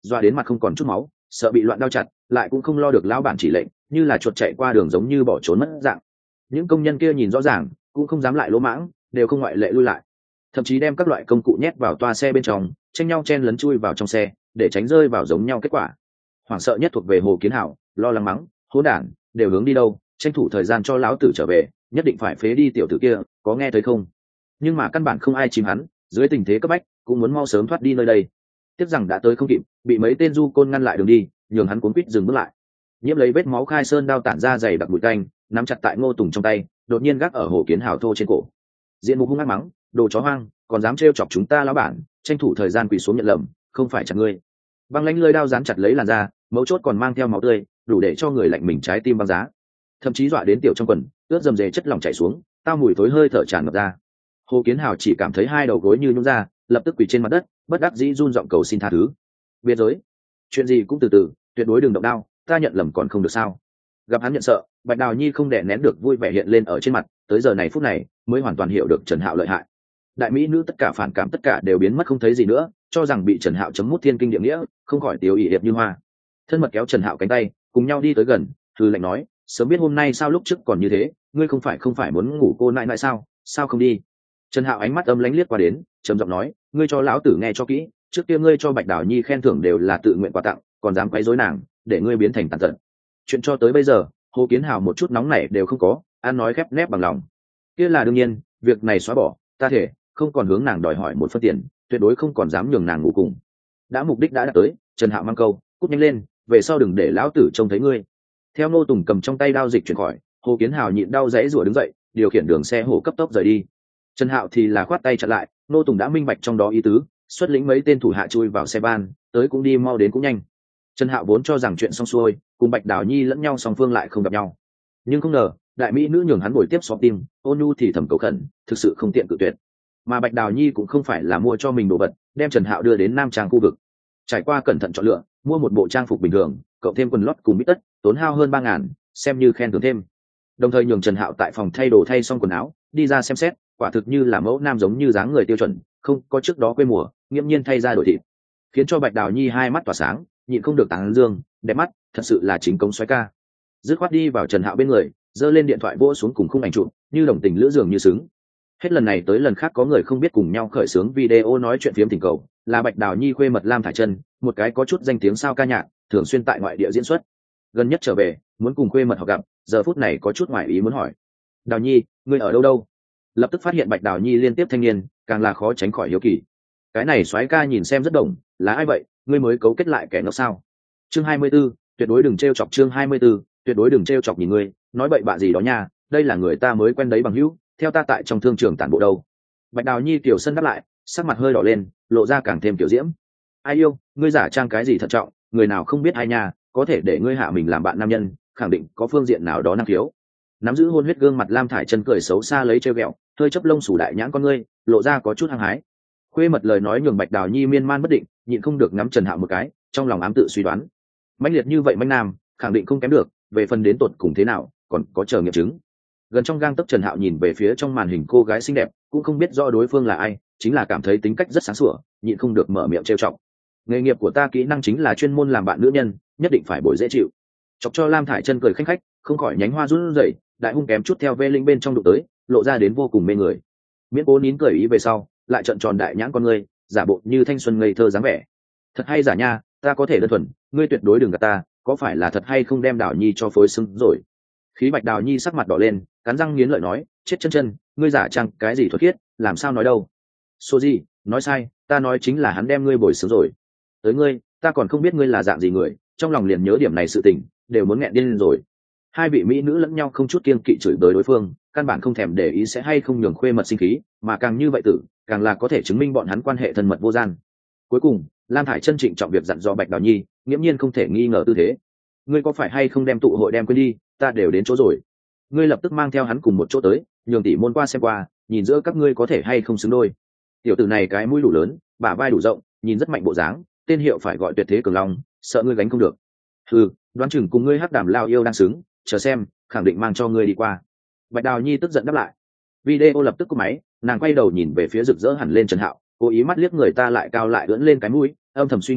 doa đến mặt không còn chút máu, sợ bị loạn đao chặt, lại cũng không lo được lão bản chỉ lệnh, như là chuột chạy qua đường giống như bỏ trốn mất dạng. Những công nhân kia nhìn rõ ràng, cũng không dám lại lỗ mãng, đều không ngoại lệ lui lại, thậm chí đem các loại công cụ nhét vào toa xe bên trong, tranh nhau chen lấn chui vào trong xe, để tránh rơi vào giống nhau kết quả. Hoảng sợ nhất thuộc về Hồ Kiến Hảo, lo lắng mắng, hỗn đản, đều hướng đi đâu, tranh thủ thời gian cho lão tử trở về, nhất định phải phế đi tiểu tử kia, có nghe thấy không? Nhưng mà căn bản không ai chìm hắn, dưới tình thế cấp bách, cũng muốn mau sớm thoát đi nơi đây. Tiếc rằng đã tới không kịp, bị mấy tên du côn ngăn lại đường đi, nhường hắn cuốn quýt dừng bước lại. Nhiễm lấy vết máu khai sơn đao tản ra dày đặc bụi canh, nắm chặt tại Ngô Tùng trong tay, đột nhiên gác ở Hồ Kiến Hảo thô trên cổ. Diện mục hung ác mắng, đồ chó hoang, còn dám trêu chọc chúng ta lão bản, tranh thủ thời gian quỳ xuống nhận lầm, không phải chặt ngươi. Băng lãnh lưỡi đao dán chặt lấy làn da, mấu chốt còn mang theo máu tươi, đủ để cho người lạnh mình trái tim băng giá, thậm chí dọa đến tiểu trong quần ướt dầm dề chất lỏng chảy xuống, tao mùi thối hơi thở tràn ngập ra. Hồ Kiến Hào chỉ cảm thấy hai đầu gối như nhũn ra, lập tức quỳ trên mặt đất, bất đắc dĩ run giọng cầu xin tha thứ. Biệt giới, chuyện gì cũng từ từ, tuyệt đối đừng động đao, ta nhận lầm còn không được sao? Gặp hắn nhận sợ, Bạch Đào Nhi không đè nén được vui vẻ hiện lên ở trên mặt, tới giờ này phút này mới hoàn toàn hiểu được Trần Hạo lợi hại. Đại mỹ nữ tất cả phản cảm tất cả đều biến mất không thấy gì nữa, cho rằng bị Trần Hạo chấm mút thiên kinh địa nghĩa, không khỏi tiêu ỷ hiệp như hoa. Thân mật kéo Trần Hạo cánh tay, cùng nhau đi tới gần, thư lạnh nói, sớm biết hôm nay sao lúc trước còn như thế, ngươi không phải không phải muốn ngủ cô nại nại sao, sao không đi? Trần Hạo ánh mắt âm lãnh liếc qua đến, trầm giọng nói, ngươi cho lão tử nghe cho kỹ, trước kia ngươi cho Bạch Đào Nhi khen thưởng đều là tự nguyện quà tặng, còn dám quấy rối nàng, để ngươi biến thành tàn tật. Chuyện cho tới bây giờ, Hồ Kiến Hào một chút nóng nảy đều không có, ăn nói khép nép bằng lòng. Kia là đương nhiên, việc này xóa bỏ, ta thể không còn hướng nàng đòi hỏi một phân tiền, tuyệt đối không còn dám nhường nàng ngủ cùng. Đã mục đích đã đạt tới, Trần Hạo mang câu, cút nhanh lên, về sau đừng để lão tử trông thấy ngươi. Theo Ngô Tùng cầm trong tay đao dịch chuyển khỏi, Hồ Kiến Hào nhịn đau giãy rủa đứng dậy, điều khiển đường xe hổ cấp tốc rời đi. Trần Hạo thì là khoát tay chặn lại, Ngô Tùng đã minh bạch trong đó ý tứ, xuất lĩnh mấy tên thủ hạ chui vào xe ban, tới cũng đi mau đến cũng nhanh. Trần Hạo vốn cho rằng chuyện xong xuôi, cùng Bạch Đào Nhi lẫn nhau song phương lại không gặp nhau, nhưng không ngờ đại mỹ nữ nhường hắn ngồi tiếp xót tim, Ôn Nhu thì thầm cầu khẩn, thực sự không tiện cự tuyệt. Mà Bạch Đào Nhi cũng không phải là mua cho mình đồ vật, đem Trần Hạo đưa đến Nam Trang khu vực, trải qua cẩn thận chọn lựa, mua một bộ trang phục bình thường, cộng thêm quần lót cùng bít tất, tốn hao hơn ba ngàn, xem như khen thưởng thêm. Đồng thời nhường Trần Hạo tại phòng thay đồ thay xong quần áo, đi ra xem xét, quả thực như là mẫu nam giống như dáng người tiêu chuẩn, không có trước đó quê mùa, nghiễm nhiên thay ra đổi thịt, khiến cho Bạch Đào Nhi hai mắt tỏa sáng, nhịn không được tán dương, đẹp mắt, thật sự là chính cống xoáy ca. Dứt khoát đi vào Trần Hạo bên người, giơ lên điện thoại vỗ xuống cùng khung ảnh chụp, như đồng tình lữ dường như xứng. Hết lần này tới lần khác có người không biết cùng nhau khởi xướng video nói chuyện phiếm tình cầu, là Bạch Đào Nhi khuê mật Lam Thải Chân, một cái có chút danh tiếng sao ca nhạc, thường xuyên tại ngoại địa diễn xuất. Gần nhất trở về, muốn cùng khuê mật họ gặp, giờ phút này có chút ngoài ý muốn hỏi: "Đào Nhi, ngươi ở đâu đâu?" Lập tức phát hiện Bạch Đào Nhi liên tiếp thanh niên, càng là khó tránh khỏi hiếu kỳ. Cái này soái ca nhìn xem rất đồng, là ai vậy, ngươi mới cấu kết lại kẻ nó sao? Chương hai mươi 24, tuyệt đối đừng trêu chọc chương hai mươi 24, tuyệt đối đừng trêu chọc nhìn ngươi, nói bậy bạ gì đó nha, đây là người ta mới quen đấy bằng hữu, theo ta tại trong thương trường tản bộ đâu. Bạch Đào Nhi tiểu sân đáp lại, sắc mặt hơi đỏ lên, lộ ra càng thêm tiểu diễm. Ai yêu, ngươi giả trang cái gì thận trọng, người nào không biết ai nha, có thể để ngươi hạ mình làm bạn nam nhân, khẳng định có phương diện nào đó năng khiếu. Nắm giữ hôn huyết gương mặt Lam Thải Chân cười xấu xa lấy trêu ghẹo, hơi chớp lông sủ đại nhãn con ngươi, lộ ra có chút hăng hái. Khuê mật lời nói nhường Bạch Đào Nhi miên man bất định, nhịn không được ngắm Trần Hạo một cái, trong lòng ám tự suy đoán, mãnh liệt như vậy mãnh nam, khẳng định không kém được, về phần đến tột cùng thế nào, còn có chờ nghiệm chứng. Gần trong gang tấc Trần Hạo nhìn về phía trong màn hình cô gái xinh đẹp, cũng không biết rõ đối phương là ai, chính là cảm thấy tính cách rất sáng sủa, nhịn không được mở miệng trêu chọc. Nghề nghiệp của ta kỹ năng chính là chuyên môn làm bạn nữ nhân, nhất định phải bồi dễ chịu. Chọc cho Lam Thải Chân cười khanh khách, không khỏi nhánh hoa run rẩy, đại hung kém chút theo vê linh bên trong đụng tới, lộ ra đến vô cùng mê người. Miễn Cố nín cười ý về sau, lại trợn tròn đại nhãn con ngươi, giả bộ như thanh xuân ngây thơ dáng vẻ. Thật hay giả nha, ta có thể đơn thuần, ngươi tuyệt đối đừng gạt ta, có phải là thật hay không đem Đào Nhi cho phối xứng rồi. Khí Bạch Đào Nhi sắc mặt đỏ lên, cắn răng nghiến lợi nói, chết chân chân, ngươi giả trang cái gì thuật khiết, làm sao nói đâu. Số gì, nói sai, ta nói chính là hắn đem ngươi bồi xứng rồi. Tới ngươi, ta còn không biết ngươi là dạng gì người, trong lòng liền nhớ điểm này sự tình, đều muốn nghẹn điên lên rồi. Hai vị mỹ nữ lẫn nhau không chút kiêng kỵ chửi bới đối phương, căn bản không thèm để ý sẽ hay không nhường khuê mật sinh khí, mà càng như vậy tử, càng là có thể chứng minh bọn hắn quan hệ thân mật vô gian. Cuối cùng, Lam Thải Chân trịnh trọng việc dặn dò Bạch Đào Nhi, nghiễm nhiên không thể nghi ngờ tư thế. Ngươi có phải hay không đem tụ hội đem quên đi, ta đều đến chỗ rồi. Ngươi lập tức mang theo hắn cùng một chỗ tới, nhường tỷ môn qua xem qua, nhìn giữa các ngươi có thể hay không xứng đôi. Tiểu tử này cái mũi đủ lớn, bả vai đủ rộng, nhìn rất mạnh bộ dáng, tên hiệu phải gọi tuyệt thế cường long, sợ ngươi gánh không được. Ừ, đoán chừng cùng ngươi hắc đàm lao yêu đang xứng, chờ xem, khẳng định mang cho ngươi đi qua. Bạch Đào Nhi tức giận đáp lại. Video lập tức cúp máy, nàng quay đầu nhìn về phía rực rỡ hẳn lên Trần Hạo, cố ý mắt liếc người ta lại cao lại ưỡn lên cái mũi, âm thầm suy nghĩ,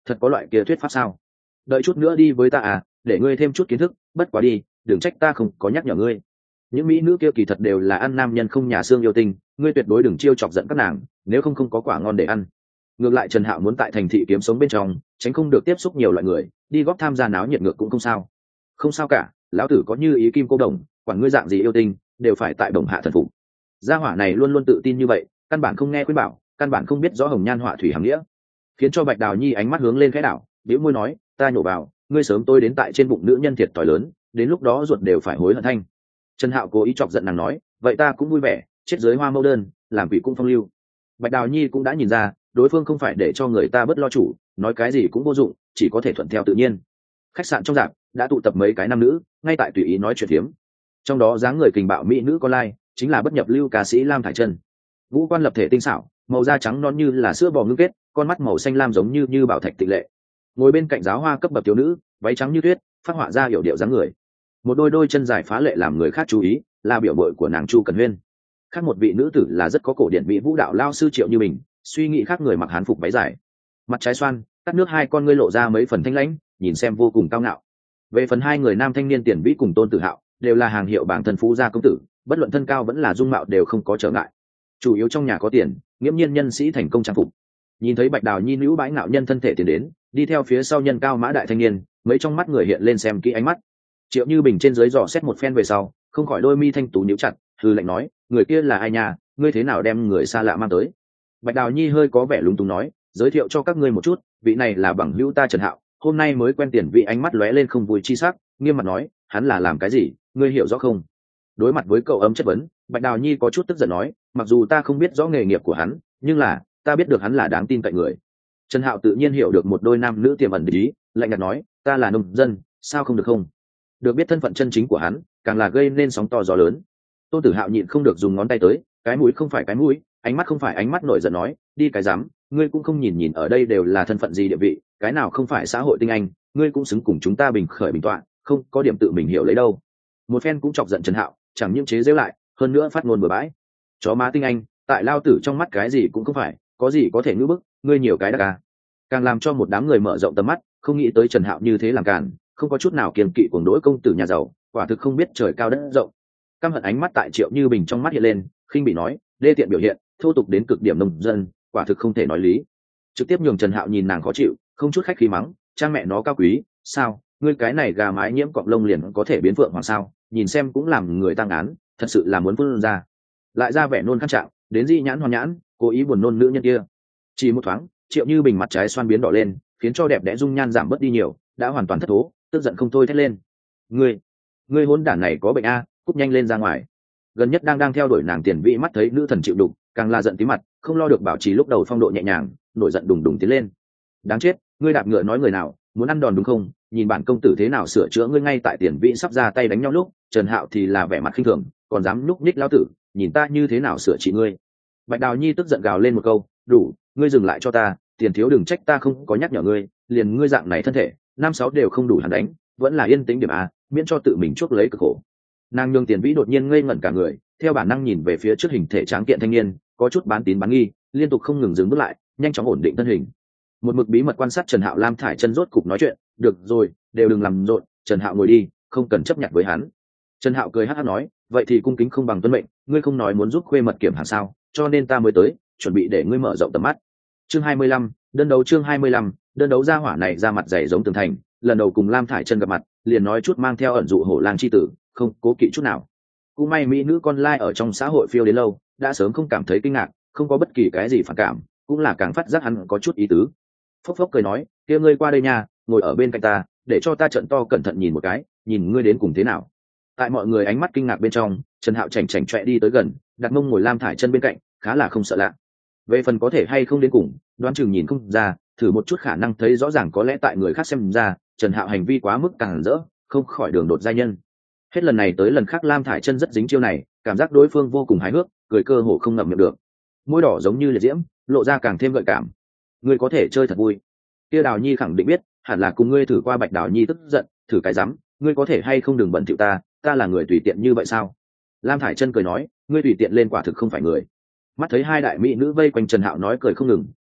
thật có loại kia thuyết pháp sao? Đợi chút nữa đi với ta à, để ngươi thêm chút kiến thức, bất quá đi, đừng trách ta không có nhắc nhở ngươi. Những mỹ nữ kia kỳ thật đều là ăn nam nhân không nhà xương yêu tinh, ngươi tuyệt đối đừng chiêu chọc giận các nàng, nếu không không có quả ngon để ăn. Ngược lại Trần Hạo muốn tại thành thị kiếm sống bên trong, tránh không được tiếp xúc nhiều loại người, đi góp tham gia náo nhiệt ngược cũng không sao. Không sao cả, lão tử có như ý kim cô đồng, quản ngươi dạng gì yêu tinh, đều phải tại đồng hạ thần phục. Gia hỏa này luôn luôn tự tin như vậy, căn bản không nghe khuyên bảo, căn bản không biết rõ hồng nhan họa thủy hàm nghĩa, khiến cho Bạch Đào Nhi ánh mắt hướng lên khẽ đảo, bĩu môi nói, ta nhổ vào, ngươi sớm tôi đến tại trên bụng nữ nhân thiệt thòi lớn, đến lúc đó ruột đều phải hối hận thanh. Trần Hạo cố ý chọc giận nàng nói, vậy ta cũng vui vẻ, chết dưới hoa mẫu đơn, làm quỷ cũng phong lưu. Bạch Đào Nhi cũng đã nhìn ra, đối phương không phải để cho người ta bất lo chủ, nói cái gì cũng vô dụng, chỉ có thể thuận theo tự nhiên. Khách sạn trong rạp đã tụ tập mấy cái nam nữ, ngay tại tùy ý nói chuyện phiếm. Trong đó dáng người kình bạo mỹ nữ con lai, chính là bất nhập lưu ca sĩ Lam Thải Trân. Ngũ quan lập thể tinh xảo, màu da trắng non như là sữa bò ngưng kết, con mắt màu xanh lam giống như như bảo thạch tịnh lệ. Ngồi bên cạnh giáo hoa cấp bậc thiếu nữ, váy trắng như tuyết, phát họa ra hiểu điệu dáng người. Một đôi đôi chân dài phá lệ làm người khác chú ý, là biểu bội của nàng Chu Cần Huyên. Khác một vị nữ tử là rất có cổ điển vị vũ đạo lao sư Triệu Như Bình, suy nghĩ khác người mặc hán phục váy dài, mặt trái xoan, tắt nước hai con ngươi lộ ra mấy phần thanh lãnh, nhìn xem vô cùng cao ngạo. Về phần hai người nam thanh niên Tiền Vĩ cùng Tôn Tử Hạo, đều là hàng hiệu bảng thân phú gia công tử, bất luận thân cao vẫn là dung mạo đều không có trở ngại. Chủ yếu trong nhà có tiền, nghiễm nhiên nhân sĩ thành công trang phục. Nhìn thấy Bạch Đào Nhi nữ bãi ngạo nhân thân thể tiến đến, đi theo phía sau nhân cao mã đại thanh niên, mấy trong mắt người hiện lên xem kỹ ánh mắt. Triệu Như Bình trên dưới dò xét một phen về sau, không khỏi đôi mi thanh tú nhíu chặt, hừ lạnh nói, người kia là ai nhà, ngươi thế nào đem người xa lạ mang tới? Bạch Đào Nhi hơi có vẻ lúng túng nói, giới thiệu cho các ngươi một chút, vị này là bằng hữu ta Trần Hạo, hôm nay mới quen. Tiền Vị ánh mắt lóe lên không vui chi sắc, nghiêm mặt nói, hắn là làm cái gì, ngươi hiểu rõ không? Đối mặt với cậu ấm chất vấn, Bạch Đào Nhi có chút tức giận nói, mặc dù ta không biết rõ nghề nghiệp của hắn, nhưng là ta biết được hắn là đáng tin cậy người. Trần Hạo tự nhiên hiểu được một đôi nam nữ tiềm ẩn địch ý, lạnh nhạt nói, ta là nông dân, sao không được không? Được biết thân phận chân chính của hắn, càng là gây nên sóng to gió lớn. Tôn Tử Hạo nhịn không được dùng ngón tay tới, cái mũi không phải cái mũi, ánh mắt không phải ánh mắt, nổi giận nói, đi cái dám, ngươi cũng không nhìn nhìn ở đây đều là thân phận gì địa vị, cái nào không phải xã hội tinh anh, ngươi cũng xứng cùng chúng ta bình khởi bình tọa, không có điểm tự mình hiểu lấy đâu. Một phen cũng chọc giận Trần Hạo, chẳng những chế giễu lại, hơn nữa phát ngôn bừa bãi. Chó má tinh anh, tại lao tử trong mắt cái gì cũng không phải, có gì có thể ngữ bức, ngươi nhiều cái đắc ca. Càng làm cho một đám người mở rộng tầm mắt, không nghĩ tới Trần Hạo như thế làm càn, không có chút nào kiêng kỵ cuồng đỗi công tử nhà giàu, quả thực không biết trời cao đất rộng. Căm hận ánh mắt tại Triệu Như Bình trong mắt hiện lên, khinh bị nói, đê tiện biểu hiện, thô tục đến cực điểm nông dân, quả thực không thể nói lý. Trực tiếp nhường Trần Hạo nhìn nàng khó chịu, không chút khách khí mắng, cha mẹ nó cao quý, sao, ngươi cái này gà mái nhiễm cọp lông liền có thể biến vượng hoàng sao, nhìn xem cũng làm người tăng án, thật sự là muốn phun ra. Lại ra vẻ nôn khăn trạng, đến di nhãn hoàn nhãn, cố ý buồn nôn nữ nhân kia. Chỉ một thoáng, Triệu Như Bình mặt trái xoan biến đỏ lên, khiến cho đẹp đẽ dung nhan giảm bớt đi nhiều, đã hoàn toàn thất thố, tức giận không thôi thét lên. Ngươi, ngươi hỗn đản này có bệnh a, cút nhanh lên ra ngoài. Gần nhất đang đang theo đuổi nàng Tiền Vị mắt thấy nữ thần chịu đục, càng là giận tí mặt, không lo được bảo trì lúc đầu phong độ nhẹ nhàng, nổi giận đùng đùng tiến lên. Đáng chết, ngươi đạp ngựa nói người nào, muốn ăn đòn đúng không? Nhìn bản công tử thế nào sửa chữa ngươi. Ngay tại Tiền Vị sắp ra tay đánh nhau lúc, Trần Hạo thì là vẻ mặt khinh thường, còn dám núp ních lão tử, nhìn ta như thế nào sửa trị ngươi. Bạch Đào Nhi tức giận gào lên một câu, đủ, ngươi dừng lại cho ta, Tiền thiếu đừng trách ta không có nhắc nhở ngươi, liền ngươi dạng này thân thể, năm sáu đều không đủ hắn đánh, vẫn là yên tĩnh điểm a, miễn cho tự mình chuốc lấy cực khổ. Nàng nhường Tiền Vĩ đột nhiên ngây ngẩn cả người, theo bản năng nhìn về phía trước hình thể tráng kiện thanh niên, có chút bán tín bán nghi, liên tục không ngừng dừng bước lại, nhanh chóng ổn định thân hình. Một mực bí mật quan sát Trần Hạo, Lam Thải Chân rốt cục nói chuyện, được rồi, đều đừng làm rộn, Trần Hạo ngồi đi, không cần chấp nhận với hắn. Trần Hạo cười hắc hắc nói, vậy thì cung kính không bằng tuân mệnh, ngươi không nói muốn giúp khuê mật kiểm hàng sao, cho nên ta mới tới, chuẩn bị để ngươi mở rộng tầm mắt. Chương hai mươi lăm, đơn đấu. Chương hai mươi lăm, đơn đấu. Gia hỏa này ra mặt dày giống tường thành, lần đầu cùng Lam Thải Chân gặp mặt, liền nói chút mang theo ẩn dụ hổ lang chi tử, không cố kỵ chút nào. Cũng may mỹ nữ con lai ở trong xã hội phiêu đến lâu, đã sớm không cảm thấy kinh ngạc, không có bất kỳ cái gì phản cảm, cũng là càng phát giác hắn có chút ý tứ. Phốc phốc cười nói, kia ngươi qua đây nha, ngồi ở bên cạnh ta, để cho ta trận to cẩn thận nhìn một cái, nhìn ngươi đến cùng thế nào. Tại mọi người ánh mắt kinh ngạc bên trong, Trần Hạo chảnh chảnh chọe đi tới gần, đặt mông ngồi Lam Thải Chân bên cạnh, khá là không sợ lạ. Về phần có thể hay không đến cùng, đoán chừng nhìn không ra, thử một chút khả năng thấy rõ ràng, có lẽ tại người khác xem ra, Trần Hạo hành vi quá mức càng rỡ, không khỏi đường đột giai nhân. Hết lần này tới lần khác Lam Thải Chân rất dính chiêu này, cảm giác đối phương vô cùng hài hước, cười cơ hồ không ngậm miệng được. Môi đỏ giống như liệt diễm, lộ ra càng thêm gợi cảm. Ngươi có thể chơi thật vui. Kia Đào Nhi khẳng định biết, hẳn là cùng ngươi thử qua. Bạch Đào Nhi tức giận, thử cái rắm, ngươi có thể hay không đừng bận thỉu ta, ta là người tùy tiện như vậy sao? Lam Thải Chân cười nói, ngươi tùy tiện lên quả thực không phải người. Mắt thấy hai đại mỹ nữ vây quanh Trần Hạo nói cười không ngừng,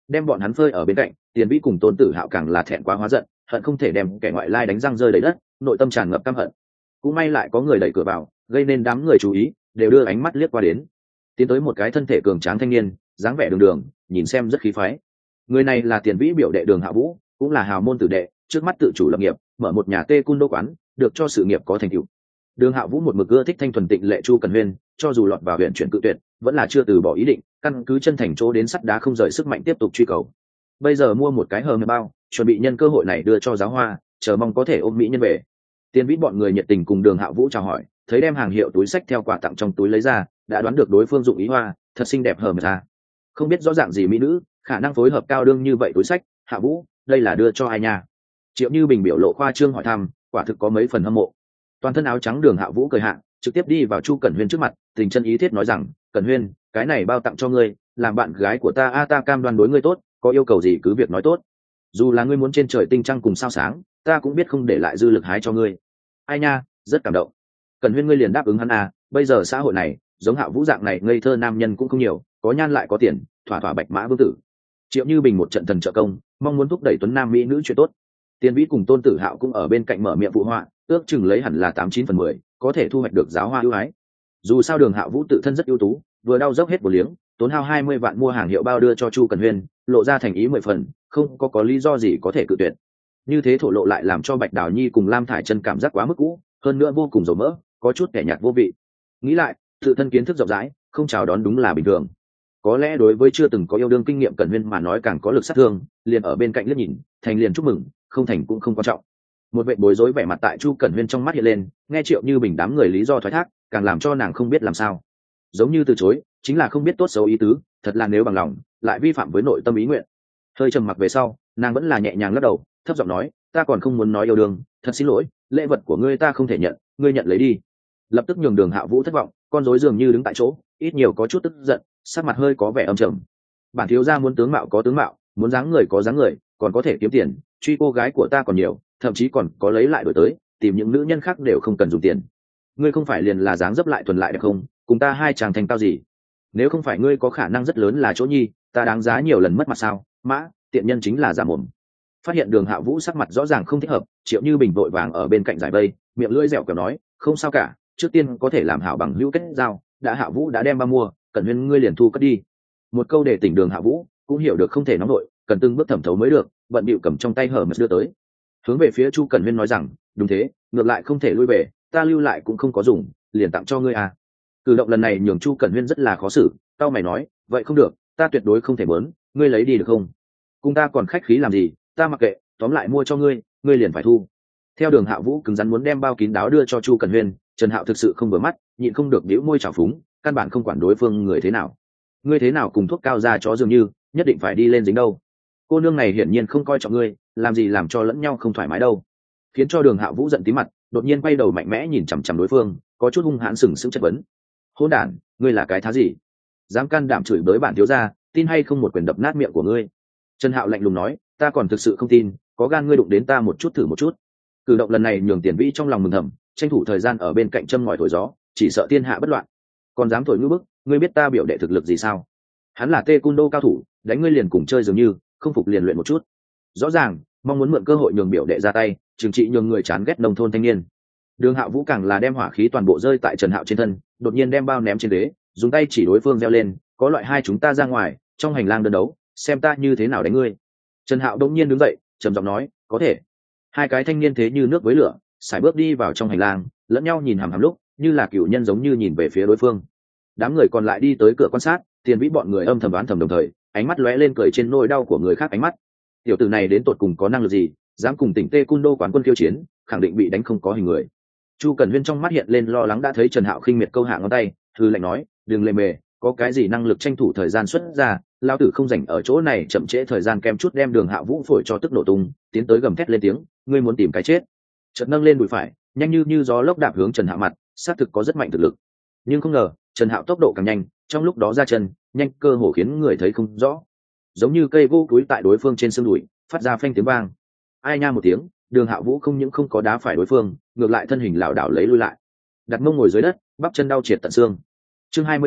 đem bọn hắn phơi ở bên cạnh. Tiền Vĩ cùng Tôn Tử Hạo càng là thẹn quá hóa giận, hận không thể đem kẻ ngoại lai đánh răng rơi đầy đất, nội tâm tràn ngập căm hận. Cũng may lại có người đẩy cửa vào, gây nên đám người chú ý, đều đưa ánh mắt liếc qua đến. Tiến tới một cái thân thể cường tráng thanh niên, dáng vẻ đường đường, nhìn xem rất khí phái. Người này là Tiền Vĩ biểu đệ Đường Hạ Vũ, cũng là hào môn tử đệ, trước mắt tự chủ lập nghiệp, mở một nhà tê cung đô quán, được cho sự nghiệp có thành tựu. Đường Hạ Vũ một mực ưa thích thanh thuần tịnh lệ Chu Cần Huyên, cho dù lọt vào huyện chuyển cự tuyệt, vẫn là chưa từ bỏ ý định, căn cứ chân thành chỗ đến sắt đá không rời sức mạnh tiếp tục truy cầu. Bây giờ mua một cái hờ mờ bao, chuẩn bị nhân cơ hội này đưa cho giáo hoa, chờ mong có thể ôm mỹ nhân về. Tiền Vĩ bọn người nhiệt tình cùng Đường Hạ Vũ chào hỏi, thấy đem hàng hiệu túi sách theo quà tặng trong túi lấy ra, đã đoán được đối phương dụng ý hoa, thật xinh đẹp hờ mờ ra. Không biết rõ ràng gì mỹ nữ, khả năng phối hợp cao đương như vậy túi sách, Hạ Vũ, đây là đưa cho ai nha? Triệu Như Bình biểu lộ khoa trương hỏi thăm, quả thực có mấy phần hâm mộ. Toàn thân áo trắng Đường Hạ Vũ cười hạ, trực tiếp đi vào Chu Cẩn Huyên trước mặt, tình chân ý thiết nói rằng, Cẩn Huyên, cái này bao tặng cho ngươi, làm bạn gái của ta, a ta cam đoan đối ngươi tốt, có yêu cầu gì cứ việc nói tốt. Dù là ngươi muốn trên trời tinh trăng cùng sao sáng, ta cũng biết không để lại dư lực hái cho ngươi. Ai nha, rất cảm động. Cẩn Huyên ngươi liền đáp ứng hắn à, bây giờ xã hội này, giống Hạ Vũ dạng này ngây thơ nam nhân cũng không nhiều, có nhan lại có tiền, thỏa thỏa bạch mã vương tử. Triệu Như Bình một trận thần trợ công, mong muốn thúc đẩy tuấn nam mỹ nữ chuyện tốt. Tiền Vĩ cùng Tôn Tử Hạo cũng ở bên cạnh mở miệng phụ họa, ước chừng lấy hẳn là tám chín phần mười, có thể thu hoạch được giáo hoa ưu ái. Dù sao Đường Hạ Vũ tự thân rất ưu tú, vừa đau dốc hết một liếng, tốn hao hai mươi vạn mua hàng hiệu bao đưa cho Chu Cần Huyên, lộ ra thành ý mười phần, không có có lý do gì có thể cự tuyệt. Như thế thổ lộ lại làm cho Bạch Đào Nhi cùng Lam Thải Chân cảm giác quá mức cũ, hơn nữa vô cùng dầu mỡ, có chút kẻ nhạt vô vị. Nghĩ lại, tự thân kiến thức rộng rãi, không chào đón đúng là bình thường. Có lẽ đối với chưa từng có yêu đương kinh nghiệm Cẩn Huyên mà nói càng có lực sát thương, liền ở bên cạnh liếc nhìn, thành liền chúc mừng, không thành cũng không quan trọng. Một vệ bối rối vẻ mặt tại Chu Cẩn Huyên trong mắt hiện lên, nghe Triệu Như Bình đám người lý do thoái thác, càng làm cho nàng không biết làm sao. Giống như từ chối, chính là không biết tốt xấu ý tứ, thật là nếu bằng lòng, lại vi phạm với nội tâm ý nguyện. Hơi trầm mặc về sau, nàng vẫn là nhẹ nhàng lắc đầu, thấp giọng nói, ta còn không muốn nói yêu đương, thật xin lỗi, lễ vật của ngươi ta không thể nhận, ngươi nhận lấy đi. Lập tức nhường Đường Hạ Vũ thất vọng, con rối dường như đứng tại chỗ, ít nhiều có chút tức giận, sắc mặt hơi có vẻ âm trầm. Bản thiếu gia muốn tướng mạo có tướng mạo, muốn dáng người có dáng người, còn có thể kiếm tiền, truy cô gái của ta còn nhiều, thậm chí còn có lấy lại đổi tới, tìm những nữ nhân khác đều không cần dùng tiền. Ngươi không phải liền là dáng dấp lại thuần lại đẹp không, cùng ta hai chàng thành tao gì? Nếu không phải ngươi có khả năng rất lớn là chỗ nhi, ta đáng giá nhiều lần mất mặt sao? Mã, tiện nhân chính là giả mồm. Phát hiện Đường Hạ Vũ sắc mặt rõ ràng không thích hợp, Triệu Như Bình vội vàng ở bên cạnh giải vây, miệng lưỡi dẻo kẹo nói, không sao cả, trước tiên có thể làm hảo bằng hữu kết giao, đã Hạ Vũ đã đem ba mua, Cẩn Huyên ngươi liền thu cất đi. Một câu để tỉnh Đường Hạ Vũ, cũng hiểu được không thể nóng nổi, cần từng bước thẩm thấu mới được, bận bịu cầm trong tay hở mật đưa tới. Hướng về phía Chu Cẩn Huyên nói rằng, đúng thế, ngược lại không thể lui về, ta lưu lại cũng không có dùng, liền tặng cho ngươi à. Cử động lần này nhường Chu Cẩn Huyên rất là khó xử, tao mày nói, vậy không được, ta tuyệt đối không thể muốn, ngươi lấy đi được không? Cùng ta còn khách khí làm gì, ta mặc kệ, tóm lại mua cho ngươi, ngươi liền phải thu. Theo Đường Hạ Vũ cứng rắn muốn đem bao kín đáo đưa cho Chu Cẩn Huyên, Trần Hạo thực sự không vừa mắt, nhịn không được bĩu môi trào phúng, căn bản không quản đối phương người thế nào. Ngươi thế nào cùng thuốc cao ra chó dường như, nhất định phải đi lên dính đâu. Cô nương này hiển nhiên không coi trọng ngươi, làm gì làm cho lẫn nhau không thoải mái đâu. Khiến cho Đường Hạ Vũ giận tí mặt, đột nhiên quay đầu mạnh mẽ nhìn chằm chằm đối phương, có chút hung hãn sừng sững chất vấn. Hỗn đản, ngươi là cái thá gì? Dám can đảm chửi bới bản thiếu gia, tin hay không một quyền đập nát miệng của ngươi. Trần Hạo lạnh lùng nói, ta còn thực sự không tin, có gan ngươi đụng đến ta một chút thử một chút. Cử động lần này nhường Tiền Vĩ trong lòng mừng thầm, tranh thủ thời gian ở bên cạnh châm ngòi thổi gió, chỉ sợ thiên hạ bất loạn. Còn dám thổi ngữ bức, ngươi biết ta biểu đệ thực lực gì sao? Hắn là Tê Cung Đô cao thủ, đánh ngươi liền cùng chơi dường như, không phục liền luyện một chút. Rõ ràng, mong muốn mượn cơ hội nhường biểu đệ ra tay, trừng trị nhường người chán ghét nông thôn thanh niên. Đường Hạo Vũ càng là đem hỏa khí toàn bộ rơi tại Trần Hạo trên thân, đột nhiên đem bao ném trên ghế, dùng tay chỉ đối phương reo lên, có loại hai chúng ta ra ngoài, trong hành lang đơn đấu, xem ta như thế nào đánh ngươi. Trần Hạo đột nhiên đứng dậy, trầm giọng nói, có thể. Hai cái thanh niên thế như nước với lửa, sải bước đi vào trong hành lang, lẫn nhau nhìn hằm hằm lúc, như là cửu nhân giống như nhìn về phía đối phương. Đám người còn lại đi tới cửa quan sát, Tiền Vĩ bọn người âm thầm đoán thầm đồng thời, ánh mắt lóe lên cười trên nỗi đau của người khác ánh mắt. Tiểu tử này đến tột cùng có năng lực gì, dám cùng tỉnh Tê Cung Đô quán quân khiêu chiến, khẳng định bị đánh không có hình người. Chu Cẩn Huyên trong mắt hiện lên lo lắng, đã thấy Trần Hạo khinh miệt câu hạ ngón tay, thư lạnh nói, đừng lề mề, có cái gì năng lực tranh thủ thời gian xuất ra, lao tử không rảnh ở chỗ này chậm trễ thời gian, kem chút đem Đường Hạo Vũ phổi cho tức nổ tung, tiến tới gầm thét lên tiếng, ngươi muốn tìm cái chết. Chợt nâng lên đùi phải, nhanh như như gió lốc đạp hướng Trần Hạo mặt, xác thực có rất mạnh thực lực. Nhưng không ngờ, Trần Hạo tốc độ càng nhanh, trong lúc đó ra chân, nhanh cơ hồ khiến người thấy không rõ. Giống như cây gỗ cúi tại đối phương trên xương đùi, phát ra phanh tiếng vang. Ai nha một tiếng, Đường Hạo Vũ không những không có đá phải đối phương, ngược lại thân hình lảo đảo lấy lui lại, đặt mông ngồi dưới đất, bắp chân đau triệt tận xương. Chương hai mươi sáu,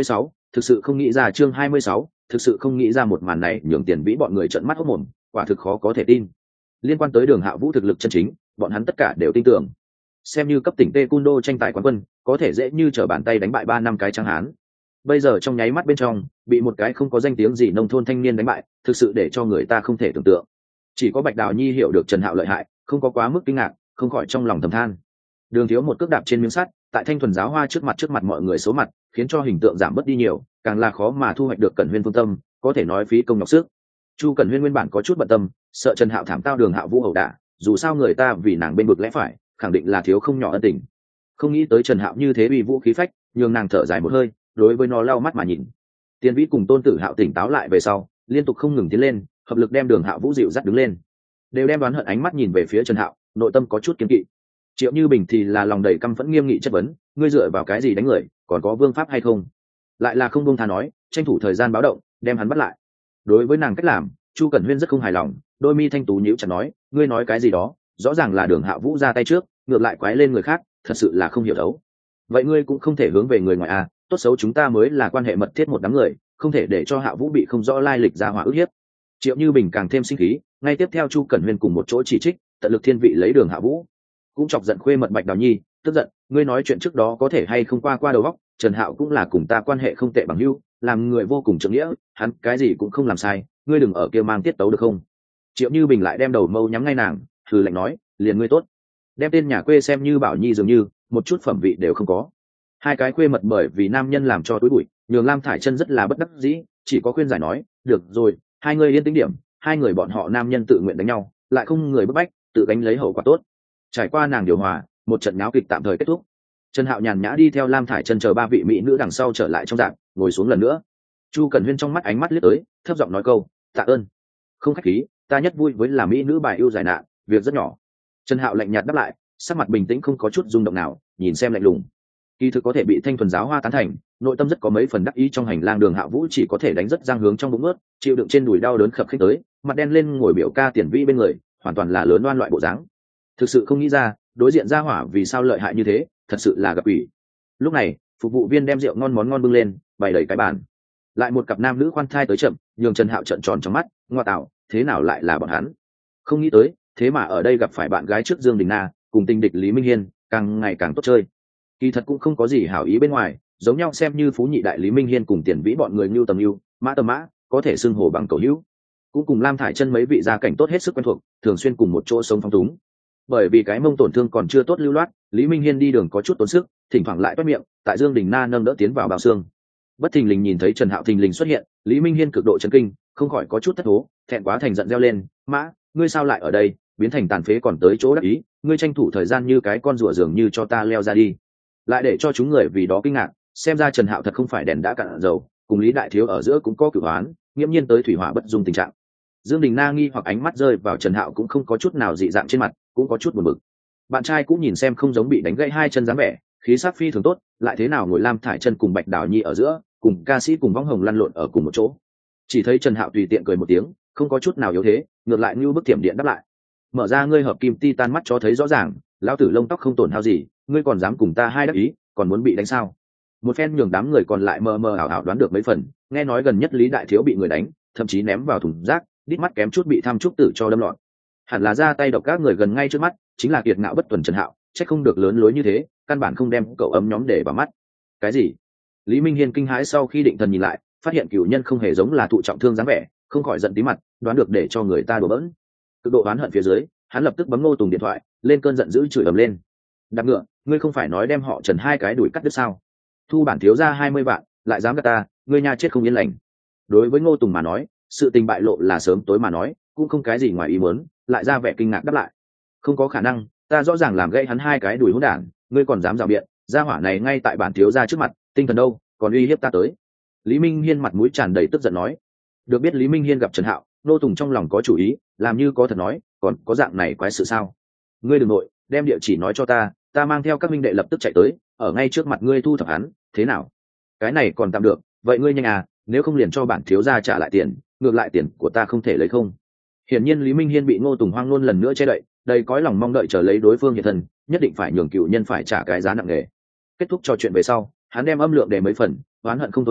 thực sự không nghĩ ra. Chương hai mươi sáu, thực sự không nghĩ ra. Một màn này nhường Tiền Vĩ bọn người trợn mắt hốt mồm, quả thực khó có thể tin. Liên quan tới Đường Hạ Vũ thực lực chân chính, bọn hắn tất cả đều tin tưởng. Xem như cấp tỉnh Taekwondo tranh tài quán quân, có thể dễ như trở bàn tay đánh bại ba năm cái trắng hán. Bây giờ trong nháy mắt bên trong, bị một cái không có danh tiếng gì nông thôn thanh niên đánh bại, thực sự để cho người ta không thể tưởng tượng. Chỉ có Bạch Đào Nhi hiểu được Trần Hạo lợi hại, không có quá mức kinh ngạc, không khỏi trong lòng thầm than. Đường Thiếu một cước đạp trên miếng sắt, tại Thanh Thuần giáo hoa trước mặt trước mặt mọi người số mặt, khiến cho hình tượng giảm bớt đi nhiều, càng là khó mà thu hoạch được Cẩn Huyên phương tâm, có thể nói phí công nhọc sức. Chu Cẩn Huyên nguyên bản có chút bận tâm, sợ Trần Hạo thảm tao Đường Hạo Vũ ẩu đả, dù sao người ta vì nàng bên vực lẽ phải, khẳng định là thiếu không nhỏ ân tình. Không nghĩ tới Trần Hạo như thế uy vũ khí phách, nhường nàng thở dài một hơi, đối với nó lau mắt mà nhìn. Tiền Vĩ cùng Tôn Tử Hạo tỉnh táo lại về sau, liên tục không ngừng tiến lên, hợp lực đem Đường Hạo Vũ dịu dắt đứng lên. Đều đem đoán hận ánh mắt nhìn về phía Trần Hạo, nội tâm có chút kiêng kỵ. Triệu Như Bình thì là lòng đầy căm phẫn nghiêm nghị chất vấn, ngươi dựa vào cái gì đánh người, còn có vương pháp hay không? Lại là không buông tha nói, tranh thủ thời gian báo động, đem hắn bắt lại. Đối với nàng cách làm, Chu Cẩn Huyên rất không hài lòng, đôi mi thanh tú nhíu chặt nói, ngươi nói cái gì đó, rõ ràng là Đường Hạo Vũ ra tay trước, ngược lại quái lên người khác, thật sự là không hiểu thấu. Vậy ngươi cũng không thể hướng về người ngoài à, tốt xấu chúng ta mới là quan hệ mật thiết một đám người, không thể để cho Hạo Vũ bị không rõ lai lịch ra hỏa ức hiếp. Triệu Như Bình càng thêm sinh khí, ngay tiếp theo Chu Cẩn Huyên cùng một chỗ chỉ trích, tận lực thiên vị lấy Đường Hạo Vũ, cũng chọc giận khuê mật Bạch Đào Nhi, tức giận, ngươi nói chuyện trước đó có thể hay không qua qua đầu óc, Trần Hạo cũng là cùng ta quan hệ không tệ bằng hữu, làm người vô cùng trượng nghĩa, hắn cái gì cũng không làm sai, ngươi đừng ở kia mang tiết tấu được không? Triệu Như Bình lại đem đầu mâu nhắm ngay nàng, hừ lạnh nói, liền ngươi tốt, đem tên nhà quê xem như Bảo Nhi dường như, một chút phẩm vị đều không có. Hai cái quê mật bởi vì nam nhân làm cho túi bụi, nhường Lam Thải Chân rất là bất đắc dĩ, chỉ có khuyên giải nói, được rồi, hai người yên tĩnh điểm, hai người bọn họ nam nhân tự nguyện đánh nhau, lại không người bức bách, tự gánh lấy hậu quả tốt. Trải qua nàng điều hòa, một trận náo kịch tạm thời kết thúc. Trần Hạo nhàn nhã đi theo Lam Thải Chân chờ ba vị mỹ nữ đằng sau trở lại trong rạp, ngồi xuống lần nữa. Chu Cẩn Huyên trong mắt ánh mắt liếc tới, thấp giọng nói câu, tạ ơn. Không khách khí, ta nhất vui với là mỹ nữ bài ưu giải nạn, việc rất nhỏ. Trần Hạo lạnh nhạt đáp lại, sắc mặt bình tĩnh không có chút rung động nào, nhìn xem lạnh lùng. Kỳ thực có thể bị Thanh Thuần giáo hoa tán thành, nội tâm rất có mấy phần đắc ý. Trong hành lang Đường Hạo Vũ chỉ có thể đánh rất giang hướng trong bụng ướt, chịu đựng trên đùi đau đớn khập khiễng tới, mặt đen lên ngồi biểu ca Tiền Vĩ bên người, hoàn toàn là lớn oan loại bộ dáng. Thực sự không nghĩ ra, đối diện gia hỏa vì sao lợi hại như thế, thật sự là gặp ủy. Lúc này, phục vụ viên đem rượu ngon món ngon bưng lên, bày đầy cái bàn. Lại một cặp nam nữ khoan thai tới chậm, nhường Trần Hạo trợn tròn trong mắt, ngoa tạo, thế nào lại là bọn hắn? Không nghĩ tới, thế mà ở đây gặp phải bạn gái trước Dương Đình Na, cùng tình địch Lý Minh Hiên, càng ngày càng tốt chơi. Kỳ thật cũng không có gì hảo ý bên ngoài, giống nhau xem như phú nhị đại Lý Minh Hiên cùng Tiền Vĩ bọn người Nưu Tầm Nưu, Mã Tầm Mã, có thể xưng hồ bằng cầu hữu. Cũng cùng Lam Thải Chân mấy vị gia cảnh tốt hết sức quen thuộc, thường xuyên cùng một chỗ sống phong túng. Bởi vì cái mông tổn thương còn chưa tốt lưu loát, Lý Minh Hiên đi đường có chút tốn sức, thỉnh thoảng lại toét miệng, tại Dương Đình Na nâng đỡ tiến vào bao xương. Bất thình lình nhìn thấy Trần Hạo thình lình xuất hiện, Lý Minh Hiên cực độ chấn kinh, không khỏi có chút thất thố, thẹn quá thành giận reo lên, "Mã, ngươi sao lại ở đây, biến thành tàn phế còn tới chỗ đắc ý, ngươi tranh thủ thời gian như cái con rùa dường như cho ta leo ra đi." Lại để cho chúng người vì đó kinh ngạc, xem ra Trần Hạo thật không phải đèn đã cạn dầu, cùng Lý đại thiếu ở giữa cũng có cửu oán, nghiễm nhiên tới thủy hỏa bất dung tình trạng. Dương Đình Na nghi hoặc ánh mắt rơi vào Trần Hạo cũng không có chút nào dị dạng trên mặt, cũng có chút buồn bực. Bạn trai cũng nhìn xem không giống bị đánh gãy hai chân dáng vẻ, khí sắc phi thường tốt, lại thế nào ngồi Lam Thải Chân cùng Bạch Đào Nhi ở giữa, cùng ca sĩ cùng võng hồng lăn lộn ở cùng một chỗ. Chỉ thấy Trần Hạo tùy tiện cười một tiếng, không có chút nào yếu thế, ngược lại như bức thiểm điện đáp lại. Mở ra ngươi hợp kim titan mắt cho thấy rõ ràng, lão tử lông tóc không tổn hao gì, ngươi còn dám cùng ta hai đắc ý, còn muốn bị đánh sao? Một phen nhường đám người còn lại mơ mơ ảo ảo đoán được mấy phần, nghe nói gần nhất Lý đại thiếu bị người đánh, thậm chí ném vào thùng rác, đít mắt kém chút bị tham trúc tử cho đâm lọt. Hẳn là ra tay độc các người gần ngay trước mắt, chính là kiệt ngạo bất tuần Trần Hạo, chắc không được lớn lối như thế, căn bản không đem cậu ấm nhóm để vào mắt. Cái gì? Lý Minh Hiên kinh hãi sau khi định thần nhìn lại, phát hiện cửu nhân không hề giống là thụ trọng thương dáng vẻ, không khỏi giận tí mặt, đoán được để cho người ta đùa bỡn. Cực độ oán hận phía dưới, hắn lập tức bấm Ngô Tùng điện thoại, lên cơn giận dữ chửi ầm lên. Đạp ngựa, ngươi không phải nói đem họ Trần hai cái đuổi cắt đứt sao? Thu bản thiếu ra hai mươi vạn, lại dám gạt ta, ngươi nha chết không yên lành. Đối với Ngô Tùng mà nói, sự tình bại lộ là sớm tối mà nói, cũng không cái gì ngoài ý muốn, lại ra vẻ kinh ngạc đáp lại. Không có khả năng, ta rõ ràng làm gãy hắn hai cái đuổi hỗn đản, ngươi còn dám rào biện, gia hỏa này ngay tại bản thiếu gia trước mặt, tinh thần đâu, còn uy hiếp ta tới. Lý Minh Hiên mặt mũi tràn đầy tức giận nói. Được biết Lý Minh Hiên gặp Trần Hạo, Ngô Tùng trong lòng có chủ ý, làm như có thật nói, còn có dạng này quái sự sao? Ngươi đừng nội, đem địa chỉ nói cho ta, ta mang theo các minh đệ lập tức chạy tới, ở ngay trước mặt ngươi thu thập hắn, thế nào? Cái này còn tạm được, vậy ngươi nhanh à, nếu không liền cho bản thiếu gia trả lại tiền, ngược lại tiền của ta không thể lấy không. Hiển nhiên Lý Minh Hiên bị Ngô Tùng hoang luôn lần nữa che đậy, đầy cõi lòng mong đợi chờ lấy đối phương hiện thân, nhất định phải nhường cựu nhân phải trả cái giá nặng nề. Kết thúc trò chuyện về sau, hắn đem âm lượng để mấy phần, oán hận không thôi nói,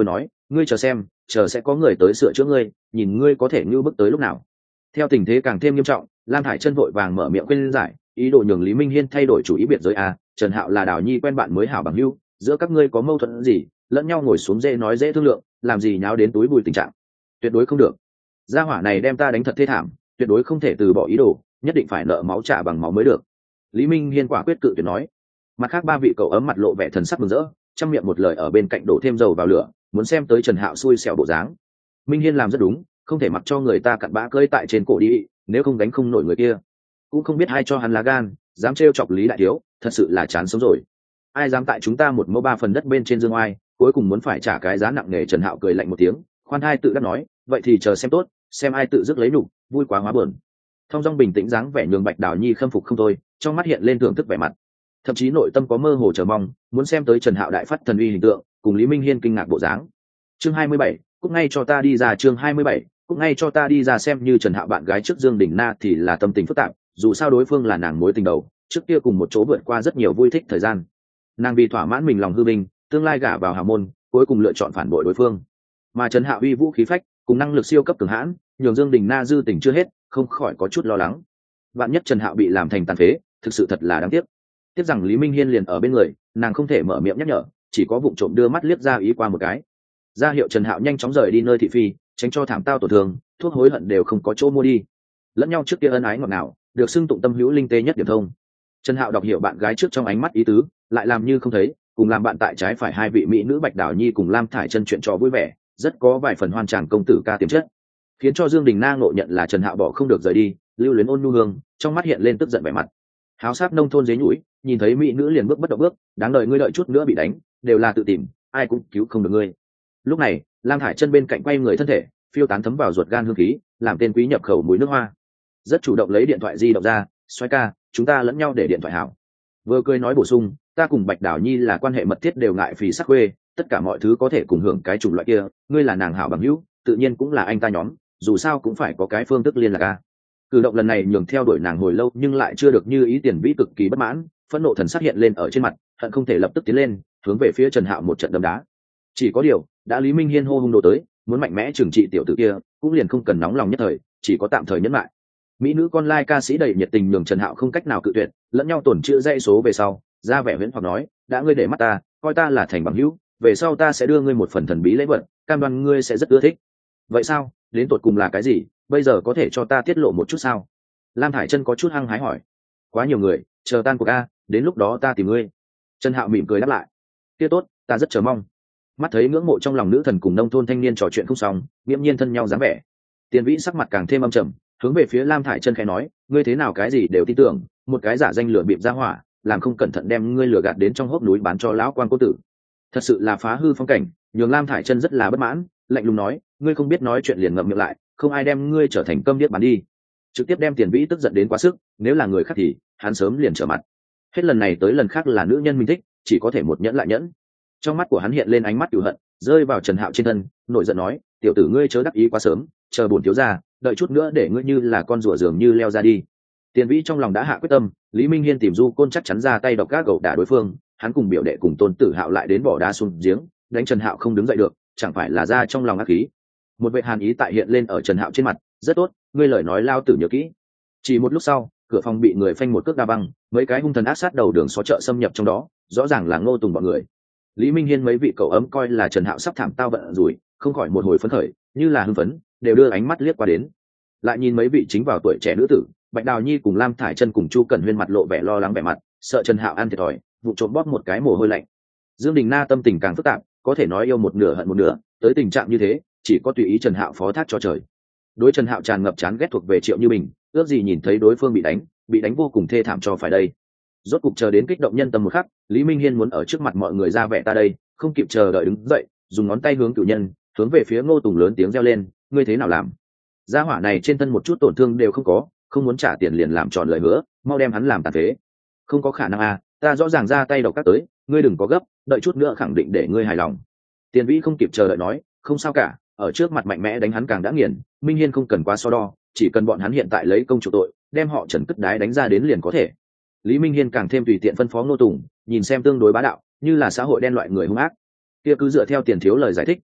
ngươi chờ xem, chờ sẽ có người tới sửa chữa ngươi, nhìn ngươi có thể ngưu bức tới lúc nào. Theo tình thế càng thêm nghiêm trọng, Lam Thải Chân vội vàng mở miệng khuyên giải, ý đồ nhường Lý Minh Hiên thay đổi chủ ý biệt giới à, Trần Hạo là Đào Nhi quen bạn mới hảo bằng hữu, giữa các ngươi có mâu thuẫn gì, lẫn nhau ngồi xuống dễ nói dễ thương lượng, làm gì nháo đến túi bùi tình trạng. Tuyệt đối không được. Gia hỏa này đem ta đánh thật thê thảm, tuyệt đối không thể từ bỏ ý đồ, nhất định phải nợ máu trả bằng máu mới được. Lý Minh Hiên quả quyết cự tuyệt nói. Mặt khác ba vị cậu ấm mặt lộ vẻ thần sắc mừng rỡ, trong miệng một lời ở bên cạnh đổ thêm dầu vào lửa, muốn xem tới Trần Hạo xui xẻo bộ dáng. Minh Hiên làm rất đúng, không thể mặc cho người ta cặn bã cơi tại trên cổ đi, nếu không đánh không nổi người kia. Cũng không biết ai cho hắn lá gan, dám trêu chọc Lý đại thiếu, thật sự là chán sống rồi. Ai dám tại chúng ta một mẫu ba phần đất bên trên dương oai, cuối cùng muốn phải trả cái giá nặng nề. Trần Hạo cười lạnh một tiếng, khoan thai tự đắc nói, vậy thì chờ xem tốt, xem ai tự dứt lấy nhục, vui quá hóa buồn. Thông dong bình tĩnh dáng vẻ nhường Bạch Đào Nhi khâm phục không thôi, trong mắt hiện lên thưởng thức vẻ mặt, thậm chí nội tâm có mơ hồ chờ mong, muốn xem tới Trần Hạo đại phát thần uy hình tượng, cùng Lý Minh Hiên kinh ngạc bộ dáng. Chương hai mươi bảy, cúc ngay cho ta đi ra. Chương hai mươi bảy, cúc ngay cho ta đi ra. Xem như Trần Hạo bạn gái trước Dương Đình Na thì là tâm tình phức tạp, dù sao đối phương là nàng mối tình đầu, trước kia cùng một chỗ vượt qua rất nhiều vui thích thời gian. Nàng vì thỏa mãn mình lòng hư vinh, tương lai gả vào hào môn, cuối cùng lựa chọn phản bội đối phương. Mà Trần Hạo uy vũ khí phách, cùng năng lực siêu cấp cường hãn, nhường Dương Đình Na dư tình chưa hết, không khỏi có chút lo lắng. Vạn nhất Trần Hạo bị làm thành tàn phế, thực sự thật là đáng tiếc. Tiếc rằng Lý Minh Hiên liền ở bên người, nàng không thể mở miệng nhắc nhở, chỉ có vụng trộm đưa mắt liếc ra ý qua một cái, ra hiệu Trần Hạo nhanh chóng rời đi nơi thị phi, tránh cho thảm tao tổn thương, thuốc hối hận đều không có chỗ mua đi. Lẫn nhau trước kia ân ái ngọt ngào, được xưng tụng tâm hữu linh tê nhất điểm thông. Trần Hạo đọc hiểu bạn gái trước trong ánh mắt ý tứ, lại làm như không thấy, cùng làm bạn tại trái phải hai vị mỹ nữ Bạch Đào Nhi cùng Lam Thải Chân chuyện trò vui vẻ, rất có vài phần hoan tràng công tử ca tiềm chất, khiến cho Dương Đình Na ngộ nhận là Trần Hạo bỏ không được rời đi, lưu luyến ôn nhu hương, trong mắt hiện lên tức giận vẻ mặt. Háo sắc nông thôn dế nhũi, nhìn thấy mỹ nữ liền bước bất động bước, đáng đợi ngươi đợi chút nữa bị đánh, đều là tự tìm, ai cũng cứu không được ngươi. Lúc này, Lam Thải Chân bên cạnh quay người thân thể, phiêu tán thấm vào ruột gan hương khí, làm tên quý nhập khẩu mùi nước hoa. Rất chủ động lấy điện thoại di động ra, xoay ca, chúng ta lẫn nhau để điện thoại hảo. Vừa cười nói bổ sung, ta cùng Bạch Đào Nhi là quan hệ mật thiết đều ngại phì sắc khuê, tất cả mọi thứ có thể cùng hưởng cái chủng loại kia, ngươi là nàng hảo bằng hữu, tự nhiên cũng là anh ta nhóm, dù sao cũng phải có cái phương thức liên lạc a. Cử động lần này nhường theo đuổi nàng hồi lâu nhưng lại chưa được như ý Tiền Vĩ cực kỳ bất mãn, phẫn nộ thần sắc hiện lên ở trên mặt, hận không thể lập tức tiến lên, hướng về phía Trần Hạo một trận đấm đá. Chỉ có điều, đã Lý Minh Hiên hô hung đồ tới, muốn mạnh mẽ trừng trị tiểu tử kia, cũng liền không cần nóng lòng nhất thời, chỉ có tạm thời nhẫn lại. Mỹ nữ con lai ca sĩ đầy nhiệt tình nhường Trần Hạo không cách nào cự tuyệt, lẫn nhau tổn chữa dãy số về sau, ra vẻ huyễn hoặc nói, đã ngươi để mắt ta, coi ta là thành bằng hữu, về sau ta sẽ đưa ngươi một phần thần bí lễ vật, cam đoan ngươi sẽ rất ưa thích. Vậy sao, đến tột cùng là cái gì, bây giờ có thể cho ta tiết lộ một chút sao? Lam Thải Chân có chút hăng hái hỏi. Quá nhiều người, chờ tan cuộc a, đến lúc đó ta tìm ngươi. Trần Hạo mỉm cười đáp lại. Kia tốt, ta rất chờ mong. Mắt thấy ngưỡng mộ trong lòng nữ thần cùng nông thôn thanh niên trò chuyện không xong, nghiễm nhiên thân nhau dáng vẻ. Tiền Vĩ sắc mặt càng thêm âm trầm, hướng về phía Lam Thải Chân khẽ nói, ngươi thế nào cái gì đều tin tưởng, một cái giả danh lửa bịp ra hỏa, làm không cẩn thận đem ngươi lừa gạt đến trong hốc núi bán cho lão quan cô tử. Thật sự là phá hư phong cảnh, nhường Lam Thải Chân rất là bất mãn, lạnh lùng nói, ngươi không biết nói chuyện liền ngậm miệng lại, không ai đem ngươi trở thành câm điếc bán đi. Trực tiếp đem Tiền Vĩ tức giận đến quá sức, nếu là người khác thì hắn sớm liền trở mặt. Hết lần này tới lần khác là nữ nhân mình thích, chỉ có thể một nhẫn lại nhẫn. Trong mắt của hắn hiện lên ánh mắt cừu hận, rơi vào Trần Hạo trên thân, nổi giận nói, tiểu tử ngươi chớ đắc ý quá sớm, chờ bổn thiếu gia, đợi chút nữa để ngươi như là con rùa dường như leo ra đi. Tiền Vĩ trong lòng đã hạ quyết tâm, Lý Minh Hiên tìm Du Côn chắc chắn ra tay độc gác gẩu đả đối phương, hắn cùng biểu đệ cùng Tôn Tử Hạo lại đến bỏ đá xuống giếng, đánh Trần Hạo không đứng dậy được, chẳng phải là ra trong lòng ác khí. Một vệ hàn ý tại hiện lên ở Trần Hạo trên mặt, rất tốt, ngươi lời nói lao tử nhớ kỹ. Chỉ một lúc sau, cửa phòng bị người phanh một cước đa băng, mấy cái hung thần ác sát đầu đường xó chợ xâm nhập trong đó, rõ ràng là Ngô Tùng bọn người. Lý Minh Hiên mấy vị cậu ấm coi là Trần Hạo sắp thảm tao vận rủi, không khỏi một hồi phấn khởi, như là hưng phấn, đều đưa ánh mắt liếc qua đến. Lại nhìn mấy vị chính vào tuổi trẻ nữ tử, Bạch Đào Nhi cùng Lam Thải Chân cùng Chu Cẩn Huyên mặt lộ vẻ lo lắng vẻ mặt, sợ Trần Hạo ăn thiệt thòi, vụ trộm bóp một cái mồ hôi lạnh. Dương Đình Na tâm tình càng phức tạp, có thể nói yêu một nửa hận một nửa, tới tình trạng như thế, chỉ có tùy ý Trần Hạo phó thác cho trời. Đối Trần Hạo tràn ngập chán ghét thuộc về Triệu Như Bình, ước gì nhìn thấy đối phương bị đánh, bị đánh vô cùng thê thảm cho phải đây. Rốt cục chờ đến kích động nhân tâm một khắc, Lý Minh Hiên muốn ở trước mặt mọi người ra vẻ ta đây, không kịp chờ đợi đứng dậy, dùng ngón tay hướng cửu nhân, hướng về phía Ngô Tùng lớn tiếng reo lên, ngươi thế nào làm? Gia hỏa này trên thân một chút tổn thương đều không có, không muốn trả tiền liền làm tròn lời hứa, mau đem hắn làm tàn phế. Không có khả năng à, ta rõ ràng ra tay độc các tới, ngươi đừng có gấp, đợi chút nữa khẳng định để ngươi hài lòng. Tiền Vĩ không kịp chờ đợi nói, không sao cả, ở trước mặt mạnh mẽ đánh hắn càng đã nghiền, Minh Hiên không cần quá so đo, chỉ cần bọn hắn hiện tại lấy công chủ tội, đem họ Trần cất đái đánh ra đến liền có thể. Lý Minh Hiên càng thêm tùy tiện phân phó Ngô Tùng, nhìn xem tương đối bá đạo, như là xã hội đen loại người hung ác. Kia cứ dựa theo Tiền thiếu lời giải thích,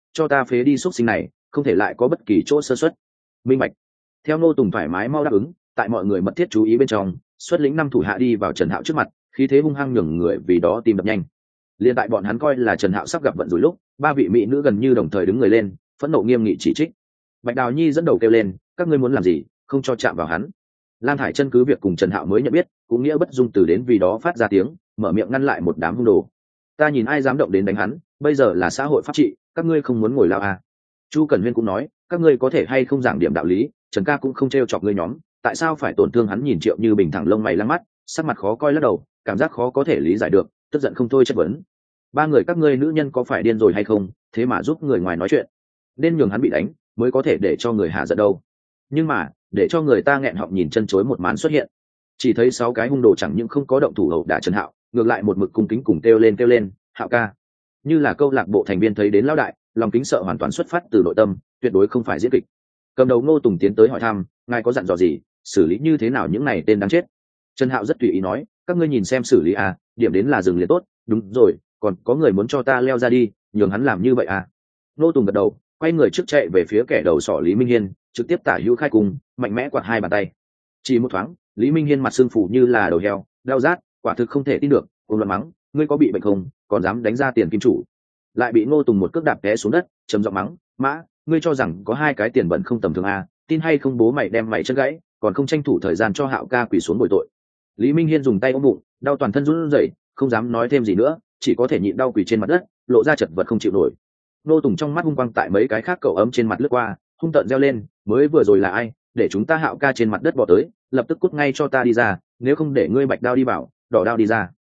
cho ta phế đi xúc sinh này, không thể lại có bất kỳ chỗ sơ xuất. Minh bạch. Theo Ngô Tùng thoải mái mau đáp ứng, tại mọi người mật thiết chú ý bên trong, xuất lĩnh năm thủ hạ đi vào Trần Hạo trước mặt, khí thế hung hăng nhường người vì đó tim đập nhanh. Liên tại bọn hắn coi là Trần Hạo sắp gặp vận rủi lúc, ba vị mỹ nữ gần như đồng thời đứng người lên, phẫn nộ nghiêm nghị chỉ trích. Bạch Đào Nhi dẫn đầu kêu lên, các ngươi muốn làm gì, không cho chạm vào hắn. Lam Thải Chân cứ việc cùng Trần Hạo mới nhận biết, cũng nghĩa bất dung từ đến vì đó phát ra tiếng, mở miệng ngăn lại một đám hung đồ. Ta nhìn ai dám động đến đánh hắn, bây giờ là xã hội pháp trị, các ngươi không muốn ngồi lao à. Chu Cẩn Huyên cũng nói, các ngươi có thể hay không giảng điểm đạo lý, Trần ca cũng không trêu chọc ngươi nhóm, tại sao phải tổn thương hắn? Nhìn Triệu Như Bình thẳng lông mày lăng mắt, sắc mặt khó coi lắc đầu, cảm giác khó có thể lý giải được, tức giận không thôi chất vấn. Ba người các ngươi nữ nhân có phải điên rồi hay không, thế mà giúp người ngoài nói chuyện, nên nhường hắn bị đánh mới có thể để cho người hạ giận đâu. Nhưng mà để cho người ta nghẹn họng nhìn chân chối một màn xuất hiện, chỉ thấy sáu cái hung đồ chẳng những không có động thủ hậu đả Trần Hạo, ngược lại một mực cung kính cùng kêu lên kêu lên Hạo ca, như là câu lạc bộ thành viên thấy đến lão đại, lòng kính sợ hoàn toàn xuất phát từ nội tâm, tuyệt đối không phải diễn kịch. Cầm đầu Ngô Tùng tiến tới hỏi thăm, ngài có dặn dò gì, xử lý như thế nào những này tên đáng chết? Trần Hạo rất tùy ý nói, các ngươi nhìn xem xử lý à, điểm đến là dừng liền tốt. Đúng rồi, còn có người muốn cho ta leo ra đi, nhường hắn làm như vậy à? Ngô Tùng gật đầu, quay người trước chạy về phía kẻ đầu sỏ Lý Minh Hiên, trực tiếp tả hữu khai cùng, mạnh mẽ quạt hai bàn tay. Chỉ một thoáng, Lý Minh Hiên mặt sưng phù như là đầu heo, đau rát, quả thực không thể tin được, ôn luận mắng, ngươi có bị bệnh không, còn dám đánh ra tiền kim chủ? Lại bị Ngô Tùng một cước đạp té xuống đất, trầm giọng mắng, mã, ngươi cho rằng có hai cái tiền bẩn không tầm thường à, tin hay không bố mày đem mày chân gãy, còn không tranh thủ thời gian cho Hạo ca quỳ xuống bồi tội. Lý Minh Hiên dùng tay ôm bụng, đau toàn thân run rẩy, không dám nói thêm gì nữa, chỉ có thể nhịn đau quỳ trên mặt đất, lộ ra chật vật không chịu nổi. Ngô Tùng trong mắt hung quang tại mấy cái khác cậu ấm trên mặt lướt qua, hung tợn reo lên, mới vừa rồi là ai, để chúng ta Hạo ca trên mặt đất bỏ tới, lập tức cút ngay cho ta đi ra, nếu không để ngươi bạch đao đi vào, đỏ đao đi ra.